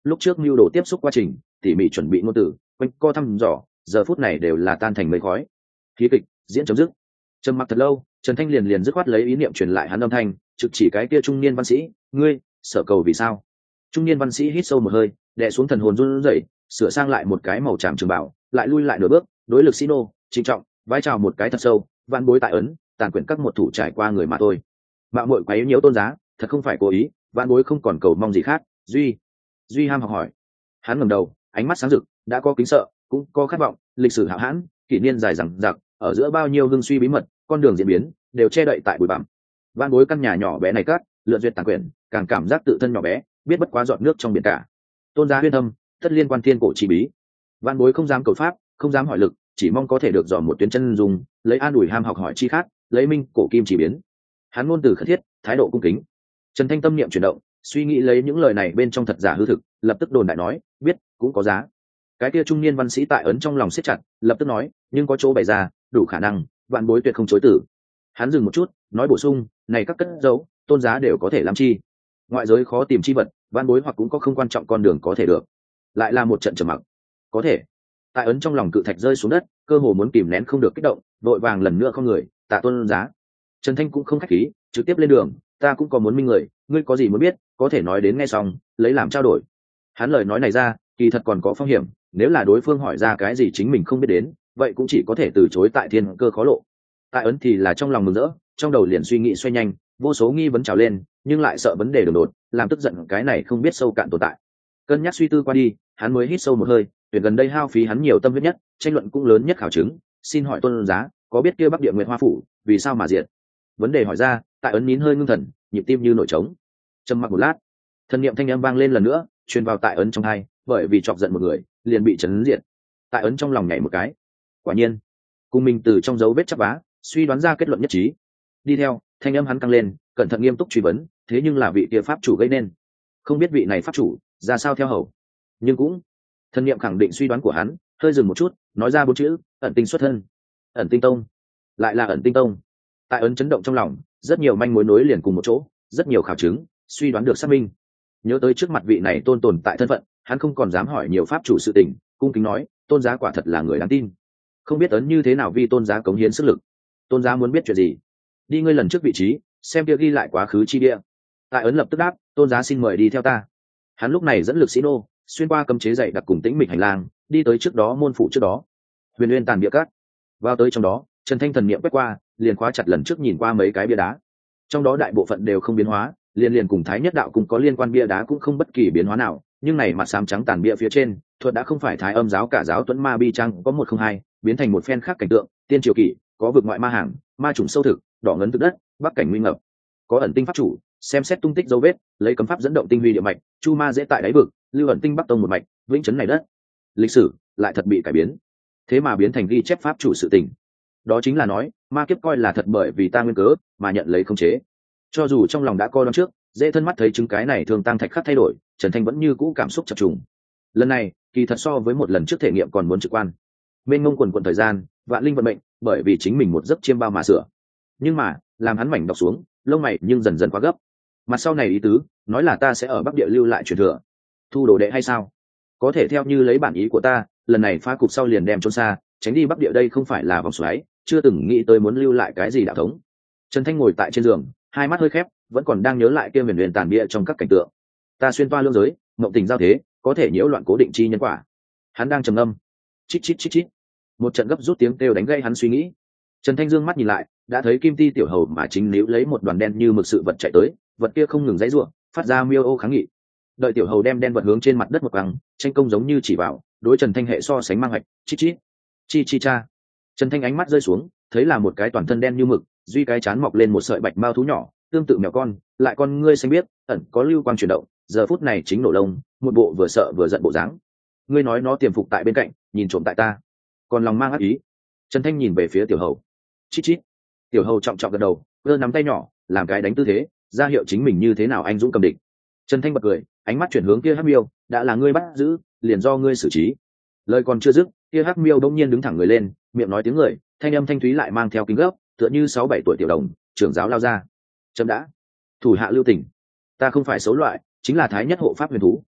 lúc trước mưu đồ tiếp xúc quá trình tỉ mỉ chuẩn bị ngôn từ quanh co thăm dò giờ phút này đều là tan thành mây khói. Khí kịch diễn chấm dứt. Trầm mặc thật lâu, Trần Thanh liền liền dứt khoát lấy ý niệm truyền lại hắn âm thanh, trực chỉ cái kia trung niên văn sĩ, ngươi sở cầu vì sao? Trung niên văn sĩ hít sâu một hơi, đè xuống thần hồn run rẩy, sửa sang lại một cái màu tràm trường bảo, lại lui lại nửa bước, đối lực sĩ nô trịnh trọng vái chào một cái thật sâu, vạn bối tại ấn tàn quyển các một thủ trải qua người mà thôi. Mạo muội quá yếu nhiễu tôn giá, thật không phải cố ý, vạn bối không còn cầu mong gì khác. Duy duy ham học hỏi. Hắn ngẩng đầu, ánh mắt sáng rực, đã có kính sợ cũng có khát vọng. Lịch sử hạo hãn, kỷ niên dài dằng dặc, ở giữa bao nhiêu hưng suy bí mật, con đường diễn biến đều che đậy tại bụi bặm. Vạn bối căn nhà nhỏ bé này cát lượn duyệt tàn quyển, càng cảm giác tự thân nhỏ bé, biết bất quá giọt nước trong biển cả. Tôn giá huyên âm tất liên quan thiên cổ chi bí, vạn bối không dám cầu pháp, không dám hỏi lực, chỉ mong có thể được dò một tuyến chân dùng, lấy an ủi ham học hỏi chi khác, lấy minh cổ kim chỉ biến. Hắn ngôn từ khẩn thiết, thái độ cung kính. Trần Thanh tâm niệm chuyển động, suy nghĩ lấy những lời này bên trong thật giả hư thực, lập tức đồn đại nói, biết cũng có giá. Cái kia trung niên văn sĩ tại ấn trong lòng siết chặt, lập tức nói, nhưng có chỗ bày ra, đủ khả năng, vạn bối tuyệt không chối từ. Hắn dừng một chút, nói bổ sung, này các cất dấu tôn giá đều có thể làm chi, ngoại giới khó tìm chi vật, vạn bối hoặc cũng có không quan trọng con đường có thể được. Lại là một trận trầm mặc. Có thể. Tại ấn trong lòng cự thạch rơi xuống đất, cơ hồ muốn kìm nén không được kích động, đội vàng lần nữa không người, tạ tôn giá. Trần Thanh cũng không khách khí, trực tiếp lên đường, ta cũng có muốn minh người, ngươi có gì muốn biết, có thể nói đến nghe xong, lấy làm trao đổi. Hắn lời nói này ra, kỳ thật còn có phong hiểm, nếu là đối phương hỏi ra cái gì chính mình không biết đến, vậy cũng chỉ có thể từ chối tại thiên cơ khó lộ. Tại ấn thì là trong lòng mừng rỡ, trong đầu liền suy nghĩ xoay nhanh, vô số nghi vấn trào lên, nhưng lại sợ vấn đề đường đột, làm tức giận cái này không biết sâu cạn tồn tại. Cân nhắc suy tư qua đi, hắn mới hít sâu một hơi, tuyển gần đây hao phí hắn nhiều tâm huyết nhất, tranh luận cũng lớn nhất khảo chứng, xin hỏi tôn giá, có biết kia Bắc Địa Nguyệt Hoa phủ vì sao mà diệt? Vấn đề hỏi ra, tại ấn nín hơi ngưng thần, nhịp tim như nổi trống. Trầm mặc một lát, thần niệm thanh âm vang lên lần nữa, truyền vào tại ấn trong hai, bởi vì chọc giận một người, liền bị chấn diệt. Tại ấn trong lòng nhảy một cái. Quả nhiên, cùng mình từ trong dấu vết chắp vá, suy đoán ra kết luận nhất trí. Đi theo, thanh âm hắn căng lên, cẩn thận nghiêm túc truy vấn, thế nhưng là vị kia pháp chủ gây nên, không biết vị này pháp chủ ra sao theo hầu, nhưng cũng thần niệm khẳng định suy đoán của hắn, hơi dừng một chút, nói ra bốn chữ, ẩn tinh xuất thân. Ẩn tinh tông, lại là ẩn tinh tông. Tại ấn chấn động trong lòng, rất nhiều manh mối nối liền cùng một chỗ, rất nhiều khảo chứng suy đoán được xác minh. Nhớ tới trước mặt vị này tôn tồn tại thân phận, hắn không còn dám hỏi nhiều pháp chủ sự tình, cung kính nói, tôn giá quả thật là người đáng tin, không biết ấn như thế nào vì tôn giá cống hiến sức lực. Tôn giá muốn biết chuyện gì, đi ngươi lần trước vị trí, xem kia ghi lại quá khứ chi địa. Tại ấn lập tức đáp, tôn giá xin mời đi theo ta. Hắn lúc này dẫn lực sĩ nô xuyên qua cấm chế dạy đặc cùng tĩnh mịch hành lang, đi tới trước đó môn phủ trước đó, huyền uyên tàn bia cát. Vào tới trong đó, Trần Thanh thần niệm quét qua, liền khóa chặt lần trước nhìn qua mấy cái bia đá, trong đó đại bộ phận đều không biến hóa, liền liền cùng Thái Nhất đạo cùng có liên quan bia đá cũng không bất kỳ biến hóa nào, nhưng này mặt xám trắng tàn bia phía trên, thuật đã không phải Thái Âm giáo cả giáo tuấn ma bi trang có một không hai, biến thành một phen khác cảnh tượng, tiên triều kỷ, có vực ngoại ma hàng, ma trùng sâu thực, đỏ ngấn thực đất, bắc cảnh nguy ngập, có ẩn tinh pháp chủ, xem xét tung tích dấu vết, lấy cấm pháp dẫn động tinh huy địa mạch, chu ma dễ tại đáy vực, lưu ẩn tinh bắc tông một mạch, vĩnh chấn này đất. Lịch sử lại thật bị cải biến, thế mà biến thành ghi chép pháp chủ sự tình. Đó chính là nói, ma kiếp coi là thật bởi vì ta nguyên cớ mà nhận lấy khống chế. Cho dù trong lòng đã coi đoán trước, dễ thân mắt thấy chứng cái này thường tăng thạch khắc thay đổi, Trần Thanh vẫn như cũ cảm xúc chập trùng. Lần này, kỳ thật so với một lần trước thể nghiệm còn muốn trực quan. Mênh mông quần quần thời gian, vạn linh vận mệnh, bởi vì chính mình một giấc chiêm bao mà sửa. Nhưng mà, làm hắn mảnh đọc xuống, lông mày nhưng dần dần quá gấp. Mặt sau này ý tứ, nói là ta sẽ ở Bắc Địa lưu lại truyền thừa, thu đồ đệ hay sao? Có thể theo như lấy bản ý của ta, lần này phá cục sau liền đem trốn xa, tránh đi Bắc Địa đây không phải là vòng xoáy, chưa từng nghĩ tới muốn lưu lại cái gì đạo thống. Trần Thanh ngồi tại trên giường, hai mắt hơi khép, vẫn còn đang nhớ lại kia huyền huyền tàn bia trong các cảnh tượng. Ta xuyên toa lương giới, mộng tình giao thế, có thể nhiễu loạn cố định chi nhân quả. Hắn đang trầm ngâm. Chít chít chít chít. Một trận gấp rút tiếng kêu đánh gây hắn suy nghĩ. Trần Thanh dương mắt nhìn lại, đã thấy Kim Ti tiểu hầu mà chính níu lấy một đoàn đen như mực sự vật chạy tới, vật kia không ngừng giãy giụa, phát ra miêu ô kháng nghị. Đợi tiểu hầu đem đen vật hướng trên mặt đất một quăng, tranh công giống như chỉ vào, đối Trần Thanh hệ so sánh mang hạch, chít chít. Chi chi cha. Trần Thanh ánh mắt rơi xuống, thấy là một cái toàn thân đen như mực, duy cái chán mọc lên một sợi bạch mao thú nhỏ, tương tự mèo con, lại con ngươi xanh biếc, ẩn có lưu quang chuyển động, giờ phút này chính nổ lông, một bộ vừa sợ vừa giận bộ dáng. Ngươi nói nó tiềm phục tại bên cạnh, nhìn trộm tại ta, còn lòng mang ác ý. Trần Thanh nhìn về phía tiểu hầu. Chít chít. Tiểu hầu trọng trọng gật đầu, giơ nắm tay nhỏ, làm cái đánh tư thế, ra hiệu chính mình như thế nào anh dũng cầm địch. Trần Thanh bật cười, ánh mắt chuyển hướng kia Hắc Miêu, đã là ngươi bắt giữ, liền do ngươi xử trí. Lời còn chưa dứt, kia Hắc Miêu đông nhiên đứng thẳng người lên, miệng nói tiếng người, thanh âm thanh thúy lại mang theo kính gấp, tựa như sáu bảy tuổi tiểu đồng, trưởng giáo lao ra. Chấm đã, thủ hạ lưu tình, ta không phải xấu loại, chính là Thái Nhất hộ pháp huyền thú,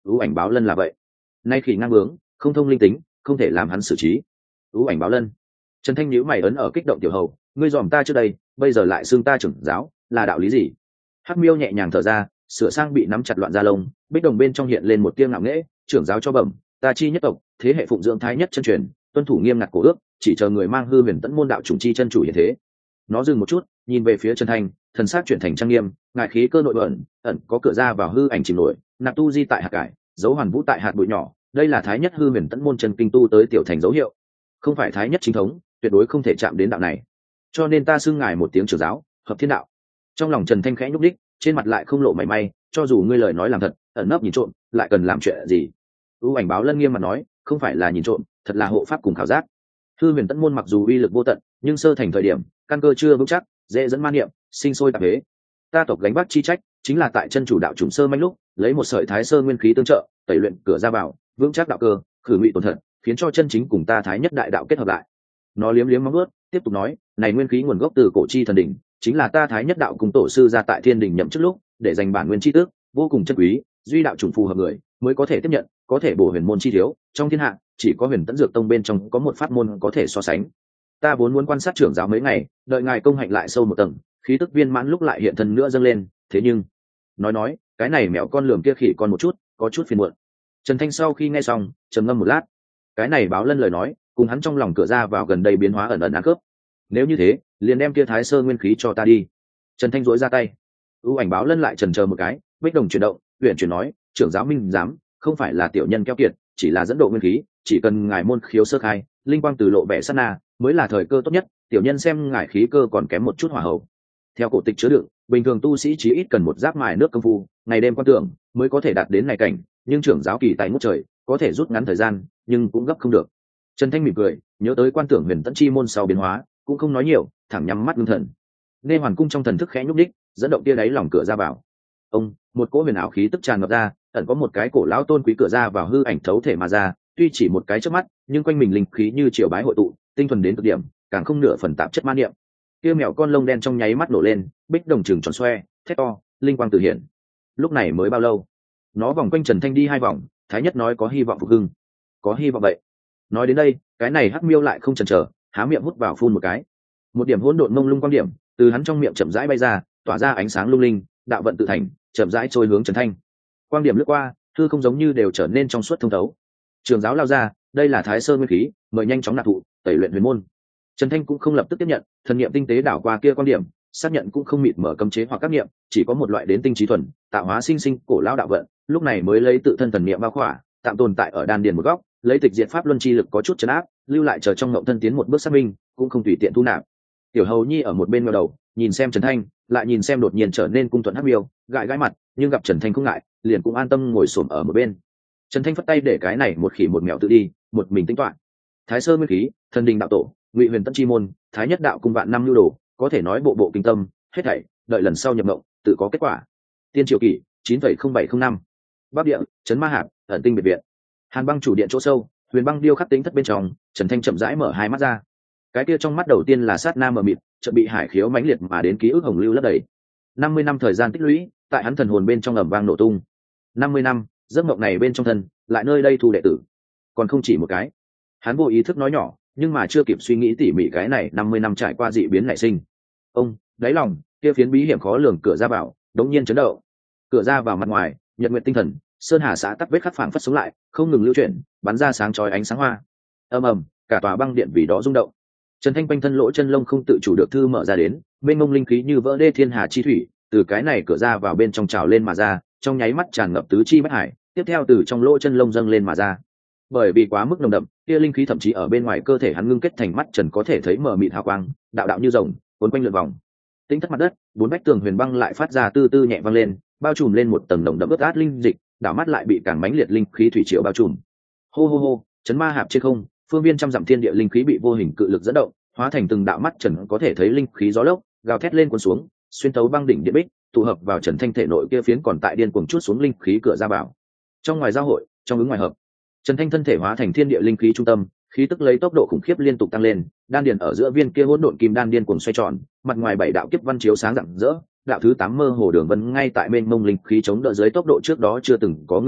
ưu ảnh báo lân là vậy. Nay khỉ ngang bướng, không thông linh tính, không thể làm hắn xử trí. ưu ảnh báo lân. Trần Thanh nhíu mày ấn ở kích động tiểu hầu, ngươi dòm ta trước đây, bây giờ lại xưng ta trưởng giáo, là đạo lý gì? Hắc Miêu nhẹ nhàng thở ra, sửa sang bị nắm chặt loạn da lông, bích đồng bên trong hiện lên một tiếng ngạo nghễ, trưởng giáo cho bẩm, ta chi nhất tộc, thế hệ phụng dưỡng thái nhất chân truyền, tuân thủ nghiêm ngặt cổ ước, chỉ chờ người mang hư huyền tẫn môn đạo chủng chi chân chủ hiện thế. Nó dừng một chút, nhìn về phía Trần Thanh, thần sắc chuyển thành trang nghiêm, ngại khí cơ nội bẩn, ẩn có cửa ra vào hư ảnh chìm nổi, nạp tu di tại hạt cải, dấu hoàn vũ tại hạt bụi nhỏ, đây là thái nhất hư huyền tẫn môn chân kinh tu tới tiểu thành dấu hiệu, không phải thái nhất chính thống, tuyệt đối không thể chạm đến đạo này. Cho nên ta xưng ngài một tiếng trưởng giáo, hợp thiên đạo. Trong lòng Trần Thanh khẽ nhúc đích, trên mặt lại không lộ mảy may, cho dù ngươi lời nói làm thật, ẩn nấp nhìn trộm, lại cần làm chuyện gì? ưu ảnh báo lân nghiêm mặt nói, không phải là nhìn trộm, thật là hộ pháp cùng khảo giác. Hư huyền tẫn môn mặc dù uy lực vô tận, nhưng sơ thành thời điểm căn cơ chưa vững chắc, dễ dẫn ma niệm, sinh sôi tạp huế. Ta tộc gánh vác chi trách chính là tại chân chủ đạo chủng sơ manh lúc lấy một sợi thái sơ nguyên khí tương trợ, tẩy luyện cửa ra vào, vững chắc đạo cơ, khử ngụy tổn thật, khiến cho chân chính cùng ta thái nhất đại đạo kết hợp lại. Nó liếm liếm móng ướt, tiếp tục nói, này nguyên khí nguồn gốc từ cổ chi thần đỉnh, chính là ta thái nhất đạo cùng tổ sư ra tại thiên đình nhậm chức lúc để dành bản nguyên chi tước, vô cùng chân quý, duy đạo chủng phù hợp người mới có thể tiếp nhận, có thể bổ huyền môn chi thiếu, trong thiên hạ chỉ có huyền tẫn dược tông bên trong có một pháp môn có thể so sánh. Ta vốn muốn quan sát trưởng giáo mấy ngày, đợi ngài công hạnh lại sâu một tầng, khí tức viên mãn lúc lại hiện thân nữa dâng lên, thế nhưng nói nói cái này mẹo con lườm kia khỉ con một chút, có chút phiền muộn. Trần Thanh sau khi nghe xong trầm ngâm một lát, cái này báo lân lời nói cùng hắn trong lòng cửa ra vào gần đây biến hóa ẩn ẩn ăn khớp. Nếu như thế, liền đem kia thái sơ nguyên khí cho ta đi. Trần Thanh dỗi ra tay. ưu ảnh báo lân lại trần chờ một cái, bích đồng chuyển động, huyện chuyển nói, trưởng giáo minh giám, không phải là tiểu nhân keo kiệt, chỉ là dẫn độ nguyên khí, chỉ cần ngài môn khiếu sơ khai, linh quang từ lộ vẻ sát na, mới là thời cơ tốt nhất. Tiểu nhân xem ngài khí cơ còn kém một chút hỏa hậu. Theo cổ tịch chứa đựng, bình thường tu sĩ chí ít cần một giáp mài nước công phu, ngày đêm quan tưởng mới có thể đạt đến này cảnh, nhưng trưởng giáo kỳ tài ngút trời, có thể rút ngắn thời gian, nhưng cũng gấp không được. Trần Thanh mỉm cười, nhớ tới quan tưởng huyền tẫn chi môn sau biến hóa, cũng không nói nhiều, thẳng nhắm mắt ngưng thần. Nghe hoàn cung trong thần thức khẽ nhúc đích, dẫn động tia đáy lòng cửa ra vào. Ông, một cỗ huyền ảo khí tức tràn ngập ra, ẩn có một cái cổ lão tôn quý cửa ra vào hư ảnh thấu thể mà ra, tuy chỉ một cái chớp mắt, nhưng quanh mình linh khí như triều bái hội tụ, tinh thuần đến cực điểm, càng không nửa phần tạp chất ma niệm. Kia mèo con lông đen trong nháy mắt nổ lên, bích đồng trừng tròn xoe, thét to, linh quang tự hiện. Lúc này mới bao lâu? Nó vòng quanh Trần Thanh đi hai vòng, thái nhất nói có hy vọng phục hưng. Có hy vọng vậy. Nói đến đây, cái này hắc miêu lại không chần chờ, há miệng hút vào phun một cái. Một điểm hỗn độn mông lung quang điểm từ hắn trong miệng chậm rãi bay ra, tỏa ra ánh sáng lung linh, đạo vận tự thành, chậm rãi trôi hướng Trần Thanh. Quang điểm lướt qua, thư không giống như đều trở nên trong suốt thông thấu. Trường giáo lao ra, đây là thái sơ nguyên khí, mời nhanh chóng nạp thụ, tẩy luyện huyền môn. Trần Thanh cũng không lập tức tiếp nhận, thần niệm tinh tế đảo qua kia quan điểm, xác nhận cũng không mịt mở cấm chế hoặc các niệm, chỉ có một loại đến tinh trí thuần, tạo hóa sinh sinh cổ lão đạo vận, lúc này mới lấy tự thân thần niệm bao khỏa, tạm tồn tại ở đan điền một góc, lấy tịch diệt pháp luân chi lực có chút chấn áp, lưu lại chờ trong ngộng thân tiến một bước xác minh, cũng không tùy tiện thu nạp. Tiểu Hầu Nhi ở một bên ngẩng đầu, nhìn xem Trần Thanh, lại nhìn xem đột nhiên trở nên cung thuận hắc miêu, gãi gãi mặt, nhưng gặp Trần Thanh không ngại, liền cũng an tâm ngồi xổm ở một bên. Trần Thanh phất tay để cái này một khỉ một mèo tự đi, một mình tính toán. Thái sơ nguyên khí, thần đình đạo tổ, Ngụy Huyền Tẫn chi môn, thái nhất đạo cung vạn năm lưu đồ, có thể nói bộ bộ kinh tâm, hết thảy, đợi lần sau nhập ngộng, tự có kết quả. Tiên Triều Kỷ chín phẩy không bảy không năm. Bắc Địa, trấn Ma Hạp, ẩn tinh biệt viện. Hàn Băng chủ điện chỗ sâu, huyền băng điêu khắc tính thất bên trong, Trần Thanh chậm rãi mở hai mắt ra. Cái kia trong mắt đầu tiên là sát na mờ mịt, chợt bị hải khiếu mãnh liệt mà đến ký ức hồng lưu lấp đầy. năm mươi năm thời gian tích lũy, tại hắn thần hồn bên trong ầm vang nổ tung. năm mươi năm, giấc mộng này bên trong thân, lại nơi đây thu đệ tử. Còn không chỉ một cái. Hắn vô ý thức nói nhỏ, nhưng mà chưa kịp suy nghĩ tỉ mỉ cái này năm mươi năm trải qua dị biến nảy sinh. Ông, đáy lòng, kia phiến bí hiểm khó lường cửa ra vào, đống nhiên chấn động. Cửa ra vào mặt ngoài, nhật nguyện tinh thần, sơn hà xã tắc vết khắc phảng phất sống lại, không ngừng lưu chuyển, bắn ra sáng chói ánh sáng hoa. Ầm ầm, cả tòa băng điện vì đó rung động. Trần Thanh quanh thân lỗ chân lông không tự chủ được thư mở ra đến, mênh mông linh khí như vỡ đê thiên hà chi thủy, từ cái này cửa ra vào bên trong trào lên mà ra, trong nháy mắt tràn ngập tứ chi bách hải, tiếp theo từ trong lỗ chân lông dâng lên mà ra. Bởi vì quá mức nồng đậm, kia linh khí thậm chí ở bên ngoài cơ thể hắn ngưng kết thành mắt trần có thể thấy mờ mịt hào quang, đạo đạo như rồng, cuốn quanh lượn vòng. Tĩnh thất mặt đất, bốn vách tường huyền băng lại phát ra tư tư nhẹ vang lên, bao trùm lên một tầng nồng đậm ướt át linh dịch, đảo mắt lại bị càng mãnh liệt linh khí thủy triều bao trùm. Hô hô hô, chấn ma hạp trên không, phương viên trăm dặm thiên địa linh khí bị vô hình cự lực dẫn động, hóa thành từng đạo mắt trần có thể thấy linh khí gió lốc, gào thét lên cuốn xuống, xuyên tấu băng đỉnh địa bích, tụ hợp vào Trần Thanh thể nội kia phiến còn tại điên cuồng chút xuống linh khí cửa ra vào. Trong ngoài giao hội, trong ứng ngoài hợp, Trần Thanh thân thể hóa thành thiên địa linh khí trung tâm, khí tức lấy tốc độ khủng khiếp liên tục tăng lên, đan điền ở giữa viên kia hỗn độn kim đan điên cuồng xoay tròn, mặt ngoài bảy đạo kiếp văn chiếu sáng rạng rỡ, đạo thứ tám mơ hồ đường vân ngay tại bên mông linh khí chống đỡ dưới tốc độ trước đó chưa từng có ngưng tụ,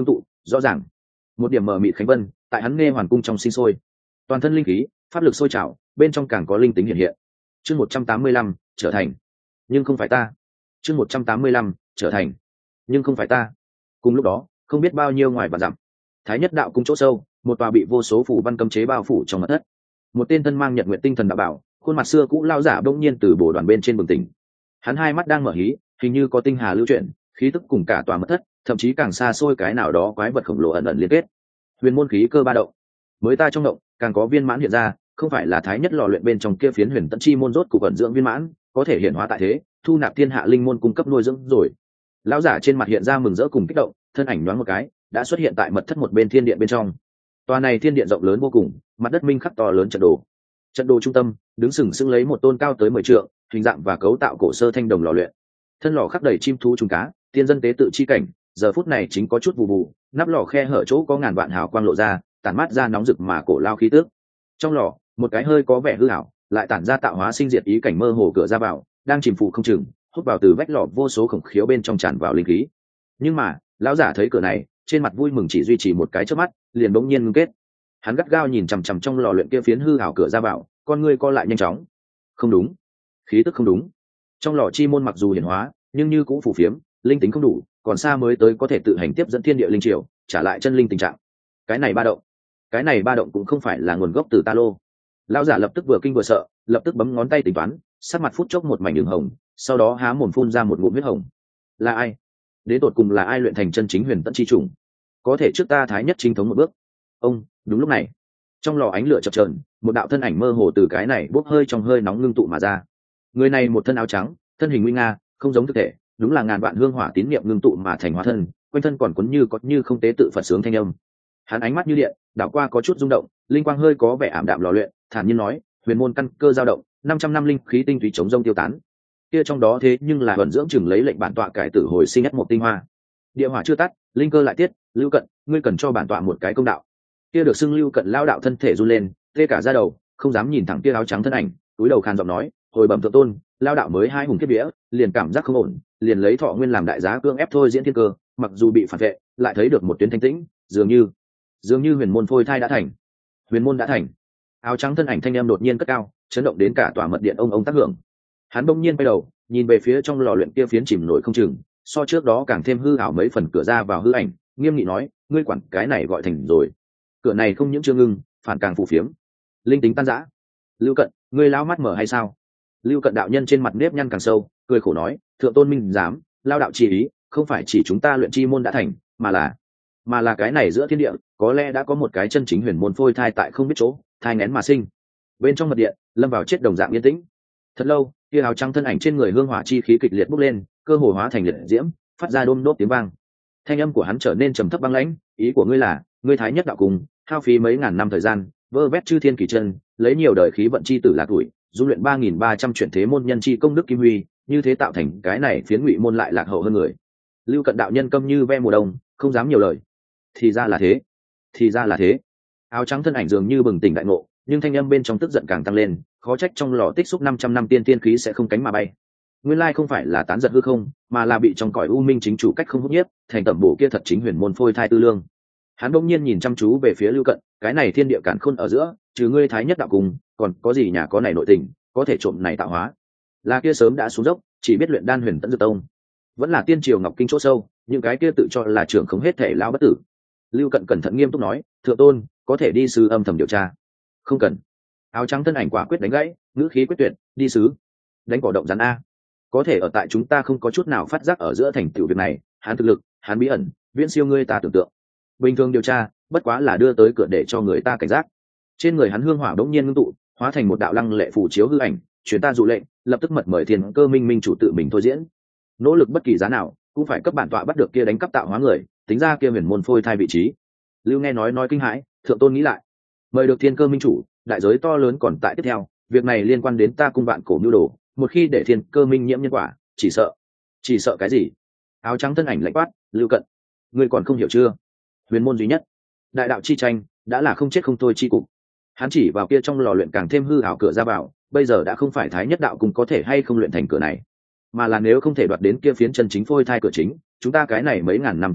rõ ràng một điểm mờ mịt khánh vân tại hắn nghe hoàn cung trong sinh sôi, toàn thân linh khí pháp lực sôi trào, bên trong càng có linh tính hiện hiện. Chương một trăm tám mươi lăm trở thành, nhưng không phải ta. Chương một trăm tám mươi lăm trở thành, nhưng không phải ta. Cùng lúc đó, không biết bao nhiêu ngoài và dặm, thái nhất đạo cung chỗ sâu, một tòa bị vô số phủ văn cấm chế bao phủ trong mật thất. Một tên thân mang nhật nguyện tinh thần đạo bảo, khuôn mặt xưa cũ lao giả bỗng nhiên từ bồ đoàn bên trên bừng tỉnh. Hắn hai mắt đang mở hí, hình như có tinh hà lưu chuyển, khí tức cùng cả tòa mật thất, thậm chí càng xa xôi cái nào đó quái vật khổng lồ ẩn ẩn liên kết. Huyền môn khí cơ ba động, mới ta trong động, càng có viên mãn hiện ra, không phải là thái nhất lò luyện bên trong kia phiến huyền tận chi môn rốt cục ẩn dưỡng viên mãn, có thể hiện hóa tại thế, thu nạp thiên hạ linh môn cung cấp nuôi dưỡng rồi. Lão giả trên mặt hiện ra mừng rỡ cùng kích động, thân ảnh nhoáng một cái, đã xuất hiện tại mật thất một bên thiên điện bên trong. Tòa này thiên điện rộng lớn vô cùng, mặt đất minh khắc to lớn trận đồ. Trận đồ trung tâm, đứng sừng sững lấy một tôn cao tới mười trượng, hình dạng và cấu tạo cổ sơ thanh đồng lò luyện. Thân lò khắc đầy chim thú trùng cá, tiên dân tế tự chi cảnh, giờ phút này chính có chút vụ vụ, nắp lò khe hở chỗ có ngàn vạn hào quang lộ ra, tản mát ra nóng rực mà cổ lao khí tước. Trong lò, một cái hơi có vẻ hư ảo, lại tản ra tạo hóa sinh diệt ý cảnh mơ hồ cửa ra vào, đang chìm phụ không chừng, hút vào từ vách lò vô số khổng khiếu bên trong tràn vào linh khí. Nhưng mà, lão giả thấy cửa này, trên mặt vui mừng chỉ duy trì một cái chớp mắt, liền bỗng nhiên ngưng kết. Hắn gắt gao nhìn chằm chằm trong lò luyện kia phiến hư ảo cửa ra vào, con ngươi co lại nhanh chóng. Không đúng, khí tức không đúng. Trong lò chi môn mặc dù hiển hóa, nhưng như cũng phù phiếm, linh tính không đủ, còn xa mới tới có thể tự hành tiếp dẫn thiên địa linh triều, trả lại chân linh tình trạng. Cái này ba động, cái này ba động cũng không phải là nguồn gốc từ ta lô. Lão giả lập tức vừa kinh vừa sợ, lập tức bấm ngón tay tính toán, sắc mặt phút chốc một mảnh đường hồng, sau đó há mồm phun ra một ngụm huyết hồng. Là ai? Đến tột cùng là ai luyện thành chân chính huyền tận chi trùng? Có thể trước ta thái nhất chính thống một bước. Ông, đúng lúc này, trong lò ánh lửa chập chờn, một đạo thân ảnh mơ hồ từ cái này bốc hơi trong hơi nóng ngưng tụ mà ra. Người này một thân áo trắng, thân hình nguy nga, không giống thực thể, đúng là ngàn vạn hương hỏa tín niệm ngưng tụ mà thành hóa thân, quanh thân còn cuốn như có như không tế tự Phật sướng thanh âm. Hắn ánh mắt như điện, đảo qua có chút rung động, linh quang hơi có vẻ ảm đạm lò luyện, thản nhiên nói, huyền môn căn cơ dao động, năm trăm năm linh khí tinh túy chống rông tiêu tán. Kia trong đó thế nhưng là vận dưỡng chừng lấy lệnh bản tọa cải tử hồi sinh nhất một tinh hoa. Địa hỏa chưa tắt, linh cơ lại tiết, Lưu Cận, ngươi cần cho bản tọa một cái công đạo. Kia được xưng Lưu Cận lao đạo thân thể run lên, tê cả da đầu, không dám nhìn thẳng kia áo trắng thân ảnh, túi đầu khan giọng nói, hồi bẩm thượng tôn, lao đạo mới hai hùng kết vía, liền cảm giác không ổn, liền lấy thọ nguyên làm đại giá cương ép thôi diễn thiên cơ, mặc dù bị phản vệ, lại thấy được một tuyến thanh tĩnh, dường như dường như huyền môn phôi thai đã thành. Huyền môn đã thành. Áo trắng thân ảnh thanh em đột nhiên cất cao, chấn động đến cả tòa mật điện ông ông tác hưởng. Hắn bỗng nhiên quay đầu, nhìn về phía trong lò luyện kia phiến chìm nổi không chừng, so trước đó càng thêm hư ảo mấy phần cửa ra vào hư ảnh, nghiêm nghị nói, ngươi quản cái này gọi thành rồi. Cửa này không những chưa ngưng, phản càng phù phiếm. Linh tính tan rã. Lưu Cận, ngươi lão mắt mở hay sao? Lưu Cận đạo nhân trên mặt nếp nhăn càng sâu, cười khổ nói, thượng tôn minh dám, lao đạo chỉ ý, không phải chỉ chúng ta luyện chi môn đã thành, mà là mà là cái này giữa thiên địa có lẽ đã có một cái chân chính huyền môn phôi thai tại không biết chỗ, thai nghén mà sinh. Bên trong mật điện, lâm vào chết đồng dạng yên tĩnh. Thật lâu, kia áo trắng thân ảnh trên người hương hỏa chi khí kịch liệt bốc lên, cơ hồ hóa thành liệt diễm, phát ra đôm đốt tiếng vang. Thanh âm của hắn trở nên trầm thấp băng lãnh, ý của ngươi là, ngươi thái nhất đạo cùng, hao phí mấy ngàn năm thời gian, vơ vét chư thiên kỳ chân, lấy nhiều đời khí vận chi tử là tuổi, dung luyện ba nghìn ba trăm chuyển thế môn nhân chi công đức kim huy, như thế tạo thành cái này phiến ngụy môn lại lạc hậu hơn người. Lưu Cận đạo nhân câm như ve mùa đông, không dám nhiều lời. Thì ra là thế, thì ra là thế. Áo trắng thân ảnh dường như bừng tỉnh đại ngộ, nhưng thanh âm bên trong tức giận càng tăng lên, khó trách trong lò tích xúc năm trăm năm tiên tiên khí sẽ không cánh mà bay. Nguyên lai không phải là tán giật hư không, mà là bị trong cõi u minh chính chủ cách không hút nhiếp, thành tẩm bổ kia thật chính huyền môn phôi thai tư lương. Hắn bỗng nhiên nhìn chăm chú về phía Lưu Cận, cái này thiên địa càn khôn ở giữa, trừ ngươi thái nhất đạo cùng, còn có gì nhà có này nội tình, có thể trộm này tạo hóa. Là kia sớm đã xuống dốc, chỉ biết luyện đan huyền tận dược tông, vẫn là tiên triều ngọc kinh chỗ sâu, những cái kia tự cho là trưởng không hết thể lao bất tử. Lưu Cận cẩn thận nghiêm túc nói, thượng tôn, có thể đi sứ âm thầm điều tra. Không cần. Áo trắng thân ảnh quả quyết đánh gãy, ngữ khí quyết tuyệt, đi sứ, đánh cỏ động rắn a. Có thể ở tại chúng ta không có chút nào phát giác ở giữa thành tựu việc này, hắn thực lực, hắn bí ẩn, viễn siêu ngươi ta tưởng tượng. Bình thường điều tra, bất quá là đưa tới cửa để cho người ta cảnh giác. Trên người hắn hương hỏa đống nhiên ngưng tụ, hóa thành một đạo lăng lệ phù chiếu hư ảnh, truyền ta dụ lệnh, lập tức mật mời thiên cơ minh minh chủ tự mình thôi diễn. Nỗ lực bất kỳ giá nào, cũng phải cấp bản tọa bắt được kia đánh cắp tạo hóa người, tính ra kia huyền môn phôi thai vị trí. Lưu nghe nói nói kinh hãi, thượng tôn nghĩ lại, mời được thiên cơ minh chủ, đại giới to lớn còn tại tiếp theo, việc này liên quan đến ta cung bạn cổ nhu đồ, một khi để thiên cơ minh nhiễm nhân quả, chỉ sợ chỉ sợ cái gì? Áo trắng thân ảnh lạnh quát, Lưu Cận, ngươi còn không hiểu chưa? Huyền môn duy nhất, đại đạo chi tranh, đã là không chết không thôi chi cục. Hắn chỉ vào kia trong lò luyện càng thêm hư ảo cửa ra vào, bây giờ đã không phải thái nhất đạo cùng có thể hay không luyện thành cửa này, mà là nếu không thể đoạt đến kia phiến chân chính phôi thai cửa chính, chúng ta cái này mấy ngàn năm tâm huyết,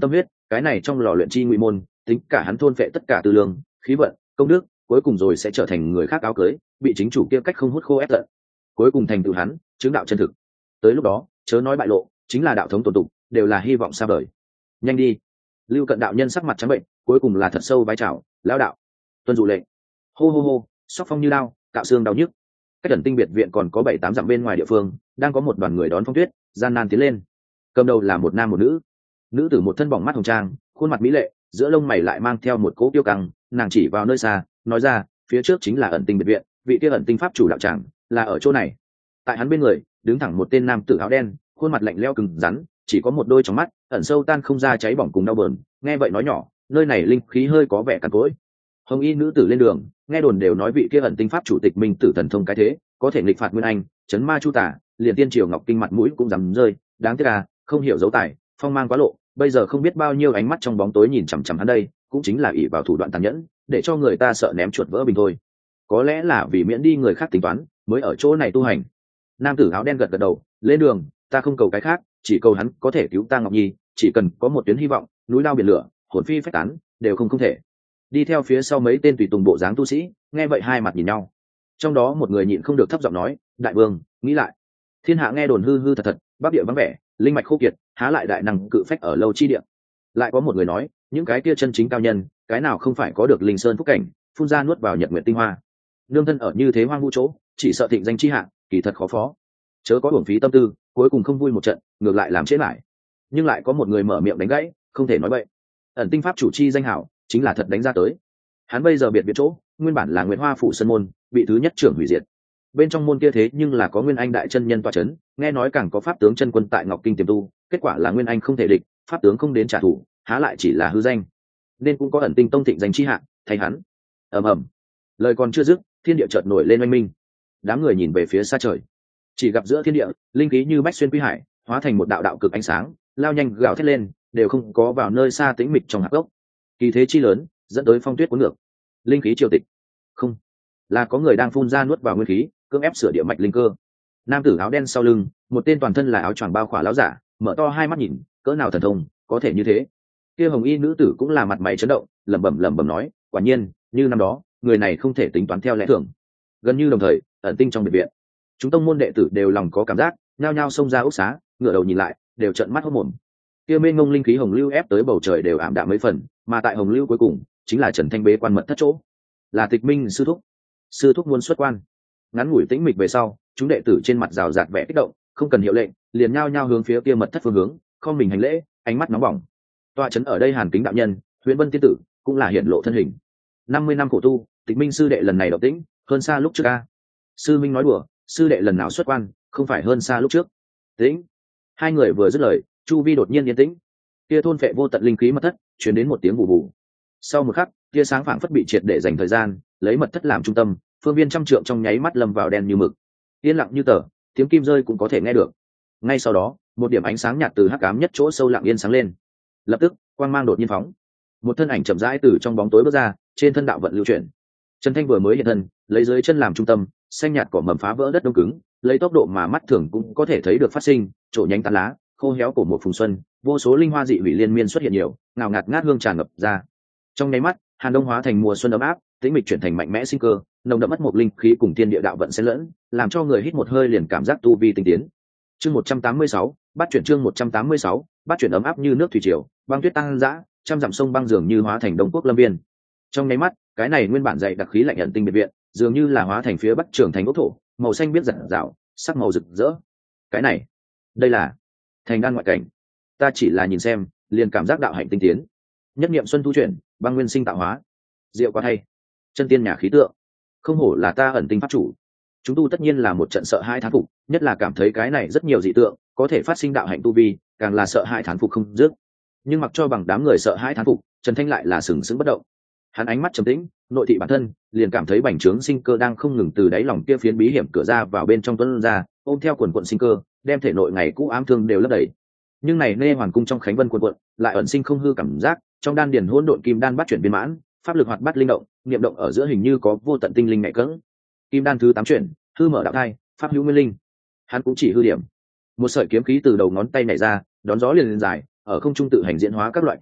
cái này trong lò luyện chi ngụy môn tính cả hắn thôn phệ tất cả tư lương khí vận công đức, cuối cùng rồi sẽ trở thành người khác áo cưới, bị chính chủ kia cách không hút khô ép tận, cuối cùng thành tựu hắn chứng đạo chân thực. Tới lúc đó chớ nói bại lộ, chính là đạo thống tồn tục đều là hy vọng xa vời. Nhanh đi. Lưu Cận đạo nhân sắc mặt trắng bệnh, cuối cùng là thật sâu vái chào, lão đạo tuân dụ lệnh. Hô hô hô, sóc phong như lao, cạo xương đau nhức. Cách Ẩn Tinh biệt viện còn có bảy tám dặm bên ngoài địa phương, đang có một đoàn người đón Phong Tuyết gian nan tiến lên. Cầm đầu là một nam một nữ. Nữ tử một thân bỏng mắt hồng trang, khuôn mặt mỹ lệ, giữa lông mày lại mang theo một cỗ kiêu căng, nàng chỉ vào nơi xa nói ra, phía trước chính là Ẩn Tinh biệt viện, vị kia Ẩn Tinh pháp chủ đạo tràng là ở chỗ này. Tại hắn bên người đứng thẳng một tên nam tử áo đen, khuôn mặt lạnh lẽo cứng rắn, chỉ có một đôi tròng mắt ẩn sâu tan không ra cháy bỏng cùng đau bờn. Nghe vậy nói nhỏ, nơi này linh khí hơi có vẻ cằn cỗi. Hồng y nữ tử lên đường, nghe đồn đều nói vị kia Ẩn Tinh pháp chủ tịch minh tử thần thông cái thế, có thể nghịch phạt nguyên anh, chấn ma chu tả, liền tiên triều ngọc kinh mặt mũi cũng dám rơi. Đáng tiếc à, không hiểu dấu tài, phong mang quá lộ, bây giờ không biết bao nhiêu ánh mắt trong bóng tối nhìn chằm chằm hắn đây, cũng chính là ỷ vào thủ đoạn tàn nhẫn, để cho người ta sợ ném chuột vỡ bình thôi. Có lẽ là vì miễn đi người khác tính toán, mới ở chỗ này tu hành. Nam tử áo đen gật gật đầu, lên đường, ta không cầu cái khác, chỉ cầu hắn có thể cứu ta Ngọc Nhi, chỉ cần có một tuyến hy vọng, núi lao biển lửa, hồn phi phách tán, đều không không thể. Đi theo phía sau mấy tên tùy tùng bộ dáng tu sĩ, nghe vậy hai mặt nhìn nhau. Trong đó một người nhịn không được thấp giọng nói, đại vương, nghĩ lại, thiên hạ nghe đồn hư hư thật thật, bắc địa vắng vẻ, linh mạch khô kiệt, há lại đại năng cự phách ở lâu chi địa. Lại có một người nói, những cái kia chân chính cao nhân, cái nào không phải có được linh sơn phúc cảnh, phun ra nuốt vào nhật nguyện tinh hoa. Nương thân ở như thế hoang vu chỗ, chỉ sợ thịnh danh chi hạng, kỳ thật khó phó. Chớ có uổng phí tâm tư, cuối cùng không vui một trận, ngược lại làm chết lại. Nhưng lại có một người mở miệng đánh gãy, không thể nói vậy. Ẩn Tinh pháp chủ chi danh hảo, chính là thật đánh ra tới. Hắn bây giờ biệt biệt chỗ, nguyên bản là Nguyệt Hoa phủ sân môn, bị thứ nhất trưởng hủy diệt. Bên trong môn kia thế nhưng là có Nguyên Anh đại chân nhân tọa chấn, nghe nói càng có pháp tướng chân quân tại Ngọc Kinh tiềm tu, kết quả là Nguyên Anh không thể địch, pháp tướng không đến trả thù, há lại chỉ là hư danh. Nên cũng có Ẩn Tinh tông thịnh danh chi hạng, thay hắn. Ầm ầm. Lời còn chưa dứt, thiên địa chợt nổi lên oanh minh. Đám người nhìn về phía xa trời, chỉ gặp giữa thiên địa, linh khí như bách xuyên quy hải, hóa thành một đạo đạo cực ánh sáng, lao nhanh gào thét lên, đều không có vào nơi xa tĩnh mịch trong hạp gốc. Kỳ thế chi lớn, dẫn tới phong tuyết cuốn ngược. Linh khí triều tịch. Không, là có người đang phun ra nuốt vào nguyên khí, cưỡng ép sửa địa mạch linh cơ. Nam tử áo đen sau lưng, một tên toàn thân là áo choàng bao khỏa lão giả, mở to hai mắt nhìn, cỡ nào thần thông, có thể như thế. Kia hồng y nữ tử cũng là mặt mày chấn động, lẩm bẩm lẩm bẩm nói, quả nhiên, như năm đó, người này không thể tính toán theo lẽ thường. Gần như đồng thời, Ẩn Tinh trong biệt viện, chúng tông môn đệ tử đều lòng có cảm giác, nhao nhao xông ra ốc xá, ngửa đầu nhìn lại, đều trợn mắt hốt mồm. Kia mênh mông linh khí hồng lưu ép tới bầu trời đều ảm đạm mấy phần, mà tại hồng lưu cuối cùng, chính là Trần Thanh bế quan mật thất chỗ, là Tịch Minh sư thúc. Sư thúc muốn xuất quan. Ngắn ngủi tĩnh mịch về sau, chúng đệ tử trên mặt rào rạt vẻ kích động, không cần hiệu lệnh, liền nhao nhao hướng phía kia mật thất phương hướng, không mình hành lễ, ánh mắt nóng bỏng. Tọa trấn ở đây Hàn Kính đạo nhân, Huyền Vân tiên tử, cũng là hiện lộ thân hình. năm mươi năm khổ tu, Tịch Minh sư đệ lần này động tĩnh, hơn xa lúc trước a. Sư Minh nói đùa, sư đệ lần nào xuất quan, không phải hơn xa lúc trước. Tĩnh. Hai người vừa dứt lời, chu vi đột nhiên yên tĩnh. Kia thôn phệ vô tận linh khí mật thất, truyền đến một tiếng bù bù. Sau một khắc, tia sáng phảng phất bị triệt để dành thời gian, lấy mật thất làm trung tâm, phương viên trăm trượng trong nháy mắt lâm vào đen như mực, yên lặng như tờ, tiếng kim rơi cũng có thể nghe được. Ngay sau đó, một điểm ánh sáng nhạt từ hắc ám nhất chỗ sâu lặng yên sáng lên. Lập tức, quang mang đột nhiên phóng, một thân ảnh chậm rãi từ trong bóng tối bước ra, trên thân đạo vận lưu chuyển. Trần Thanh vừa mới hiện thân, lấy dưới chân làm trung tâm, xanh nhạt cỏ mầm phá vỡ đất đông cứng, lấy tốc độ mà mắt thường cũng có thể thấy được phát sinh, trổ nhánh tán lá, khô héo của một phùng xuân, vô số linh hoa dị hủy liên miên xuất hiện nhiều, ngào ngạt ngát hương tràn ngập ra. Trong nháy mắt, Hàn Đông hóa thành mùa xuân ấm áp, tĩnh mịch chuyển thành mạnh mẽ sinh cơ, nồng đậm mất một linh khí cùng thiên địa đạo vận xen lẫn, làm cho người hít một hơi liền cảm giác tu vi tinh tiến. Chương một trăm tám mươi sáu, bắt chuyển chương một trăm tám mươi sáu, bắt chuyển ấm áp như nước thủy triều, băng tuyết tăng dã, trăm dặm sông băng dường như hóa thành đông quốc lâm viên. Trong nháy mắt, cái này nguyên bản dày đặc khí lạnh Ẩn Tinh biệt viện, dường như là hóa thành phía bắc trưởng thành ốc thổ, màu xanh biết rạng rào, sắc màu rực rỡ. Cái này, đây là thành đan ngoại cảnh. Ta chỉ là nhìn xem, liền cảm giác đạo hạnh tinh tiến. Nhất niệm xuân thu chuyển, băng nguyên sinh tạo hóa. Diệu quá thay, chân tiên nhà khí tượng, không hổ là ta Ẩn Tinh pháp chủ. Chúng tu tất nhiên là một trận sợ hai thán phục, nhất là cảm thấy cái này rất nhiều dị tượng, có thể phát sinh đạo hạnh tu vi, càng là sợ hai thán phục không dứt. Nhưng mặc cho bằng đám người sợ hai thán phục, Trần Thanh lại là sừng sững bất động. Hắn ánh mắt trầm tĩnh, nội thị bản thân, liền cảm thấy bành trướng sinh cơ đang không ngừng từ đáy lòng kia phiến bí hiểm cửa ra vào bên trong tuấn ra, ôm theo quần quận sinh cơ, đem thể nội ngày cũ ám thương đều lấp đầy. Nhưng này nê hoàn cung trong khánh vân quần quận, lại ẩn sinh không hư cảm giác, trong đan điền hỗn độn kim đan bắt chuyển viên mãn, pháp lực hoạt bát linh động, niệm động ở giữa hình như có vô tận tinh linh mẹ cỡng. Kim đan thứ tám chuyển, hư mở đạo thai, pháp hữu nguyên linh. Hắn cũng chỉ hư điểm. Một sợi kiếm khí từ đầu ngón tay nhảy ra, đón gió liền lên dài, ở không trung tự hành diễn hóa các loại kiếm quyết,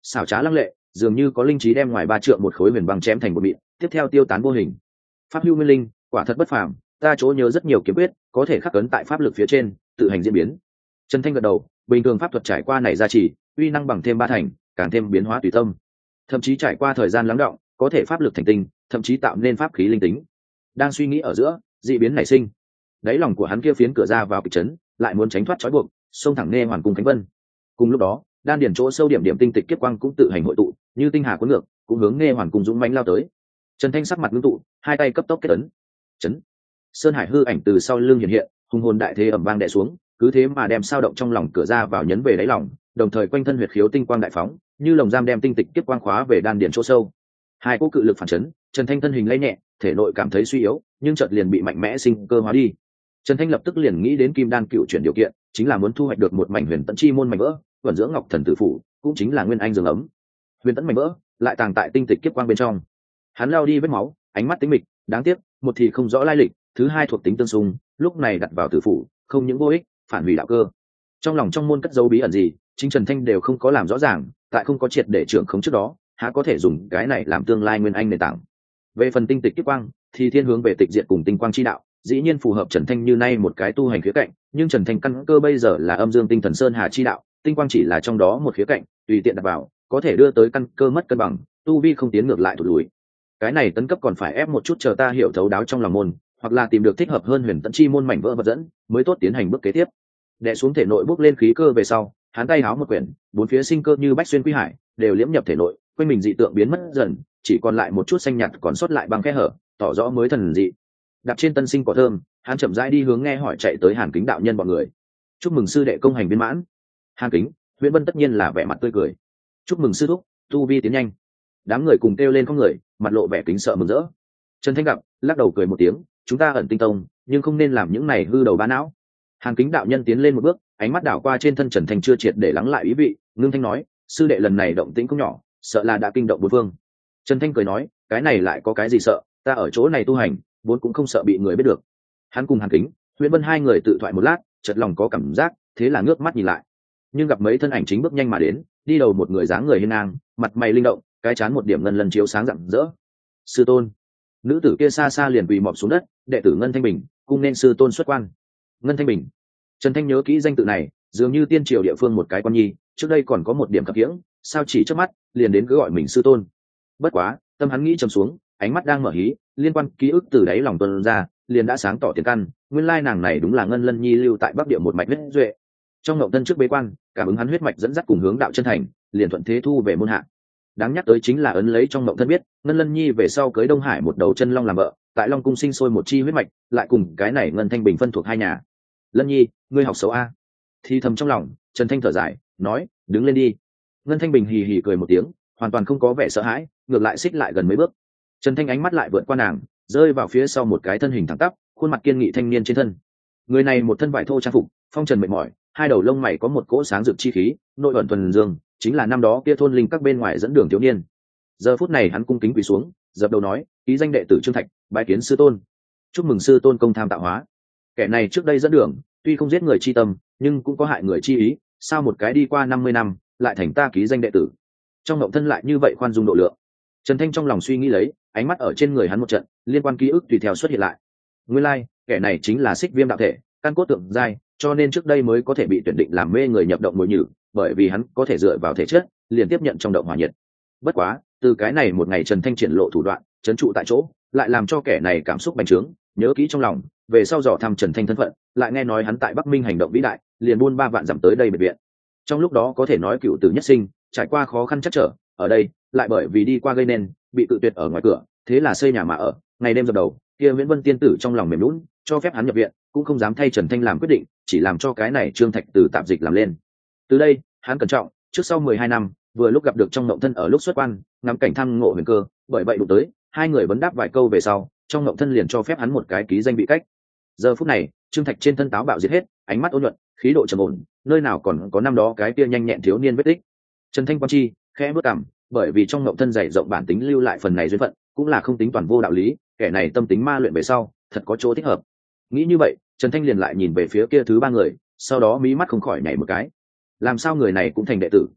xảo trá lăng lệ, dường như có linh trí đem ngoài ba trượng một khối huyền băng chém thành một mịn, tiếp theo tiêu tán vô hình. Pháp hưu nguyên linh, quả thật bất phàm, ta chỗ nhớ rất nhiều kiếm quyết có thể khắc ấn tại pháp lực phía trên, tự hành diễn biến. Trần Thanh gật đầu, bình thường pháp thuật trải qua này gia trì, uy năng bằng thêm ba thành, càng thêm biến hóa tùy tâm. Thậm chí trải qua thời gian lắng đọng, có thể pháp lực thành tinh, thậm chí tạo nên pháp khí linh tính. Đang suy nghĩ ở giữa, dị biến nảy sinh. Đáy lòng của hắn kia phiến cửa ra vào kịch trấn, lại muốn tránh thoát trói buộc, xông thẳng nghe hoàn cung Khánh Vân. Cùng lúc đó, đan điển chỗ sâu điểm điểm tinh tịch kiếp quang cũng tự hành hội tụ, như tinh hà cuốn ngược, cũng hướng nghe hoàn cung dũng mãnh lao tới. Trần Thanh sắc mặt ngưng tụ, hai tay cấp tốc kết ấn. Chấn. Sơn Hải hư ảnh từ sau lưng hiện hiện, hùng hồn đại thế ầm vang đè xuống, cứ thế mà đem sao động trong lòng cửa ra vào nhấn về đáy lòng, đồng thời quanh thân huyệt khiếu tinh quang đại phóng, như lồng giam đem tinh tịch kiếp quang khóa về đan điển chỗ sâu. Hai cỗ cự lực phản chấn, Trần Thanh thân hình lay nhẹ, thể nội cảm thấy suy yếu, nhưng chợt liền bị mạnh mẽ sinh cơ hóa đi. Trần Thanh lập tức liền nghĩ đến kim đan cựu chuyển điều kiện, chính là muốn thu hoạch được một mảnh huyền tận chi môn mảnh vỡ, vận dưỡng ngọc thần tử phủ, cũng chính là nguyên anh dương ấm. Huyền tận mảnh vỡ lại tàng tại tinh tịch kiếp quang bên trong. Hắn lao đi vết máu, ánh mắt tính mịch, đáng tiếc, một thì không rõ lai lịch, thứ hai thuộc tính tương xung, lúc này đặt vào tử phủ, không những vô ích, phản hủy đạo cơ. Trong lòng trong môn cất dấu bí ẩn gì, chính Trần Thanh đều không có làm rõ ràng, tại không có triệt để trưởng khống trước đó, há có thể dùng cái này làm tương lai nguyên anh nền tảng. Về phần tinh tịch kiếp quang, thì thiên hướng về tịch diệt cùng tinh quang chi đạo, dĩ nhiên phù hợp Trần Thanh như nay một cái tu hành khía cạnh, nhưng Trần Thanh căn cơ bây giờ là âm dương tinh thần sơn hà chi đạo, tinh quang chỉ là trong đó một khía cạnh, tùy tiện đặt vào, có thể đưa tới căn cơ mất cân bằng, tu vi không tiến ngược lại thụt lùi. Cái này tấn cấp còn phải ép một chút chờ ta hiểu thấu đáo trong lòng môn, hoặc là tìm được thích hợp hơn huyền tận chi môn mảnh vỡ vật dẫn, mới tốt tiến hành bước kế tiếp. Đè xuống thể nội bốc lên khí cơ về sau, hắn tay háo một quyển, bốn phía sinh cơ như bách xuyên quy hải, đều liễm nhập thể nội, quanh mình dị tượng biến mất dần, chỉ còn lại một chút xanh nhạt còn sót lại bằng khe hở, tỏ rõ mới thần dị. Đạp trên tân sinh cỏ thơm, hắn chậm rãi đi hướng nghe hỏi chạy tới Hàn Kính đạo nhân bọn người. Chúc mừng sư đệ công hành viên mãn. Hàn Kính, Huyễn Vân tất nhiên là vẻ mặt tươi cười. Chúc mừng sư thúc, tu vi tiến nhanh. Đám người cùng kêu lên không người, mặt lộ vẻ kính sợ mừng rỡ. Trần Thanh gặp, lắc đầu cười một tiếng, chúng ta ẩn tinh tông, nhưng không nên làm những này hư đầu ba não. Hàn Kính đạo nhân tiến lên một bước, ánh mắt đảo qua trên thân Trần Thanh chưa triệt để lắng lại ý vị, ngưng thanh nói, sư đệ lần này động tĩnh không nhỏ, sợ là đã kinh động bốn phương. Trần Thanh cười nói, cái này lại có cái gì sợ, ta ở chỗ này tu hành, vốn cũng không sợ bị người biết được. Hắn cùng Hàn Kính, Huyễn Vân hai người tự thoại một lát, chợt lòng có cảm giác, thế là ngước mắt nhìn lại. Nhưng gặp mấy thân ảnh chính bước nhanh mà đến, đi đầu một người dáng người hiên ngang, mặt mày linh động, cái chán một điểm ngân lần chiếu sáng rạng rỡ. Sư tôn. Nữ tử kia xa xa liền quỳ mọp xuống đất, đệ tử Ngân Thanh Bình, cung nên sư tôn xuất quan. Ngân Thanh Bình. Trần Thanh nhớ kỹ danh tự này, dường như tiên triều địa phương một cái con nhi, trước đây còn có một điểm cập hiễng, sao chỉ trước mắt liền đến cứ gọi mình sư tôn. Bất quá, tâm hắn nghĩ trầm xuống, ánh mắt đang mở hí, liên quan ký ức từ đáy lòng tuôn ra, liền đã sáng tỏ tiền căn, nguyên lai nàng này đúng là Ngân Lân Nhi lưu tại Bắc Địa một mạch huyết duệ. Trong ngậu thân trước bế quan, cảm ứng hắn huyết mạch dẫn dắt cùng hướng đạo chân thành, liền thuận thế thu về môn hạ. Đáng nhắc tới chính là ấn lấy trong ngậu thân biết, Ngân Lân Nhi về sau cưới Đông Hải một đầu chân long làm vợ, tại Long cung sinh sôi một chi huyết mạch, lại cùng cái này Ngân Thanh Bình phân thuộc hai nhà. Lân Nhi, ngươi học xấu a? Thì thầm trong lòng, Trần Thanh thở dài, nói, đứng lên đi. Ngân Thanh Bình hì hì cười một tiếng, hoàn toàn không có vẻ sợ hãi, ngược lại xích lại gần mấy bước. Trần Thanh ánh mắt lại vượt qua nàng, rơi vào phía sau một cái thân hình thẳng tắp, khuôn mặt kiên nghị thanh niên trên thân. Người này một thân vải thô trang phục, phong trần mệt mỏi, hai đầu lông mày có một cỗ sáng rực chi khí, nội ẩn thuần dương, chính là năm đó kia thôn linh các bên ngoài dẫn đường thiếu niên. Giờ phút này hắn cung kính quỳ xuống, dập đầu nói, ký danh đệ tử Trương Thạch, bái kiến sư tôn. Chúc mừng sư tôn công tham tạo hóa. Kẻ này trước đây dẫn đường, tuy không giết người chi tâm, nhưng cũng có hại người chi ý, sao một cái đi qua năm mươi năm, lại thành ta ký danh đệ tử. Trong ngộng thân lại như vậy khoan dung độ lượng. Trần Thanh trong lòng suy nghĩ lấy, ánh mắt ở trên người hắn một trận, liên quan ký ức tùy theo xuất hiện lại. Nguyên lai, like, kẻ này chính là Xích Viêm đạo thể, căn cốt tượng giai, cho nên trước đây mới có thể bị tuyển định làm mê người nhập động mồi nhử, bởi vì hắn có thể dựa vào thể chất, liền tiếp nhận trong động hỏa nhiệt. Bất quá, từ cái này một ngày Trần Thanh triển lộ thủ đoạn, trấn trụ tại chỗ, lại làm cho kẻ này cảm xúc bành trướng, nhớ kỹ trong lòng, về sau dò thăm Trần Thanh thân phận, lại nghe nói hắn tại Bắc Minh hành động vĩ đại, liền buôn ba vạn dặm tới đây biệt viện. Trong lúc đó có thể nói cựu tử nhất sinh, trải qua khó khăn chắc trở, ở đây, lại bởi vì đi qua gây nên, bị tự tuyệt ở ngoài cửa, thế là xây nhà mà ở, ngày đêm dập đầu, kia Viễn Vân tiên tử trong lòng mềm nhũn, cho phép hắn nhập viện, cũng không dám thay Trần Thanh làm quyết định, chỉ làm cho cái này Trương Thạch từ tạm dịch làm lên. Từ đây, hắn cẩn trọng, trước sau mười hai năm, vừa lúc gặp được trong ngộng thân ở lúc xuất quan, ngắm cảnh thăm ngộ huyền cơ, bởi vậy đụng tới, hai người vấn đáp vài câu về sau, trong ngộng thân liền cho phép hắn một cái ký danh bị cách. Giờ phút này, Trương Thạch trên thân táo bạo giết hết, ánh mắt ôn nhuận, khí độ trầm ổn, nơi nào còn có năm đó cái kia nhanh nhẹn thiếu niên vết tích. Trần Thanh quan chi, khẽ bước cằm, bởi vì trong ngộng thân dày rộng bản tính lưu lại phần này duyên phận, cũng là không tính toàn vô đạo lý, kẻ này tâm tính ma luyện về sau, thật có chỗ thích hợp. Nghĩ như vậy, Trần Thanh liền lại nhìn về phía kia thứ ba người, sau đó mí mắt không khỏi nhảy một cái. Làm sao người này cũng thành đệ tử?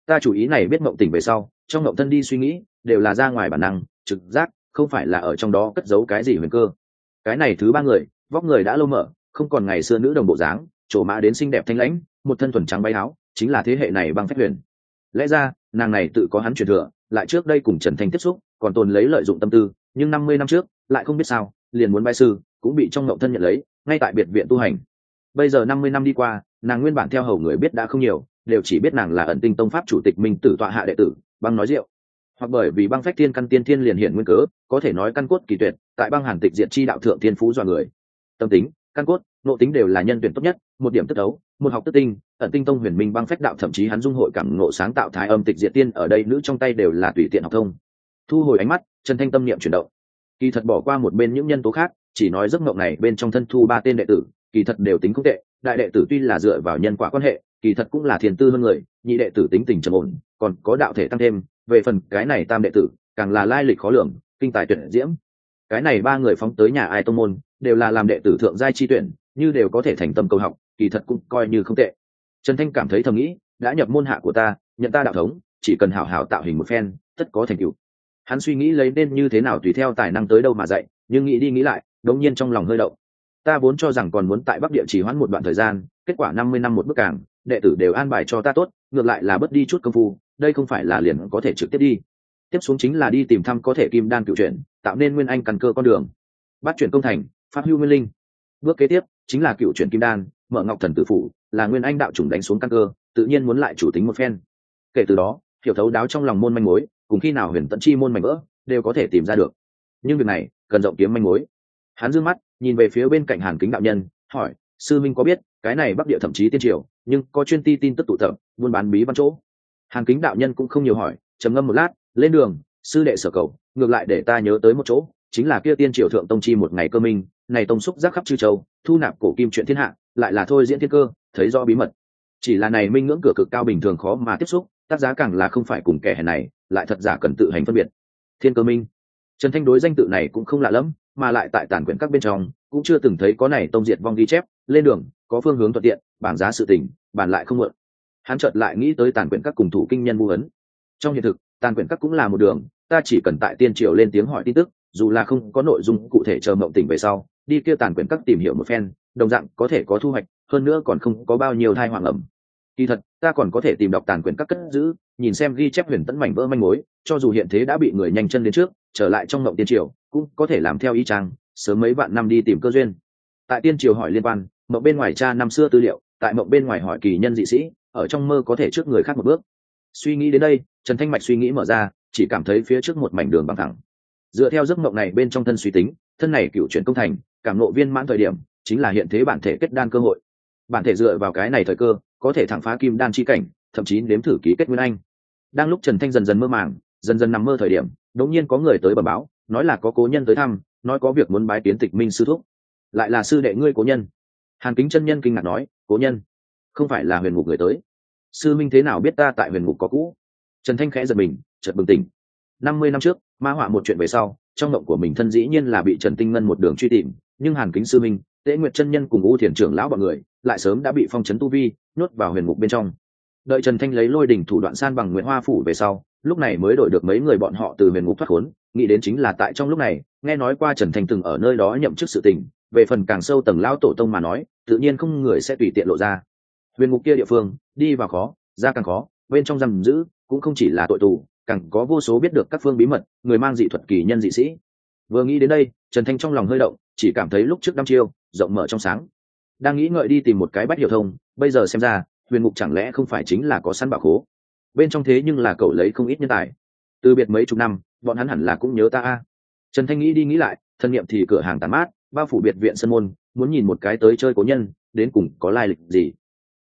Ta chủ ý này biết mộng tỉnh về sau, trong mộng thân đi suy nghĩ đều là ra ngoài bản năng trực giác, không phải là ở trong đó cất giấu cái gì huyền cơ. Cái này thứ ba người vóc người đã lâu mở, không còn ngày xưa nữ đồng bộ dáng, trổ mã đến xinh đẹp thanh lãnh, một thân thuần trắng váy áo, chính là thế hệ này băng phách huyền. Lẽ ra nàng này tự có hắn truyền thừa, lại trước đây cùng Trần Thanh tiếp xúc còn tồn lấy lợi dụng tâm tư, nhưng năm mươi năm trước lại không biết sao liền muốn bái sư, cũng bị trong ngộng thân nhận lấy ngay tại biệt viện tu hành. Bây giờ năm mươi năm đi qua, nàng nguyên bản theo hầu người biết đã không nhiều, đều chỉ biết nàng là ẩn tinh tông pháp chủ tịch minh tử tọa hạ đệ tử băng nói rượu, hoặc bởi vì băng phách thiên căn tiên thiên liền hiện nguyên cớ, có thể nói căn cốt kỳ tuyệt, tại băng hàn tịch diệt chi đạo thượng tiên phú dọa người. Tâm tính, căn cốt, nội tính đều là nhân tuyển tốt nhất, một điểm tức đấu, một học tức tinh, ẩn tinh tông huyền minh băng phách đạo, thậm chí hắn dung hội cảm ngộ sáng tạo thái âm tịch diệt tiên ở đây nữ trong tay đều là tùy tiện học thông. Thu hồi ánh mắt, Trần Thanh tâm niệm chuyển động, kỳ thật bỏ qua một bên những nhân tố khác, chỉ nói giấc mộng này bên trong thân thu ba tên đệ tử, kỳ thật đều tính không tệ. Đại đệ tử tuy là dựa vào nhân quả quan hệ, kỳ thật cũng là thiền tư hơn người, nhị đệ tử tính tình trầm ổn, còn có đạo thể tăng thêm, về phần cái này tam đệ tử càng là lai lịch khó lường, kinh tài tuyệt diễm. Cái này ba người phóng tới nhà ai tông môn đều là làm đệ tử thượng giai chi tuyển, như đều có thể thành tâm cầu học, kỳ thật cũng coi như không tệ. Trần Thanh cảm thấy thầm nghĩ, đã nhập môn hạ của ta, nhận ta đạo thống, chỉ cần hảo hảo tạo hình một phen, tất có thành tựu. Hắn suy nghĩ lấy nên như thế nào tùy theo tài năng tới đâu mà dạy, nhưng nghĩ đi nghĩ lại, đống nhiên trong lòng hơi động. Ta vốn cho rằng còn muốn tại Bắc Địa trì hoãn một đoạn thời gian, kết quả năm mươi năm một bước càng, đệ tử đều an bài cho ta tốt, ngược lại là bất đi chút công phu, đây không phải là liền có thể trực tiếp đi. Tiếp xuống chính là đi tìm thăm có thể kim đan cựu chuyển, tạo nên nguyên anh căn cơ con đường. Bắt chuyển công thành, pháp hưu nguyên linh. Bước kế tiếp chính là cựu chuyển kim đan, mở ngọc thần tử phủ, là nguyên anh đạo chủng đánh xuống căn cơ, tự nhiên muốn lại chủ tính một phen. Kể từ đó, hiểu thấu đáo trong lòng môn manh mối, cùng khi nào huyền tận chi môn mảnh vỡ, đều có thể tìm ra được. Nhưng việc này cần rộng kiếm manh mối. Hắn dương mắt nhìn về phía bên cạnh Hàn Kính đạo nhân, hỏi: sư minh có biết cái này Bắc Địa thậm chí tiên triều, nhưng có chuyên ti tin tức tụ tập buôn bán bí văn chỗ? Hàn Kính đạo nhân cũng không nhiều hỏi, trầm ngâm một lát, lên đường. Sư đệ sở cầu, ngược lại để ta nhớ tới một chỗ, chính là kia tiên triều thượng tông chi một ngày cơ minh, này tông xúc giác khắp chư châu, thu nạp cổ kim chuyện thiên hạ, lại là thôi diễn thiên cơ, thấy rõ bí mật. Chỉ là này minh ngưỡng cửa cực cao bình thường khó mà tiếp xúc, tác giá càng là không phải cùng kẻ hèn này, lại thật giả cần tự hành phân biệt. Thiên cơ minh, Trần Thanh đối danh tự này cũng không lạ lắm, mà lại tại tản quyển các bên trong cũng chưa từng thấy có này tông diệt vong ghi chép. Lên đường có phương hướng thuận tiện, bảng giá sự tình, bàn lại không muộn. Hắn chợt lại nghĩ tới tản quyển các cùng thủ kinh nhân vu ấn. Trong hiện thực, tản quyển các cũng là một đường, ta chỉ cần tại tiên triều lên tiếng hỏi tin tức, dù là không có nội dung cụ thể chờ mộng tỉnh về sau, đi kia tản quyển các tìm hiểu một phen, đồng dạng có thể có thu hoạch, hơn nữa còn không có bao nhiêu thai hoàng ẩm. Kỳ thật, ta còn có thể tìm đọc tản quyển các cất giữ, nhìn xem ghi chép huyền tẫn mảnh vỡ manh mối, cho dù hiện thế đã bị người nhanh chân đến trước, trở lại trong mộng tiên triều, cũng có thể làm theo ý trang, sớm mấy vạn năm đi tìm cơ duyên. Tại tiên triều hỏi liên quan, mộng bên ngoài tra năm xưa tư liệu, tại mộng bên ngoài hỏi kỳ nhân dị sĩ, ở trong mơ có thể trước người khác một bước. Suy nghĩ đến đây, Trần Thanh mạch suy nghĩ mở ra, chỉ cảm thấy phía trước một mảnh đường bằng thẳng. Dựa theo giấc mộng này bên trong thân suy tính, thân này cựu chuyển công thành, cảm ngộ viên mãn thời điểm, chính là hiện thế bản thể kết đan cơ hội. Bản thể dựa vào cái này thời cơ, có thể thẳng phá kim đan chi cảnh, thậm chí nếm thử ký kết nguyên anh. Đang lúc Trần Thanh dần dần mơ màng, dần dần nằm mơ thời điểm, đột nhiên có người tới bẩm báo, nói là có cố nhân tới thăm, nói có việc muốn bái tiến Tịch Minh sư thúc. Lại là sư đệ ngươi cố nhân? Hàn Kính chân nhân kinh ngạc nói, cố nhân? Không phải là huyền ngục người tới? Sư minh thế nào biết ta tại huyền ngục có cũ? Trần Thanh khẽ giật mình, chợt bừng tỉnh. năm mươi năm trước, ma họa một chuyện về sau, trong mộng của mình thân dĩ nhiên là bị Trần Tinh Ngân một đường truy tìm, nhưng Hàn Kính sư minh, Tế Nguyệt chân nhân cùng U Thiền trưởng lão bọn người, lại sớm đã bị phong trấn tu vi, nhốt vào huyền ngục bên trong. Đợi Trần Thanh lấy lôi đỉnh thủ đoạn san bằng Nguyệt Hoa phủ về sau, lúc này mới đổi được mấy người bọn họ từ huyền ngục thoát khốn, nghĩ đến chính là tại trong lúc này, nghe nói qua Trần Thanh từng ở nơi đó nhậm chức sự tình, về phần càng sâu tầng lão tổ tông mà nói, tự nhiên không người sẽ tùy tiện lộ ra. Huyền ngục kia địa phương, đi vào khó, ra càng khó, bên trong giam giữ cũng không chỉ là tội tù, càng có vô số biết được các phương bí mật, người mang dị thuật kỳ nhân dị sĩ. Vừa nghĩ đến đây, Trần Thanh trong lòng hơi động, chỉ cảm thấy lúc trước năm chiêu rộng mở trong sáng, đang nghĩ ngợi đi tìm một cái bách hiểu thông, bây giờ xem ra huyền ngục chẳng lẽ không phải chính là có sẵn bảo khố bên trong, thế nhưng là cậu lấy không ít nhân tài. Từ biệt mấy chục năm, bọn hắn hẳn là cũng nhớ ta a. Trần Thanh nghĩ đi nghĩ lại, thân niệm thì cửa hàng tàn mát bao phủ biệt viện sân môn, muốn nhìn một cái tới chơi cố nhân đến cùng có lai lịch gì.